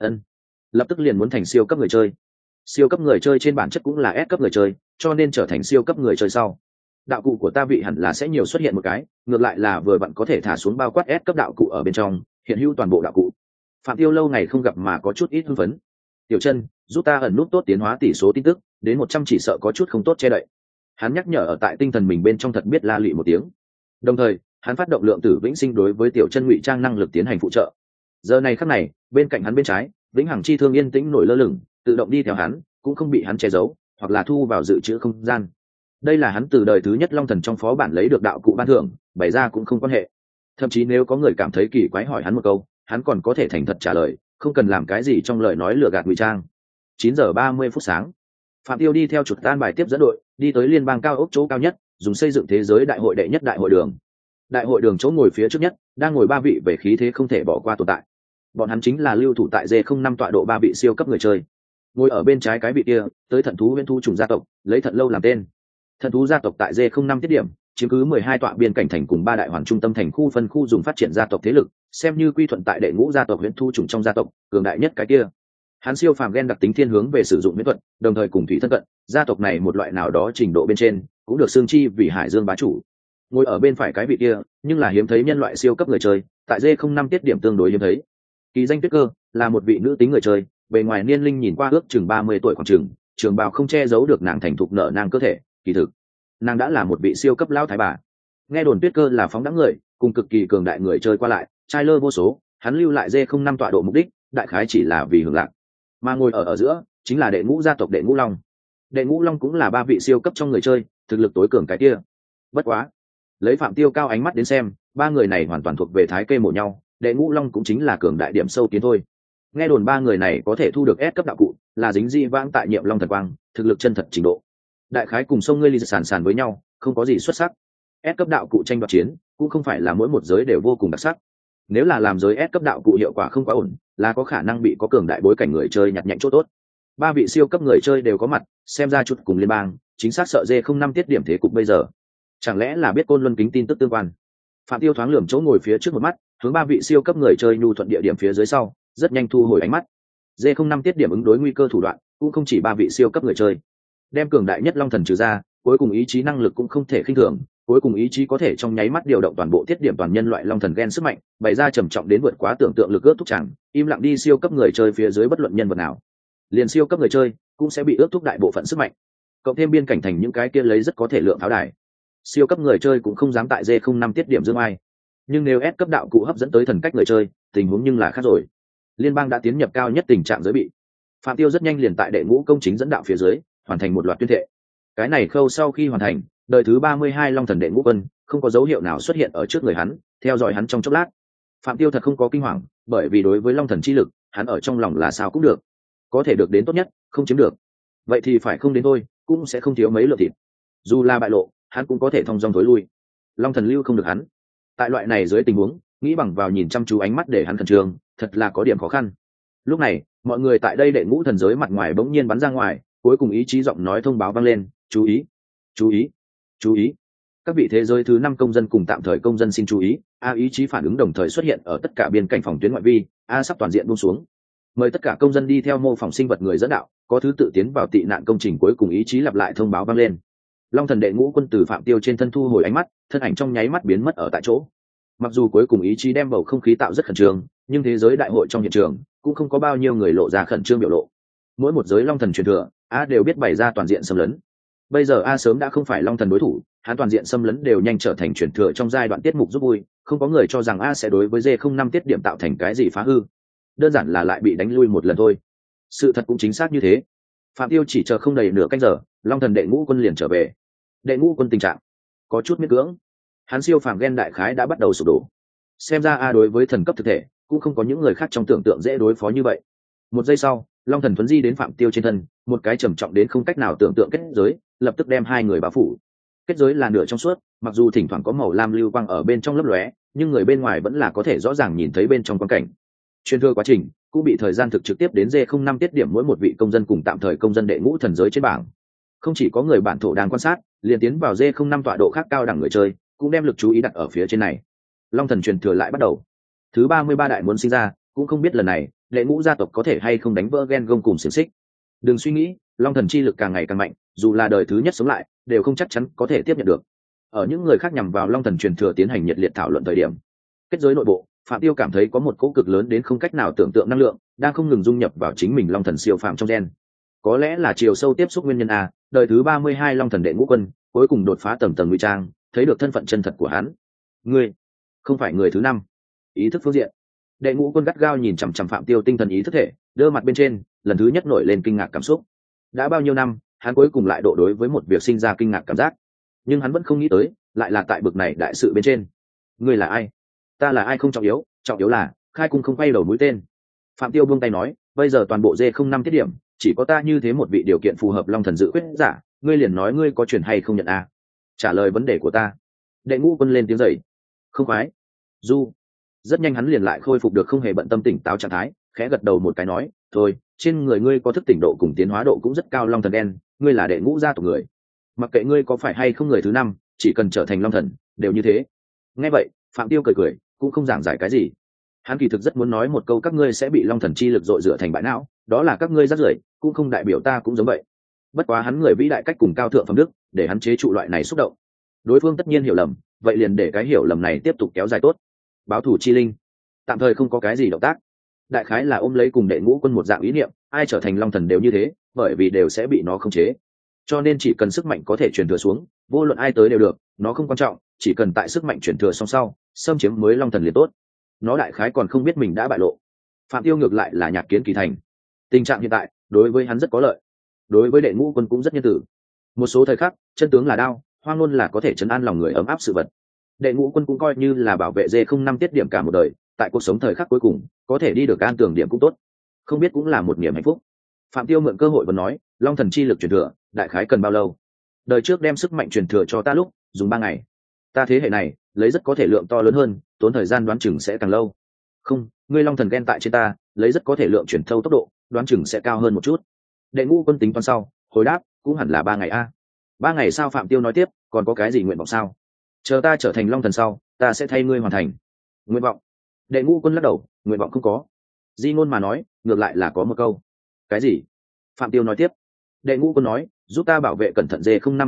Lập tức liền muốn thành siêu cấp người chơi. Siêu cấp người chơi trên bản chất cũng là S cấp người chơi, cho nên trở thành siêu cấp người chơi sau, đạo cụ của ta vị hẳn là sẽ nhiều xuất hiện một cái, ngược lại là vừa vặn có thể thả xuống bao quát S cấp đạo cụ ở bên trong, hiện hữu toàn bộ đạo cụ. Phạm Tiêu lâu ngày không gặp mà có chút ít hưng phấn. Tiểu Chân, giúp ta ẩn nút tốt tiến hóa tỷ số tin tức, đến 100 chỉ sợ có chút không tốt che đậy. Hắn nhắc nhở ở tại tinh thần mình bên trong thật biết la lị một tiếng. Đồng thời, hắn phát động lượng tử vĩnh sinh đối với Tiểu Chân ngụy trang năng lực tiến hành phụ trợ. Giờ này khắc này, bên cạnh hắn bên trái, vĩnh hằng chi thương yên tĩnh nổi lơ lửng, tự động đi theo hắn, cũng không bị hắn che giấu, hoặc là thu vào dự trữ không gian. Đây là hắn từ đời thứ nhất Long Thần trong phó bản lấy được đạo cụ ban thưởng, bày ra cũng không quan hệ. Thậm chí nếu có người cảm thấy kỳ quái hỏi hắn một câu, hắn còn có thể thành thật trả lời, không cần làm cái gì trong lời nói lừa gạt ngụy trang. 9 giờ 30 phút sáng, Phạm Tiêu đi theo chuột tan bài tiếp dẫn đội, đi tới liên bang cao ốc chỗ cao nhất, dùng xây dựng thế giới đại hội đệ nhất đại hội đường. Đại hội đường chỗ ngồi phía trước nhất, đang ngồi 3 vị về khí thế không thể bỏ qua tồn tại. Bọn hắn chính là lưu thủ tại D05 tọa độ 3 vị siêu cấp người chơi. Ngồi ở bên trái cái vị kia, tới Thận thú huyễn thú trùng gia tộc, lấy Thận lâu làm tên. Thận thú gia tộc tại D05 tiết điểm, chiếm cứ 12 tọa biên cảnh thành cùng 3 đại hoàn trung tâm thành khu phân khu dùng phát triển gia tộc thế lực, xem như quy thuận tại đệ ngũ gia tộc huyễn thú trùng trong gia tộc, cường đại nhất cái kia. Hắn siêu phàm gen đặc tính thiên hướng về sử dụng huyễn thuật, đồng thời cùng thủy thân cận, gia tộc này một loại nào đó trình độ bên trên, cũng được xương chi vì Hải Dương bá chủ. Ngồi ở bên phải cái vị kia, nhưng là hiếm thấy nhân loại siêu cấp người chơi, tại D05 tiết điểm tương đối hiếm thấy. Kỳ danh Tuyết Cơ, là một vị nữ tính người chơi, bề ngoài niên linh nhìn qua ước chừng 30 tuổi khoảng chừng, trường bào không che giấu được nàng thành thục nở nang cơ thể, kỳ thực nàng đã là một vị siêu cấp lão thái bà. Nghe đồn Tuyết Cơ là phóng đãng người, cùng cực kỳ cường đại người chơi qua lại, trai lơ vô số, hắn lưu lại D05 tọa độ mục đích, đại khái chỉ là vì hưởng lạc. Mà ngồi ở giữa, chính là đệ ngũ gia tộc đệ ngũ long. Đệ ngũ long cũng là 3 vị siêu cấp trong người chơi, thực lực tối cường cái kia. Bất quá, lấy Phạm Tiêu cao ánh mắt đến xem, 3 người này hoàn toàn thuộc về thái kê mổ nhau, đệ ngũ long cũng chính là cường đại điểm sâu kiến thôi. Nghe đồn 3 người này có thể thu được S cấp đạo cụ, là dính di vãng tại nhiệm long thần quang, thực lực chân thật trình độ. Đại khái cùng sông ngươi ly sàn sàn với nhau, không có gì xuất sắc. S cấp đạo cụ tranh đoạt chiến, cũng không phải là mỗi một giới đều vô cùng đặc sắc. Nếu là làm giới S cấp đạo cụ hiệu quả không quá ổn, là có khả năng bị có cường đại bối cảnh người chơi nhặt nhạnh chỗ tốt. 3 vị siêu cấp người chơi đều có mặt, xem ra chút cùng liên bang, chính xác sợ D05 tiết điểm thế cục bây giờ. Chẳng lẽ là biết Côn Luân kính tin tức tương quan? Phạm Tiêu thoáng lườm chỗ ngồi phía trước một mắt, hướng 3 vị siêu cấp người chơi nhu thuận địa điểm phía dưới sau, rất nhanh thu hồi ánh mắt. D05 tiết điểm ứng đối nguy cơ thủ đoạn, cũng không chỉ 3 vị siêu cấp người chơi. Đem cường đại nhất Long Thần trừ ra, cuối cùng ý chí năng lực cũng không thể khinh thường, cuối cùng ý chí có thể trong nháy mắt điều động toàn bộ tiết điểm toàn nhân loại long thần gen sức mạnh, bày ra trầm trọng đến vượt quá tưởng tượng lực ước thúc chẳng im lặng đi siêu cấp người chơi phía dưới bất luận nhân vật nào. Liền siêu cấp người chơi cũng sẽ bị ước thúc đại bộ phận sức mạnh, cộng thêm biên cảnh thành những cái kia lấy rất có thể lượng pháo đài, siêu cấp người chơi cũng không dám tại D05 tiết điểm dương ai. Nhưng nếu S cấp đạo cụ hấp dẫn tới thần cách người chơi, tình huống nhưng là khác rồi. Liên bang đã tiến nhập cao nhất tình trạng giới bị. Phạm Tiêu rất nhanh liền tại đệ ngũ công chính dẫn đạo phía dưới hoàn thành một loạt tuyên thệ. Cái này khâu sau khi hoàn thành, đời thứ 32 Long Thần đệ ngũ quân không có dấu hiệu nào xuất hiện ở trước người hắn, theo dõi hắn trong chốc lát. Phạm Tiêu thật không có kinh hoàng, bởi vì đối với Long Thần chi lực, hắn ở trong lòng là sao cũng được, có thể được đến tốt nhất, không chiếm được, vậy thì phải không đến thôi, cũng sẽ không thiếu mấy lượng thịt. Dù là bại lộ, hắn cũng có thể thông dong tối lui. Long Thần lưu không được hắn. Tại loại này dưới tình huống, nghĩ bằng vào nhìn chăm chú ánh mắt để hắn khẩn trương, thật là có điểm khó khăn. Lúc này, mọi người tại đây đệ ngũ thần giới mặt ngoài bỗng nhiên bắn ra ngoài, cuối cùng ý chí giọng nói thông báo vang lên, chú ý, chú ý, chú ý. Các vị thế giới thứ 5 công dân cùng tạm thời công dân xin chú ý, A ý chí phản ứng đồng thời xuất hiện ở tất cả biên cảnh phòng tuyến ngoại vi, A sắp toàn diện buông xuống. Mời tất cả công dân đi theo mô phỏng sinh vật người dẫn đạo, có thứ tự tiến vào tị nạn công trình. Cuối cùng ý chí lặp lại thông báo vang lên. Long Thần đệ ngũ quân từ Phạm Tiêu trên thân thu hồi ánh mắt, thân ảnh trong nháy mắt biến mất ở tại chỗ. Mặc dù cuối cùng ý chí đem bầu không khí tạo rất khẩn trương, nhưng thế giới đại hội trong hiện trường cũng không có bao nhiêu người lộ ra khẩn trương biểu lộ. Mỗi một giới Long Thần truyền thừa, A đều biết bày ra toàn diện xâm lấn. Bây giờ A sớm đã không phải Long Thần đối thủ, hắn toàn diện xâm lấn đều nhanh trở thành truyền thừa trong giai đoạn tiết mục giúp vui, không có người cho rằng A sẽ đối với D05 tiết điểm tạo thành cái gì phá hư, đơn giản là lại bị đánh lui một lần thôi. Sự thật cũng chính xác như thế. Phạm Tiêu chỉ chờ không đầy nửa canh giờ, Long Thần đệ ngũ quân liền trở về. Đệ ngũ quân tình trạng có chút miễn cưỡng, hắn siêu phàm gen đại khái đã bắt đầu sụp đổ. Xem ra A đối với thần cấp thực thể cũng không có những người khác trong tưởng tượng dễ đối phó như vậy. Một giây sau, Long Thần thuấn di đến Phạm Tiêu trên thân, một cái trầm trọng đến không cách nào tưởng tượng kết giới lập tức đem hai người bao phủ. Kết giới là nửa trong suốt, mặc dù thỉnh thoảng có màu lam lưu quang ở bên trong lấp lóe, nhưng người bên ngoài vẫn là có thể rõ ràng nhìn thấy bên trong quan cảnh. Truyền thừa quá trình cũng bị thời gian thực trực tiếp đến D05 tiết điểm mỗi một vị công dân cùng tạm thời công dân đệ ngũ thần giới trên bảng. Không chỉ có người bản thổ đang quan sát, liền tiến vào D05 tọa độ khác cao đẳng người chơi cũng đem lực chú ý đặt ở phía trên này. Long Thần truyền thừa lại bắt đầu. Thứ 33 đại muốn sinh ra, cũng không biết lần này đệ ngũ gia tộc có thể hay không đánh vỡ gen gông cùng xiềng xích. Đừng suy nghĩ, Long Thần chi lực càng ngày càng mạnh, dù là đời thứ nhất sống lại đều không chắc chắn có thể tiếp nhận được. Ở những người khác nhằm vào Long Thần truyền thừa tiến hành nhiệt liệt thảo luận thời điểm, kết giới nội bộ, Phạm Tiêu cảm thấy có một cỗ cực lớn đến không cách nào tưởng tượng năng lượng đang không ngừng dung nhập vào chính mình Long Thần siêu phàm trong gen. Có lẽ là chiều sâu tiếp xúc nguyên nhân A, đời thứ 32 Long Thần đệ ngũ quân cuối cùng đột phá tầng ngụy trang, thấy được thân phận chân thật của hắn. Ngươi không phải người thứ 5. Ý thức phương diện, đệ ngũ quân gắt gao nhìn chằm chằm Phạm Tiêu tinh thần ý thức thể, đơ mặt bên trên lần thứ nhất nổi lên kinh ngạc cảm xúc. Đã bao nhiêu năm, hắn cuối cùng lại độ đối với một việc sinh ra kinh ngạc cảm giác, nhưng hắn vẫn không nghĩ tới lại là tại bực này đại sự bên trên. Ngươi là ai? Ta là ai không trọng yếu, trọng yếu là khai cung không quay đầu mũi tên. Phạm Tiêu buông tay nói, bây giờ toàn bộ D05 tiết điểm chỉ có ta như thế một vị điều kiện phù hợp Long Thần dự quyết giả, ngươi liền nói ngươi có chuyển hay không nhận A. Trả lời vấn đề của ta. Đệ ngũ quân lên tiếng dậy. Không khoái. Du. Rất nhanh hắn liền lại khôi phục được không hề bận tâm tỉnh táo trạng thái, khẽ gật đầu một cái nói, thôi, trên người ngươi có thức tỉnh độ cùng tiến hóa độ cũng rất cao Long Thần đen, ngươi là đệ ngũ gia tộc người. Mặc kệ ngươi có phải hay không người thứ 5, chỉ cần trở thành Long Thần, đều như thế. Nghe vậy, Phạm Tiêu cười cười, cũng không giảng giải cái gì. Hắn kỳ thực rất muốn nói một câu các ngươi sẽ bị Long Thần chi lực dội rửa thành bại não, đó là các ngươi rác rưởi, cũng không đại biểu ta cũng giống vậy. Bất quá hắn người vĩ đại cách cùng cao thượng phẩm đức, để hắn chế trụ loại này xúc động. Đối phương tất nhiên hiểu lầm, vậy liền để cái hiểu lầm này tiếp tục kéo dài tốt. Báo thủ chi linh, tạm thời không có cái gì động tác. Đại khái là ôm lấy cùng đệ ngũ quân một dạng ý niệm, ai trở thành Long Thần đều như thế, bởi vì đều sẽ bị nó khống chế. Cho nên chỉ cần sức mạnh có thể truyền thừa xuống, vô luận ai tới đều được, nó không quan trọng, chỉ cần tại sức mạnh truyền thừa song sau, xâm chiếm mới Long Thần liền tốt. Nó đại khái còn không biết mình đã bại lộ. Phạm Tiêu ngược lại là nhạc kiến kỳ thành. Tình trạng hiện tại đối với hắn rất có lợi, đối với đệ ngũ quân cũng rất nhân tử. Một số thời khắc, chân tướng là đao, hoang ngôn là có thể trấn an lòng người ấm áp sự vật. Đệ ngũ quân cũng coi như là bảo vệ D05 tiết điểm cả một đời, tại cuộc sống thời khắc cuối cùng có thể đi được an tường điểm cũng tốt, không biết cũng là một niềm hạnh phúc. Phạm Tiêu mượn cơ hội và nói, Long Thần chi lực truyền thừa đại khái cần bao lâu? Đời trước đem sức mạnh truyền thừa cho ta lúc dùng 3 ngày, ta thế hệ này lấy rất có thể lượng to lớn hơn, tốn thời gian đoán chừng sẽ càng lâu. Không, ngươi Long Thần gen tại trên ta, lấy rất có thể lượng truyền thâu tốc độ, đoán chừng sẽ cao hơn một chút. Đệ ngũ quân tính toán sau, hồi đáp, cũng hẳn là 3 ngày a. 3 ngày sao? Phạm Tiêu nói tiếp, còn có cái gì nguyện vọng sao? Chờ ta trở thành Long Thần sau, ta sẽ thay ngươi hoàn thành. Nguyện vọng? Đệ ngũ quân lắc đầu, nguyện vọng không có. Di ngôn mà nói, ngược lại là có một câu. Cái gì? Phạm Tiêu nói tiếp. Đệ ngũ quân nói, giúp ta bảo vệ cẩn thận D05 tiết điểm,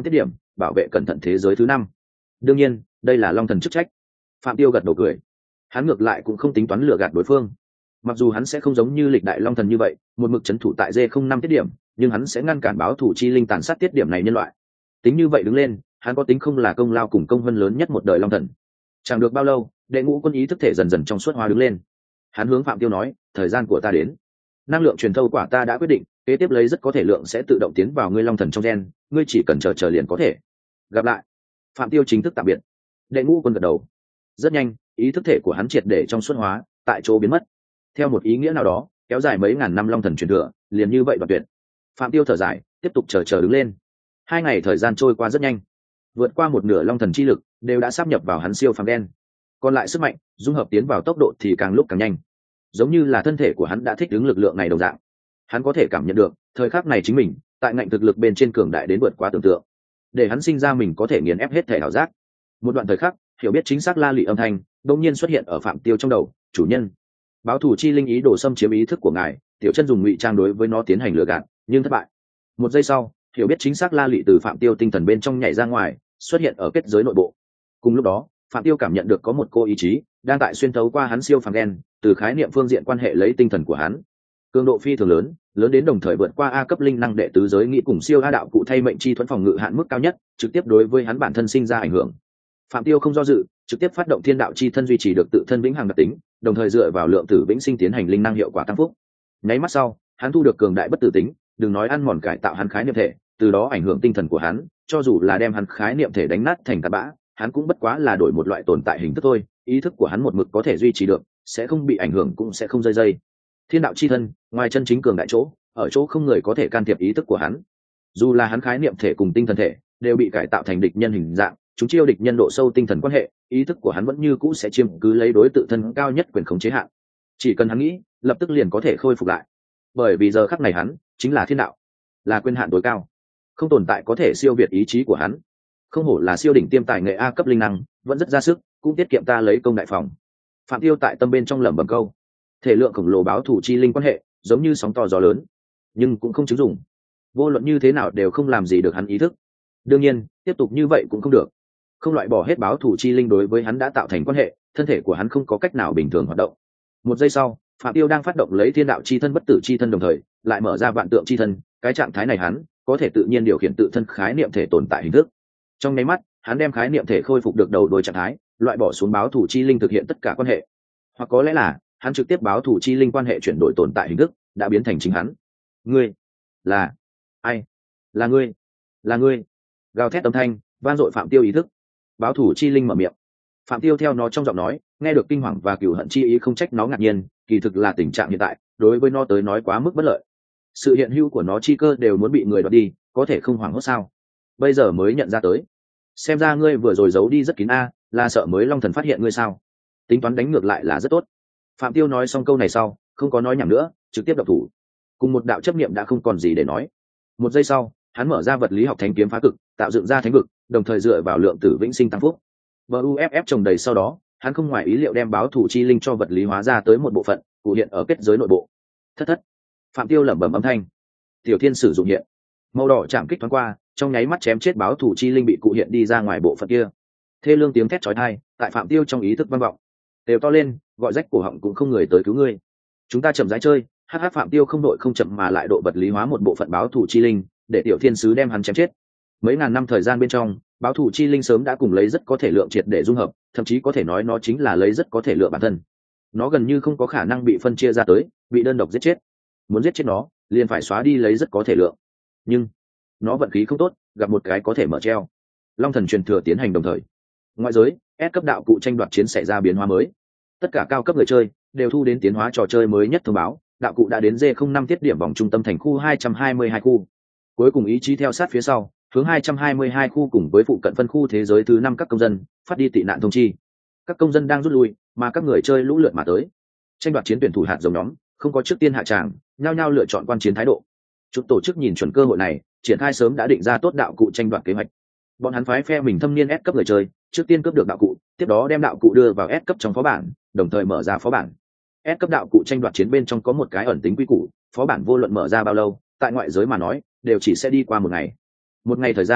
bảo vệ cẩn thận thế giới thứ 5. Đương nhiên đây là long thần chức trách. Phạm Tiêu gật đầu cười, hắn ngược lại cũng không tính toán lừa gạt đối phương. Mặc dù hắn sẽ không giống như lịch đại long thần như vậy một mực trấn thủ tại D05 tiết điểm, nhưng hắn sẽ ngăn cản báo thủ chi linh tàn sát tiết điểm này nhân loại. Tính như vậy đứng lên, hắn có tính không là công lao cùng công vân lớn nhất một đời long thần. Chẳng được bao lâu, đệ ngũ quân ý thức thể dần dần trong suốt hóa đứng lên. Hắn hướng Phạm Tiêu nói, thời gian của ta đến. Năng lượng truyền thâu quả ta đã quyết định, kế tiếp lấy rất có thể lượng sẽ tự động tiến vào ngươi long thần trong gen, ngươi chỉ cần chờ liền có thể. Gặp lại. Phạm Tiêu chính thức tạm biệt. Đệ ngũ quân gật đầu. Rất nhanh, ý thức thể của hắn triệt để trong suốt hóa, tại chỗ biến mất. Theo một ý nghĩa nào đó, kéo dài mấy ngàn năm long thần truyền thừa, liền như vậy đoạn tuyệt. Phạm Tiêu thở dài, tiếp tục chờ đứng lên. 2 ngày thời gian trôi qua rất nhanh, vượt qua một nửa long thần chi lực đều đã sáp nhập vào hắn siêu phàm đen, còn lại sức mạnh dung hợp tiến vào tốc độ thì càng lúc càng nhanh, giống như là thân thể của hắn đã thích ứng lực lượng này đồng dạng. Hắn có thể cảm nhận được thời khắc này chính mình tại ngạnh thực lực bên trên cường đại đến vượt quá tưởng tượng, để hắn sinh ra mình có thể nghiền ép hết thể ảo giác. Một đoạn thời khắc, hiểu biết chính xác la lị âm thanh đột nhiên xuất hiện ở Phạm Tiêu trong đầu. Chủ nhân, báo thủ chi linh ý đồ xâm chiếm ý thức của ngài. Tiểu chân dùng ngụy trang đối với nó tiến hành lừa gạt, nhưng thất bại. Một giây sau, hiểu biết chính xác la lị từ Phạm Tiêu tinh thần bên trong nhảy ra ngoài, xuất hiện ở kết giới nội bộ. Cùng lúc đó, Phạm Tiêu cảm nhận được có một cô ý chí đang tại xuyên thấu qua hắn siêu phàm đen, từ khái niệm phương diện quan hệ lấy tinh thần của hắn. Cường độ phi thường lớn, lớn đến đồng thời vượt qua A cấp linh năng đệ tứ giới nghĩ cùng siêu A đạo cụ thay mệnh chi thuẫn phòng ngự hạn mức cao nhất, trực tiếp đối với hắn bản thân sinh ra ảnh hưởng. Phạm Tiêu không do dự, trực tiếp phát động thiên đạo chi thân duy trì được tự thân vĩnh hằng đặc tính, đồng thời dựa vào lượng tử vĩnh sinh tiến hành linh năng hiệu quả tăng phúc. Nháy mắt sau, hắn thu được cường đại bất tử tính, đừng nói ăn mòn cải tạo hắn khái niệm thể, từ đó ảnh hưởng tinh thần của hắn, cho dù là đem hắn khái niệm thể đánh nát thành tạt bã, hắn cũng bất quá là đổi một loại tồn tại hình thức thôi, ý thức của hắn một mực có thể duy trì được, sẽ không bị ảnh hưởng cũng sẽ không rơi dây. Thiên đạo chi thân, ngoài chân chính cường đại chỗ, ở chỗ không người có thể can thiệp ý thức của hắn. Dù là hắn khái niệm thể cùng tinh thần thể đều bị cải tạo thành địch nhân hình dạng, chúng chiêu địch nhân độ sâu tinh thần quan hệ, ý thức của hắn vẫn như cũ sẽ chiếm cứ lấy đối tự thân cao nhất quyền khống chế hạn. Chỉ cần hắn nghĩ, lập tức liền có thể khôi phục lại. Bởi vì giờ khắc này hắn chính là thiên đạo, là quyền hạn tối cao, không tồn tại có thể siêu việt ý chí của hắn. Không hổ là siêu đỉnh tiêm tài nghệ A cấp linh năng, vẫn rất ra sức, cũng tiết kiệm ta lấy công đại phòng. Phạm Tiêu tại tâm bên trong lẩm bẩm câu. Thể lượng khổng lồ báo thủ chi linh quan hệ, giống như sóng to gió lớn, nhưng cũng không chứng dụng. Vô luận như thế nào đều không làm gì được hắn ý thức. Đương nhiên, tiếp tục như vậy cũng không được. Không loại bỏ hết báo thủ chi linh đối với hắn đã tạo thành quan hệ, thân thể của hắn không có cách nào bình thường hoạt động. Một giây sau, Phạm Tiêu đang phát động lấy thiên đạo chi thân bất tử chi thân đồng thời, lại mở ra vạn tượng chi thân, cái trạng thái này hắn có thể tự nhiên điều khiển tự thân khái niệm thể tồn tại hình thức. Trong nháy mắt, hắn đem khái niệm thể khôi phục được đầu đuôi trạng thái, loại bỏ xuống báo thủ chi linh thực hiện tất cả quan hệ. Hoặc có lẽ là, hắn trực tiếp báo thủ chi linh quan hệ chuyển đổi tồn tại hình thức, đã biến thành chính hắn. Ngươi là ai? Là ngươi, là ngươi. Gào thét âm thanh vang dội Phạm Tiêu ý thức. Báo thủ chi linh mở miệng. Phạm Tiêu theo nó trong giọng nói nghe được kinh hoàng và cừu hận chi ý, không trách nó ngạc nhiên, kỳ thực là tình trạng hiện tại đối với nó tới nói quá mức bất lợi. Sự hiện hữu của nó chi cơ đều muốn bị người đoạt đi, có thể không hoảng hốt sao? Bây giờ mới nhận ra tới. Xem ra ngươi vừa rồi giấu đi rất kín a, là sợ mới long thần phát hiện ngươi sao? Tính toán đánh ngược lại là rất tốt. Phạm Tiêu nói xong câu này sau, không có nói nhảm nữa, trực tiếp đập thủ. Cùng một đạo chấp niệm đã không còn gì để nói. Một giây sau, hắn mở ra vật lý học thánh kiếm phá cực, tạo dựng ra thánh vực, đồng thời dựa vào lượng tử vĩnh sinh tăng phúc. BUFF trồng đầy sau đó, hắn không ngoài ý liệu đem báo thủ chi linh cho vật lý hóa ra tới một bộ phận, cụ hiện ở kết giới nội bộ. Thất. Phạm Tiêu lẩm bẩm âm thanh. Tiểu Thiên sử dụng hiện. Màu đỏ chạm kích thoáng qua, trong nháy mắt chém chết báo thủ chi linh bị cụ hiện đi ra ngoài bộ phận kia. Thê lương tiếng thét chói tai tại Phạm Tiêu trong ý thức vang vọng. Đều to lên, gọi rách cổ họng cũng không người tới cứu ngươi. Chúng ta chậm rãi chơi. Phạm Tiêu không đội không chậm mà lại độ vật lý hóa một bộ phận báo thủ chi linh, để Tiểu Thiên sứ đem hắn chém chết. Mấy ngàn năm thời gian bên trong, báo thủ chi linh sớm đã cùng lấy rất có thể lượng triệt để dung hợp, thậm chí có thể nói nó chính là lấy rất có thể lượng bản thân. Nó gần như không có khả năng bị phân chia ra tới, bị đơn độc giết chết. Muốn giết chết nó, liền phải xóa đi lấy rất có thể lượng. Nhưng nó vận khí không tốt, gặp một cái có thể mở treo. Long thần truyền thừa tiến hành đồng thời. Ngoại giới, S cấp đạo cụ tranh đoạt chiến xảy ra biến hóa mới. Tất cả cao cấp người chơi đều thu đến tiến hóa trò chơi mới nhất thông báo, đạo cụ đã đến D05 tiết điểm vòng trung tâm thành khu 222 khu. Cuối cùng ý chí theo sát phía sau, hướng 222 khu cùng với phụ cận phân khu thế giới thứ 5 các công dân phát đi tị nạn thông chi. Các công dân đang rút lui, mà các người chơi lũ lượt mà tới. Tranh đoạt chiến tuyển thủ hạt giống nhóm, không có trước tiên hạ tràng, nhao nhao lựa chọn quan chiến thái độ. Chúng tổ chức nhìn chuẩn cơ hội này, triển khai sớm đã định ra tốt đạo cụ tranh đoạt kế hoạch. Bọn hắn phái phe mình thâm niên S cấp người chơi, trước tiên cướp được đạo cụ, tiếp đó đem đạo cụ đưa vào S cấp trong phó bản, đồng thời mở ra phó bản. S cấp đạo cụ tranh đoạt chiến bên trong có một cái ẩn tính quy củ, phó bản vô luận mở ra bao lâu, tại ngoại giới mà nói, đều chỉ sẽ đi qua một ngày. Một ngày thời gian,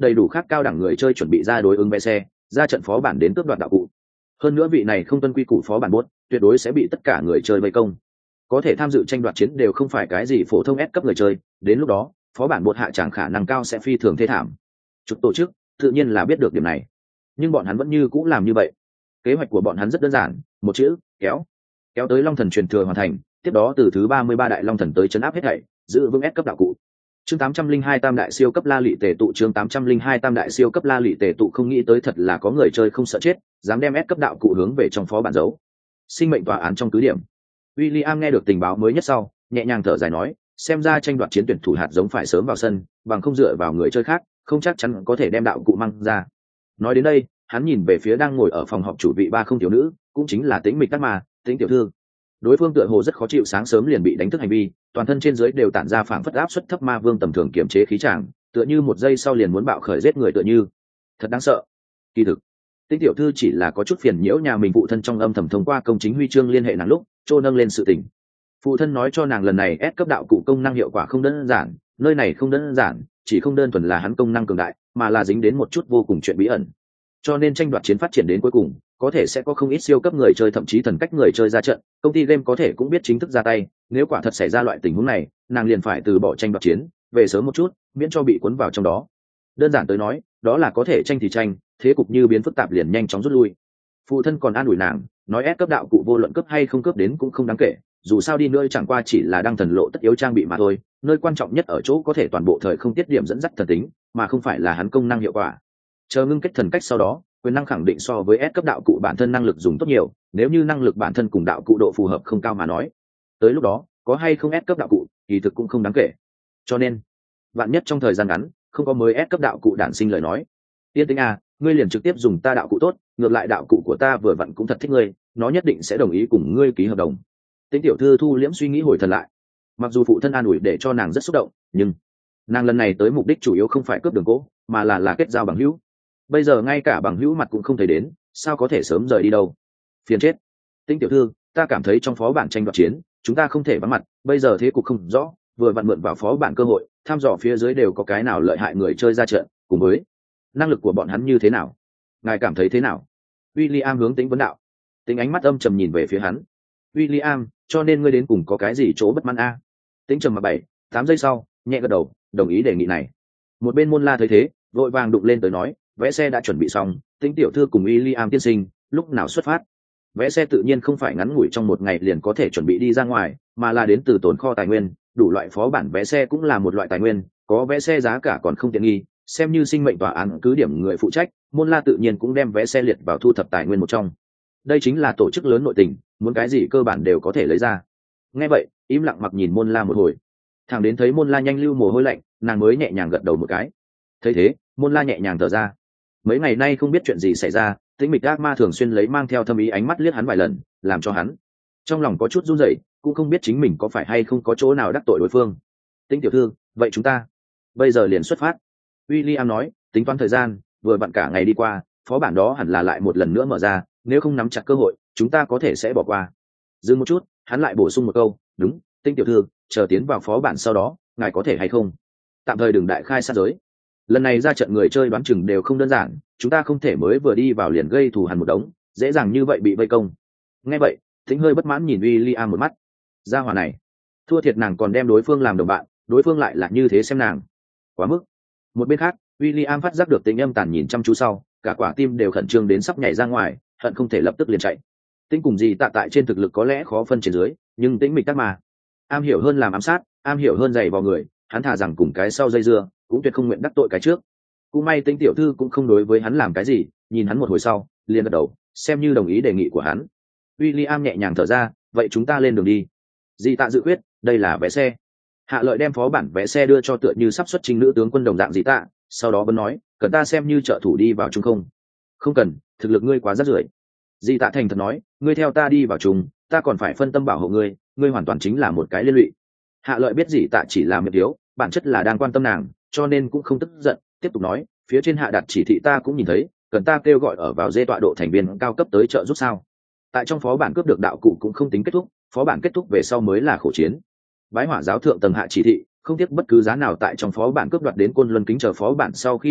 đầy đủ khác cao đẳng người chơi chuẩn bị ra đối ứng vé xe ra trận phó bản đến cướp đoạt đạo cụ. Hơn nữa vị này không tuân quy củ phó bản buốt tuyệt đối sẽ bị tất cả người chơi vây công. Có thể tham dự tranh đoạt chiến đều không phải cái gì phổ thông S cấp người chơi, đến lúc đó phó bản buốt hạ chẳng khả năng cao sẽ phi thường thê thảm. Chút tổ chức tự nhiên là biết được điểm này, nhưng bọn hắn vẫn như cũng làm như vậy. Kế hoạch của bọn hắn rất đơn giản, một chữ: kéo. Kéo tới Long Thần truyền thừa hoàn thành, tiếp đó từ thứ 33 đại Long Thần tới chấn áp hết thảy, giữ vững S cấp đạo cụ. Chương 802 tam đại siêu cấp la lị tề tụ. Chương 802 tam đại siêu cấp la lị tề tụ. Không nghĩ tới thật là có người chơi không sợ chết, dám đem S cấp đạo cụ hướng về trong phó bản giấu. Sinh mệnh tòa án trong cứ điểm. William nghe được tình báo mới nhất sau, nhẹ nhàng thở dài nói, xem ra tranh đoạt chiến tuyển thủ hạt giống phải sớm vào sân, bằng không dựa vào người chơi khác, không chắc chắn có thể đem đạo cụ mang ra. Nói đến đây, hắn nhìn về phía đang ngồi ở phòng họp chủ vị ba không thiếu nữ, cũng chính là Tĩnh Mịch Đắc Ma, Tĩnh tiểu thư. Đối phương tựa hồ rất khó chịu, sáng sớm liền bị đánh thức hành vi, toàn thân trên dưới đều tản ra phảng phất áp suất thấp ma vương tầm thường kiềm chế khí tràng, tựa như một giây sau liền muốn bạo khởi giết người tựa như. Thật đáng sợ. Kỳ thực, Tĩnh tiểu thư chỉ là có chút phiền nhiễu nhà mình phụ thân trong âm thầm thông qua công chính huy chương liên hệ nàng lúc, trô nâng lên sự tình. Phụ thân nói cho nàng lần này S cấp đạo cụ công năng hiệu quả không đơn giản, nơi này không đơn giản, chỉ không đơn thuần là hắn công năng cường đại, mà là dính đến một chút vô cùng chuyện bí ẩn. Cho nên tranh đoạt chiến phát triển đến cuối cùng, có thể sẽ có không ít siêu cấp người chơi thậm chí thần cách người chơi ra trận, công ty game có thể cũng biết chính thức ra tay, nếu quả thật xảy ra loại tình huống này, nàng liền phải từ bỏ tranh đoạt chiến, về sớm một chút, miễn cho bị cuốn vào trong đó. Đơn giản tới nói, đó là có thể tranh thì tranh, thế cục như biến phức tạp liền nhanh chóng rút lui. Phụ thân còn an ủi nàng, nói S cấp đạo cụ vô luận cấp hay không cấp đến cũng không đáng kể, dù sao đi nơi chẳng qua chỉ là đăng thần lộ tất yếu trang bị mà thôi, nơi quan trọng nhất ở chỗ có thể toàn bộ thời không tiết điểm dẫn dắt thần tính, mà không phải là hắn công năng hiệu quả. Chờ ngưng kết thần cách sau đó, quyền năng khẳng định so với S cấp đạo cụ bản thân năng lực dùng tốt nhiều, nếu như năng lực bản thân cùng đạo cụ độ phù hợp không cao mà nói, tới lúc đó có hay không S cấp đạo cụ thì thực cũng không đáng kể. Cho nên vạn nhất trong thời gian ngắn không có mới S cấp đạo cụ đản sinh lời nói, tiên tính à, ngươi liền trực tiếp dùng ta đạo cụ tốt, ngược lại đạo cụ của ta vừa vặn cũng thật thích ngươi, nó nhất định sẽ đồng ý cùng ngươi ký hợp đồng. Tĩnh tiểu thư thu liễm suy nghĩ hồi thần lại, mặc dù phụ thân an ủi để cho nàng rất xúc động, nhưng nàng lần này tới mục đích chủ yếu không phải cướp đường cỗ, mà là kết giao bằng hữu. Bây giờ ngay cả bằng hữu mặt cũng không thấy đến, sao có thể sớm rời đi đâu. Phiền chết. Tĩnh tiểu thư, ta cảm thấy trong phó bản tranh đoạt chiến chúng ta không thể vắng mặt, bây giờ thế cục không rõ, vừa vặn mượn vào phó bản cơ hội thăm dò phía dưới đều có cái nào lợi hại người chơi ra trận, cùng với năng lực của bọn hắn như thế nào, ngài cảm thấy thế nào? William hướng Tĩnh vấn đạo. Tĩnh ánh mắt âm trầm nhìn về phía hắn. William, cho nên ngươi đến cùng có cái gì chỗ bất mãn a? Tĩnh trầm mà 7-8 giây sau nhẹ gật đầu, đồng ý đề nghị này. Một bên Môn La thấy thế, vội vàng đụng lên tới nói, vé xe đã chuẩn bị xong, Tĩnh tiểu thư cùng William tiên sinh lúc nào xuất phát? Vé xe tự nhiên không phải ngắn ngủi trong một ngày liền có thể chuẩn bị đi ra ngoài, mà là đến từ tồn kho tài nguyên, đủ loại phó bản vé xe cũng là một loại tài nguyên, có vé xe giá cả còn không tiện nghi, xem như sinh mệnh tòa án cứ điểm người phụ trách, Môn La tự nhiên cũng đem vé xe liệt vào thu thập tài nguyên một trong. Đây chính là tổ chức lớn nội tình, muốn cái gì cơ bản đều có thể lấy ra. Nghe vậy, im lặng mặc nhìn Môn La một hồi, thẳng đến thấy Môn La nhanh lưu mồ hôi lạnh, nàng mới nhẹ nhàng gật đầu một cái. Thấy thế, Môn La nhẹ nhàng thở ra. Mấy ngày nay không biết chuyện gì xảy ra, Tĩnh Mịch Ác Ma thường xuyên lấy mang theo thâm ý ánh mắt liếc hắn vài lần, làm cho hắn trong lòng có chút run rẩy, cũng không biết chính mình có phải hay không có chỗ nào đắc tội đối phương. Tĩnh tiểu thư, vậy chúng ta bây giờ liền xuất phát. William nói, tính toán thời gian, vừa vặn cả ngày đi qua, phó bản đó hẳn là lại một lần nữa mở ra, nếu không nắm chặt cơ hội, chúng ta có thể sẽ bỏ qua. Dừng một chút, hắn lại bổ sung một câu, đúng, Tĩnh tiểu thư, chờ tiến vào phó bản sau đó, ngài có thể hay không tạm thời đừng đại khai sát giới. Lần này ra trận người chơi đoán chừng đều không đơn giản, chúng ta không thể mới vừa đi vào liền gây thù hằn một đống, dễ dàng như vậy bị vây công. Nghe vậy, Tĩnh hơi bất mãn nhìn William một mắt. Gia hỏa này, thua thiệt nàng còn đem đối phương làm đồng bạn, đối phương lại là như thế xem nàng, quá mức. Một bên khác, William phát giác được Tĩnh âm tàn nhìn chăm chú sau, cả quả tim đều khẩn trương đến sắp nhảy ra ngoài, hận không thể lập tức liền chạy. Tĩnh cùng gì tạ tại trên thực lực có lẽ khó phân trên dưới, nhưng Tĩnh Mịch Tác mà am hiểu hơn làm ám sát, am hiểu hơn giày vào người, hắn thà rằng cùng cái sau dây dưa, cũng tuyệt không nguyện đắc tội cái trước. Cũng may Tĩnh tiểu thư cũng không đối với hắn làm cái gì, nhìn hắn một hồi sau, liền gật đầu, xem như đồng ý đề nghị của hắn. William nhẹ nhàng thở ra, vậy chúng ta lên đường đi. Di tạ dự quyết, đây là vé xe. Hạ Lợi đem phó bản vé xe đưa cho tựa như sắp xuất trình nữ tướng quân đồng dạng Di tạ, sau đó vẫn nói, cần ta xem như trợ thủ đi vào chung không? Không cần, thực lực ngươi quá rất rưởi. Di tạ thành thật nói, ngươi theo ta đi vào chung, ta còn phải phân tâm bảo hộ ngươi, ngươi hoàn toàn chính là một cái liên lụy. Hạ Lợi biết Di tạ chỉ là miệt yếu, bản chất là đang quan tâm nàng, cho nên cũng không tức giận, tiếp tục nói, phía trên hạ đặt chỉ thị ta cũng nhìn thấy, cần ta kêu gọi ở vào dê tọa độ thành viên cao cấp tới trợ giúp sao? Tại trong phó bản cướp được đạo cụ cũng không tính kết thúc, phó bản kết thúc về sau mới là khổ chiến. Bái Hỏa giáo thượng tầng hạ chỉ thị, không tiếc bất cứ giá nào tại trong phó bản cướp đoạt đến Côn Luân kính chờ phó bản sau khi kết thúc,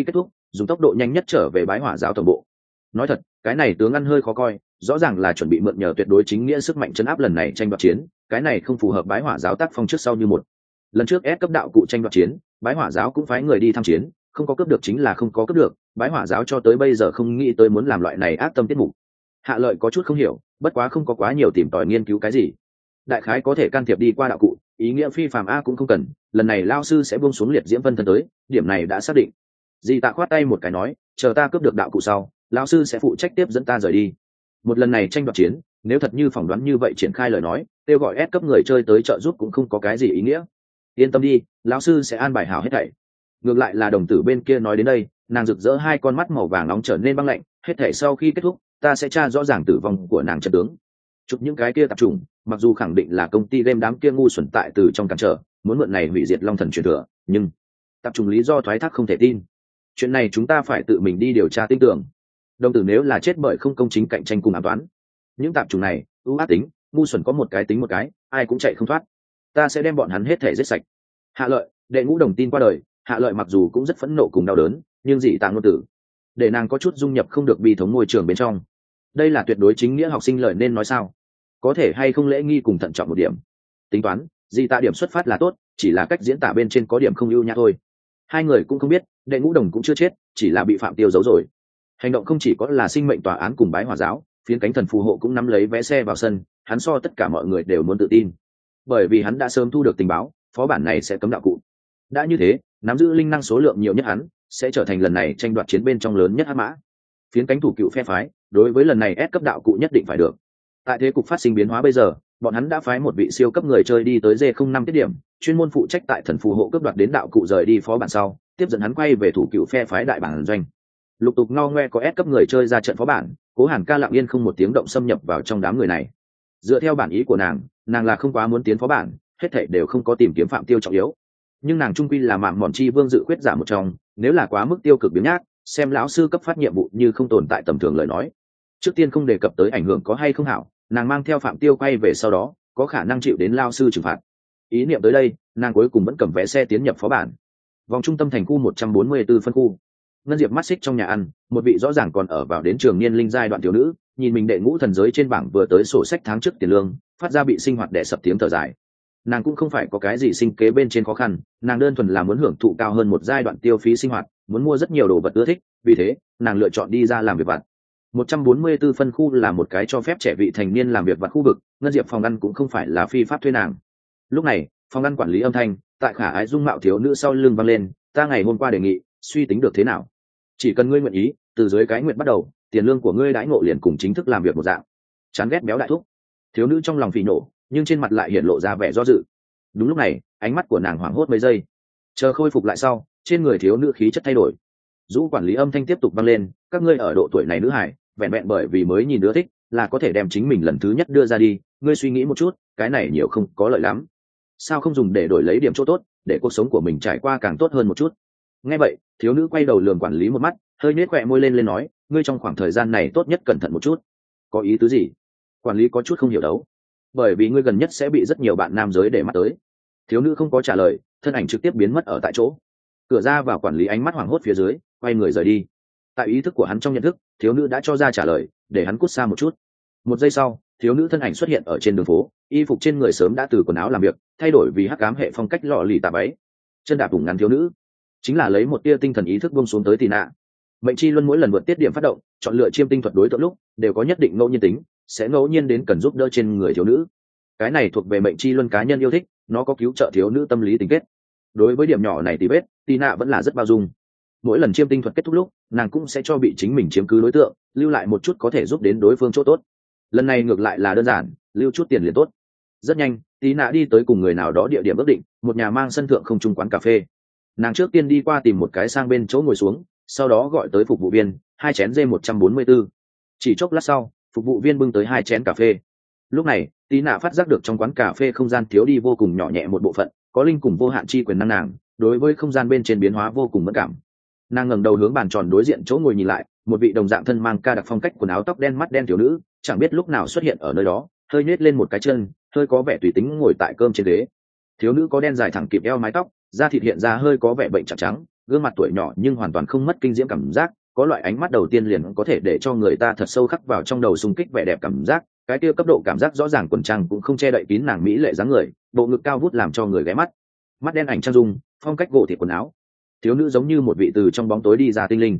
dùng tốc độ nhanh nhất trở về bái hỏa giáo tổng bộ. Nói thật, cái này tướng ăn hơi khó coi, rõ ràng là chuẩn bị mượn nhờ tuyệt đối chính nghĩa sức mạnh chấn áp lần này tranh đoạt chiến, cái này không phù hợp bái hỏa giáo tác phong trước sau như một. Lần trước S cấp đạo cụ tranh đoạt chiến, bái hỏa giáo cũng phái người đi tham chiến, không có cướp được chính là không có cướp được, bái hỏa giáo cho tới bây giờ không nghĩ tới muốn làm loại này ác tâm tiết mục. Hạ Lợi có chút không hiểu, bất quá không có quá nhiều tìm tòi nghiên cứu cái gì. Đại khái có thể can thiệp đi qua đạo cụ, ý nghĩa phi phàm a cũng không cần, lần này lao sư sẽ buông xuống liệt diễm vân thân tới, điểm này đã xác định. Di Tạ khoát tay một cái nói, chờ ta cướp được đạo cụ sau, lão sư sẽ phụ trách tiếp dẫn ta rời đi. Một lần này tranh đoạt chiến, nếu thật như phỏng đoán như vậy triển khai lời nói, kêu gọi S cấp người chơi tới trợ giúp cũng không có cái gì ý nghĩa. Yên tâm đi, lão sư sẽ an bài hảo hết thảy. Ngược lại là đồng tử bên kia nói đến đây, nàng rực rỡ hai con mắt màu vàng nóng trở nên băng lạnh, hết thảy sau khi kết thúc, ta sẽ tra rõ ràng tử vong của nàng trận tướng. Chụp những cái kia tập trung, mặc dù khẳng định là công ty game đám kia ngu xuẩn tại từ trong cản trở, muốn mượn này hủy diệt Long Thần truyền thừa, nhưng tập trung lý do thoái thác không thể tin. Chuyện này chúng ta phải tự mình đi điều tra tin tưởng. Đồng tử nếu là chết bởi không công chính cạnh tranh cùng ám toán, những tạp chủng này ưu ác tính, ngu xuẩn có một cái tính một cái, ai cũng chạy không thoát. Ta sẽ đem bọn hắn hết thể giết sạch. Hạ Lợi, đệ ngũ đồng tin qua đời. Hạ Lợi mặc dù cũng rất phẫn nộ cùng đau đớn, nhưng dị tàng ngôn tử để nàng có chút dung nhập không được bi thống môi trường bên trong. Đây là tuyệt đối chính nghĩa học sinh lời nên nói sao? Có thể hay không lễ nghi cùng thận trọng một điểm. Tính toán, dị tạ điểm xuất phát là tốt, chỉ là cách diễn tả bên trên có điểm không ưu nhã thôi. Hai người cũng không biết, đệ ngũ đồng cũng chưa chết, chỉ là bị Phạm Tiêu giấu rồi. Hành động không chỉ có là sinh mệnh tòa án cùng bái hỏa giáo, phiến cánh thần phù hộ cũng nắm lấy vé xe vào sân, hắn so tất cả mọi người đều muốn tự tin, bởi vì hắn đã sớm thu được tình báo, phó bản này sẽ cấm đạo cụ. Đã như thế, nắm giữ linh năng số lượng nhiều nhất hắn sẽ trở thành lần này tranh đoạt chiến bên trong lớn nhất hắc mã. Phiến cánh thủ cựu phe phái đối với lần này S cấp đạo cụ nhất định phải được. Tại thế cục phát sinh biến hóa bây giờ, bọn hắn đã phái một vị siêu cấp người chơi đi tới D05 tiết điểm, chuyên môn phụ trách tại thần phù hộ cướp đoạt đến đạo cụ rời đi phó bản sau, tiếp dẫn hắn quay về thủ cựu phe phái đại bản doanh. Lục tục ngao ngoe có S cấp người chơi ra trận phó bản, Cố Hàn Ca lặng yên không một tiếng động xâm nhập vào trong đám người này. Dựa theo bản ý của nàng là không quá muốn tiến phó bản, hết thảy đều không có tìm kiếm Phạm Tiêu trọng yếu. Nhưng nàng trung quy là Mạm Mòn Chi Vương dự quyết giả một trong, nếu là quá mức tiêu cực biếng nhác, xem lão sư cấp phát nhiệm vụ như không tồn tại tầm thường lời nói. Trước tiên không đề cập tới ảnh hưởng có hay không hảo, nàng mang theo Phạm Tiêu quay về sau đó, có khả năng chịu đến lao sư trừng phạt. Ý niệm tới đây, nàng cuối cùng vẫn cầm vé xe tiến nhập phó bản. Vòng trung tâm thành khu 144 phân khu. Ngân Diệp mắt xích trong nhà ăn, một vị rõ ràng còn ở vào đến trường niên linh giai đoạn thiếu nữ, nhìn mình đệ ngũ thần giới trên bảng vừa tới sổ sách tháng trước tiền lương, phát ra bị sinh hoạt đè sập tiếng thở dài. Nàng cũng không phải có cái gì sinh kế bên trên khó khăn, nàng đơn thuần là muốn hưởng thụ cao hơn một giai đoạn tiêu phí sinh hoạt, muốn mua rất nhiều đồ vật ưa thích, vì thế, nàng lựa chọn đi ra làm việc vặt. 144 phân khu là một cái cho phép trẻ vị thành niên làm việc vặt khu vực, Ngân Diệp phòng ăn cũng không phải là phi pháp thuê nàng. Lúc này, phòng ăn quản lý âm thanh, tại khả ái dung mạo thiếu nữ sau lưng vang lên, ta ngày hôm qua đề nghị, suy tính được thế nào? Chỉ cần ngươi nguyện ý, từ dưới cái nguyện bắt đầu, tiền lương của ngươi đãi ngộ liền cùng chính thức làm việc một dạng. Chán ghét béo đại thúc. Thiếu nữ trong lòng phỉ nổ, nhưng trên mặt lại hiện lộ ra vẻ do dự. Đúng lúc này, ánh mắt của nàng hoảng hốt mấy giây. Chờ khôi phục lại sau, trên người thiếu nữ khí chất thay đổi. Dũ quản lý âm thanh tiếp tục vang lên, các ngươi ở độ tuổi này nữ hải, vẹn vẹn bởi vì mới nhìn đứa thích, là có thể đem chính mình lần thứ nhất đưa ra đi, ngươi suy nghĩ một chút, cái này nhiều không có lợi lắm. Sao không dùng để đổi lấy điểm chỗ tốt, để cuộc sống của mình trải qua càng tốt hơn một chút. Nghe vậy, thiếu nữ quay đầu lườm quản lý một mắt, hơi nhếch khóe môi lên nói, ngươi trong khoảng thời gian này tốt nhất cẩn thận một chút. Có ý tứ gì? Quản lý có chút không hiểu đấu. Bởi vì ngươi gần nhất sẽ bị rất nhiều bạn nam giới để mắt tới. Thiếu nữ không có trả lời, thân ảnh trực tiếp biến mất ở tại chỗ. Cửa ra vào quản lý ánh mắt hoảng hốt phía dưới, quay người rời đi. Tại ý thức của hắn trong nhận thức, thiếu nữ đã cho ra trả lời, để hắn cút xa một chút. Một giây sau, thiếu nữ thân ảnh xuất hiện ở trên đường phố, y phục trên người sớm đã từ quần áo làm việc thay đổi vì hắc ám hệ phong cách lọ lì tà váy, chân đạp vùng ngắn thiếu nữ chính là lấy một tia tinh thần ý thức buông xuống tới tì nạ. Mệnh chi luân mỗi lần vượt tiết điểm phát động, chọn lựa chiêm tinh thuật đối tượng lúc đều có nhất định ngẫu nhiên tính, sẽ ngẫu nhiên đến cần giúp đỡ trên người thiếu nữ. Cái này thuộc về mệnh chi luân cá nhân yêu thích, nó có cứu trợ thiếu nữ tâm lý tình kết. Đối với điểm nhỏ này thì biết tì nạ vẫn là rất bao dung. Mỗi lần chiêm tinh thuật kết thúc lúc, nàng cũng sẽ cho bị chính mình chiếm cứ đối tượng lưu lại một chút có thể giúp đến đối phương chỗ tốt. Lần này ngược lại là đơn giản, lưu chút tiền liền tốt. Rất nhanh, tí nạ đi tới cùng người nào đó địa điểm ước định, một nhà mang sân thượng không trung quán cà phê. Nàng trước tiên đi qua tìm một cái sang bên chỗ ngồi xuống, sau đó gọi tới phục vụ viên, 2 chén D144. Chỉ chốc lát sau, phục vụ viên bưng tới 2 chén cà phê. Lúc này, tí nạ phát giác được trong quán cà phê không gian thiếu đi vô cùng nhỏ nhẹ một bộ phận, có linh cùng vô hạn chi quyền năng nàng, đối với không gian bên trên biến hóa vô cùng mẫn cảm. Nàng ngẩng đầu hướng bàn tròn đối diện chỗ ngồi nhìn lại, một vị đồng dạng thân mang ca đặc phong cách quần áo tóc đen mắt đen thiếu nữ, chẳng biết lúc nào xuất hiện ở nơi đó, hơi nhếch lên một cái chân, hơi có vẻ tùy tính ngồi tại cơm trên ghế. Thiếu nữ có đen dài thẳng kịp eo mái tóc, da thịt hiện ra hơi có vẻ bệnh trắng trắng, gương mặt tuổi nhỏ nhưng hoàn toàn không mất kinh diễm cảm giác, có loại ánh mắt đầu tiên liền có thể để cho người ta thật sâu khắc vào trong đầu, xung kích vẻ đẹp cảm giác. Cái kia cấp độ cảm giác rõ ràng, quần trang cũng không che đậy kín nàng mỹ lệ dáng người, bộ ngực cao vút làm cho người ghé mắt. Mắt đen ảnh trang dung, phong cách gỗ thịt quần áo, thiếu nữ giống như một vị từ trong bóng tối đi ra tinh linh.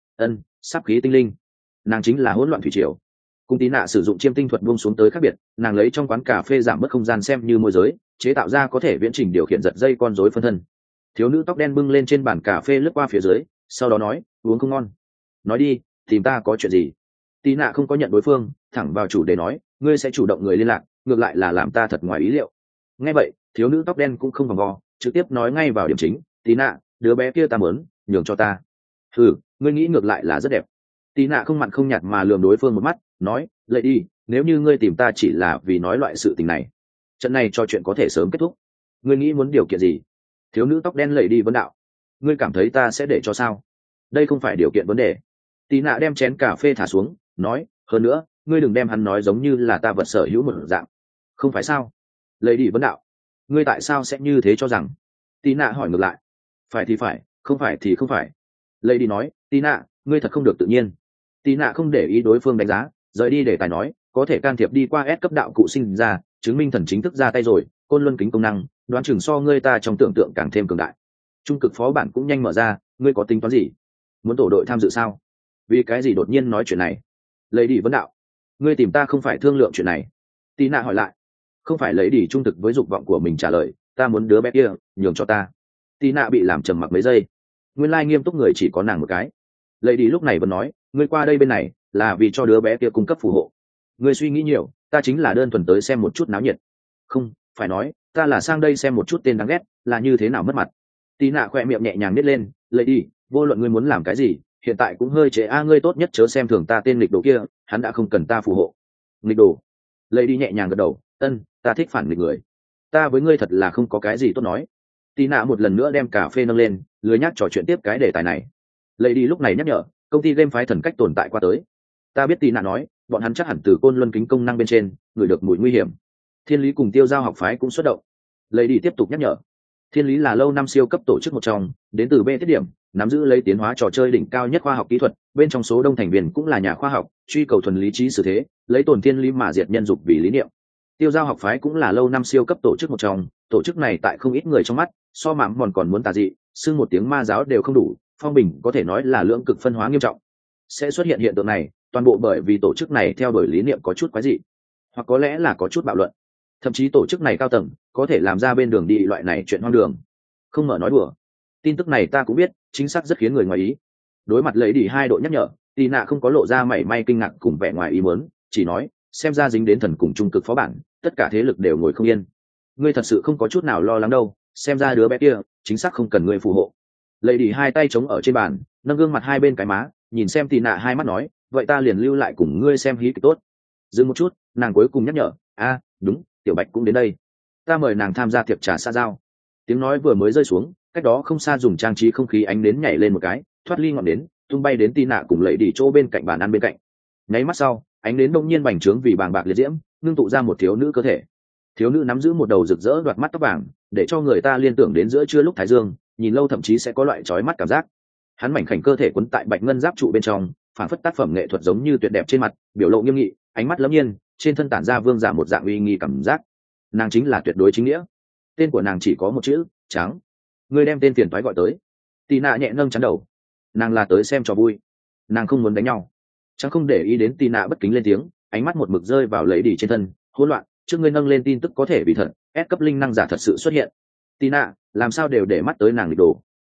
Sắp khí tinh linh. Nàng chính là hỗn loạn thủy triều. Cùng Tí Nạ sử dụng chiêm tinh thuật buông xuống tới khác biệt, nàng lấy trong quán cà phê giảm bớt không gian xem như môi giới, chế tạo ra có thể viễn trình điều khiển giật dây con rối phân thân. Thiếu nữ tóc đen bưng lên trên bàn cà phê lướt qua phía dưới, sau đó nói, uống không ngon. Nói đi, tìm ta có chuyện gì? Tí Nạ không có nhận đối phương, thẳng vào chủ đề nói, ngươi sẽ chủ động người liên lạc, ngược lại là làm ta thật ngoài ý liệu. Nghe vậy, thiếu nữ tóc đen cũng không vòng vo, trực tiếp nói ngay vào điểm chính, Tí Nạ, đứa bé kia ta muốn, nhường cho ta. Ngươi nghĩ ngược lại là rất đẹp. Tí Nạ không mặn không nhạt mà lườm đối phương một mắt, nói, lấy đi, nếu như ngươi tìm ta chỉ là vì nói loại sự tình này, trận này cho chuyện có thể sớm kết thúc. Ngươi nghĩ muốn điều kiện gì? Thiếu nữ tóc đen lầy đi vấn đạo. Ngươi cảm thấy ta sẽ để cho sao? Đây không phải điều kiện vấn đề. Tí Nạ đem chén cà phê thả xuống, nói, hơn nữa, ngươi đừng đem hắn nói giống như là ta vật sở hữu một dạng. Không phải sao? Lầy đi vấn đạo. Ngươi tại sao sẽ như thế cho rằng? Tí Nạ hỏi ngược lại. Phải thì phải, không phải thì không phải. Lầy đi nói, Tí Nạ, ngươi thật không được tự nhiên. Tí Nạ không để ý đối phương đánh giá, rời đi để tài nói, có thể can thiệp đi qua S cấp đạo cụ sinh ra, chứng minh thần chính thức ra tay rồi, côn luân kính công năng, đoán chừng so ngươi ta trong tưởng tượng càng thêm cường đại. Trung cực phó bản cũng nhanh mở ra, ngươi có tính toán gì? Muốn tổ đội tham dự sao? Vì cái gì đột nhiên nói chuyện này? Lấy đi vấn đạo. Ngươi tìm ta không phải thương lượng chuyện này. Tí Nạ hỏi lại. Không phải lấy đi trung thực với dục vọng của mình trả lời, ta muốn đứa bé kia, nhường cho ta. Tí Nạ bị làm trầm mặc mấy giây. Nguyên lai nghiêm túc người chỉ có nàng một cái. Lấy đi lúc này vẫn nói, ngươi qua đây bên này là vì cho đứa bé kia cung cấp phù hộ. Ngươi suy nghĩ nhiều, ta chính là đơn thuần tới xem một chút náo nhiệt. Không phải nói, ta là sang đây xem một chút tên đáng ghét là như thế nào mất mặt. Tí Nạ khoe miệng nhẹ nhàng nít lên, lấy đi, vô luận ngươi muốn làm cái gì, hiện tại cũng hơi trễ. Ngươi tốt nhất chớ xem thường ta tên nghịch đồ kia, hắn đã không cần ta phù hộ. Nghịch đồ? Lấy đi nhẹ nhàng gật đầu, ta thích phản nghịch người. Ta với ngươi thật là không có cái gì tốt nói. Tí Nạ một lần nữa đem cà phê nâng lên, lười nhác trò chuyện tiếp cái đề tài này. Lấy đi lúc này nhắc nhở, công ty game phái thần cách tồn tại qua tới. Ta biết Tí Nạ nói, bọn hắn chắc hẳn từ côn luân kính công năng bên trên ngửi được mùi nguy hiểm. Thiên lý cùng tiêu giao học phái cũng xuất động. Lấy đi tiếp tục nhắc nhở, thiên lý là lâu năm siêu cấp tổ chức một trong, đến từ B tiết điểm, nắm giữ lấy tiến hóa trò chơi đỉnh cao nhất khoa học kỹ thuật, bên trong số đông thành viên cũng là nhà khoa học, truy cầu thuần lý trí xử thế, lấy tồn thiên lý mà diệt nhân dục vì lý niệm. Tiêu giao học phái cũng là lâu năm siêu cấp tổ chức một trong, tổ chức này tại không ít người trong mắt so mãm mòn còn muốn tà dị, xưng một tiếng ma giáo đều không đủ, phong bình có thể nói là lưỡng cực phân hóa nghiêm trọng. Sẽ xuất hiện hiện tượng này toàn bộ bởi vì tổ chức này theo đuổi lý niệm có chút quái dị, hoặc có lẽ là có chút bạo luận, thậm chí tổ chức này cao tầng có thể làm ra bên đường đi loại này chuyện hoang đường. Không mở nói đùa, tin tức này ta cũng biết, chính xác rất khiến người ngoài ý. Đối mặt lấy đi hai độ nhắc nhở, Tí Nạ không có lộ ra mảy may kinh ngạc cùng vẻ ngoài ý muốn, chỉ nói, xem ra dính đến thần cùng trung cực phó bản, tất cả thế lực đều ngồi không yên. Ngươi thật sự không có chút nào lo lắng đâu, xem ra đứa bé kia chính xác không cần ngươi phù hộ. Lấy đi hai tay chống ở trên bàn, nâng gương mặt hai bên cái má, nhìn xem Tí Nạ hai mắt nói, vậy ta liền lưu lại cùng ngươi xem hí kịch tốt. Dừng một chút, nàng cuối cùng nhắc nhở, đúng, Tiểu Bạch cũng đến đây, ta mời nàng tham gia tiệc trà xã giao. Tiếng nói vừa mới rơi xuống, cách đó không xa dùng trang trí không khí ánh nến nhảy lên một cái, thoát ly ngọn nến, tung bay đến Tí Nạ cùng lấy đi chỗ bên cạnh bàn ăn bên cạnh. Nháy mắt sau, ánh nến đông nhiên bành trướng vì bàng bạc liệt diễm, ngưng tụ ra một thiếu nữ cơ thể. Thiếu nữ nắm giữ một đầu rực rỡ đoạt mắt tóc vàng, để cho người ta liên tưởng đến giữa trưa lúc thái dương, nhìn lâu thậm chí sẽ có loại chói mắt cảm giác. Hắn mảnh khảnh cơ thể quấn tại bạch ngân giáp trụ bên trong, phản phất tác phẩm nghệ thuật giống như tuyệt đẹp trên mặt, biểu lộ nghiêm nghị, ánh mắt lẫm nhiên, trên thân tản ra vương giả một dạng uy nghi cảm giác. Nàng chính là tuyệt đối chính nghĩa. Tên của nàng chỉ có một chữ, trắng. Ngươi đem tên phiền toái gọi tới. Tí Nạ nhẹ nâng chắn đầu. Nàng là tới xem trò vui, nàng không muốn đánh nhau. Chẳng không để ý đến Tí Nạ bất kính lên tiếng, ánh mắt một mực rơi vào lấy đi trên thân, hỗn loạn. Trước ngươi nâng lên tin tức có thể bị thật, S cấp linh năng giả thật sự xuất hiện. Tí Nạ, làm sao đều để mắt tới nàng nghịch đồ,